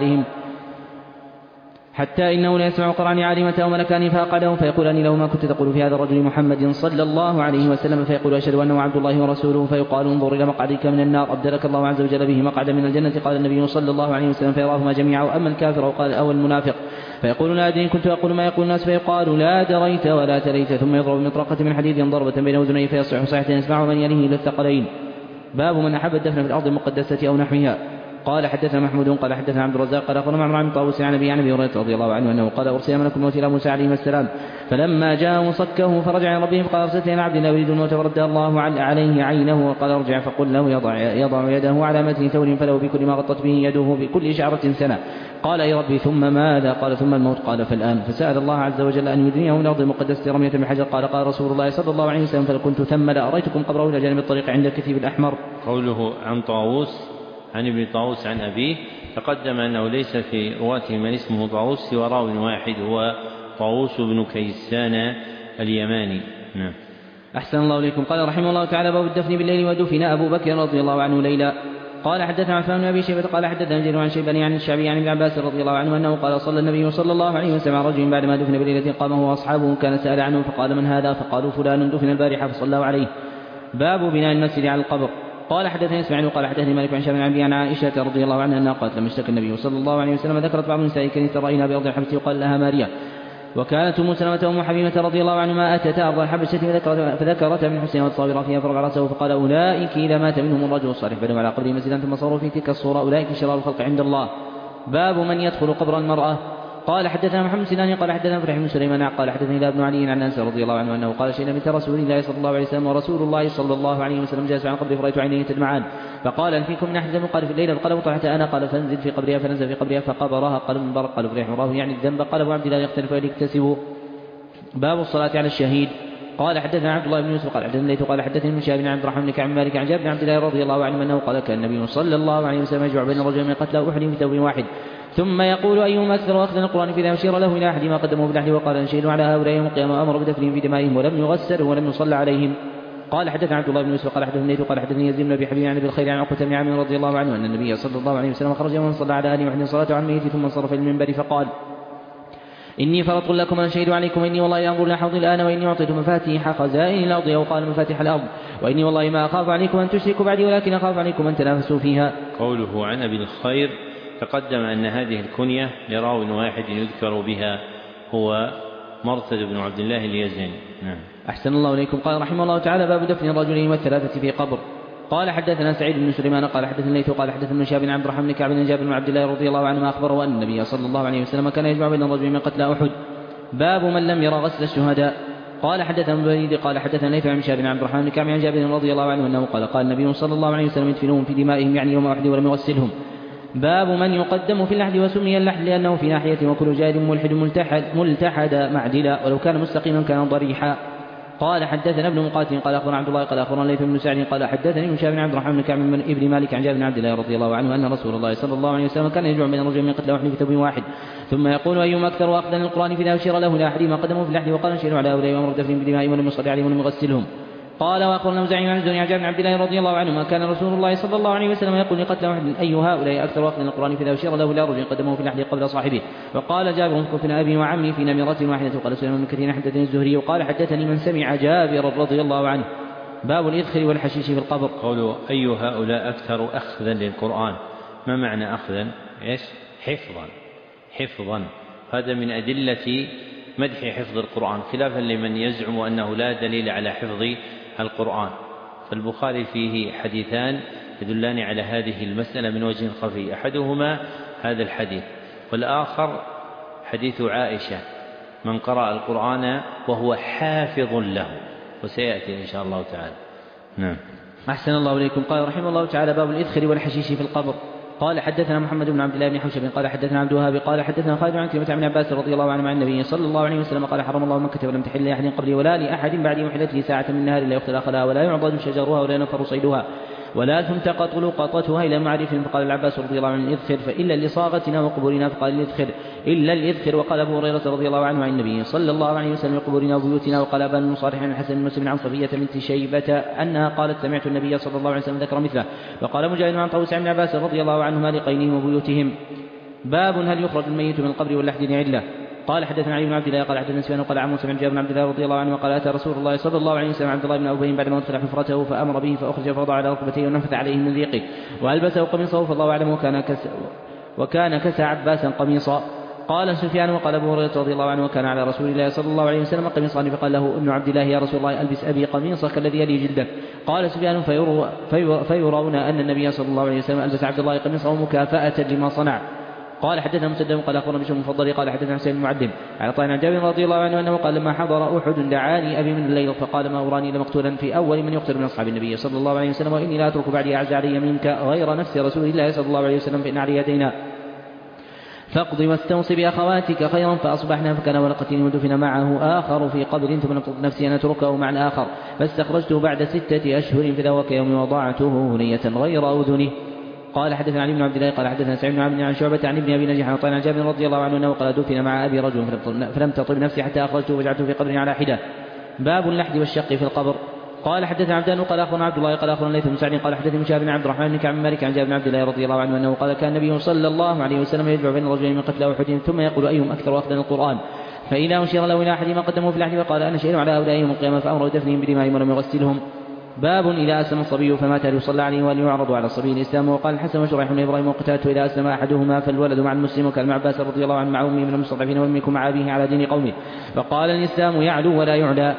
قرع نعالهم اتاه ملكان فاقعدهم فيقولان له ما كنت تقول في هذا الرجل محمد صلى الله عليه وسلم؟ فيقول اشهد انه عبد الله ورسوله. فيقال انظر الى مقعدك من النار ابدلك الله عز وجل به مقعدا من الجنه. قال النبي صلى الله عليه وسلم فيراهما جميعا واما الكافر او المنافق فيقول لا أدري كنت أقول ما يقول الناس. فيقال لا دريت ولا تليت. ثم يضرب بمطرقة من حديد ضربة بين أذنيه فيصيح صيحة يسمع من يليه إلى الثقلين. باب من أحب الدفن في الأرض المقدسة أو نحوها. قال حدثنا محمود قال حدثنا عبد الرزاق قال أخبرنا معمر عن طاووس عن أبي هريرة رضي الله عنه أنه قال أرسل ملك الموت إلى موسى عليه السلام فلما جاء صكه فرجع إلى ربه فقال أرسلت إلى عبد الله يريد الموت فرد الله عليه عينه وقال ارجع فقل له يضع يده على متن ثور فله بكل ما غطت به يده بكل شعرة سنة. قال أي ربي ثم ماذا؟ قال ثم الموت. قال فالآن. فسأل الله عز وجل أن يدنيه من الأرض المقدسة رمية بحجر. قال رسول الله صلى الله عليه وسلم فلكنت ثم لأريتكم قبره إلى جانب الطريق عند الكثيب الأحمر. قوله عن طاووس عن ابن طاووس عن أبيه تقدم أنه ليس في رواته من اسمه طاووس سوى راو واحد هو طاووس بن كيسان اليماني. نعم. أحسن الله إليكم. قال رحمه الله تعالى باب الدفن بالليل ودفن أبو بكر رضي الله عنه ليلا. قال حدثنا عثمان بن أبي شيبة قال حدثنا جرير عن شيباني عن الشعبي عن ابن عباس رضي الله عنه أنه قال صلى النبي صلى الله عليه وسلم على رجل بعدما دفن بليلة قام هو وأصحابه كان سأل عنه فقال من هذا؟ فقالوا فلان دفن البارحة فصلوا عليه. باب بناء المسجد على القبر. قال حدثني اسماعيل قال حدثني مالك عن شام عن عائشة رضي الله عنها أنها قالت لما اشتكى النبي صلى الله عليه وسلم ذكرت بعض النساء كنيسة رأينا بأرض الحبشة يقال لها ماريا وكانت أم سلمة وأم حبيبة رضي الله عنهما أتتا أرض الحبشة فذكرت من حسنها وتصابر فيها فرفع رأسه فقال أولئك إذا مات منهم الرجل الصالح بنوا على قبره مسجدا ثم صاروا في تلك الصورة أولئك شرار الخلق عند الله. باب من يدخل قبر المرأة. قال حدثنا محمد سناني قال حدثنا فرح بن سليمان قال حدثني ابن علي عن انس رضي الله عنه انه قال شيئا مثل رسول الله صلى الله عليه وسلم ورسول الله صلى الله عليه وسلم جالس عن قبره فرأيت عينيه تدمعان فقال ان فيكم من احد ذنب؟ قال في الليل فقال حتى انا قال فانزل في قبرها فنزل في قبرها فقبرها قال ابن مبارك قال فرح مراه يعني الذنب. قال ابو عبد الله يختلف ويكتسب. باب الصلاة على الشهيد. قال حدثنا عبد الله بن يوسف قال حدثنا ليث قال حدثني من شهاب بن عبد الرحمن بن كعب مالك عن جابر بن عبد الله رضي الله عنه انه قال كان النبي صلى الله عليه وسلم يجمع بين الرجل من قتلى احد في ثوب واحد ثم يقول أيهما أكثر أخذا القرآن فإذا أشير له إلى أحد ما قدمه بالأحد وقال نشهد على هؤلاء يوم القيامة أمر بدفنهم في دمائهم ولم يغسل ولم يصلى عليهم. قال حدثنا عبد الله بن يوسف قال حدثني ليث قال حدثني يزيد بن أبي حبيب عن أبي الخير عن عقبة بن عامر رضي الله عنه أن النبي صلى الله عليه وسلم خرج يوما صلى على أهل واحد صلاة عن ميت ثم انصرف إلى المنبر فقال إني فرط لكم أن أشهد عليكم وإني والله أنظر إلى حوض الآن وإني أعطيت مفاتيح خزائن الأرض أو قال مفاتيح الأرض وإني والله ما أخاف عليكم أن تشركوا بعدي ولكن أخاف عليكم أن تنافسوا فيها. قوله عن أبي الخير تقدم أن هذه الكنية لراو واحد يذكر بها هو مرثد بن عبد الله اليزني. نعم. أحسن الله إليكم. قال رحمه الله تعالى باب دفن الرجل والثلاثة في قبر. قال حدثنا سعيد بن سليمان قال حدثنا ليث قال حدثنا من شهاب بن عبد الرحمن بن كعب بن جابر بن عبد الله رضي الله عنهما أخبره أن النبي صلى الله عليه وسلم كان يجمع بين الرجل من قتلى أحد. باب من لم يرى غسل الشهداء. قال حدثنا ابن الوليد قال حدثنا ليث عن شهاب بن عبد الرحمن بن كعب عن جابر رضي الله عنه أنه قال النبي صلى الله عليه وسلم يدفنهم في دمائهم يعني يوم أحد ولم يغسلهم. باب من يقدم في اللحد وسمي اللحد لأنه في ناحية وكل جاهل ملحد ملتحد معدلا ولو كان مستقيما كان ضريحا. قال حدثنا ابن مقاتل قال أخبرنا عبد الله قال أخبرنا ليث بن سعد قال حدثني من شهاب بن عبد الرحمن بن كعب بن ابن مالك عن جابر بن عبد الله رضي الله عنه أن رسول الله صلى الله عليه وسلم كان يجمع بين الرجل من قتلى واحد في ثوب واحد ثم يقول أيهما أكثر أخذا للقرآن فإذا أشير له إلى أحدهما قدمه في اللحد وقال نشير على هؤلاء وأمر دفنهم بدمائهم ولم يصلي عليهم ولم يغسلهم. قال وأخبرنا أوزاعي عن الزهري عن جابر بن عبد الله رضي الله عنهما كان رسول الله صلى الله عليه وسلم يقول لقتلى واحد أي هؤلاء أكثر أخذا للقرآن فإذا أشير له إلى رجل قدمه في اللحد قبل صاحبه. وقال جابر كفنا أبي وعمي في نمرة واحدة. قال سليمان بن كثير حدثني الزهري وقال حدثني من سمع جابر رضي الله عنه. باب الإذخر والحشيش في القبر. قوله أي هؤلاء أكثر أخذا للقرآن ما معنى أخذا؟ إيش؟ حفظا. هذا من أدلة مدح حفظ القرآن خلافا لمن يزعم أنه لا دليل على حفظ القرآن. فالبخاري فيه حديثان يدلان على هذه المسألة من وجه خفي. أحدهما هذا الحديث، والآخر حديث عائشة من قرأ القرآن وهو حافظ له، وسيأتي إن شاء الله تعالى. نعم. أحسن الله إليكم. قال رحمه الله تعالى: باب الإذخر والحشيش في القبر. قال حدثنا محمد بن عبد الله بن حوشب قال حدثنا عبد الوهاب قال حدثنا خالد عن كلمة عن عباس رضي الله عنه عن النبي صلى الله عليه وسلم قال: حرم الله مكة ولم تحل لأحد قبلي ولا لأحد بعدي، وحلت لي ساعة من نهار لا يقتل خلاها ولا يعضد شجرها ولا ينفر صيدها ولا تمتقط لقطتها إلى معرف. فقال العباس رضي الله عنه: الإذخر فإلا لصاغتنا وقبورنا. فقال: الإذخر إلا الإذخر. وقال أبو هريرة رضي الله عنه عن النبي صلى الله عليه وسلم: قبورنا وبيوتنا. وقال أبان بن صالح عن الحسن بن مسلم عن صفية بنت شيبة أنها قالت: سمعت النبي صلى الله عليه وسلم ذكر مثله. وقال مجاهد عن طاووس عن عباس رضي الله عنهما: لقينهم وبيوتهم. باب هل يخرج الميت من القبر واللحد لعلة. قال حدثنا علي بن عبد الله قال حدثنا سفيان قال عن موسى بن جابر بن عبد الله رضي الله عنه قال: اتى رسول الله صلى الله عليه وسلم عبد الله بن ابي بعد ما ادخل حفرته فامر به فاخرج فوضع على ركبتيه ونفث عليه من ذيقه والبسه قميصه فالله اعلم وكان كسى عباسا قميصا. قال سفيان وقال ابو هريره رضي الله عنه: وكان على رسول الله صلى الله عليه وسلم قميصان. فقال له ابن عبد الله: يا رسول الله البس ابي قميصك الذي يلي جلده. قال سفيان: فيرون ان النبي صلى الله عليه وسلم البس عبد الله قميصه مكافاه لما صنع. قال حدثنا مسدد قال اخبرنا بشر المفضل قال حدثنا حسين المعدم عن طعن عن جابر رضي الله عنه انه قال: لما حضر احد دعاني ابي من الليل فقال: ما اراني لمقتولا في اول من يقتل من اصحاب النبي صلى الله عليه وسلم، واني لا اترك بعدي اعز علي منك غير نفس رسول الله صلى الله عليه وسلم، فان علي يدينا فاقض واستوصي باخواتك خيرا. فاصبحنا فكان ولقتين ودفن معه اخر في قبر، ثم نفضت نفسي ان اتركه مع الاخر فاستخرجته بعد 6 أشهر فذاك يوم وضعته هنية غير اذنه. قال حدثنا علي بن عبد الله قال حدثنا سعيد بن عبد عن شعبة عن ابن ابي نجيح عن طعن عن جابر رضي الله عنه انه قال: دفن مع ابي رجل فلم تطب نفسي حتى اخرجته وجعلته في قبر على حده. باب اللحد والشق في القبر. قال حدثنا عبدان قال اخبرنا عبد الله قال اخبرنا ليث بن سعد قال حدثني شهاب بن عبد الرحمن بن كعب بن مالك عن جابر بن عبد الله رضي الله عنه انه قال: كان النبي صلى الله عليه وسلم يجمع بين الرجلين من قتلى احد ثم يقول: ايهم اكثر اخذا القران؟ فاذا اشير له الى احد ما قدموا في اللحد فقال: انا شهيد على هؤلاء يوم القيامه، فامر بدفنهم بدمائهم ولم يغسلهم. باب إذا أسلم الصبي فمات يصلى عليه وليعرض على الصبي الإسلام. وقال الحسن وشريح بن إبراهيم وقتادة: إذا أسلم أحدهما فالولد مع المسلم. وكان ابن عباس رضي الله عنه مع أمه من المستضعفين وأمكم مع أبيه على دين قومه. فقال: الإسلام يعلو ولا يعلى.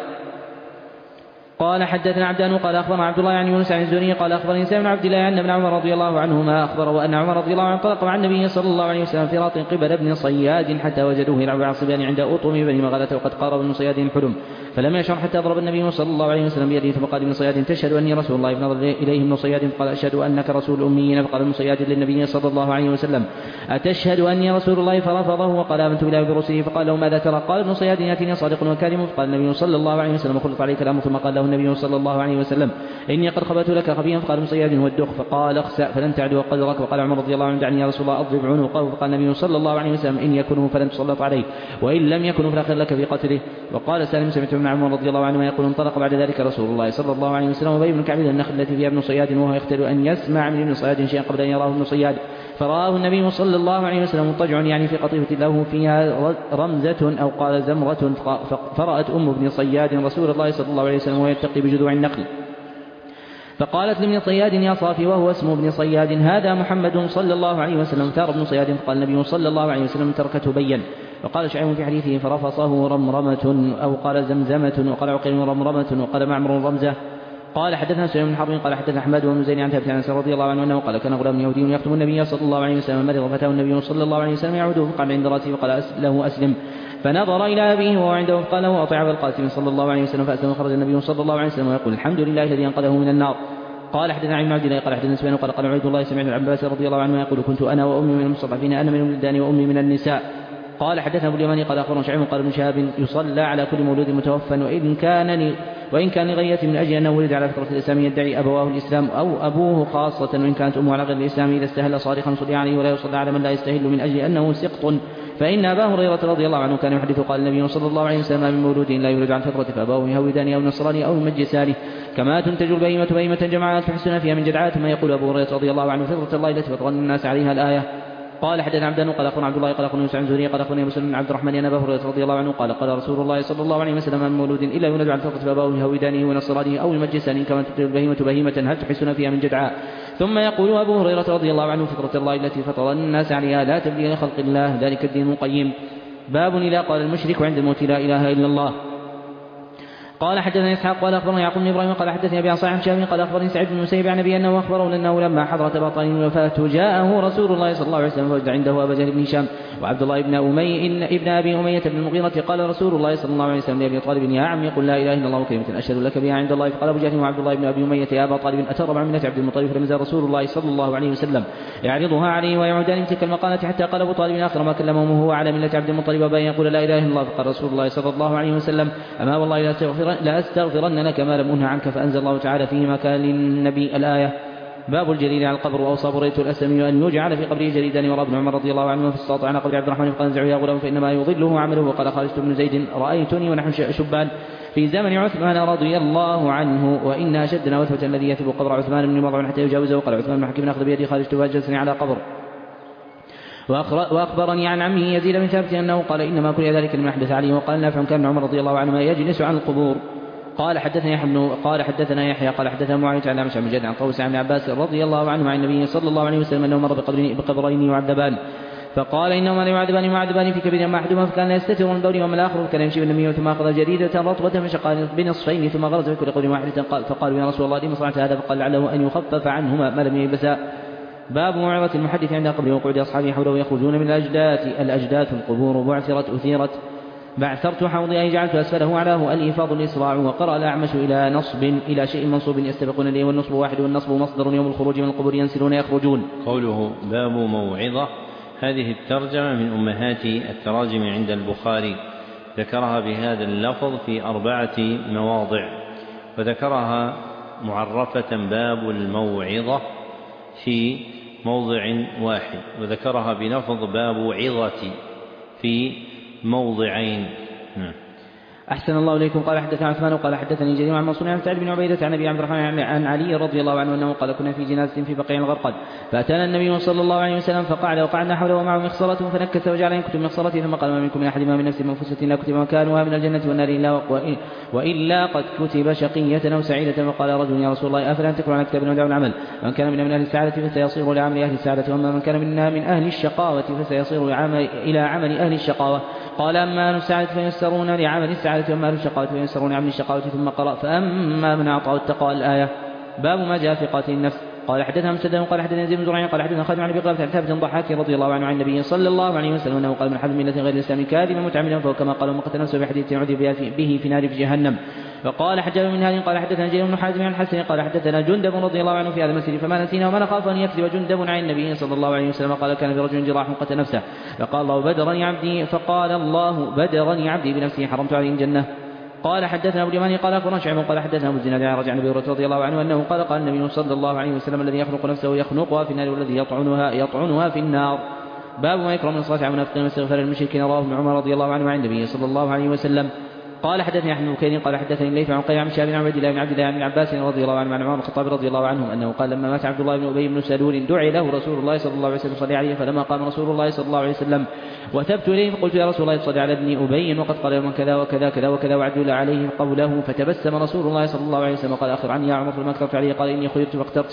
قال حدثنا عبدان قال اخبرنا عبد الله عن يونس عن الزهري قال اخبرني سالم بن عبد الله ان ابن عمر رضي الله عنهما اخبره وان عمر رضي الله عنه طلق مع النبي صلى الله عليه وسلم في راط قبل ابن صياد حتى وجدوه يلعب على الصبيان عند اطم بني مغاله وقد قارب ابن صياد الحلم، فلم يشعر حتى ضرب النبي صلى الله عليه وسلم بيده. ثم قال ابن صياد: تشهد اني رسول الله؟ فنظر اليه ابن صياد فقال: اشهد انك رسول الاميين. فقال ابن صياد للنبي صلى الله عليه وسلم: اتشهد اني رسول الله؟ فرفضه وقال: امنت بالله وبرسله. فقال له: ماذا ترى؟ قال ابن صياد: ياتيني صادق وكاذب. فقال النبي صلى الله عليه وسلم: خلط عليك الامر. ثم قال له النبي صلى الله عليه وسلم: إني قد خبأت لك خفيا. فقال ابن صياد: والدخ. فقال: اخسأ فلن تعدو قدرك. وقال عمر رضي الله عنه: دعني يا رسول الله أضرب عنقه. فقال النبي صلى الله عليه وسلم: إن يكنه فلن تسلط عليه، وإن لم يكن فلا خير لك في قتله. وقال سالم: سمعت ابن عمر رضي الله عنه يقول: انطلق بعد ذلك رسول الله صلى الله عليه وسلم وأبي بن كعب إلى النخل التي فيها ابن صياد وهو يختل أن يسمع من ابن صياد شيئا قبل أن يراه ابن صياد، فرآه النبي صلى الله عليه وسلم مضطجع يعني في قطيفة له فيها رمزة أو قال زمرة، فرأت أم ابن صياد رسول الله صلى الله عليه وسلم وهو يتقي بجذوع النخل، فقالت لابن صياد: يا صافي، وهو اسم ابن صياد: هذا محمد صلى الله عليه وسلم. ثار ابن صياد فقال النبي صلى الله عليه وسلم: تركته بين. وقال شعيب في حديثه: فرفصه رمرمة أو قال زمزمة، وقال عقيل رمرمة، وقال معمر رمزة. قال حدثنا سليمان بن حرب قال حدثنا أحمد بن زيد عن ثابت عن انس رضي الله عنه انه قال: كان غلام يهودي يخدم النبي صلى الله عليه وسلم، مرض فتاه النبي صلى الله عليه وسلم يعوده فقال عند راسه وقال له: اسلم. فنظر إلى أبيه وهو عنده فقال له: أطع أبا القاسم صلى الله عليه وسلم. فأسلم وخرج النبي صلى الله عليه وسلم ويقول: الحمد لله الذي أنقذه من النار. قال حدثنا عن عبد الله قال حدثنا سفيان قال عبد الله: سمعت العباس رضي الله عنه يقول: كنت أنا وأمي من المستضعفين، أنا من الولدان وأمي من النساء. قال حدثنا أبو اليماني قال أخبرنا شعيب قال ابن شهاب: يصلى على كل مولود متوفى وإن كان لغية من أجل أنه ولد على فطرة الإسلام يدعي أبواه الإسلام أو أبوه خاصة، وإن كانت أمه على غير الإسلام إذا استهل صارخا صلي عليه، ولا يصلى على من لا يستهل من أجل أنه سقط. فإن أبا هريرة رضي الله عنه كان يحدث قال النبي صلى الله عليه وسلم: من مولود لا يولد عن فطرة فأبواه يهودان أو نصراني أو يمجسانه، كما تنتج البهيمة بهيمة جمعاء تحسن فيها من جدعاء. ما يقول أبو هريرة رضي الله عنه: فطرة الله التي فطر الناس عليها الآية. قال حدثنا عبدان قال اخبرنا عبد الله قال اخبرنا يوسف عن زهري قال اخبرني مسلم بن عبد الرحمن ان ابا هريره رضي الله عنه قال: قال رسول الله صلى الله عليه وسلم: من مولود الا يولد عن فطرة فابواه يهودانه ونصرانه او يمجسانه، كما تنتج البهيمة بهيمة هل تحسن فيها من جدعاء. ثم يقول أبو هريرة رضي الله عنه: فطرة الله التي فطر الناس عليها لا تبديل لخلق الله، ذلك الدين القيم. باب إذا قال المشرك عند الموت: لا إله إلا الله. قال حدثنا إسحاق قال أخبرني يعقوب بن إبراهيم قال حدثني أبي عن صالح عن شامي قال أخبرني سعيد بن المسيب عن أبي أنه أخبره أنه لما حضرت بطن الوفاة جاءه رسول الله صلى الله عليه وسلم فوجد عنده أبا جهل بن هشام وعبد الله ابن أبي أمية بن المغيرة. قال رسول الله صلى الله عليه وسلم لأبي طالب يا عمي قل لا إله إلا الله كلمة أشهد لك بها عند الله. فقال أبو جهل وعبد الله بن أبي أمية يا أبا طالب أترغب عن ملة عبد المطلب؟ فلم يزل رسول الله صلى الله عليه وسلم يعرضها عليه ويعودان من تلك المقالة حتى قال أبو طالب آخر ما كلمه هو على ملة عبد المطلب وبين يقول لا إله إلا الله. فقال رسول الله صلى الله عليه وسلم أما والله لا أستغفرن لك ما لم أنه عنك. فأنزل الله تعالى فيه ما كان للنبي الآية. باب الجليل على القبر. وأوصى بريدة الأسلمي أن يجعل في قبره جليدا. وراى ابن عمر رضي الله عنه في الساطع عن قبر عبد الرحمن فقال انزعوا يا غلام فإنما يضله عمله. وقال خالد بن زيد رأيتني ونحن شبان في زمن عثمان رضي الله عنه وإن أشدنا وثبة الذي يثب قبر عثمان بن مضعون حتى يجاوزه. وقال عثمان بن حكيم أخذ بيدي خالد فجلسني على قبر. وأخبرني عن عمه يزيد بن ثابت أنه قال إنما كره ذلك لمن أحدث عليه. وقال نافع كان عمر رضي الله عنهما يجلس عن القبور. قال حدثنا يحيى قال حدثنا معاوية عن عمش بن جد عن طاووس عن عباس رضي الله عنه عن النبي صلى الله عليه وسلم أنه مر بقبرين يعذبان فقال إنهما يعذبان في كبير ما أحدهما فكان لا يستتر من البول وما الآخر فكان يمشي بالنميمة ثم أخذ جريدة رطبة فشقها بنصفين ثم غرز في كل قول واحدة. فقالوا يا رسول الله لما صنعت هذا؟ فقال لعله أن يخفف عنهما ما لم يلبسا. باب موعظة المحدث عند قبره وقعود أصحابه حوله يخرجون من الأجداث القبور بعثرت أثيرت بعثرت حوضي أي جعلت أسفله علاه الإيفاض الإسراع. وقرأ الأعمش إلى نصب إلى شيء منصوب يستبقون إليه والنصب واحد والنصب مصدر يوم الخروج من القبور ينسلون يخرجون. قوله باب موعظة هذه الترجمة من أمهات التراجم عند البخاري ذكرها بهذا اللفظ في 4 مواضع وذكرها معرفة باب الموعظة في موضع واحد وذكرها بلفظ باب عظة في موضعين. أحسن الله إليكم. قال حدثنا عثمان قال حدثني جرير عن منصور عن سعد بن عبيدة عن أبي عبد الرحمن عن علي رضي الله عنه أنه قال كنا في جنازة في بقيع الغرقد فأتانا النبي صلى الله عليه وسلم فقعد وقعدنا حوله ومعه مخصرة فنكس وجعل يكتب مخصرته ثم قال ما منكم من أحد ما من نفس منفوسة لا كتب مكانها من الجنة والنار وإلا قد كتب شقية أو سعيدة. فقال رجل يا رسول الله أفلا تكون على كتاب ودع العمل من كان من أهل السعادة فسيصير لعمل أهل السعادة وأما من كان منا من أهل الشقاوة فسيصير إلى عمل أهل الشقاوة. قال أما أهل السعادة فيسرون لعمل السعادة وأما أهل الشقاوة فيسرون لعمل الشقاوة. ثم قرأ فأما من أعطى واتقى الآية. باب ما جاء في قاتل النفس. قال حدثنا مسدد قال حدثنا زيد بن زريع قال حدثنا خالد عن ابي قلابة عن ثابت الضحاك رضي الله عنه عن النبي صلى الله عليه وسلم انه قال من حد ملة غير الاسلام كاذبا متعمدا فهو كما قال ومن قتل نفسه بحديث يعذب به في نار في جهنم. فقال حجاج بن هاد قال حدثنا جرير بن حازم عن حسن قال حدثنا جندب رضي الله عنه في هذا المسجد فما نسينا وما نخاف ان يكذب جندب عن النبي صلى الله عليه وسلم قال كان في رجل جراح قتل نفسه فقال الله بدرني عبدي بنفسه حرمت عليه الجنة. قال حدثنا ابو اليماني قال اخبرنا شعيب قال حدثنا ابو الزناد عن رجع عن ابي هريره رضي الله عنه انه قال النبي صلى الله عليه وسلم الذي يخلق نفسه يخنقها في النار والذي يطعنها في النار. باب ما يكره من الصلاه على المنافقين واستغفار المشركين رواه ابن عمر رضي الله عنه عن النبي صلى الله عليه وسلم. قال حدثني احمد بن بكير قال حدثني الليث عن قيع عن شهاب بن عبد الله بن عبد الله بن عباس رضي الله عنه عن عمر الخطاب رضي الله عنهم انه قال لما مات عبد الله بن ابي بن سلول دعي له رسول الله صلى الله عليه وسلم صلى عليه فلما قام رسول الله صلى الله عليه وسلم وثبت اليه فقلت يا رسول الله صلى على ابن ابي وقد قال يوما كذا وكذا كذا وكذا وعدل عليه قوله فتبسم رسول الله صلى الله عليه وسلم قال اخر عني يا عمر فما اكثرت عليه قال اني خيرت فاخترت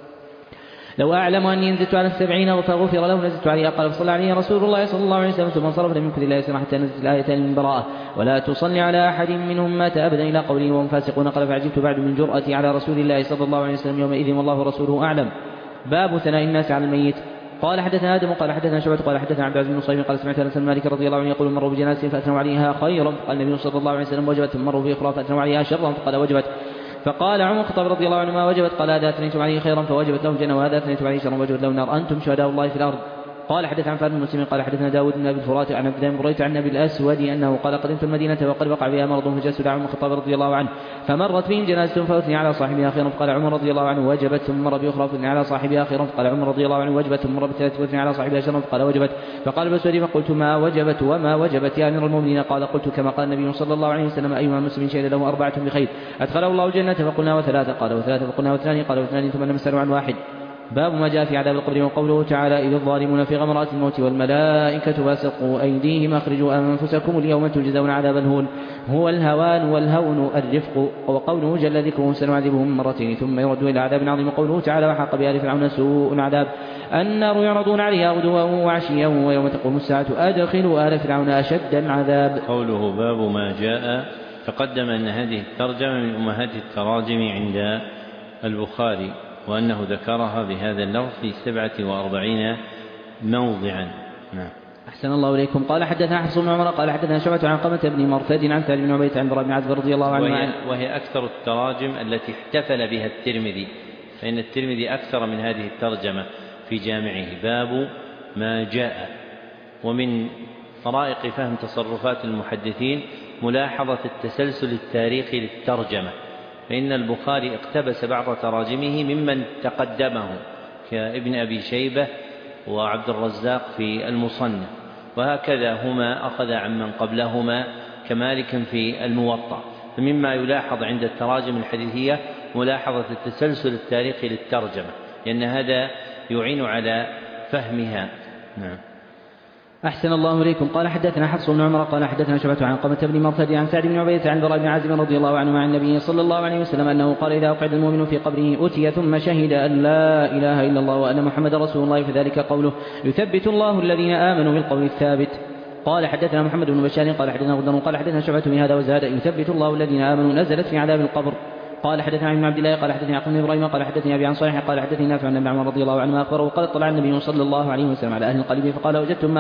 لو أعلم أني نزلت على 70 فغفر له نزلت عليها. قال فصلى عليه رسول الله صلى الله عليه وسلم ثم انصرف لم يكن الله يسمع حتى نزلت الآيتان من براءة ولا تصلي على أحد منهم مات أبدا إلى قوله وهم فاسقون. قال فعجبت بعد من جرأتي على رسول الله صلى الله عليه وسلم يومئذ والله ورسوله أعلم. باب ثناء الناس على الميت. قال حدثنا آدم قال حدثنا شعبة قال حدثنا عبد العزيز بن صهيب قال سمعت أنس بن مالك رضي الله عنه يقول مروا بجنازة فأثنوا عليها خيرا فقال النبي صلى الله عليه وسلم وجبت ثم مروا بأخرى فأثنوا عليها شرا فقال وجبت. فقال عمر الخطاب رضي الله عنه ما وجبت قال هذا أثنيتم عليه خيرا فوجبت له جنة وهذا أثنيتم عليه شرا وجبت له نار أنتم شهداء الله في الأرض. قال حدث عن فاضل المسلمين قال حدثنا داود بن أبي الفرات عن عبد الله بن بريدة عن أبي الأسود أنه قال قدمت المدينة وقد وقع بها مرض فجلست عمر الخطاب رضي الله عنه فمرت بهم جنازة فأثني على صاحبها خيرا فقال عمر رضي الله عنه وجبت ثم مر بأخرى فأثني على صاحبها خيرا فقال عمر رضي الله عنه وجبت ثم مر بثلاث فأثني على صاحبها شرا فقال وجبت. فقال الأسود فقلت ما وجبت وما وجبت يا أمير المؤمنين؟ قال قلت كما قال النبي صلى الله عليه وسلم أيها مسلم شهد له 4 بخير أدخله الله الجنة فقلنا وثلاثة قال وثلاثة فقلنا واثنان قال واثنان ثم لم يسألوا عن واحد. باب ما جاء في عذاب القبر وقوله تعالى إذ الظالمون في غمرات الموت والملائكة باسطوا أيديهم أخرجوا أنفسكم اليوم تجزون عذاب الهون هو الهوان والهون الرفق. وقوله جل ذكره سنعذبهم مرتين ثم يردوا إلى عذاب عظيم. قوله تعالى وحاق بآل فرعون سوء العذاب النار يعرضون عليها غدوا وعشيا ويوم تقوم الساعة أدخلوا آل فرعون أشد العذاب. قوله باب ما جاء تقدم أن هذه الترجمة من أمهات التراجم عند البخاري، وأنه ذكرها بهذا اللفظ في 47 موضعا. نعم. أحسن الله إليكم. قال حدثنا حفص بن عمر قال حدثنا شعبة عن قمة بن مرثد عن ثابت بن عبيد عن البراء بن عازب رضي الله عنه. وهي أكثر التراجم التي احتفل بها الترمذي، فإن الترمذي أكثر من هذه الترجمة في جامعه. باب ما جاء. ومن طرائق فهم تصرفات المحدثين ملاحظة التسلسل التاريخي للترجمة، فإن البخاري اقتبس بعض تراجمه ممن تقدمه كابن أبي شيبة وعبد الرزاق في المصنف، وهكذا هما أخذ عمن قبلهما كمالك في الموطأ. فمما يلاحظ عند التراجم الحديثية ملاحظة التسلسل التاريخي للترجمة، لأن هذا يعين على فهمها. نعم. أحسن الله إليكم. قال حدثنا حفص بن عمر قال حدثنا شعبة عن قمة بن مرثد عن سعد بن عبيدة عن البراء بن عازب رضي الله عنه عن النبي صلى الله عليه وسلم أنه قال: إذا أقعد المؤمن في قبره أتي ثم شهد أن لا إله إلا الله وأن محمد رسول الله فذلك قوله: يثبت الله الذين آمنوا بالقول الثابت. قال حدثنا محمد بن بشار قال حدثنا غدر قال حدثنا شعبة من هذا وزاد: يثبت الله الذين آمنوا نزلت في عذاب القبر. قال حدثنا ابن عبد الله قال حدثني عقيل بن ابراهيم قال حدثني ابي عن صالح قال حدثني نافع عن ابن عمر رضي الله عنهما اخبره قال: اطلع النبي صلى الله عليه وسلم على اهل القلب فقال: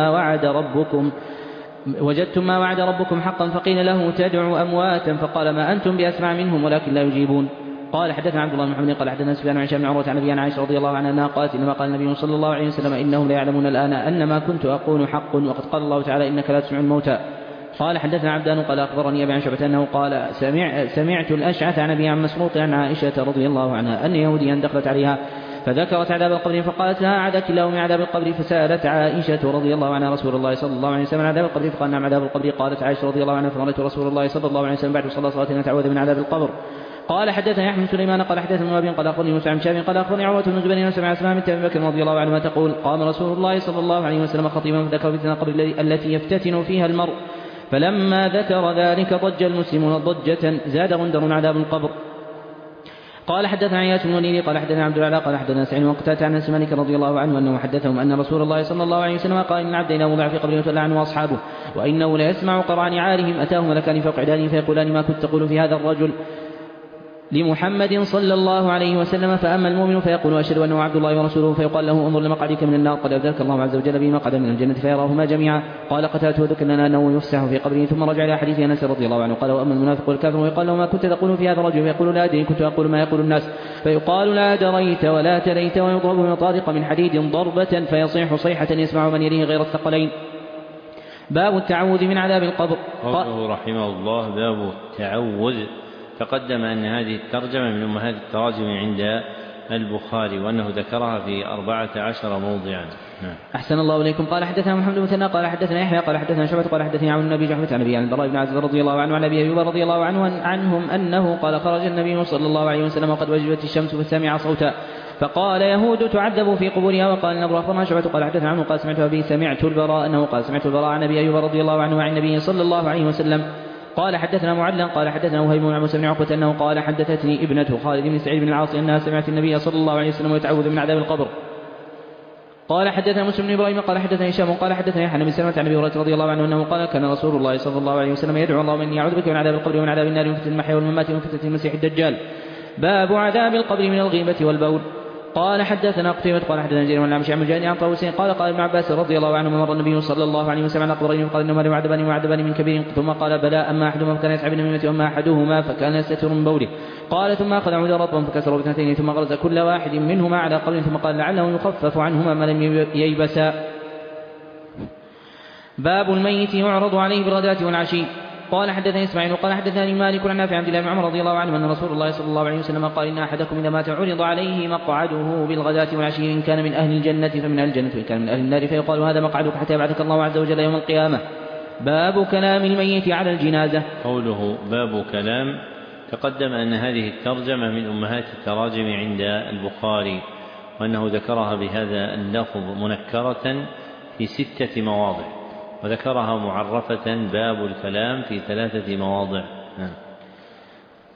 وجدتم ما وعد ربكم حقا. فقيل له: تدعو امواتا. فقال: ما انتم باسمع منهم ولكن لا يجيبون. قال حدثنا عبد الله بن محمد قال حدثنا سفيان عن هشام بن عروة عن ابي عائشة رضي الله عنها انها قالت: انما قال النبي صلى الله عليه وسلم: انهم لا يعلمون الان ان ما كنت اقول حق، وقد قال الله تعالى: انك لا تسمع الموتى. قال حدثنا عبدان قال اخبرني ابي عن شعبة انه قال: سمعت الاشعث عن ابي عن مسروق عن عائشة رضي الله عنها ان يهوديا دخلت عليها فذكرت عذاب القبر فقالت لها: اعاذك الله من عذاب القبر. فسالت عائشة رضي الله عنها رسول الله صلى الله عليه وسلم عن عذاب القبر فقال: نعم عذاب القبر. قالت عائشة رضي الله عنها: فمرت رسول الله صلى الله عليه وسلم بعد صلاة ان اتعوذ من عذاب القبر. قال حدثنا يحيى بن سليمان قال حدثنا ابن ابي قال اخبرني موسى بن شهاب قال اخبرني عروة بن الزبير سمع اسماء بنت ابي بكر رضي الله عنها تقول: قام رسول الله صلى الله عليه وسلم خطيبا فذكر فتنة القبر التي يفتتن فيها المرء، فلما ذكر ذلك ضج المسلمون ضجة زاد غندر عذاب القبر. قال حدثنا عياش بن وليد قال حدثنا عبد العلاء قال حدثنا سعيد وقتادة عن انس مالك رضي الله عنه انه حدثهم ان رسول الله صلى الله عليه وسلم قال: ان العبد اذا وضع في قبره وتولى عنه واصحابه وانه لا يسمع قرع نعالهم اتاه ملكان فوق عدانه فيقولان: ما كنت تقول في هذا الرجل لمحمد صلى الله عليه وسلم؟ فأما المؤمن فيقول: أشهد أنه عبد الله ورسوله، فيقال له: انظر لمقعدك من النار قد أبدلك الله عز وجل به مقعدا من الجنة، فيراهما جميعا. قال قتادة: وذكر لنا أنه يفسح في قبره. ثم رجع إلى حديث أنس رضي الله عنه قال: وأما المنافق والكافر ويقال له: ما كنت تقول في هذا الرجل؟ فيقول: لا أدري، كنت أقول ما يقول الناس. فيقال: لا دريت ولا تليت. ويضرب بمطارق من حديد ضربة فيصيح صيحة يسمع من يليه غير الثقلين. باب التعوذ من عذاب القبر. قوله رحمه الله: باب التعوذ. تقدم أن هذه الترجمة من أمهات التراجم عند البخاري، وأنه ذكرها في 14 موضعا. أحسن الله إليكم. قال حدثنا محمد بن مثنى قال حدثنا يحيى قال حدثنا شعبة قال حدثني عن النبي جحفة عن أبي عن البراء بن عازب رضي الله عنه عن أبي أيوب رضي الله عنهم أنه قال: خرج النبي صلى الله عليه وسلم وقد وجبت الشمس فسمع صوتا فقال: يهود تعذب في قبورها. وقال النبي أخبرنا شعبة قال حدثنا عنه قال: سمعت البراء أنه قال: سمعت البراء عن أبي أيوب رضي الله عنه عن النبي صلى الله عليه وسلم. قال حدثنا معلّ قال حدثنا وهيب بن موسى بن عقبة أنه قال: حدثتني ابنة خالد بن سعيد بن العاص أنها سمعت النبي صلى الله عليه وسلم يتعوذ من عذاب القبر. قال حدثنا مسلم بن إبراهيم قال حدثنا هشام قال حدثنا يحيى بن سلمة عن أبي هريرة رضي الله عنه أنه قال: كان رسول الله صلى الله عليه وسلم يدعو: اللهم إني أعوذ بك من عذاب القبر ومن عذاب النار ومن فتنة المحيا والممات ومن فتنة المسيح الدجال. باب عذاب القبر من الغيبة والبول. قال حدثنا قتيبة قال حدثنا جرير بن عن مجاهد عن طاووس قال: قال ابن عباس رضي الله عنه: مر النبي صلى الله عليه وسلم على قبرين فقال: انهما معذبان من كبير. ثم قال: بلى، اما احدهما فكان يسعى بالنميمة واما احدهما فكان يستتر من بوله. قال: ثم اخذ عودا رطبا فكسره باثنتين ثم غرز كل واحد منهما على قبر ثم قال: لعله يخفف عنهما ما لم ييبسا. باب الميت يعرض عليه بالغداة والعشي. قال حدثني اسماعيل قال حدثني مالك عن نافع عن عبد الله بن عمر رضي الله عنه ان رسول الله صلى الله عليه وسلم قال: ان احدكم اذا مات عرض عليه مقعده بالغداة والعشي، ان كان من اهل الجنة فمن اهل الجنة وان كان من اهل النار فيقال: هذا مقعدك حتى يبعثك الله عز وجل يوم القيامة. باب كلام الميت على الجنازة. قوله باب كلام. تقدم أن هذه الترجمة من أمهات التراجم عند البخاري، وأنه ذكرها بهذا اللفظ منكرة في 6 مواضع، وذكرها معرفة باب الكلام في 3 مواضع.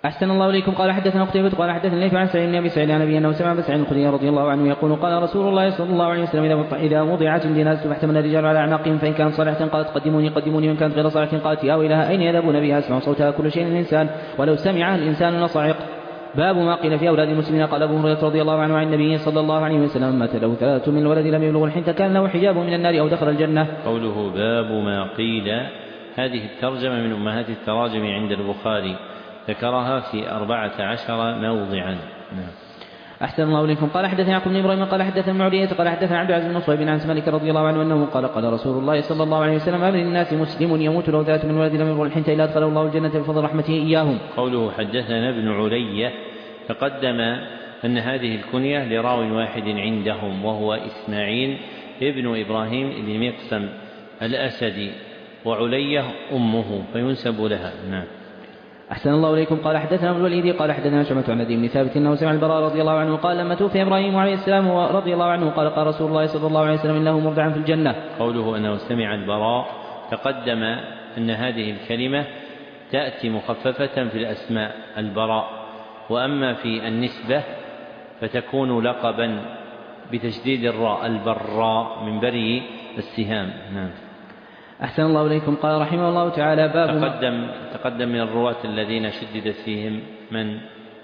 أحسن الله إليكم. قال حدثنا قتيبة قال حدثنا الليث عن سعيد بن أبي سعيد عن أبي أنه سمع أبا سعيد الخدري رضي الله عنه يقول قال رسول الله صلى الله عليه وسلم إذا وضعت الجنازة فاحتمل الرجال على أعناقهم فإن كانت صالحة قالت قدموني وإن كانت غير صالحة قالت يا ويلها أين يذهبون بها يسمع صوتها كل شيء الإنسان ولو سمعها الإنسان لصعق. باب ما قيل في أولاد المسلمين. قال أبو هريرة رضي الله عنه عن النبي صلى الله عليه وسلم مات له 3 من الولد لم يبلغ الحنث كان له حجاب من النار أو دخل الجنة. قوله باب ما قيل، هذه الترجمة من أمهات التراجم عند البخاري، ذكرها في 14 موضعا. أحسن الله إليكم. قال حدثنا يعقوب بن إبراهيم قال حدثنا معولية قال حدثنا عبد العزيز بن صهيب عن مالك رضي الله عنه أنه قال قال رسول الله صلى الله عليه وسلم ما من الناس مسلم يموت له 3 من ولد لم يبلغ الحنث إلا أدخله الله الجنة بفضل رحمته إياهم. قوله حدثنا ابن علي، تقدم أن هذه الكنية لراو واحد عندهم وهو إسماعيل ابن إبراهيم بن مقسم الأسدي، وعلية أمه فينسب لها. أحسن الله إليكم. قال حدثنا ابن الوليد قال حدثنا شعبة عن أبي بن ثابت أنه سمع البراء رضي الله عنه قال لما توفي إبراهيم عليه السلام رضي الله عنه قال قال رسول الله صلى الله عليه وسلم إنه مرضعا في الجنة. قوله أنه سمع البراء، تقدم أن هذه الكلمة تأتي مخففة في الأسماء البراء، وأما في النسبة فتكون لقبا بتشديد الراء البراء من بري السهام. أحسن الله إليكم. قال رحمه الله تعالى باب تقدم من الرواة الذين شددت فيهم من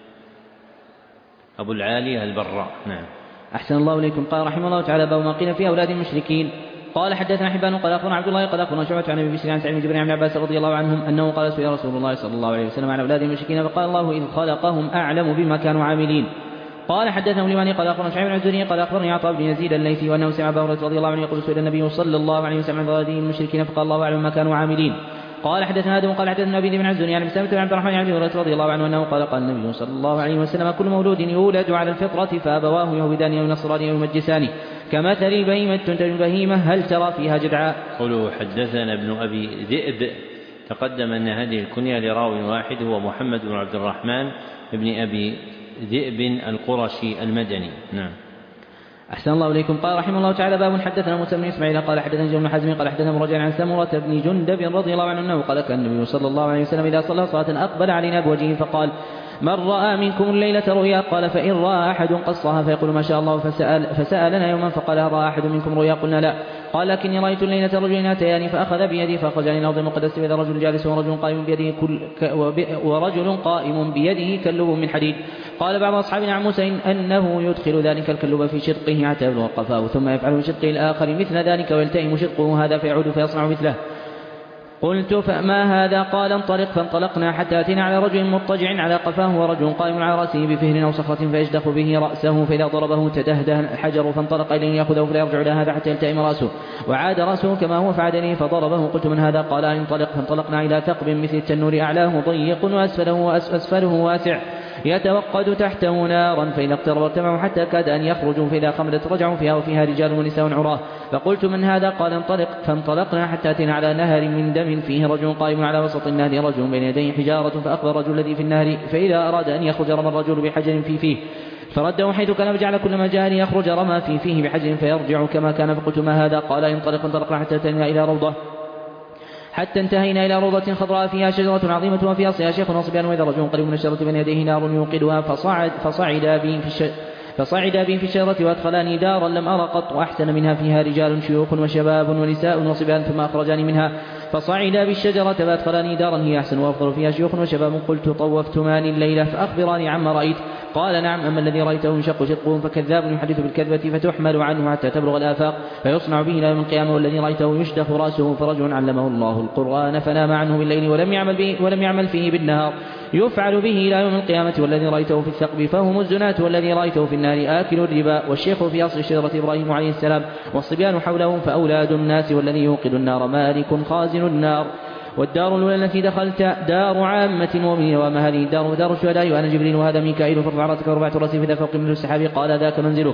أبو العالية البراء. أحسن الله إليكم. قال رحمه الله تعالى باب ما قيل في أولاد المشركين. قال حدثنا حبان قال أخبرنا عبد الله قال أخبرنا شعبة عن أبي بشر عن سعيد بن جبير عن عباس رضي الله عنهم أنه قال سئل رسول الله صلى الله عليه وسلم عن أولاد المشركين فقال الله إذ خلقهم أعلم بما كانوا عاملين. قال حدثنا اليماني قال أخبرنا شعيب بن الزهري قال أخبرني عطاء بن يزيد الليثي وأنه سمع أبا هريرة رضي الله عنه يقول سئل النبي صلى الله عليه وسلم عن أولاد المشركين فقال الله أعلم بما كانوا عاملين. قال حدثنا آدم قال حدثنا أبي بن الزهري عن سلمة بن عبد الرحمن عن أبي هريرة رضي الله عنه أنه قال قال النبي صلى الله عليه وسلم كل مولود يولد على الفطرة فأبواه يهودان أو ينصران أو يمجسان كمثل البهيمة تنتج البهيمة هل ترى فيها جدعاء. قوله حدثنا ابن أبي ذئب، تقدم أن هذه الكنية لراو واحد هو محمد بن عبد الرحمن بن أبي ذئب القرشي المدني. أحسن الله إليكم. قال رحمه الله تعالى باب حدثنا موسى بن إسماعيل قال حدثنا جابر بن حزم قال حدثنا مرجع عن سمرة بن جندب رضي الله عنه أنه قال كان النبي صلى الله عليه وسلم إذا صلى صلاة أقبل علينا بوجهه فقال من رأى منكم الليلة رؤيا قال فإن رأى أحد قصها فيقول ما شاء الله فسألنا يوما فقال هل رأى أحد منكم رؤيا قلنا لا قال لكني رأيت الليلة رجلين أتياني فأخذ بيدي فأخرجني إلى الأرض المقدسة فإذا رجل جالس ورجل قائم بيده كلب من حديد. قال بعض أصحابنا عن موسى أنه يدخل ذلك الكلب في شدقه حتى يبلغ قفاه ثم يفعل من شدقه الآخر مثل ذلك ويلتئم شدقه هذا فيعود فيصنع مثله. قلت فما هذا قال انطلق فانطلقنا حتى أتينا على رجل مضطجع على قفاه ورجل قائم على رأسه بفهر أو صخرة فيشدخ به رأسه فإذا ضربه تدهده الحجر فانطلق إليه يأخذه فلا يرجع إلى هذا حتى يلتئم رأسه وعاد رأسه كما هو فعاد إليه فضربه. قلت من هذا قال انطلق فانطلقنا إلى ثقب مثل التنور أعلاه ضيق وأسفله واسع يتوقد تحته نارا فإذا اقترب ارتفعوا حتى كاد أن يخرجوا فإذا خمدت رجعوا فيها وفيها رجال ونساء عراه. فقلت من هذا قال انطلق فانطلقنا حتى أتينا على نهر من دم فيه رجل قائم على وسط النهر رجل بين يديه حجارة فأخبر الرجل الذي في النهر فإذا أراد أن يخرج رمى الرجل بحجر في فيه فرده حيث كان فجعل كل ما جاء يخرج رمى فيه بحجر فيرجع كما كان. فقلت ما هذا قال انطلق فانطلقنا حتى أتينا إلى روضة حتى انتهينا إلى روضة خضراء فيها شجرة عظيمة وفيها أصلها شيخ وصبيان وإذا رجل قريب من الشجرة بين يديه نار يوقدها فصعد بي في الشجرة وأدخلاني دارا لم أرى قط أحسن منها فيها رجال شيوخ وشباب ونساء وصبيان ثم أخرجاني منها فصعد بالشجرة فأدخلاني دارا هي أحسن وأفضل فيها شيوخ وشباب. قلت طوفتمان الليلة فأخبراني عما رأيت قال نعم أما الذي رأيته ينشق شقه فكذاب يحدث بالكذبة فتحمل عنه حتى تبلغ الآفاق فيصنع به إلى يوم القيامة والذي رأيته يشدخ رأسه فرجل علمه الله القرآن فنام عنه بالليل ولم يعمل فيه بالنهار يفعل به إلى يوم القيامة والذي رأيته في الثقب فهم الزناة والذي رأيته في النار آكل الربا والشيخ في أصل الشجرة إبراهيم عليه السلام والصبيان حولهم فأولاد الناس والذي يوقد النار مالك خازن النار. والدار الأولى التي دخلت دار عامة المؤمنين وما هذه الدار دار الشهداء وأنا جبريل وهذا ميكائيل فارفع رأسك ورفعت رأسي فإذا فوق من السحاب قال ذاك منزلك.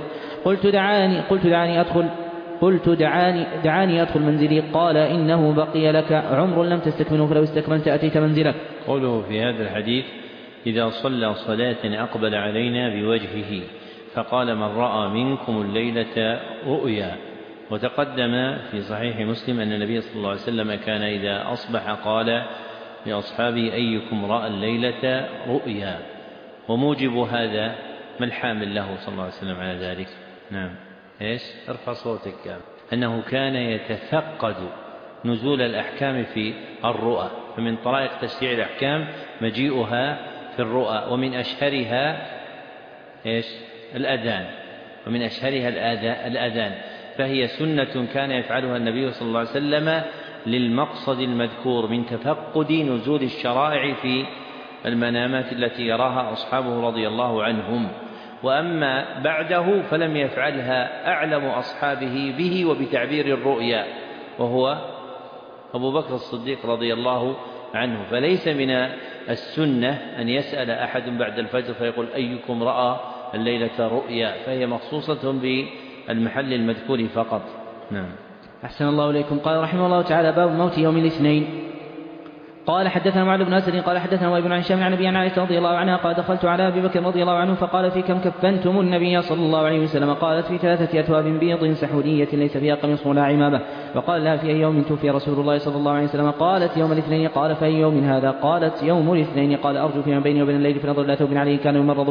قلت دعاني أدخل منزلي قال إنه بقي لك عمر لم تستكمله فلو استكملت أتيت منزلك. قوله في هذا الحديث إذا صلى صلاة أقبل علينا بوجهه فقال من رأى منكم الليلة رؤيا. وتقدم في صحيح مسلم أن النبي صلى الله عليه وسلم كان إذا أصبح قال لأصحابه أيكم رأى الليلة رؤيا. وموجب هذا ما الحامل له صلى الله عليه وسلم على ذلك؟ نعم، إيش؟ ارفع صوتك. أنه كان يتفقد نزول الأحكام في الرؤى، فمن طرائق تشريع الأحكام مجيئها في الرؤى، ومن أشهرها إيش؟ الأذان، ومن أشهرها الأذان، فهي سنة كان يفعلها النبي صلى الله عليه وسلم للمقصد المذكور من تفقد نزول الشرائع في المنامات التي يراها أصحابه رضي الله عنهم. وأما بعده فلم يفعلها أعلم أصحابه به وبتعبير الرؤيا، وهو أبو بكر الصديق رضي الله عنه. فليس من السنة أن يسأل أحد بعد الفجر فيقول أيكم رأى الليلة رؤيا، فهي مخصوصة بالمحل المذكور فقط. نعم. أحسن الله إليكم. قال رحمه الله تعالى: باب موت يوم الاثنين. قال حدثنا معاذ بن أسد قال حدثنا وابن عن هشام عن أبي عائشة رضي الله عنها قال: دخلت على أبي بكر رضي الله عنه فقال: في كم كفنتم النبي صلى الله عليه وسلم؟ قالت: في 3 أثواب بيض سحورية ليس فيها قميص ولا عمامة. وقال لها: في أي يوم توفي رسول الله صلى الله عليه وسلم؟ قالت: يوم الاثنين. قال: فأي يوم هذا؟ قالت: يوم الاثنين. قال: أرجو فيما بيني وبين الليل فنظر إلى ثوب عليه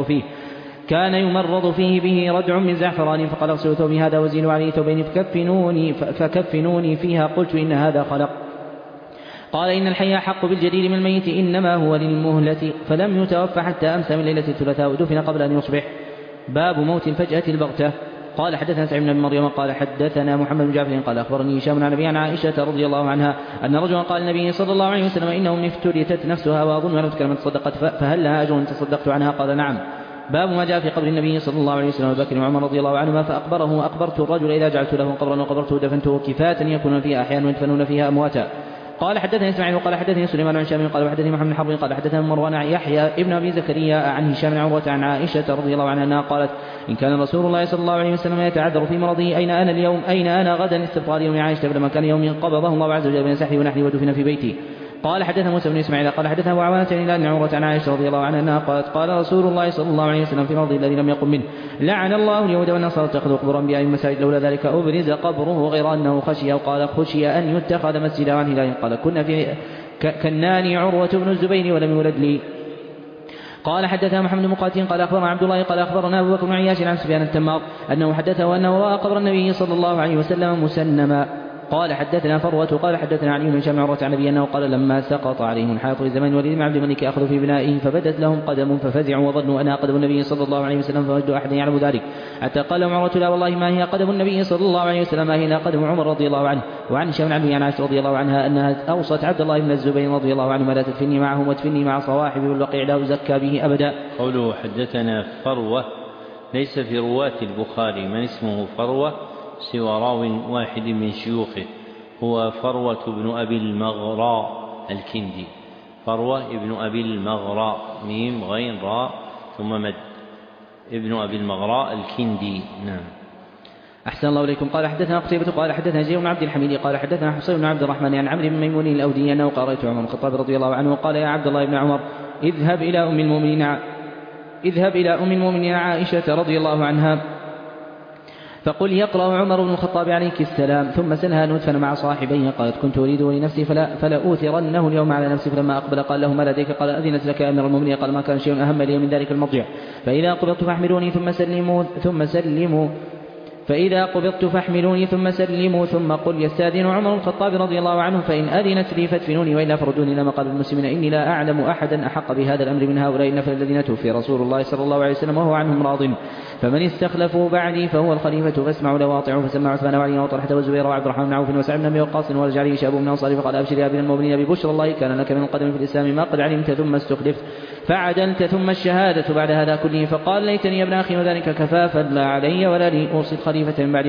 كان يمرض فيه به ردع من زعفران، فقال: اغسلوا ثوبي هذا وزينوا عليه ثوبين فكفنوني فيها. قلت: إن هذا خلق. قال: إن الحي أحق بالجديد من الميت، إنما هو للمهلة. فلم يتوفى حتى أمسى من ليلة الثلاثاء ودفن قبل أن يصبح. باب موت الفجأة البغتة. قال حدثنا سعيد بن مريم قال حدثنا محمد بن جعفر قال أخبرني هشام عن أبي عن عائشة رضي الله عنها أن رجلا قال النبي صلى الله عليه وسلم: إنه افتريتت نفسها وأظن أن تكلمت تصدقت فهل لها أجر تصدقت عنها؟ قال: نعم. باب ما جاء في قبر النبي صلى الله عليه وسلم وبكر وعمر رضي الله عنهما فأخبره: أخبرت الرجل إذا جعلت له قبرا وقبرته دفنته كفاة يكون فيها أحيانا ويدفنون فيها أمواتا. قال حدثني اسماعيل قال حدثني سليمان عن هشام قال وحدثني محمد بن حرب قال حدثنا مروان عن يحيى ابن ابي زكريا عن هشام بن عروه عن عائشه رضي الله عنها انها قالت: ان كان رسول الله صلى الله عليه وسلم يتعذر في مرضه اين انا اليوم اين انا غدا استبطال يوم عائشه فلما كان يوم قبضه الله عز وجل بين سحره ونحره ودفن في بيتي. قال حدثنا موسى بن اسماعيل قال حدثنا ابو عوانة عن عروه عن عائشه رضي الله عنها انها قالت: قال رسول الله صلى الله عليه وسلم في مرضه الذي لم يقم منه: لعن الله اليهود والنصارى اتخذوا قبور انبياء المساجد لولا ذلك ابرز قبره غير انه خشي وقال خشي ان يتخذ مسجدا عن هلال. قال: كنا في كناني عروة بن الزبير ولم يولد لي. قال حدثنا محمد بن مقاتل قال أخبرنا عبد الله قال أخبرنا أبو بكر بن عياش عن سفيان التمار أنه حدثه أنه رأى قبر النبي صلى الله عليه وسلم مسنما. قال حدثنا فروة قال حدثنا علي بن هشام عروة عن أبي أنه قال: لما سقط عليهم الحائط لزمان وليد بن عبد الملك أخذوا في بنائه فبدت لهم قدم ففزعوا وظنوا أنها قدم النبي صلى الله عليه وسلم فوجدوا أحدا يعلم ذلك حتى قال لهم عروة: لا والله ما هي قدم النبي صلى الله عليه وسلم ما هي قدم عمر رضي الله عنه. وعن هشام بن عبد عائشة رضي الله عنها أنها أوصت عبد الله بن الزبير رضي الله عنه: لا تدفني معهم وادفني مع صواحبي والبقيع لا أزكى به أبدا. قوله حدثنا فروة ليس في رواة البخاري من اسمه فروة سوى راو واحد من شيوخه هو فروة بن أبي المغراء الكندي. فروة ابن أبي المغراء ميم غين راء ثم مد ابن أبي المغراء الكندي. نعم. أحسن الله إليكم. قال حدثنا قتيبة قال حدثنا زيد بن عبد الحميد قال حدثنا حسين بن عبد الرحمن عن عمرو بن ميمون الأودي أنه قرأت عمر بن الخطاب رضي الله عنه قال: يا عبد الله بن عمر اذهب إلى أم المؤمنين عائشة رضي الله عنها فقل: يقرأ عمر بن الخطاب عليك السلام ثم سلها ندفن مع صاحبيه. قالت: كنت أريده لنفسي فلا أوثرنه اليوم على نفسي. فلما أقبل قال له: ما لديك؟ قال: أذنت لك أمير المؤمنين. قال: ما كان شيء أهم لي من ذلك المضجع. فإذا قبضت فاحملوني ثم سلموا ثم قل: يستأذن عمر الخطاب رضي الله عنه فإن أذنت لي فادفنوني وإلا فردوني إلى مقابر المسلمين. إني لا أعلم أحدا أحق بهذا الأمر من هؤلاء النفر الذين توفي رسول الله صلى الله عليه وسلم وهو عنهم راض. فمن استخلفوا بعدي فهو الخليفة فاسمعوا له واطيعوا. فسمع عثمان وعلي وطلحة والزبير وعبد الرحمن بن عوف وسعد بن أبي وقاص ورجع عليه شاب من أنصاره فقال: أبشر يا أمير المؤمنين ببشرى الله كان لك من القدم في الإسلام ما قد علمت ثم استخلفت فعدلت ثم الشهادة بعد هذا كله. فقال: ليتني يا ابن أخي وذلك كفافا لا علي ولا لي. أوصي الخليفة من بعد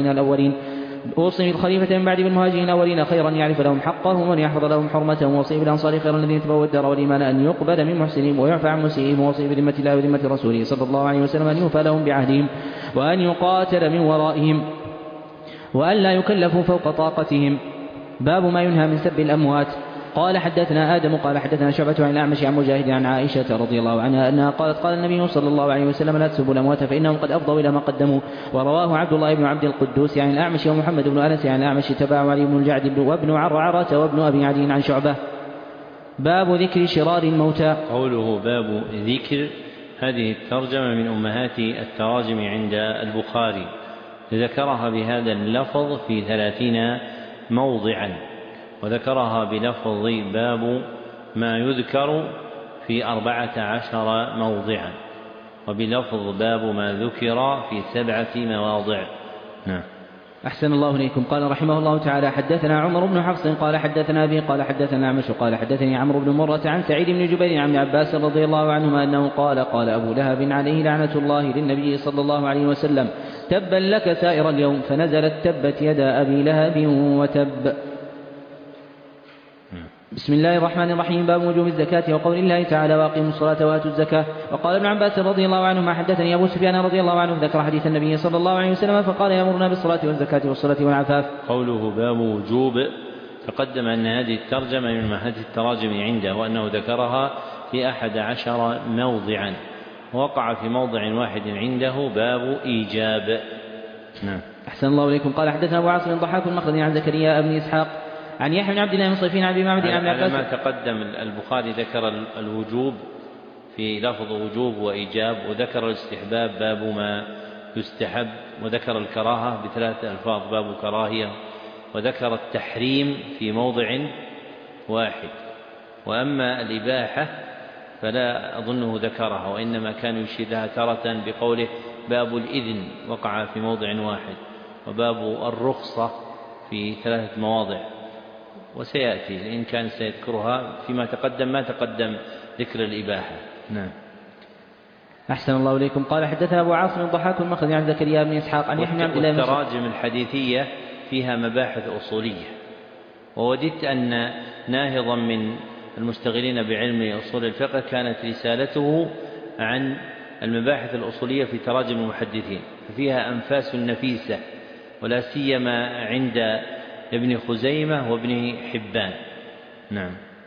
بالمهاجرين الأولين خيرا يعرف لهم حقهم وأن يحفظ لهم حرمتهم. ووصي بالأنصار خيرا الذين تبوا الدار والإيمان أن يقبل من محسنهم ويعفى عن مسيئهم. ووصي بذمة الله وذمة رسوله صلى الله عليه وسلم أن يوفى لهم بعهدهم وأن يقاتل من ورائهم وأن لا يكلفوا فوق طاقتهم. باب ما ينهى من سب الأموات. قال حدثنا آدم قال حدثنا شعبة عن الأعمش عن مجاهد عن عائشة رضي الله عنها أنها قالت: قال النبي صلى الله عليه وسلم: لا تسبوا الأموات فإنهم قد أفضوا إلى ما قدموا. ورواه عبد الله بن عبد القدوس عن الأعمش ومحمد بن أنس عن الأعمش تبعه علي بن الجعد وابن عرعرة وابن أبي عدي عن شعبة. باب ذكر شرار الموتى. قوله باب ذكر، هذه الترجمة من أمهات التراجم عند البخاري، ذكرها بهذا اللفظ في 30 موضعا، وذكرها بلفظ باب ما يذكر في 14 موضعا، وبلفظ باب ما ذكر في 7 مواضع. نعم. أحسن الله إليكم. قال رحمه الله تعالى: حدثنا عمر بن حفص قال حدثنا أبي قال حدثنا أعمش قال حدثني عمرو بن مرة عن سعيد بن جبير عن ابن عباس رضي الله عنهما أنه قال: قال أبو لهب عليه لعنة الله للنبي صلى الله عليه وسلم: تبا لك سائر اليوم، فنزلت: تبت يدا أبي لهب وتب. بسم الله الرحمن الرحيم. باب وجوب الزكاة وقول الله تعالى: واقيموا الصلاة وآتوا الزكاة. وقال ابن عباس رضي الله عنهما: حدثني أبو سفيان رضي الله عنه ذكر حديث النبي صلى الله عليه وسلم فقال: يأمرنا بالصلاة والزكاة والصلاة والعفاف. قوله باب وجوب، تقدم أن هذه الترجمة من أمهات التراجم عنده، وأنه ذكرها في 11 موضعا، ووقع في موضع واحد عنده باب إيجاب. نعم. أحسن الله إليكم. قال حدثنا أبو عاصم الضحاك المخزني عن زكريا بن إسحاق عن يحيى بن عبد الله المصيفين عن ابي معبد عن عباس. على ما تقدم البخاري ذكر الوجوب في لفظ وجوب وإيجاب، وذكر الاستحباب باب ما يستحب، وذكر الكراهة ب3 ألفاظ باب كراهية، وذكر التحريم في موضع واحد. وأما الإباحة فلا أظنه ذكرها، وإنما كان يشير لها تارة بقوله باب الإذن، وقع في موضع واحد، وباب الرخصة في 3 مواضع، وسيأتي إن كان سيذكرها فيما تقدم ما تقدم ذكر الإباحة. نعم. أحسن الله إليكم. قال حدثنا أبو عاصم الضحاك المخزني عن زكريا بن إسحاق عن يحيى بن عبد الله. والتراجم الحديثية فيها مباحث أصولية، ووددت أن ناهضا من المشتغلين بعلم أصول الفقه كانت رسالته عن المباحث الأصولية في تراجم المحدثين، ففيها أنفاس نفيسة، ولا سيما عند ابن خزيمة وابن حبان. نعم.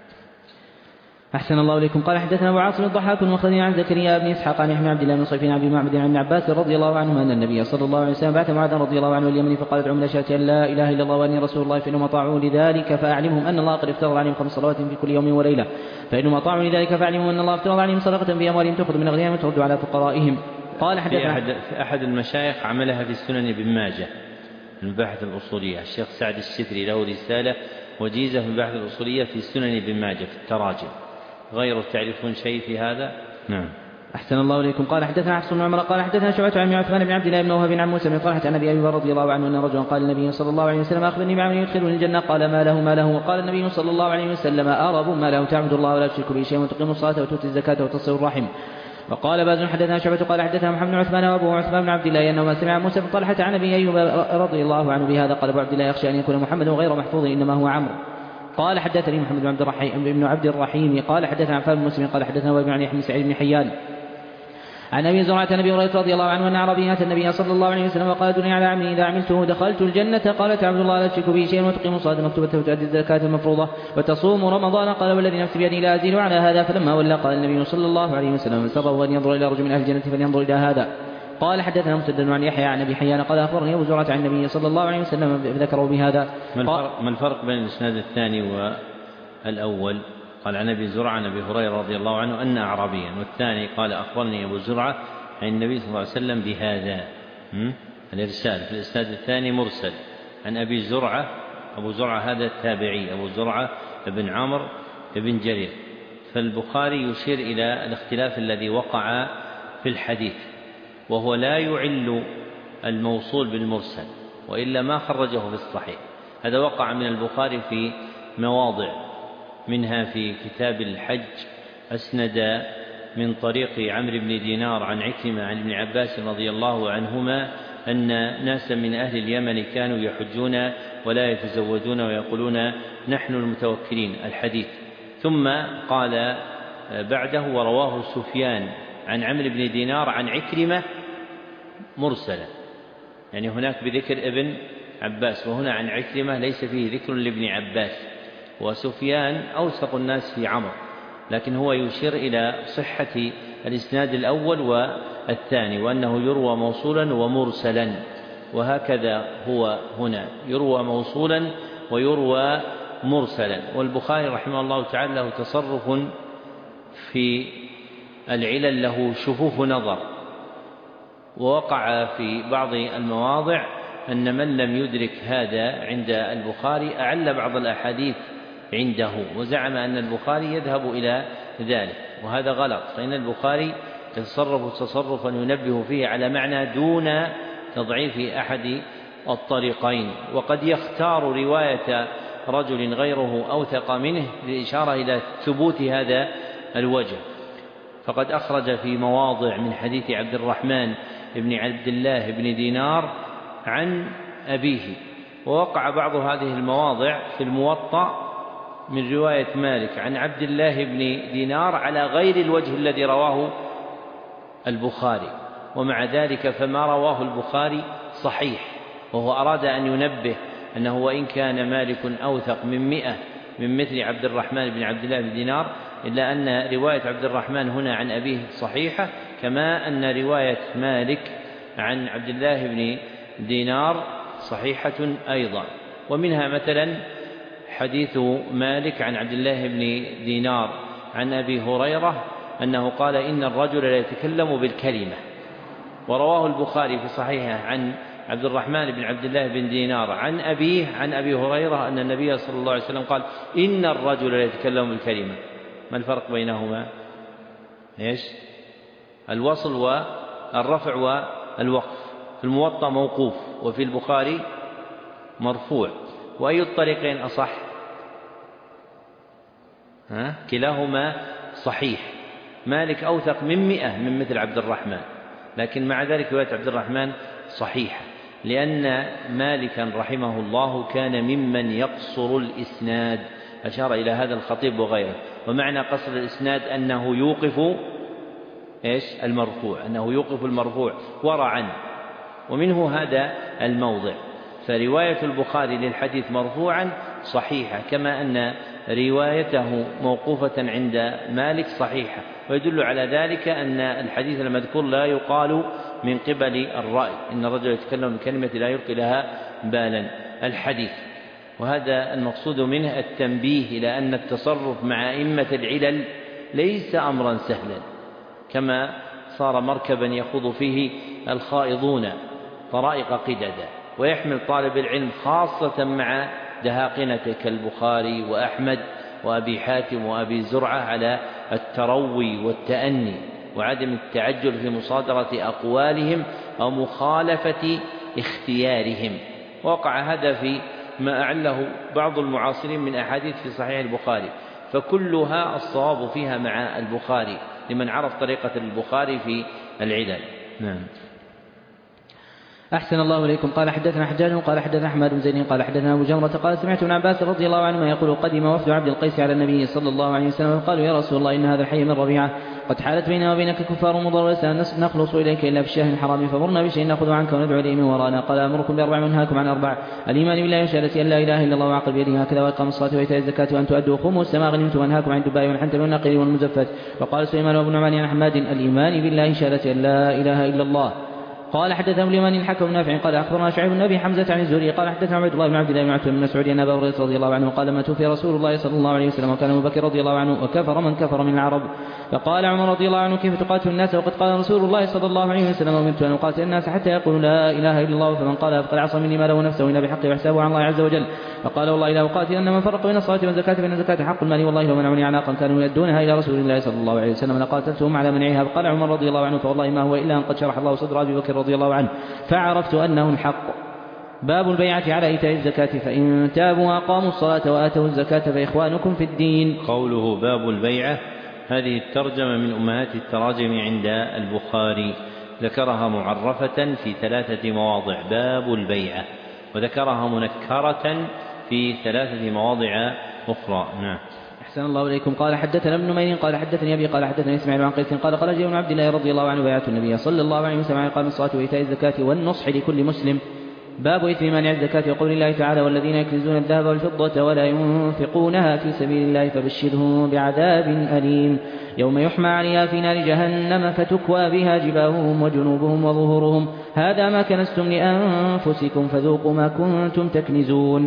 أحسن الله إليكم. قال حدثنا أبو عاصم الضحاك المخزني عن زكريا بن إسحاق عن يحيى بن عبد الله بن صيفين عن ابي معبد عن ابن عباس رضي الله عنهما أن النبي صلى الله عليه وسلم بعث معاذ رضي الله عنه اليمن فقال: ادعوا إلى شهادة أن لا إله إلا الله وأني رسول الله، فإنهم أطاعوا لذلك فأعلمهم أن الله قد افترض عليهم 5 صلوات في كل يوم وليلة، فإنهم أطاعوا لذلك فأعلمهم أن الله افترض عليهم صدقة في أموالهم تأخذ من أغنيائهم وترد على فقرائهم. قال حدثنا في أحد المشايخ عملها في السنن بن ماجه، المباحث الأصولية، الشيخ سعد الشتري له رسالة وجيزة في المباحث الأصولية في سنن بن ماجه في التراجم. غير تعرفون شيء في هذا؟ نعم. أحسن الله إليكم. قال حدثنا حفص بن عمر قال حدثنا شعبة عن عثمان بن عبد الله بن وهب عن موسى بن طلحة عن أبي أيوب رضي الله عنه أن رجلا قال النبي صلى الله عليه وسلم: أخبرني بعمل يدخلني الجنة. قال: ما له؟ وقال النبي صلى الله عليه وسلم: أرب ما له، تعبد الله ولا تشرك به شيئا وتقيم الصلاة وتؤتي الزكاة وتصل الرحم. وقال باز حدثنا شعبة قال حدثنا محمد بن عثمان وأبوه عثمان بن عبد الله أنه سمع موسى بن طلحة عن أبي أيوب رضي الله عنه بهذا. قال أبو عبد الله: يخشى أن يكون محمد غير محفوظ، إنما هو عمرو. قال حدثني محمد بن عبد الرحيم قال حدثنا عفان بن مسلم قال حدثنا وابن عن يحيى بن سعيد بن حيان عن ابي زرعة النبي هريرة رضي الله عنه ان اعرابيا اتى النبي صلى الله عليه وسلم وقال: دنيا على عملي اذا عملته دخلت الجنة. قال: تعبد الله لا تشرك به شيئا وتقيم الصلاة المكتوبة وتؤدي الزكاة المفروضة وتصوم رمضان. قال: والذي نفسي بيدي لا ازيد على هذا. فلما ولى قال النبي صلى الله عليه وسلم: من سره ان ينظر الى رجل من اهل الجنة فلينظر الى هذا. قال حدثنا مسدد عن يحيى عن ابي حيان قال: اخبرني ابو زرعة عن النبي صلى الله عليه وسلم ذكروا بهذا. ما الفرق بين الاسناد الثاني والأول؟ قال عن أبي زرعة عن أبي هريرة رضي الله عنه أن أعرابيا، والثاني قال: أخبرني أبو زرعة عن النبي صلى الله عليه وسلم بهذا. الإرسال في الإسناد الثاني مرسل عن أبي زرعة. أبو زرعة هذا التابعي، أبو زرعة بن عمرو بن جرير. فالبخاري يشير إلى الاختلاف الذي وقع في الحديث، وهو لا يعل الموصول بالمرسل، وإلا ما خرجه في الصحيح. هذا وقع من البخاري في مواضع، منها في كتاب الحج أسند من طريق عمرو بن دينار عن عكرمة عن ابن عباس رضي الله عنهما أن ناسا من أهل اليمن كانوا يحجون ولا يتزوجون ويقولون: نحن المتوكلين، الحديث. ثم قال بعده: ورواه سفيان عن عمرو بن دينار عن عكرمة مرسلا، يعني هناك بذكر ابن عباس، وهنا عن عكرمة ليس فيه ذكر لابن عباس. وسفيان أوثق الناس في عمرو، لكن هو يشير إلى صحة الإسناد الأول والثاني، وأنه يروى موصولا ومرسلا، وهكذا هو هنا يروى موصولا ويروى مرسلا. والبخاري رحمه الله تعالى له تصرف في العلل، له شفوف نظر، ووقع في بعض المواضع أن من لم يدرك هذا عند البخاري أعل بعض الأحاديث عنده، وزعم أن البخاري يذهب إلى ذلك، وهذا غلط، فإن البخاري يتصرف تصرفا ينبه فيه على معنى دون تضعيف أحد الطريقين، وقد يختار رواية رجل غيره أوثق منه للإشارة إلى ثبوت هذا الوجه. فقد أخرج في مواضع من حديث عبد الرحمن بن عبد الله بن دينار عن أبيه، ووقع بعض هذه المواضع في الموطأ من رواية مالك عن عبد الله بن دينار على غير الوجه الذي رواه البخاري، ومع ذلك فما رواه البخاري صحيح، وهو أراد أن ينبه أنه وإن كان مالك أوثق من 100 من مثل عبد الرحمن بن عبد الله بن دينار، إلا أن رواية عبد الرحمن هنا عن أبيه صحيحة، كما أن رواية مالك عن عبد الله بن دينار صحيحة أيضا. ومنها مثلا حديث مالك عن عبد الله بن دينار عن أبي هريرة أنه قال إن الرجل لا يتكلم بالكلمة، ورواه البخاري في صحيحه عن عبد الرحمن بن عبد الله بن دينار عن أبيه عن أبي هريرة أن النبي صلى الله عليه وسلم قال إن الرجل لا يتكلم بالكلمة. ما الفرق بينهما؟ إيش؟ الوصل والرفع والوقف. في الموطأ موقوف، وفي البخاري مرفوع. وأي الطريقين أصح؟ كلاهما صحيح. مالك أوثق من 100 من مثل عبد الرحمن، لكن مع ذلك رواية عبد الرحمن صحيحة، لأن مالكا رحمه الله كان ممن يقصر الإسناد، أشار إلى هذا الخطيب وغيره. ومعنى قصر الإسناد أنه يوقف المرفوع، أنه يوقف المرفوع ورعا، ومنه هذا الموضع. فرواية البخاري للحديث مرفوعا صحيحة، كما أن روايته موقوفة عند مالك صحيحة. ويدل على ذلك أن الحديث المذكور لا يقال من قبل الرأي، إن الرجل يتكلم بكلمة لا يلقي لها بالا الحديث. وهذا المقصود منه التنبيه إلى أن التصرف مع أئمة العلل ليس أمرا سهلا، كما صار مركبا يخوض فيه الخائضون طرائق قددا. ويحمل طالب العلم خاصة مع دهاقنة كالبخاري وأحمد وأبي حاتم وأبي زرعة على التروي والتأني، وعدم التعجل في مصادرة أقوالهم أو مخالفة اختيارهم. وقع هذا في ما أعله بعض المعاصرين من أحاديث في صحيح البخاري، فكلها الصواب فيها مع البخاري لمن عرف طريقة البخاري في العلل. نعم. أحسن الله إليكم. قال حدثنا حجاج قال حدثنا أحمد بن زيد قال حدثنا أبو جمرة قال سمعت ابن عباس رضي الله عنهما يقول قدم وفد عبد القيس على النبي صلى الله عليه وسلم فقالوا يا رسول الله إن هذا الحي من ربيعة قد حالت بيننا وبينك كفار مضر ولسنا نخلص إليك إلا في الشهر الحرام، فمرنا بشيء نأخذ عنك وندعو إليه من ورانا. قال أمركم بأربع وأنهاكم عن أربع: الإيمان بالله وشهادة أن لا إله إلا الله وعقل بيده هكذا، وإقام الصلاة وإيتاء الزكاة وأن تؤدوا خمس ما غنمتم، وأنهاكم عن الدباء والحنتم والنقير والمزفت. وقال سليمان وابن نعمان عن حماد: الإيمان بالله شهادة أن لا إله إلا الله. قال حدثنا اليمان الحكم نافع قال أخبرنا شعيب بن أبي حمزة عن الزهري قال حدثنا عبد الله بن عبد الله بن عتبة بن مسعود أن أبا هريرة رضي الله عنه قال: ما توفي رسول الله صلى الله عليه وسلم وكان أبو بكر رضي الله عنه وكفر من كفر من العرب. فقال عمر رضي الله عنه: كيف تقاتل الناس وقد قال رسول الله صلى الله عليه وسلم: أمرت أن أقاتل الناس حتى يقولوا لا إله إلا الله، فمن قال فقد عصى مني ماله ونفسه إلا بحقه وحسابه على الله عز وجل. فقال: والله لا أقاتل أن من فرق بين الصلاة والزكاة فإن الزكاة حق المال، والله لو منعوني عناقا كانوا يؤدونها إلى رسول الله صلى الله عليه وسلم لقاتلتهم على منعها. فقال عمر رضي الله عنه: فوالله ما هو إلا أن قد شرح الله صدر أبي بكر رضي الله عنه فعرفت أنه الحق. باب البيعة على إيتاء الزكاة، فإن تابوا وأقاموا الصلاة وآتوا الزكاة فإخوانكم في الدين. قوله باب البيعة، هذه الترجمة من أمهات التراجم عند البخاري، ذكرها معرفة في 3 مواضع باب البيعة، وذكرها منكرة في 3 مواضع أخرى. نعم. أحسن الله إليكم. قال حدثنا ابن نمير قال حدثني أبي قال حدثني إسماعيل عن قيس قال قال جابر بن عبد الله رضي الله عنه: بايعت النبي صلى الله عليه وسلم على إقام الصلاة وإيتاء الزكاة والنصح لكل مسلم. باب إثم مانع الزكاة، وقول الله تعالى: والذين يكنزون الذهب والفضة ولا ينفقونها في سبيل الله فبشرهم بعذاب أليم يوم يحمى عليها في نار جهنم فتكوى بها جباههم وجنوبهم وظهورهم هذا ما كنزتم لأنفسكم فذوقوا ما كنتم تكنزون.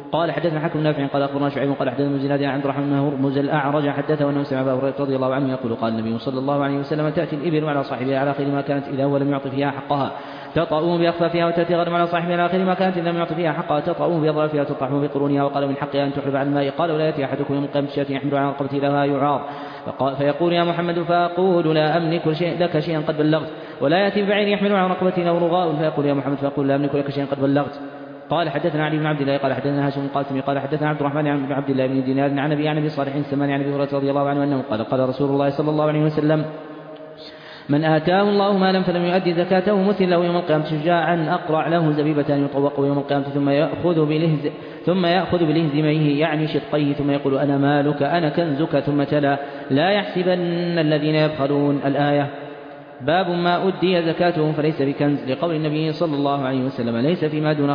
قال حدثنا حكم نافع قال أخبرنا شعيب قال حدثنا ابن زناد عن عبد الرحمن بن هرمز الأعرج حدثه أنه سمع أبا هريرة رضي الله عنه يقول قال النبي صلى الله عليه وسلم تأتي الإبل على صاحبها على خير ما كانت إذا هو لم يعط فيها حقها تطأه بأخفافها وتأتي غنم على صاحبها على خير ما كانت إذا لم يعط فيها حقها تطأه بأظلافها وتطحه بقرونها وقال من حقها أن تحلب على الماء قال ولا يأتي أحدكم يوم القيامة شاة يحمل على رقبته لها يعار فيقول يا محمد فأقول لا أملك لك شيئا قد بلغت ولا يأتي ببعير يحمل على رقبته له رغاء فيقول يا محمد فأقول لا أملك لك شيئا قد بلغت. قال حدثنا علي بن عبد الله قال حدثنا هاشم القاسمي قال حدثنا عبد الرحمن بن عبد الله بن دينار عن أبي صالح السمان عن أبي هريرة رضي الله عنه أنه قال رسول الله صلى الله عليه وسلم من آتاه الله مالا فلم يؤدي زكاته مثل له يوم القيامة شجاعا أقرع له زبيبتان يطوق يوم القيامة ثم يأخذ بلهزميه يعني شقيه ثم يقول أنا مالك أنا كنزك ثم تلا لا يحسبن الذين يبخلون الآية. باب ما أدي زكاته فليس بكنز لقول النبي صلى الله عليه وسلم ليس فيما دون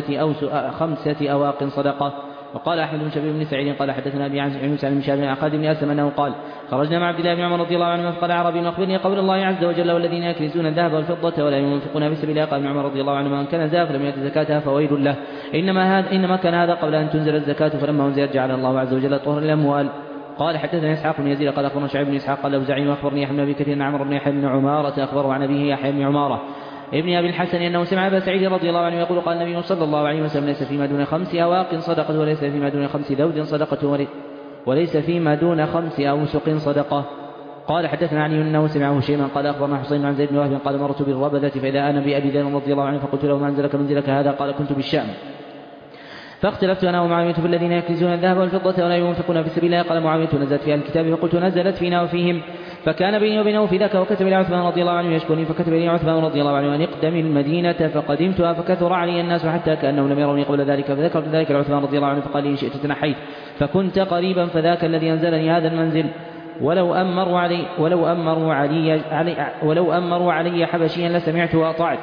5 أواق صدقة. وقال أحمد بن شبيب بن سعيد قال حدثنا أبي عن موسى بن شهاب عن خالد بن أسلم أنه قال خرجنا مع عبد الله بن عمر رضي الله عنه فقال أعرابي أخبرني قول الله عز وجل والذين يكنزون الذهب والفضة ولا ينفقون في سبيل الله. قال ابن عمر رضي الله عنه من كان زاف لم يؤت زكاتها فويل له إنما كان هذا قبل أن تنزل الزكاة فلما أنزلت جعل الله عز وجل طهر الأموال. قال حدثنا إسحاق بن يزيد قال أخبرنا شعيب بن إسحاق قال الأوزاعي أخبرني يحيى بن أبي كثير عن عمرو بن يحيى بن عمارة أخبره عن أبيه يحيى بن عمارة ابن أبي الحسن أنه سمع أبا سعيد رضي الله عنه يقول قال النبي صلى الله عليه وسلم ليس فيما دون 5 أواق صدقة وليس فيما دون 5 ذود صدقة وليس فيما دون 5 أوسق صدقة. قال حدثنا عني أنه سمعه شيئا قال أخبرنا حسين عن زيد بن وهب قال مرت بالربذة فإذا أنا بأبي ذر رضي الله عنه فقلت له ما أنزلك منزلك هذا قال كنت بالشام فاختلفت أنا ومعاوية في الذين يكنزون الذهب والفضة ولا ينفقون في سبيل الله. قال معاوية نزلت في الكتاب فقلت نزلت فينا وفيهم فكان بيني وبينه في ذاك وكتب لي عثمان رضي الله عنه يشكرني فكتب لي عثمان رضي الله عنه أن اقدم المدينة فقدمتها فكثر علي الناس حتى كأنهم لم يروني قبل ذلك فذكرت ذلك لعثمان رضي الله عنه فقال إن شئت تنحيت فكنت قريبا فذاك الذي أنزلني هذا المنزل ولو أمروا علي حبشيا لسمعت وأطعت.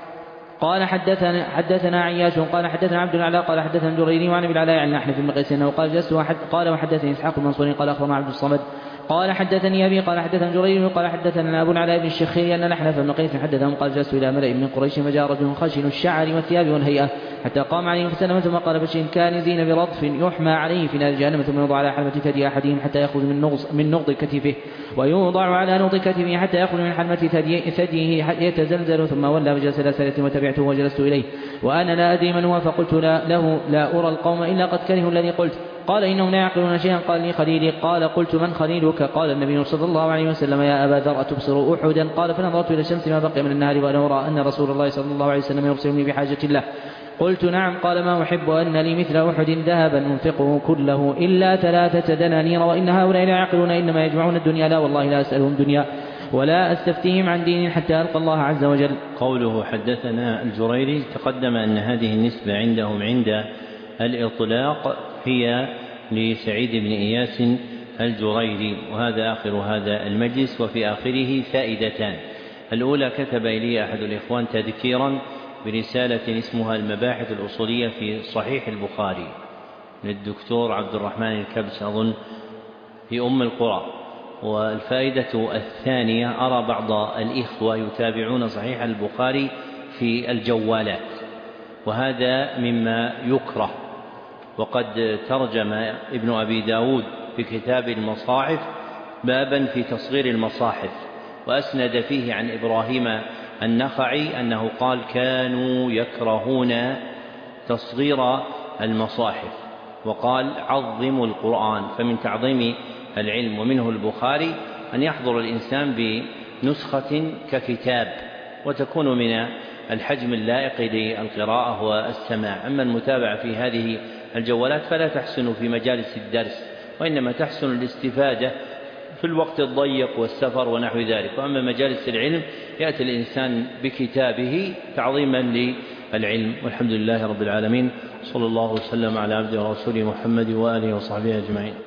قال حدثنا عياش قال حدثنا عبد الأعلى قال حدثنا الجريري وعن ابي العلاء عن نحن في المقيس انه قال جلست قال وحدثني اسحاق المنصوري قال اخبرنا عبد الصمد قال حدثني ابي قال حدثنا الجريري قال حدثنا ابو العلاء بن الشخير ان نحن في المقيس حدثهم قال جلست الى ملئ من قريش فجاء رجل خشن الشعر والثياب والهيئه حتى قام عليهم فسلم ثم قال بشير كانزين برضف يحمى عليه في نار جهنم ثم يوضع على حلمة ثدي احدهم حتى يخرج من نقض كتفه ويوضع على نقض كتفه حتى يخرج من حلمة ثديه يتزلزل ثم ولى فجلس الى سنة وتبعته وجلست اليه وانا لا ادري من هو فقلت له لا ارى القوم الا قد كرهوا الذي قلت. قال إنهم لا يعقلون شيئا. قال لي خليلي. قال قلت من خليلك؟ قال النبي صلى الله عليه وسلم يا أبا ذر أتبصر أحدا؟ قال فنظرت إلى الشمس ما بقي من النهار وأنا أرى أن رسول الله صلى الله عليه وسلم يبصرني بحاجة الله. قلت نعم. قال ما أحب أن لي مثل أحد ذهبا أنفقه كله إلا 3 دنانير وإن هؤلاء لا يعقلون إنما يجمعون الدنيا لا والله لا أسألهم دنيا ولا أستفتيهم عن دين حتى ألقى الله عز وجل. قوله حدثنا الجريري تقدم أن هذه النسبة عندهم عند الإطلاق هي لسعيد بن إياس الجريري وهذا آخر هذا المجلس. وفي آخره فائدتان. الأولى كتب إلي أحد الإخوان تذكيرا برسالة اسمها المباحث الأصولية في صحيح البخاري للدكتور عبد الرحمن الكبس أظن في أم القرى. والفائدة الثانية أرى بعض الإخوة يتابعون صحيح البخاري في الجوالات وهذا مما يكره. وقد ترجم ابن أبي داود في كتاب المصاحف بابا في تصغير المصاحف وأسند فيه عن إبراهيم النخعي أنه قال كانوا يكرهون تصغير المصاحف وقال عظموا القرآن. فمن تعظيم العلم ومنه البخاري أن يحضر الإنسان بنسخة ككتاب وتكون من الحجم اللائق للقراءة والسماع. أما المتابعة في هذه الجوالات فلا تحسن في مجالس الدرس وإنما تحسن الاستفادة في الوقت الضيق والسفر ونحو ذلك. وأما مجالس العلم يأتي الإنسان بكتابه تعظيما للعلم. والحمد لله رب العالمين. صلى الله وسلم على عبده ورسوله محمد وآله وصحبه أجمعين.